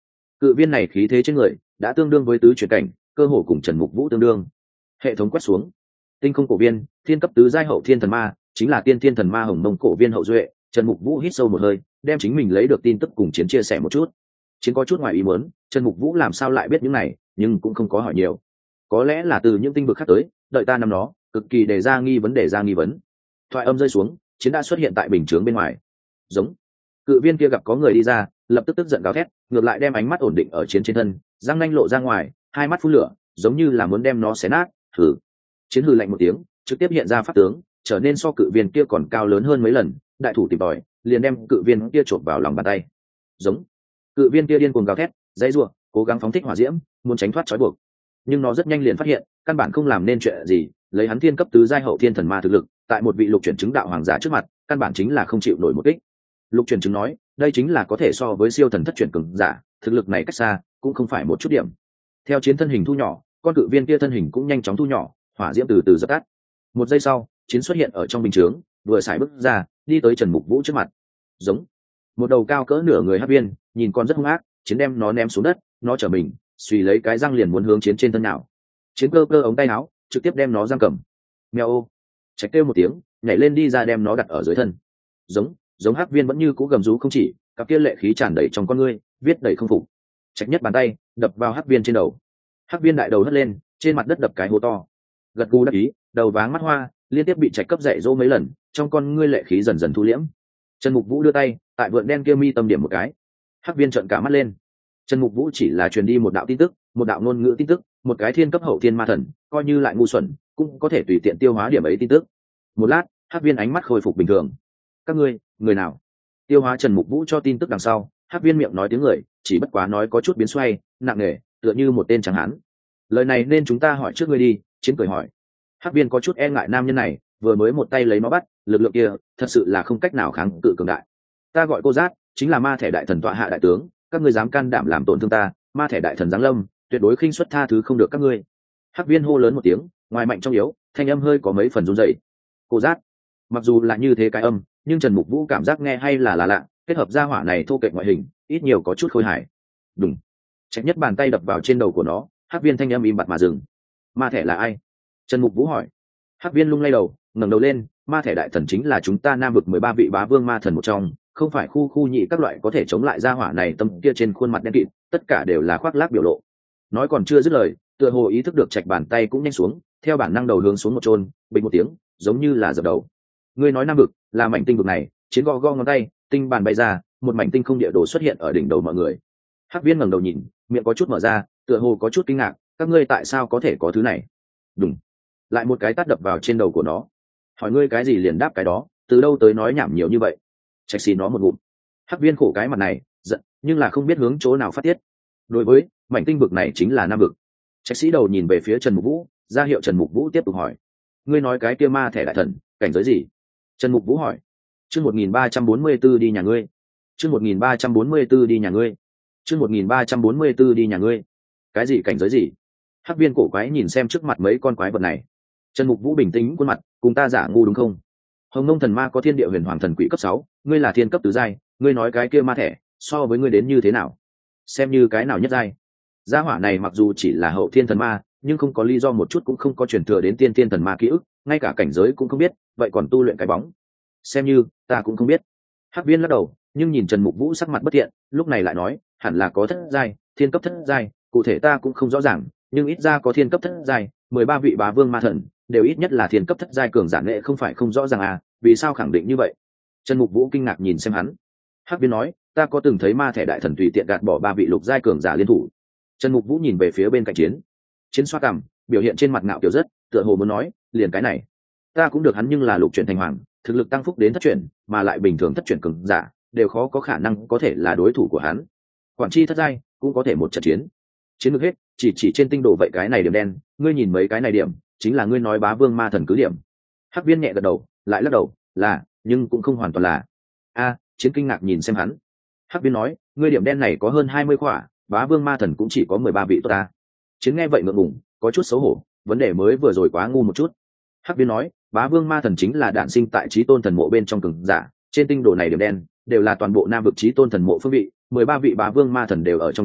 Cự viên này khí thế trên người đã tương đương với tứ chuyển cảnh, cơ hồ cùng Trần Mục Vũ tương đương. Hệ thống quét xuống, tinh không cổ viên, thiên cấp tứ giai hậu thiên thần ma, chính là tiên thiên thần ma hồng mông cổ viên hậu duệ. Trần Mục Vũ hít sâu một hơi, đem chính mình lấy được tin tức cùng Chiến chia sẻ một chút. Chiến có chút ngoài ý muốn, Trần Mục Vũ làm sao lại biết những này, nhưng cũng không có hỏi nhiều. Có lẽ là từ những tinh vực khác tới, đợi ta năm đó, cực kỳ đề ra nghi vấn đề ra nghi vấn. Thoại âm rơi xuống, Chiến đã xuất hiện tại bình chướng bên ngoài. Giống. Cự viên kia gặp có người đi ra, lập tức tức giận gào thét, ngược lại đem ánh mắt ổn định ở Chiến trên thân, răng nanh lộ ra ngoài, hai mắt phun lửa, giống như là muốn đem nó xé nát. Hừ. Chiến hừ lạnh một tiếng, trực tiếp hiện ra pháp tướng, trở nên so cự viên kia còn cao lớn hơn mấy lần, đại thủ tìm tòi, liền đem cự viên kia chộp vào lòng bàn tay. Giống. Cự viên kia điên cuồng gào thét, dãy rủa, cố gắng phóng thích hỏa diễm, muốn tránh thoát trói buộc. Nhưng nó rất nhanh liền phát hiện, căn bản không làm nên chuyện gì, lấy hắn thiên cấp tứ giai hậu thiên thần ma thực lực, tại một vị lục chuyển chứng đạo hoàng giả trước mặt, căn bản chính là không chịu nổi một kích. Lục chuyển chứng nói, đây chính là có thể so với siêu thần thất chuyển cường giả, thực lực này cách xa, cũng không phải một chút điểm. Theo Chiến thân hình thu nhỏ, con cự viên kia thân hình cũng nhanh chóng thu nhỏ, hỏa diễm từ từ dập tắt. Một giây sau, Chiến xuất hiện ở trong bình chướng, vừa xài bước ra, đi tới Trần Mục Vũ trước mặt. Giống. Một đầu cao cỡ nửa người hắc viên, nhìn con rất hung ác, Chiến đem nó ném xuống đất, nó trở mình, suy lấy cái răng liền muốn hướng Chiến trên thân nào. Chiến cơ cơ ống tay áo, trực tiếp đem nó giam cầm. Mèo ô. Trạch kêu một tiếng, nhảy lên đi ra đem nó đặt ở dưới thân. Giống, giống hắc viên vẫn như cũ gầm rú không chỉ, cặp kia lệ khí tràn đầy trong con ngươi, viết đầy không phục. Trạch nhất bàn tay đập vào hắc viên trên đầu. Hắc viên đại đầu hất lên, trên mặt đất đập cái hố to. Gật gù đắc ý, đầu váng mắt hoa, liên tiếp bị Trạch cấp dạy dỗ mấy lần, trong con ngươi lệ khí dần dần thu liễm. Trần Mục Vũ đưa tay, tại vượn đen kia mi tâm điểm một cái. Hắc viên trợn cả mắt lên. Trần Mục Vũ chỉ là truyền đi một đạo tin tức, một đạo ngôn ngữ tin tức, một cái thiên cấp hậu thiên ma thần, coi như lại ngu xuẩn, cũng có thể tùy tiện tiêu hóa điểm ấy tin tức. Một lát, Hắc viên ánh mắt khôi phục bình thường. Các ngươi, người nào? Tiêu hóa Trần Mục Vũ cho tin tức đằng sau, Hắc viên miệng nói tiếng người, chỉ bất quá nói có chút biến xoay, nặng nề, tựa như một tên trắng hán. Lời này nên chúng ta hỏi trước ngươi đi. Chiến cười hỏi. Hắc viên có chút e ngại nam nhân này, vừa mới một tay lấy nó bắt, lực lượng kia thật sự là không cách nào kháng cự cường đại. Ta gọi cô Giác, chính là ma thể đại thần tọa hạ đại tướng, các ngươi dám can đảm làm tổn thương ta, ma thể đại thần giáng lâm, tuyệt đối khinh suất tha thứ không được các ngươi. Hắc viên hô lớn một tiếng, ngoài mạnh trong yếu, thanh âm hơi có mấy phần run rẩy. Cô Giác. Mặc dù là như thế cái âm, nhưng Trần Mục Vũ cảm giác nghe hay là là lạ, kết hợp gia hỏa này thô kệch ngoại hình, ít nhiều có chút khôi hài. Đùng. Trạch nhất bàn tay đập vào trên đầu của nó, Hắc viên thanh âm im bặt mà dừng. Ma thể là ai? Trần Mục Vũ hỏi. Hắc viên lung lay đầu, ngẩng đầu lên, ma thể đại thần chính là chúng ta nam vực mười ba vị bá vương ma thần một trong, không phải khu khu nhị các loại có thể chống lại gia hỏa này, tâm kia trên khuôn mặt đen kịt, tất cả đều là khoác lác biểu lộ. Nói còn chưa dứt lời, tựa hồ ý thức được Trạch bàn tay cũng nhanh xuống, theo bản năng đầu hướng xuống một chôn, bình một tiếng, giống như là dập đầu. Ngươi nói nam vực là mảnh tinh vực này? Chiến gõ gõ ngón tay, tinh bàn bay ra, một mảnh tinh không địa đồ xuất hiện ở đỉnh đầu mọi người. Hắc viên ngẩng đầu nhìn, miệng có chút mở ra, tựa hồ có chút kinh ngạc, các ngươi tại sao có thể có thứ này? Đúng. Lại một cái tát đập vào trên đầu của nó. Hỏi ngươi cái gì liền đáp cái đó, từ đâu tới nói nhảm nhiều như vậy? Trạch xì nó một ngụm. Hắc viên khổ cái mặt này, giận, nhưng là không biết hướng chỗ nào phát tiết. Đối với mảnh tinh vực này chính là nam vực. Trạch sĩ đầu nhìn về phía Trần Mục Vũ, ra hiệu Trần Mục Vũ tiếp tục hỏi. Ngươi nói cái kia ma thể đại thần, cảnh giới gì? Trần Mục Vũ hỏi. Chương một nghìn ba trăm bốn mươi 1 đi nhà ngươi. Chương một nghìn ba trăm bốn mươi 1 đi nhà ngươi. Chương một nghìn ba trăm bốn mươi 1 đi nhà ngươi. Cái gì cảnh giới gì? Hắc viên cổ quái nhìn xem trước mặt mấy con quái vật này. Trần Mục Vũ bình tĩnh khuôn mặt, cùng ta giả ngu đúng không? Hồng Nông thần ma có thiên địa huyền hoàng thần quỷ cấp sáu, ngươi là thiên cấp tứ giai, ngươi nói cái kia ma thể, so với ngươi đến như thế nào? Xem như cái nào nhất giai? Gia hỏa này mặc dù chỉ là hậu thiên thần ma, nhưng không có lý do một chút cũng không có truyền thừa đến tiên thiên thần ma ký ức, ngay cả cảnh giới cũng không biết, vậy còn tu luyện cái bóng? Xem như ta cũng không biết. Hắc viên lắc đầu, nhưng nhìn Trần Mục Vũ sắc mặt bất thiện, lúc này lại nói, hẳn là có thất giai, thiên cấp thất giai, cụ thể ta cũng không rõ ràng, nhưng ít ra có thiên cấp thất giai, mười ba vị bá vương ma thần đều ít nhất là thiên cấp thất giai cường giả, nghệ không phải không rõ ràng à, vì sao khẳng định như vậy? Trần Mục Vũ kinh ngạc nhìn xem hắn. Hắc viên nói, ta có từng thấy ma thể đại thần tùy tiện gạt bỏ ba vị lục giai cường giả liên thủ. Trần Mục Vũ nhìn về phía bên cạnh Chiến. Chiến xoa cằm, biểu hiện trên mặt ngạo kiểu rất, tựa hồ muốn nói, liền cái này, ta cũng được hắn, nhưng là lục chuyển thành hoàng, thực lực tăng phúc đến thất chuyển, mà lại bình thường thất chuyển cường giả đều khó có khả năng có thể là đối thủ của hắn. Quản chi thất giai cũng có thể một trận chiến. Chiến lược hết, chỉ chỉ trên tinh đồ vậy cái này điểm đen, ngươi nhìn mấy cái này điểm, chính là ngươi nói bá vương ma thần cứ điểm. Hắc viên nhẹ gật đầu, lại lắc đầu, là, nhưng cũng không hoàn toàn là. A, Chiến kinh ngạc nhìn xem hắn. Hắc viên nói, ngươi điểm đen này có hơn hai mươi khỏa, bá vương ma thần cũng chỉ có mười ba vị tốt ta. Chiến nghe vậy ngượng ngùng, có chút xấu hổ, vấn đề mới vừa rồi quá ngu một chút. Hắc viên nói, bá vương ma thần chính là đản sinh tại chí tôn thần mộ bên trong cường giả, trên tinh đồ này điểm đen đều là toàn bộ nam vực chí tôn thần mộ phương vị, mười ba vị bá vương ma thần đều ở trong đó,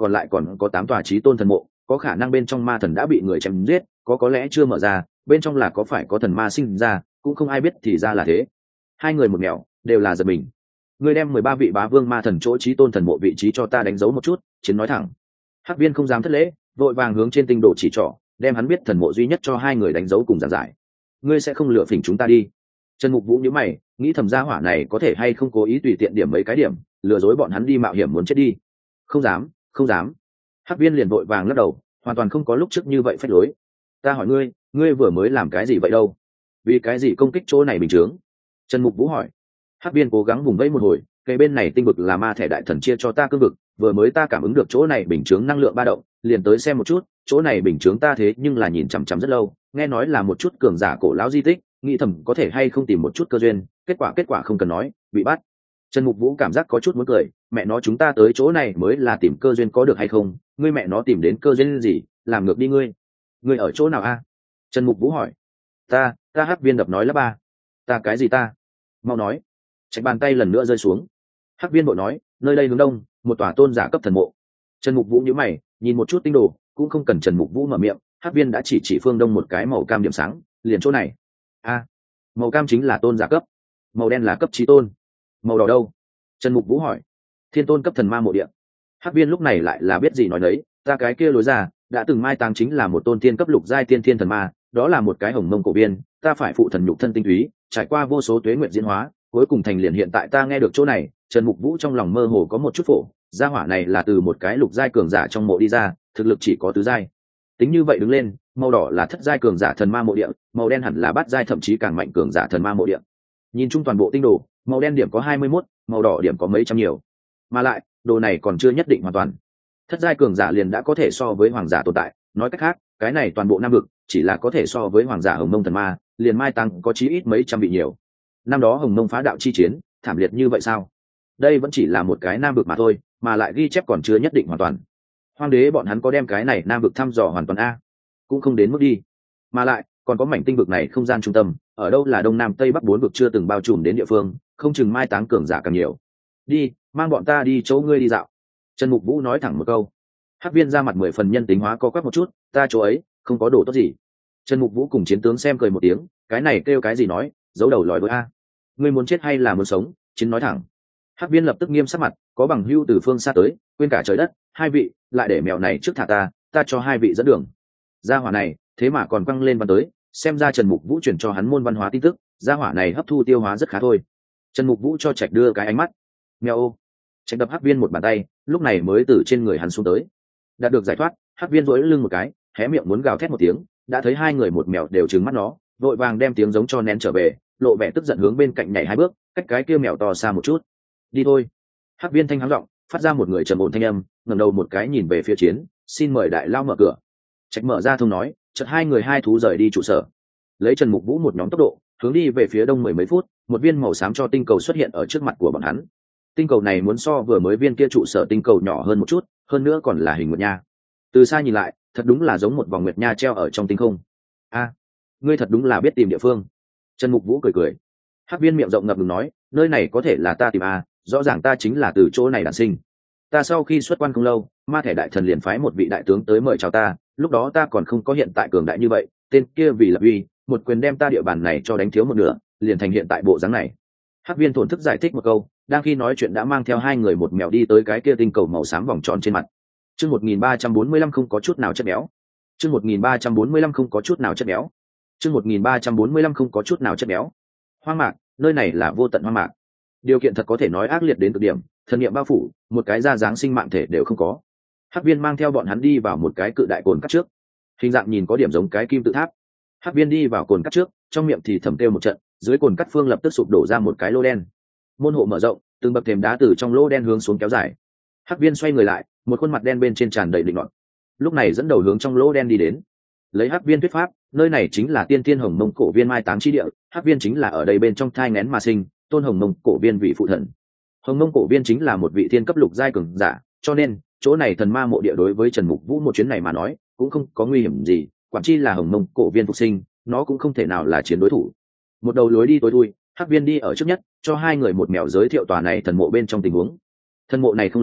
còn lại còn có tám tòa chí tôn thần mộ, có khả năng bên trong ma thần đã bị người chém giết, có có lẽ chưa mở ra, bên trong là có phải có thần ma sinh ra, cũng không ai biết thì ra là thế. Hai người một mèo đều là giật mình. Ngươi đem mười ba vị bá vương ma thần chỗ chí tôn thần mộ vị trí cho ta đánh dấu một chút, Chiến nói thẳng. Hắc Viên không dám thất lễ, vội vàng hướng trên tinh đồ chỉ trỏ, đem hắn biết thần mộ duy nhất cho hai người đánh dấu cùng giảng giải. Ngươi sẽ không lừa phỉnh chúng ta đi? Trần Mục Vũ nhíu mày, nghĩ thầm gia hỏa này có thể hay không cố ý tùy tiện điểm mấy cái điểm, lừa dối bọn hắn đi mạo hiểm muốn chết đi. Không dám, không dám. Hắc Viên liền vội vàng lắc đầu, hoàn toàn không có lúc trước như vậy phách lối. Ta hỏi ngươi, ngươi vừa mới làm cái gì vậy đâu? Vì cái gì công kích chỗ này bình chướng? Trần Mục Vũ hỏi. Hắc Viên cố gắng vùng vẫy một hồi, cây bên này tinh vực là ma thể đại thần chia cho ta cương vực, vừa mới ta cảm ứng được chỗ này bình chướng năng lượng ba động, liền tới xem một chút, chỗ này bình chướng ta thế nhưng là nhìn chằm chằm rất lâu, nghe nói là một chút cường giả cổ lão di tích, nghĩ thầm có thể hay không tìm một chút cơ duyên, kết quả kết quả không cần nói, bị bắt. Trần Mục Vũ cảm giác có chút muốn cười, mẹ nó chúng ta tới chỗ này mới là tìm cơ duyên có được hay không, ngươi mẹ nó tìm đến cơ duyên gì, làm ngược đi ngươi. Ngươi ở chỗ nào a? Trần Mục Vũ hỏi. Ta, ta Hắc Viên đập nói là ba. Ta cái gì ta? Mau nói. Trạch bàn tay lần nữa rơi xuống. Hắc Viên bộ nói, nơi đây hướng đông, một tòa tôn giả cấp thần mộ. Trần Mục Vũ nhíu mày, nhìn một chút tinh đồ, cũng không cần Trần Mục Vũ mở miệng, Hắc Viên đã chỉ chỉ phương đông một cái màu cam điểm sáng, liền chỗ này. A, màu cam chính là tôn giả cấp, màu đen là cấp chí tôn, màu đỏ đâu? Trần Mục Vũ hỏi. Thiên tôn cấp thần ma mộ địa. Hắc Viên lúc này lại là biết gì nói đấy, ta cái kia lối ra đã từng mai táng chính là một tôn tiên cấp lục giai tiên thiên thần ma, đó là một cái hồng mông cổ viên, ta phải phụ thần nhục thân tinh túy, trải qua vô số tuế nguyện diễn hóa, cuối cùng thành liền hiện tại ta nghe được chỗ này. Trần Mục Vũ trong lòng mơ hồ có một chút phổ, gia hỏa này là từ một cái lục giai cường giả trong mộ đi ra, thực lực chỉ có tứ giai. Tính như vậy đứng lên, màu đỏ là thất giai cường giả thần ma mộ địa, màu đen hẳn là bát giai thậm chí càng mạnh cường giả thần ma mộ địa. Nhìn chung toàn bộ tinh đồ, màu đen điểm có hai mươi mốt, màu đỏ điểm có mấy trăm nhiều. Mà lại, đồ này còn chưa nhất định hoàn toàn. Thất giai cường giả liền đã có thể so với hoàng giả tồn tại, nói cách khác, cái này toàn bộ nam vực chỉ là có thể so với hoàng giả hồng mông thần ma, liền mai tăng có chí ít mấy trăm vị nhiều. Năm đó hồng mông phá đạo chi chiến, thảm liệt như vậy sao? Đây vẫn chỉ là một cái nam vực mà thôi, mà lại ghi chép còn chưa nhất định hoàn toàn. Hoàng đế bọn hắn có đem cái này nam vực thăm dò hoàn toàn a? Cũng không đến mức đi. Mà lại, còn có mảnh tinh vực này không gian trung tâm, ở đâu là đông nam tây bắc bốn vực chưa từng bao trùm đến địa phương, không chừng mai táng cường giả càng nhiều. Đi, mang bọn ta đi chỗ ngươi đi dạo. Trần Mục Vũ nói thẳng một câu. Hắc Viên ra mặt mười phần nhân tính hóa co quắp một chút, ta chỗ ấy không có đồ tốt gì. Trần Mục Vũ cùng Chiến tướng xem cười một tiếng, cái này kêu cái gì nói, giấu đầu lòi đuôi a. Ngươi muốn chết hay là muốn sống? Chiến nói thẳng. Hắc Viên lập tức nghiêm sắc mặt, có bằng hữu từ phương xa tới, quên cả trời đất, hai vị, lại để mèo này trước thả ta, ta cho hai vị dẫn đường. Gia hỏa này, thế mà còn quăng lên văn tới, xem ra Trần Mục Vũ chuyển cho hắn môn văn hóa tin tức, gia hỏa này hấp thu tiêu hóa rất khá thôi. Trần Mục Vũ cho Trạch đưa cái ánh mắt. Mèo ô. Trạch đập Hắc Viên một bàn tay, lúc này mới từ trên người hắn xuống tới. Đạt được giải thoát, Hắc Viên duỗi lưng một cái, hé miệng muốn gào thét một tiếng, đã thấy hai người một mèo đều trừng mắt nó, vội vàng đem tiếng giống cho nén trở về, lộ vẻ tức giận hướng bên cạnh nhảy hai bước, cách cái kia mèo to xa một chút. Đi thôi. Hắc Viên thanh hắng giọng, phát ra một người trầm ổn thanh âm, ngẩng đầu một cái nhìn về phía Chiến, xin mời đại lao mở cửa. Trạch mở ra thông nói, chợt hai người hai thú rời đi trụ sở, lấy Trần Mục Vũ một nhóm tốc độ hướng đi về phía đông mười mấy phút, một viên màu xám cho tinh cầu xuất hiện ở trước mặt của bọn hắn. Tinh cầu này muốn so vừa mới viên kia trụ sở tinh cầu nhỏ hơn một chút, hơn nữa còn là hình nguyệt nha. Từ xa nhìn lại, thật đúng là giống một vòng nguyệt nha treo ở trong tinh không. A, ngươi thật đúng là biết tìm địa phương. Trần Mục Vũ cười cười. Hắc Viên miệng rộng ngập ngừng nói, nơi này có thể là ta tìm a, rõ ràng ta chính là từ chỗ này đản sinh. Ta sau khi xuất quan không lâu, ma thể đại thần liền phái một vị đại tướng tới mời chào ta, lúc đó ta còn không có hiện tại cường đại như vậy, tên kia vì lập uy, một quyền đem ta địa bàn này cho đánh thiếu một nửa, liền thành hiện tại bộ dáng này. Hắc Viên thổn thức giải thích một câu, đang khi nói chuyện đã mang theo hai người một mèo đi tới cái kia tinh cầu màu xám vòng tròn trên mặt. Chương một nghìn ba trăm bốn mươi lăm không có chút nào chất béo. Chương một nghìn ba trăm bốn mươi lăm không có chút nào chất béo. Chương một nghìn ba trăm bốn mươi lăm không có chút nào chất béo. Hoang mạc, nơi này là vô tận hoang mạc. Điều kiện thật có thể nói ác liệt đến cực điểm, thần niệm bao phủ, một cái da dáng sinh mạng thể đều không có. Hắc Viên mang theo bọn hắn đi vào một cái cự đại cồn cắt trước, hình dạng nhìn có điểm giống cái kim tự tháp. Hắc Viên đi vào cồn cắt trước, trong miệng thì thầm kêu một trận, dưới cồn cắt phương lập tức sụp đổ ra một cái lô đen. Môn hộ mở rộng, từng bậc thềm đá từ trong lô đen hướng xuống kéo dài. Hắc Viên xoay người lại, một khuôn mặt đen bên trên tràn đầy định nọt. Lúc này dẫn đầu hướng trong lô đen đi đến. Lấy Hắc Viên thuyết pháp, nơi này chính là tiên tiên hồng mông cổ viên mai táng chi địa, Hắc Viên chính là ở đây bên trong thai nghén mà sinh, tôn hồng mông cổ viên vị phụ thần. Hồng mông cổ viên chính là một vị thiên cấp lục giai cường giả, cho nên chỗ này thần ma mộ địa đối với Trần Mục Vũ một chuyến này mà nói cũng không có nguy hiểm gì, quản chi là hồng mông cổ viên phục sinh, nó cũng không thể nào là chiến đối thủ. Một đầu lối đi tối thui, Hắc Viên đi ở trước nhất, cho hai người một mèo giới thiệu tòa này thần mộ bên trong tình huống. Thần mộ này không lớn,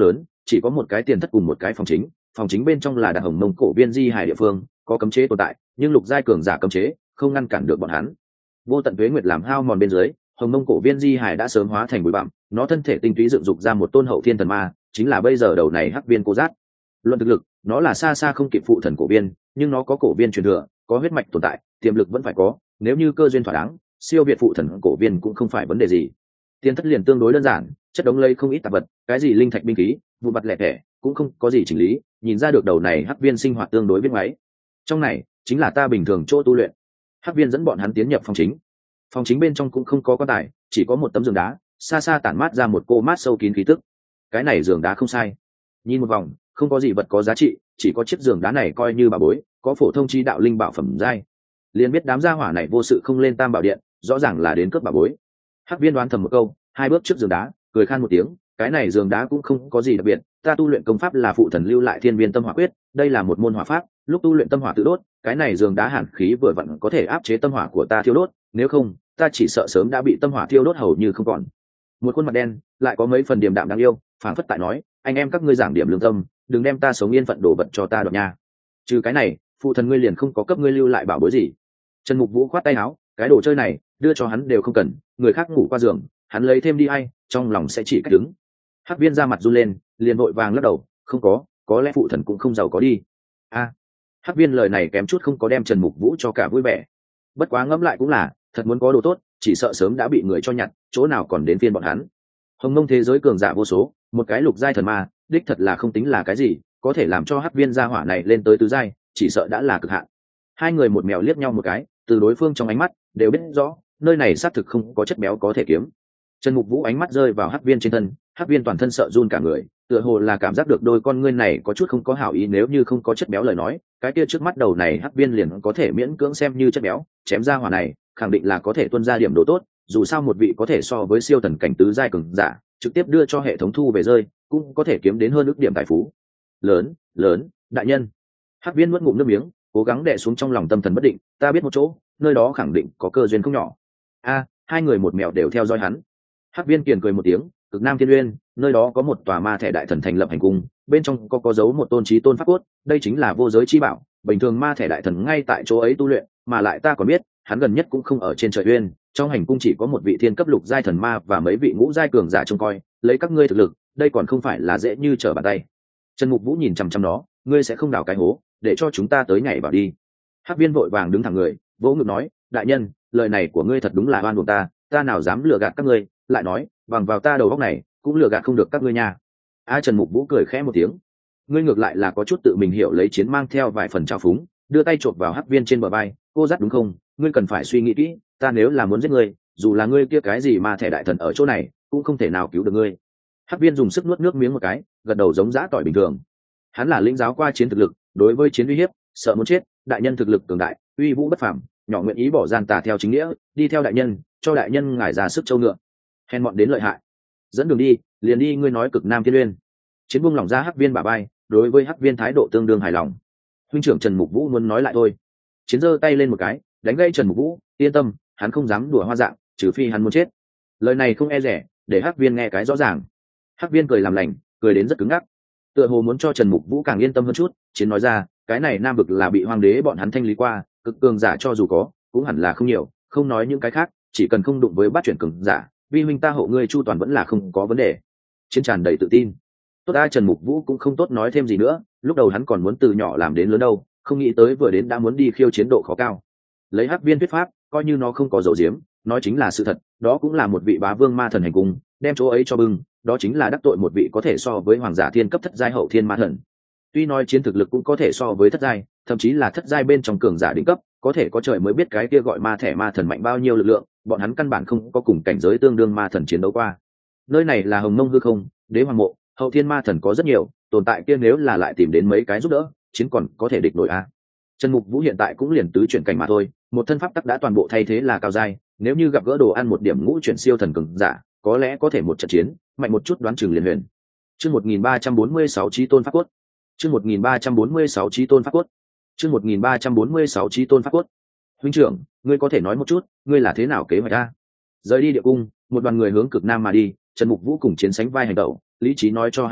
chỉ có một cái tiền thất cùng một cái phòng chính, phòng chính bên trong là đặt Hồng Mông cổ viên di hài địa phương, có cấm chế tồn tại, nhưng lục giai cường giả cấm chế không ngăn cản được bọn hắn. Vô tận tuế nguyệt làm hao mòn bên dưới, Hồng Mông cổ viên di hài đã sớm hóa thành bụi bặm, nó thân thể tinh túy dựng dục ra một tôn hậu thiên thần ma, chính là bây giờ đầu này hắc viên cô giác. Luận thực lực, nó là xa xa không kịp phụ thần cổ viên, nhưng nó có cổ viên truyền thừa, có huyết mạch tồn tại, tiềm lực vẫn phải có, nếu như cơ duyên thỏa đáng, siêu việt phụ thần cổ viên cũng không phải vấn đề gì. Tiên thất liền tương đối đơn giản, chất đống lây không ít tạp vật, cái gì linh thạch binh khí, vụ mặt lẻ tẻ, cũng không có gì chỉnh lý, nhìn ra được đầu này hắc viên sinh hoạt tương đối biết máy. Trong này chính là ta bình thường chỗ tu luyện. Hắc viên dẫn bọn hắn tiến nhập phòng chính. Phòng chính bên trong cũng không có quan tài, chỉ có một tấm giường đá, xa xa tản mát ra một cô mát sâu kín khí tức. Cái này giường đá không sai. Nhìn một vòng, không có gì vật có giá trị, chỉ có chiếc giường đá này coi như bà bối, có phổ thông chi đạo linh bảo phẩm giai. Liền biết đám gia hỏa này vô sự không lên Tam Bảo Điện, rõ ràng là đến cướp bà bối. Hắc viên đoán thầm một câu, hai bước trước giường đá, cười khan một tiếng, cái này giường đá cũng không có gì đặc biệt, ta tu luyện công pháp là phụ thần lưu lại thiên viên tâm hỏa quyết, đây là một môn hỏa pháp, lúc tu luyện tâm hỏa tự đốt, cái này giường đá hàn khí vừa vặn có thể áp chế tâm hỏa của ta thiêu đốt, nếu không, ta chỉ sợ sớm đã bị tâm hỏa thiêu đốt hầu như không còn. Một khuôn mặt đen, lại có mấy phần điềm đạm đáng yêu, phảng phất tại nói, anh em các ngươi giảng điểm lương tâm, đừng đem ta sống yên phận đổ vật cho ta đoạt nha. Trừ cái này, phụ thần ngươi liền không có cấp ngươi lưu lại bảo bối gì. Trần Mục Vũ khoát tay áo, cái đồ chơi này, đưa cho hắn đều không cần, người khác ngủ qua giường, hắn lấy thêm đi ai, trong lòng sẽ chỉ cách đứng. Hắc viên ra mặt run lên, liền vội vàng lắc đầu, không có, có lẽ phụ thần cũng không giàu có đi. A, à, Hắc viên lời này kém chút không có đem Trần Mục Vũ cho cả vui vẻ. Bất quá ngẫm lại cũng là, thật muốn có đồ tốt, chỉ sợ sớm đã bị người cho nhặt, chỗ nào còn đến phiên bọn hắn. Hồng Mông thế giới cường giả vô số, một cái lục giai thần ma, đích thật là không tính là cái gì, có thể làm cho Hắc viên gia hỏa này lên tới tứ giai, chỉ sợ đã là cực hạn. Hai người một mèo liếc nhau một cái, từ đối phương trong ánh mắt đều biết rõ, nơi này xác thực không có chất béo có thể kiếm. Trần Mục Vũ ánh mắt rơi vào Hắc viên trên thân, Hắc viên toàn thân sợ run cả người, tựa hồ là cảm giác được đôi con ngươi này có chút không có hảo ý, nếu như không có chất béo lời nói, cái kia trước mắt đầu này Hắc viên liền có thể miễn cưỡng xem như chất béo, chém ra hỏa này, khẳng định là có thể tuân ra điểm độ tốt, dù sao một vị có thể so với siêu thần cảnh tứ giai cường giả, trực tiếp đưa cho hệ thống thu về rơi, cũng có thể kiếm đến hơn ước điểm tài phú. Lớn, lớn, đại nhân. Hắc viên nuốt ngụm nước miếng, cố gắng đè xuống trong lòng tâm thần bất định, ta biết một chỗ, nơi đó khẳng định có cơ duyên không nhỏ. A, hai người một mèo đều theo dõi hắn. Hắc viên kiền cười một tiếng, Cực Nam Thiên Uyên, nơi đó có một tòa ma thể đại thần thành lập hành cung, bên trong có có dấu một tôn chí tôn pháp cốt, đây chính là vô giới chi bảo, bình thường ma thể đại thần ngay tại chỗ ấy tu luyện, mà lại ta còn biết, hắn gần nhất cũng không ở trên trời uyên, trong hành cung chỉ có một vị thiên cấp lục giai thần ma và mấy vị ngũ giai cường giả trông coi, lấy các ngươi thực lực, đây còn không phải là dễ như trở bàn tay. Trần Mục Vũ nhìn chằm chằm nó, ngươi sẽ không đào cái hố, để cho chúng ta tới nhảy vào đi. Hắc viên vội vàng đứng thẳng người, vỗ ngực nói, đại nhân, lời này của ngươi thật đúng là oan uổng ta, ta nào dám lừa gạt các ngươi, lại nói, bằng vào ta đầu óc này, cũng lừa gạt không được các ngươi nha. A Trần Mục Vũ cười khẽ một tiếng, ngươi ngược lại là có chút tự mình hiểu lấy chiến, mang theo vài phần trào phúng, đưa tay chộp vào Hắc viên trên bờ vai, cô dắt đúng không, ngươi cần phải suy nghĩ kỹ, ta nếu là muốn giết ngươi, dù là ngươi kia cái gì mà thẻ đại thần ở chỗ này, cũng không thể nào cứu được ngươi. Hắc viên dùng sức nuốt nước miếng một cái, gật đầu giống dã tỏi bình thường. Hắn là lĩnh giáo qua chiến thực lực, đối với chiến uy hiếp, sợ muốn chết, đại nhân thực lực cường đại, uy vũ bất phàm, nhỏ nguyện ý bỏ gian tà theo chính nghĩa, đi theo đại nhân, cho đại nhân ngài ra sức châu ngựa. Hèn mọn đến lợi hại, dẫn đường đi, liền đi, ngươi nói Cực Nam Thiên Uyên. Chiến buông lỏng ra Hắc viên bả vai, đối với Hắc viên thái độ tương đương hài lòng. Huynh trưởng Trần Mục Vũ muốn nói lại thôi. Chiến giơ tay lên một cái, đánh gây Trần Mục Vũ, yên tâm, hắn không dám đùa hoa dạng, trừ phi hắn muốn chết. Lời này không e rẻ, để Hắc viên nghe cái rõ ràng. Hắc viên cười làm lành, cười đến rất cứng ngắc, tựa hồ muốn cho Trần Mục Vũ càng yên tâm hơn chút. Chiến nói ra, cái này Nam vực là bị hoàng đế bọn hắn thanh lý qua, cực cường giả cho dù có, cũng hẳn là không nhiều, không nói những cái khác, chỉ cần không đụng với bát chuyển cường giả, vi huynh ta hộ ngươi chu toàn vẫn là không có vấn đề. Chiến tràn đầy tự tin. Tốt ta, Trần Mục Vũ cũng không tốt nói thêm gì nữa, lúc đầu hắn còn muốn từ nhỏ làm đến lớn đâu, không nghĩ tới vừa đến đã muốn đi khiêu chiến độ khó cao. Lấy Hắc viên thuyết pháp, coi như nó không có dấu diếm, nói chính là sự thật, đó cũng là một vị bá vương ma thần hành cung, đem chỗ ấy cho bưng, đó chính là đắc tội một vị có thể so với hoàng giả thiên cấp thất giai hậu thiên ma thần. Tuy nói chiến thực lực cũng có thể so với thất giai, thậm chí là thất giai bên trong cường giả đỉnh cấp, có thể có trời mới biết cái kia gọi ma thẻ ma thần mạnh bao nhiêu lực lượng, bọn hắn căn bản không có cùng cảnh giới tương đương ma thần chiến đấu qua. Nơi này là Hồng Mông hư không, đế hoàng mộ, hậu thiên ma thần có rất nhiều, tồn tại kia nếu là lại tìm đến mấy cái giúp đỡ, chiến còn có thể địch nổi a. Trần Mục Vũ hiện tại cũng liền tứ chuyển cảnh mà thôi, một thân pháp tắc đã toàn bộ thay thế là cao giai, nếu như gặp gỡ đồ ăn một điểm ngũ chuyển siêu thần cường giả, có lẽ có thể một trận chiến, mạnh một chút đoán chừng liền huyền. Chương một nghìn ba trăm bốn mươi sáu chí tôn pháp cốt. Chương một nghìn ba trăm bốn mươi sáu chí tôn pháp cốt. Chương một nghìn ba trăm bốn mươi sáu chí tôn pháp cốt. Huynh trưởng, ngươi có thể nói một chút, ngươi là thế nào kế hoạch a? Rời đi địa cung, một đoàn người hướng Cực Nam mà đi, Trần Mục Vũ cùng chiến sánh vai hành động, lý trí nói cho hắn biết,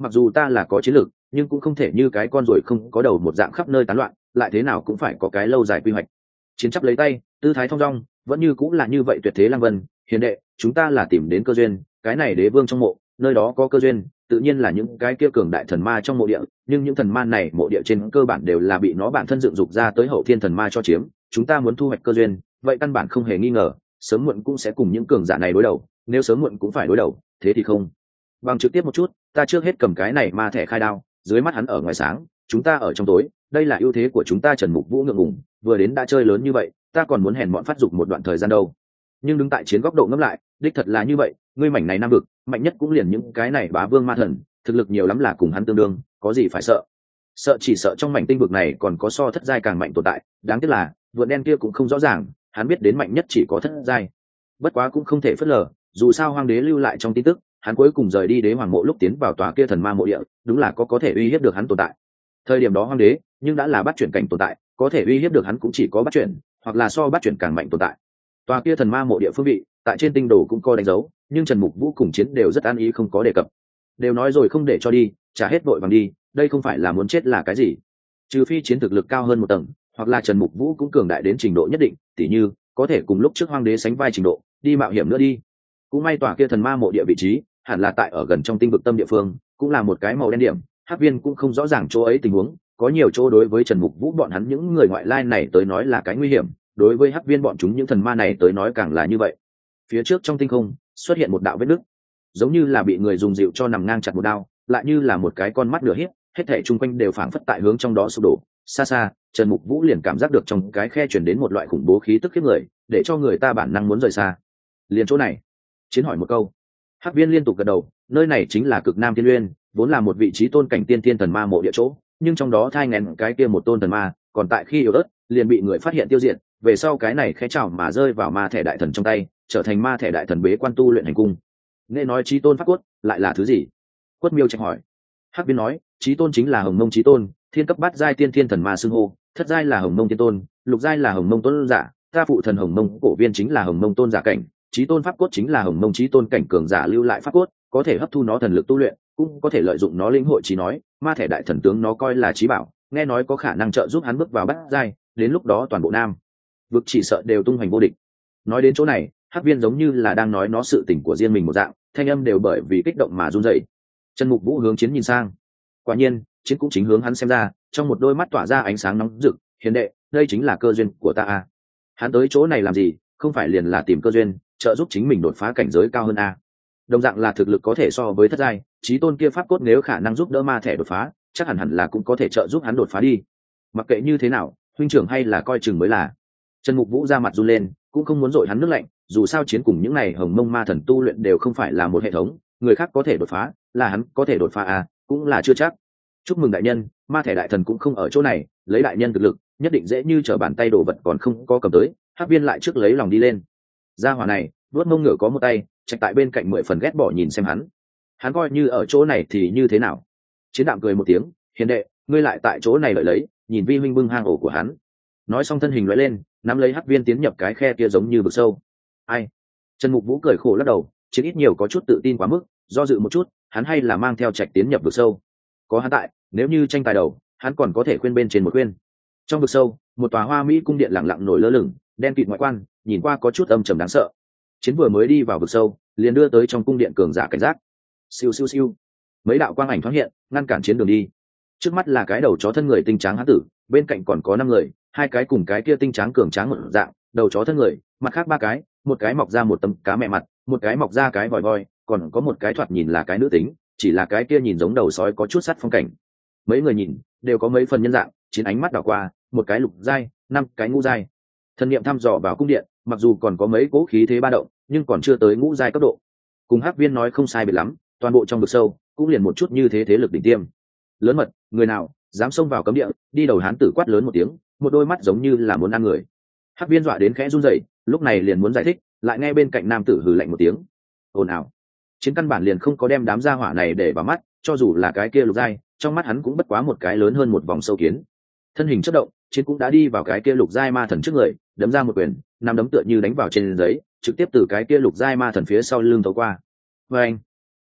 mặc dù ta là có chiến lược nhưng cũng không thể như cái con ruồi không có đầu một dạng khắp nơi tán loạn, lại thế nào cũng phải có cái lâu dài quy hoạch. Chiến chấp lấy tay, tư thái thong dong, vẫn như cũng là như vậy tuyệt thế. Lăng Vân, hiền đệ, chúng ta là tìm đến cơ duyên, cái này đế vương trong mộ, nơi đó có cơ duyên, tự nhiên là những cái kia cường đại thần ma trong mộ địa, nhưng những thần ma này mộ địa trên cơ bản đều là bị nó bản thân dựng dục ra tới hậu thiên thần ma cho chiếm, chúng ta muốn thu hoạch cơ duyên, vậy căn bản không hề nghi ngờ, sớm muộn cũng sẽ cùng những cường giả này đối đầu, nếu sớm muộn cũng phải đối đầu, thế thì không bằng trực tiếp một chút, ta trước hết cầm cái này ma thẻ khai đao, dưới mắt hắn ở ngoài sáng, chúng ta ở trong tối, đây là ưu thế của chúng ta. Trần Mục Vũ ngượng ngùng, vừa đến đã chơi lớn như vậy, ta còn muốn hèn mọn phát dục một đoạn thời gian đâu. Nhưng đứng tại chiến góc độ ngẫm lại, đích thật là như vậy, ngươi mảnh này nam vực, mạnh nhất cũng liền những cái này bá vương ma thần, thực lực nhiều lắm là cùng hắn tương đương, có gì phải sợ. Sợ chỉ sợ trong mảnh tinh vực này còn có so thất giai càng mạnh tồn tại, đáng tiếc là vượn đen kia cũng không rõ ràng, hắn biết đến mạnh nhất chỉ có thất giai. Bất quá cũng không thể phớt lờ, dù sao hoàng đế lưu lại trong tin tức, hắn cuối cùng rời đi đế hoàng mộ lúc tiến vào tòa kia thần ma mộ địa, đúng là có có thể uy hiếp được hắn tồn tại. Thời điểm đó hoàng đế nhưng đã là bắt chuyển cảnh tồn tại, có thể uy hiếp được hắn cũng chỉ có bắt chuyển, hoặc là so bắt chuyển càng mạnh tồn tại. Tòa kia thần ma mộ địa phương vị tại trên tinh đồ cũng có đánh dấu, nhưng Trần Mục Vũ cùng chiến đều rất an ý không có đề cập, đều nói rồi không để cho đi, trả hết vội vàng đi, đây không phải là muốn chết là cái gì. Trừ phi chiến thực lực cao hơn một tầng, hoặc là Trần Mục Vũ cũng cường đại đến trình độ nhất định, tỉ như có thể cùng lúc trước hoàng đế sánh vai trình độ, đi mạo hiểm nữa đi. Cũng may tòa kia thần ma mộ địa vị trí hẳn là tại ở gần trong tinh vực tâm địa phương, cũng là một cái màu đen điểm. Hắc Viên cũng không rõ ràng chỗ ấy tình huống, có nhiều chỗ đối với Trần Mục Vũ bọn hắn những người ngoại lai này tới nói là cái nguy hiểm, đối với Hắc Viên bọn chúng những thần ma này tới nói càng là như vậy. Phía trước trong tinh không xuất hiện một đạo vết nứt, giống như là bị người dùng dịu cho nằm ngang chặt một đao, lại như là một cái con mắt nửa híp, hết thảy chung quanh đều phảng phất tại hướng trong đó sụp đổ. Xa xa, Trần Mục Vũ liền cảm giác được trong cái khe truyền đến một loại khủng bố khí tức khiếp người, để cho người ta bản năng muốn rời xa. Liền chỗ này, chiến hỏi một câu. Hắc Viên liên tục gật đầu, nơi này chính là Cực Nam Thiên Uyên, vốn là một vị trí tôn cảnh tiên thiên thần ma mộ địa chỗ, nhưng trong đó thai nghén cái kia một tôn thần ma, còn tại khi yếu ớt, liền bị người phát hiện tiêu diệt, về sau cái này khẽ chảo mà rơi vào ma thể đại thần trong tay, trở thành ma thể đại thần bế quan tu luyện hành cung. Nghe nói chí tôn pháp cốt lại là thứ gì? Quất Miêu Trạch hỏi. Hắc Viên nói, chí tôn chính là Hồng Mông chí tôn, thiên cấp bát giai tiên thiên thần ma xưng hô, thất giai là Hồng Mông tiên tôn, lục giai là Hồng Mông tôn giả, ta phụ thần Hồng Mông cổ viên chính là Hồng Mông tôn giả cảnh, chí tôn pháp cốt chính là Hồng Mông chí tôn cảnh cường giả lưu lại pháp cốt, có thể hấp thu nó thần lực tu luyện, cũng có thể lợi dụng nó lĩnh hội trí nói, ma thể đại thần tướng nó coi là trí bảo, nghe nói có khả năng trợ giúp hắn bước vào bát giai, đến lúc đó toàn bộ nam vực chỉ sợ đều tung hoành vô địch. Nói đến chỗ này, Hắc Viên giống như là đang nói nó sự tình của riêng mình một dạng, thanh âm đều bởi vì kích động mà run rẩy. Trần Mục Vũ hướng chiến nhìn sang, quả nhiên chiến cũng chính hướng hắn xem ra, trong một đôi mắt tỏa ra ánh sáng nóng rực. Hiền đệ, đây chính là cơ duyên của ta à? Hắn tới chỗ này làm gì, không phải liền là tìm cơ duyên, trợ giúp chính mình đột phá cảnh giới cao hơn à? Đồng dạng là thực lực có thể so với thất giai, chí tôn kia pháp cốt nếu khả năng giúp đỡ ma thể đột phá, chắc hẳn hẳn là cũng có thể trợ giúp hắn đột phá đi. Mặc kệ như thế nào, huynh trưởng hay là coi chừng mới là. Trần Mục Vũ ra mặt run lên, cũng không muốn dội hắn nước lạnh, dù sao chiến cùng những này Hồng Mông ma thần tu luyện đều không phải là một hệ thống, người khác có thể đột phá, là hắn có thể đột phá à, cũng là chưa chắc. Chúc mừng đại nhân, ma thể đại thần cũng không ở chỗ này, lấy đại nhân thực lực, nhất định dễ như trở bàn tay đồ vật còn không có cầm tới. Hắc Viên lại trước lấy lòng đi lên. Gia hỏa này, vuốt mông ngựa có một tay, Trạch tại bên cạnh mười phần ghét bỏ nhìn xem hắn. Hắn coi như ở chỗ này thì như thế nào? Chiến Đạm cười một tiếng, hiền đệ, ngươi lại tại chỗ này lợi lấy, nhìn vi huynh bưng hang ổ của hắn. Nói xong thân hình lóe lên, nắm lấy Hắc Viên tiến nhập cái khe kia giống như vực sâu. Ai? Trần Mục Vũ cười khổ lắc đầu, Chiến ít nhiều có chút tự tin quá mức, do dự một chút, hắn hay là mang theo Trạch tiến nhập vực sâu. Có hắn tại, nếu như tranh tài đầu, hắn còn có thể khuyên bên trên một khuyên. Trong vực sâu, một tòa hoa mỹ cung điện lặng lặng nổi lơ lửng, đen kịt ngoại quan, nhìn qua có chút âm trầm đáng sợ. Chiến vừa mới đi vào vực sâu, liền đưa tới trong cung điện cường giả cảnh giác. Siêu siêu siêu, mấy đạo quang ảnh thoáng hiện, ngăn cản Chiến đường đi. Trước mắt là cái đầu chó thân người tinh tráng hán tử, bên cạnh còn có năm người, hai cái cùng cái kia tinh tráng cường tráng một dạng, đầu chó thân người, mặt khác ba cái, một cái mọc ra một tấm cá mẹ mặt, một cái mọc ra cái vòi voi, còn có một cái thoạt nhìn là cái nữ tính, chỉ là cái kia nhìn giống đầu sói có chút sắt phong cảnh. Mấy người nhìn, đều có mấy phần nhân dạng, Chiến ánh mắt đảo qua, một cái lục giai, năm cái ngũ giai. Thần niệm thăm dò vào cung điện, mặc dù còn có mấy cố khí thế ba động, nhưng còn chưa tới ngũ giai cấp độ. Cùng Hắc Viên nói không sai biệt lắm, toàn bộ trong vực sâu cũng liền một chút như thế thế lực đỉnh tiêm. Lớn mật, người nào dám xông vào cấm địa? Đi đầu hán tử quát lớn một tiếng, một đôi mắt giống như là muốn ăn người. Hắc Viên dọa đến khẽ run rẩy, lúc này liền muốn giải thích, lại nghe bên cạnh nam tử hừ lạnh một tiếng. Ồn ào. Chiến căn bản liền không có đem đám gia hỏa này để vào mắt, cho dù là cái kia lục giai, trong mắt hắn cũng bất quá một cái lớn hơn một vòng sâu kiến. Thân hình chớp động, Chiến cũng đã đi vào cái kia lục giai ma thần trước người, đấm ra một quyền, năm đấm tựa như đánh vào trên giấy, trực tiếp từ cái kia lục giai ma thần phía sau lưng thấu qua. Và anh,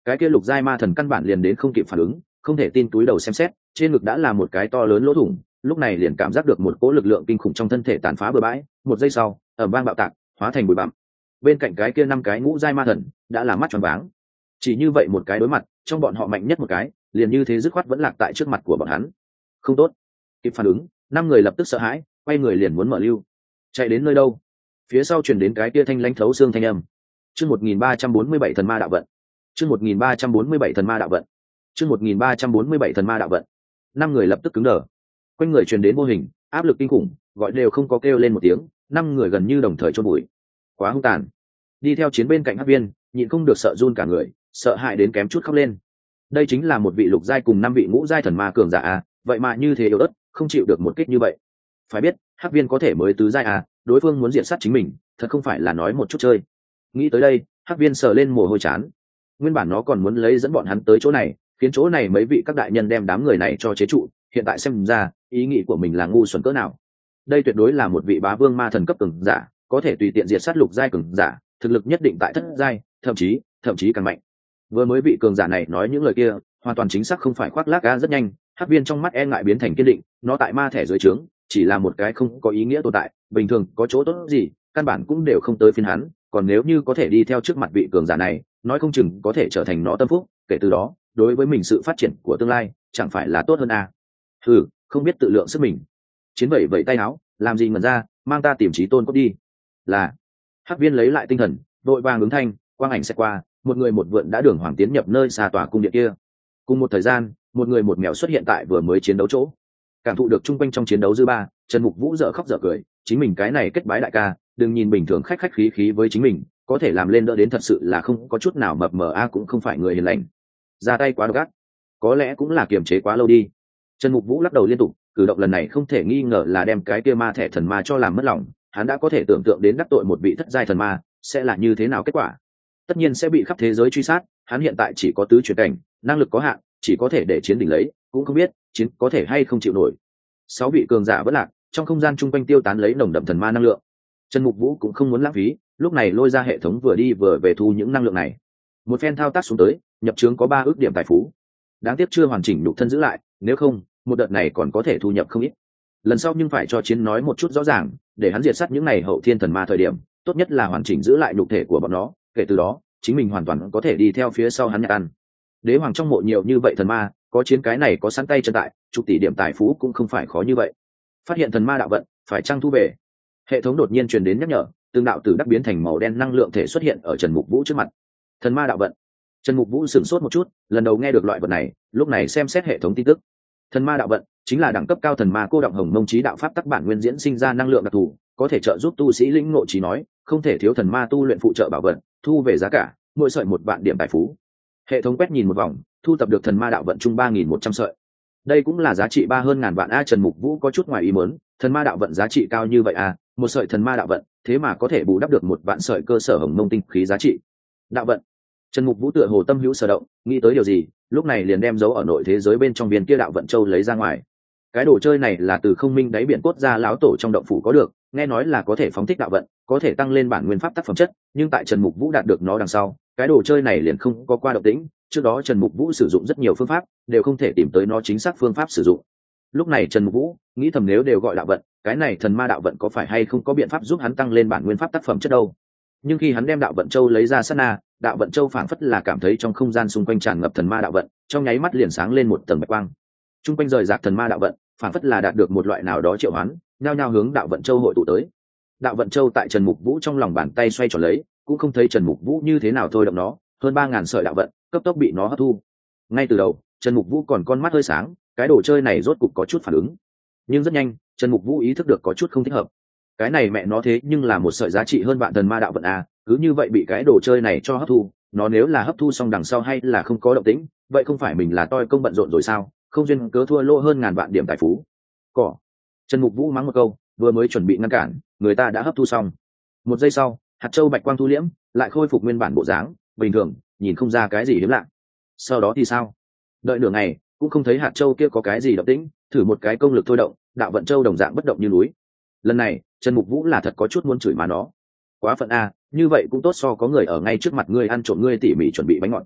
cái kia lục giai ma thần căn bản liền đến không kịp phản ứng, không thể tin túi đầu xem xét, trên ngực đã là một cái to lớn lỗ thủng, lúc này liền cảm giác được một cỗ lực lượng kinh khủng trong thân thể tàn phá bừa bãi, một giây sau ầm vang bạo tạc, hóa thành bụi bặm. Bên cạnh cái kia năm cái ngũ giai ma thần đã là mắt tròn váng. Chỉ như vậy một cái đối mặt, trong bọn họ mạnh nhất một cái liền như thế dứt khoát vẫn lạc tại trước mặt của bọn hắn. Không tốt. Kịp phản ứng, năm người lập tức sợ hãi, quay người liền muốn mở lưu. Chạy đến nơi đâu? Phía sau truyền đến cái kia thanh lãnh thấu xương thanh âm. Chương một nghìn ba trăm bốn mươi bảy thần ma đạo vận. Chương một nghìn ba trăm bốn mươi bảy thần ma đạo vận. Chương một nghìn ba trăm bốn mươi bảy thần ma đạo vận. Năm người lập tức cứng đờ. Quanh người truyền đến vô hình áp lực kinh khủng, gọi đều không có kêu lên một tiếng, năm người gần như đồng thời chôn bụi. Quá hung tàn. Đi theo chiến bên cạnh Hắc Viên, nhịn không được sợ run cả người, sợ hãi đến kém chút khóc lên. Đây chính là một vị lục giai cùng năm vị ngũ giai thần ma cường giả à, vậy mà như thế yếu ớt, không chịu được một kích như vậy. Phải biết, Hắc Viên có thể mới tứ giai à, đối phương muốn diệt sát chính mình, thật không phải là nói một chút chơi. Nghĩ tới đây, Hắc Viên sờ lên mồ hôi chán. Nguyên bản nó còn muốn lấy dẫn bọn hắn tới chỗ này, khiến chỗ này mấy vị các đại nhân đem đám người này cho chế trụ, hiện tại xem ra, ý nghĩ của mình là ngu xuẩn cỡ nào. Đây tuyệt đối là một vị bá vương ma thần cấp cường giả, có thể tùy tiện diệt sát lục giai cường giả, thực lực nhất định tại thất giai, thậm chí, thậm chí càng mạnh. Vừa mới vị cường giả này nói những lời kia, hoàn toàn chính xác không phải khoác lác, ga rất nhanh, Hắc Viên trong mắt e ngại biến thành kiên định, nó tại ma thẻ dưới trướng, chỉ là một cái không có ý nghĩa tồn tại, bình thường có chỗ tốt gì, căn bản cũng đều không tới phiên hắn, còn nếu như có thể đi theo trước mặt vị cường giả này, nói không chừng có thể trở thành nó tâm phúc, kể từ đó, đối với mình sự phát triển của tương lai, chẳng phải là tốt hơn à? Hừ, không biết tự lượng sức mình. Chiến vẩy vẩy tay áo, làm gì ngẩn ra, mang ta tìm chí tôn cốt đi. Là. Hắc Viên lấy lại tinh thần, đội vàng ứng thanh, quang ảnh sẽ qua, một người một vượn đã đường hoàng tiến nhập nơi xa tòa cung điện kia. Cùng một thời gian, một người một mèo xuất hiện tại vừa mới chiến đấu chỗ. Cảm thụ được chung quanh trong chiến đấu dư ba, Trần Mục Vũ dở khóc dở cười, chính mình cái này kết bái đại ca, đừng nhìn bình thường khách khách khí khí với chính mình, có thể làm lên đỡ đến thật sự là không có chút nào mập mờ a, cũng không phải người hiền lành. Ra tay quá độc ác, có lẽ cũng là kiềm chế quá lâu đi. Trần Mục Vũ lắc đầu liên tục, cử động lần này không thể nghi ngờ là đem cái kia ma thẻ thần ma cho làm mất lòng, hắn đã có thể tưởng tượng đến đắc tội một vị thất giai thần ma sẽ là như thế nào kết quả. Tất nhiên sẽ bị khắp thế giới truy sát, hắn hiện tại chỉ có tứ chuyển cảnh, năng lực có hạn, chỉ có thể để chiến đỉnh lấy, cũng không biết chiến có thể hay không chịu nổi. Sáu vị cường giả bất lạc, trong không gian chung quanh tiêu tán lấy nồng đậm thần ma năng lượng. Trần Mục Vũ cũng không muốn lãng phí, lúc này lôi ra hệ thống vừa đi vừa về thu những năng lượng này. Một phen thao tác xuống tới, nhập trướng có ba ước điểm tài phú. Đáng tiếc chưa hoàn chỉnh nhục thân giữ lại, nếu không, một đợt này còn có thể thu nhập không ít. Lần sau nhưng phải cho chiến nói một chút rõ ràng, để hắn diệt sát những này hậu thiên thần ma thời điểm, tốt nhất là hoàn chỉnh giữ lại nhục thể của bọn nó, kể từ đó, chính mình hoàn toàn có thể đi theo phía sau hắn nhặt ăn. Đế hoàng trong mộ nhiều như vậy thần ma, có chiến cái này có sẵn tay chân tại, chục tỷ điểm tài phú cũng không phải khó như vậy. Phát hiện thần ma đạo vận, phải trang thu về. Hệ thống đột nhiên truyền đến nhắc nhở, tương đạo tử đắc biến thành màu đen năng lượng thể xuất hiện ở Trần Mục Vũ trước mặt. Thần ma đạo vận. Trần Mục Vũ sửng sốt một chút, lần đầu nghe được loại vật này, lúc này xem xét hệ thống tin tức. Thần ma đạo vận chính là đẳng cấp cao thần ma cô động hồng mông trí đạo pháp tắc bản nguyên diễn sinh ra năng lượng đặc thù, có thể trợ giúp tu sĩ lĩnh ngộ trí nói, không thể thiếu thần ma tu luyện phụ trợ bảo vận, thu về giá cả, mỗi sợi một vạn điểm tài phú. Hệ thống quét nhìn một vòng, thu tập được thần ma đạo vận chung ba nghìn một trăm sợi. Đây cũng là giá trị ba hơn ngàn vạn a. Trần Mục Vũ có chút ngoài ý muốn, thần ma đạo vận giá trị cao như vậy a, một sợi thần ma đạo vận, thế mà có thể bù đắp được một vạn sợi cơ sở hồng mông tinh khí giá trị. Đạo vận. Trần Mục Vũ tựa hồ tâm hữu sở động, nghĩ tới điều gì, lúc này liền đem dấu ở nội thế giới bên trong viên kia đạo vận châu lấy ra ngoài. Cái đồ chơi này là từ không minh đáy biển cốt ra lão tổ trong động phủ có được, nghe nói là có thể phóng thích đạo vận, có thể tăng lên bản nguyên pháp tác phẩm chất, nhưng tại Trần Mục Vũ đạt được nó đằng sau, cái đồ chơi này liền không có qua động tĩnh, trước đó Trần Mục Vũ sử dụng rất nhiều phương pháp, đều không thể tìm tới nó chính xác phương pháp sử dụng. Lúc này Trần Mục Vũ nghĩ thầm nếu đều gọi đạo vận, cái này thần ma đạo vận có phải hay không có biện pháp giúp hắn tăng lên bản nguyên pháp tác phẩm chất đâu. Nhưng khi hắn đem đạo vận châu lấy ra sát na, đạo vận châu phảng phất là cảm thấy trong không gian xung quanh tràn ngập thần ma đạo vận, trong nháy mắt liền sáng lên một tầng bạch quang. Trung quanh rời rạc thần ma đạo vận, phảng phất là đạt được một loại nào đó triệu hoán, nhao nhao hướng đạo vận châu hội tụ tới. Đạo vận châu tại Trần Mục Vũ trong lòng bàn tay xoay tròn lấy, cũng không thấy Trần Mục Vũ như thế nào thôi động nó, hơn ba ngàn sợi đạo vận, cấp tốc bị nó hấp thu. Ngay từ đầu, Trần Mục Vũ còn con mắt hơi sáng, cái đồ chơi này rốt cục có chút phản ứng. Nhưng rất nhanh, Trần Mục Vũ ý thức được có chút không thích hợp. Cái này mẹ nó thế nhưng là một sợi giá trị hơn vạn thần ma đạo vận a, cứ như vậy bị cái đồ chơi này cho hấp thu, nó nếu là hấp thu xong đằng sau hay là không có động tĩnh, vậy không phải mình là toi công bận rộn rồi sao, không duyên cớ thua lỗ hơn ngàn vạn điểm tài phú. Cỏ. Trần Mục Vũ mắng một câu, vừa mới chuẩn bị ngăn cản, người ta đã hấp thu xong. Một giây sau, hạt châu bạch quang thu liễm, lại khôi phục nguyên bản bộ dáng, bình thường, nhìn không ra cái gì hiếm lạ. Sau đó thì sao? Đợi nửa ngày, cũng không thấy hạt châu kia có cái gì động tĩnh, thử một cái công lực thôi động, đạo vận châu đồng dạng bất động như núi. Lần này, Trần Mục Vũ là thật có chút muốn chửi má nó. Quá phận a, như vậy cũng tốt so có người ở ngay trước mặt ngươi ăn trộm ngươi tỉ mỉ chuẩn bị bánh ngọt.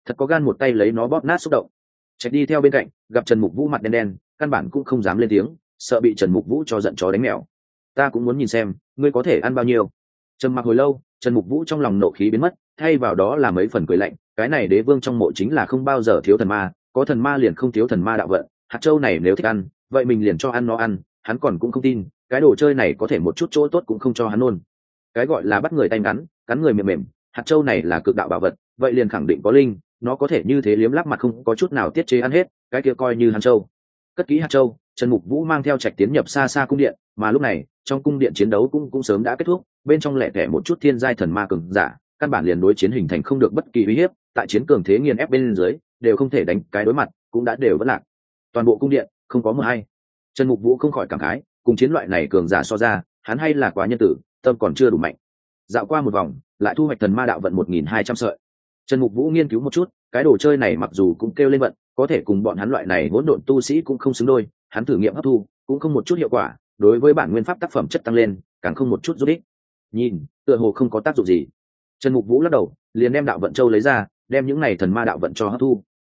thật có gan một tay lấy nó bóp nát xúc động. Trạch đi theo bên cạnh, gặp Trần Mục Vũ mặt đen đen, căn bản cũng không dám lên tiếng, sợ bị Trần Mục Vũ cho giận chó đánh mèo. Ta cũng muốn nhìn xem ngươi có thể ăn bao nhiêu. Trầm mặc hồi lâu, Trần Mục Vũ trong lòng nộ khí biến mất, thay vào đó là mấy phần cười lạnh. Cái này đế vương trong mộ chính là không bao giờ thiếu thần ma, có thần ma liền không thiếu thần ma đạo vận. Hạt châu này nếu thích ăn, vậy mình liền cho ăn nó ăn. Hắn còn cũng không tin cái đồ chơi này có thể một chút chỗ tốt cũng không cho hắn luôn. Cái gọi là bắt người tay ngắn, cắn người mềm mềm, hạt châu này là cực đạo bảo vật, vậy liền khẳng định có linh, nó có thể như thế liếm láp mặt không có chút nào tiết chế ăn hết, cái kia coi như hạt châu. Cất kỹ hạt châu, Trần Mục Vũ mang theo Trạch tiến nhập xa xa cung điện, mà lúc này trong cung điện chiến đấu cũng cũng sớm đã kết thúc, bên trong lẻ tẻ một chút thiên giai thần ma cường giả, căn bản liền đối chiến hình thành không được bất kỳ uy hiếp, tại chiến cường thế nghiền ép bên dưới, đều không thể đánh cái đối mặt, cũng đã đều vẫn lạc. Toàn bộ cung điện không có mưa hay. Trần Mục Vũ không khỏi cảm khái, cùng chiến loại này cường giả so ra, hắn hay là quá nhân tử, tâm còn chưa đủ mạnh. Dạo qua một vòng, lại thu hoạch thần ma đạo vận một nghìn hai trăm sợi. Trần Mục Vũ nghiên cứu một chút, cái đồ chơi này mặc dù cũng kêu lên vận, có thể cùng bọn hắn loại này hỗn độn tu sĩ cũng không xứng đôi, hắn thử nghiệm hấp thu, cũng không một chút hiệu quả, đối với bản nguyên pháp tác phẩm chất tăng lên, càng không một chút giúp ích. Nhìn, tựa hồ không có tác dụng gì. Trần Mục Vũ lắc đầu, liền đem đạo vận châu lấy ra, đem những này thần ma đạo vận cho hấp thu.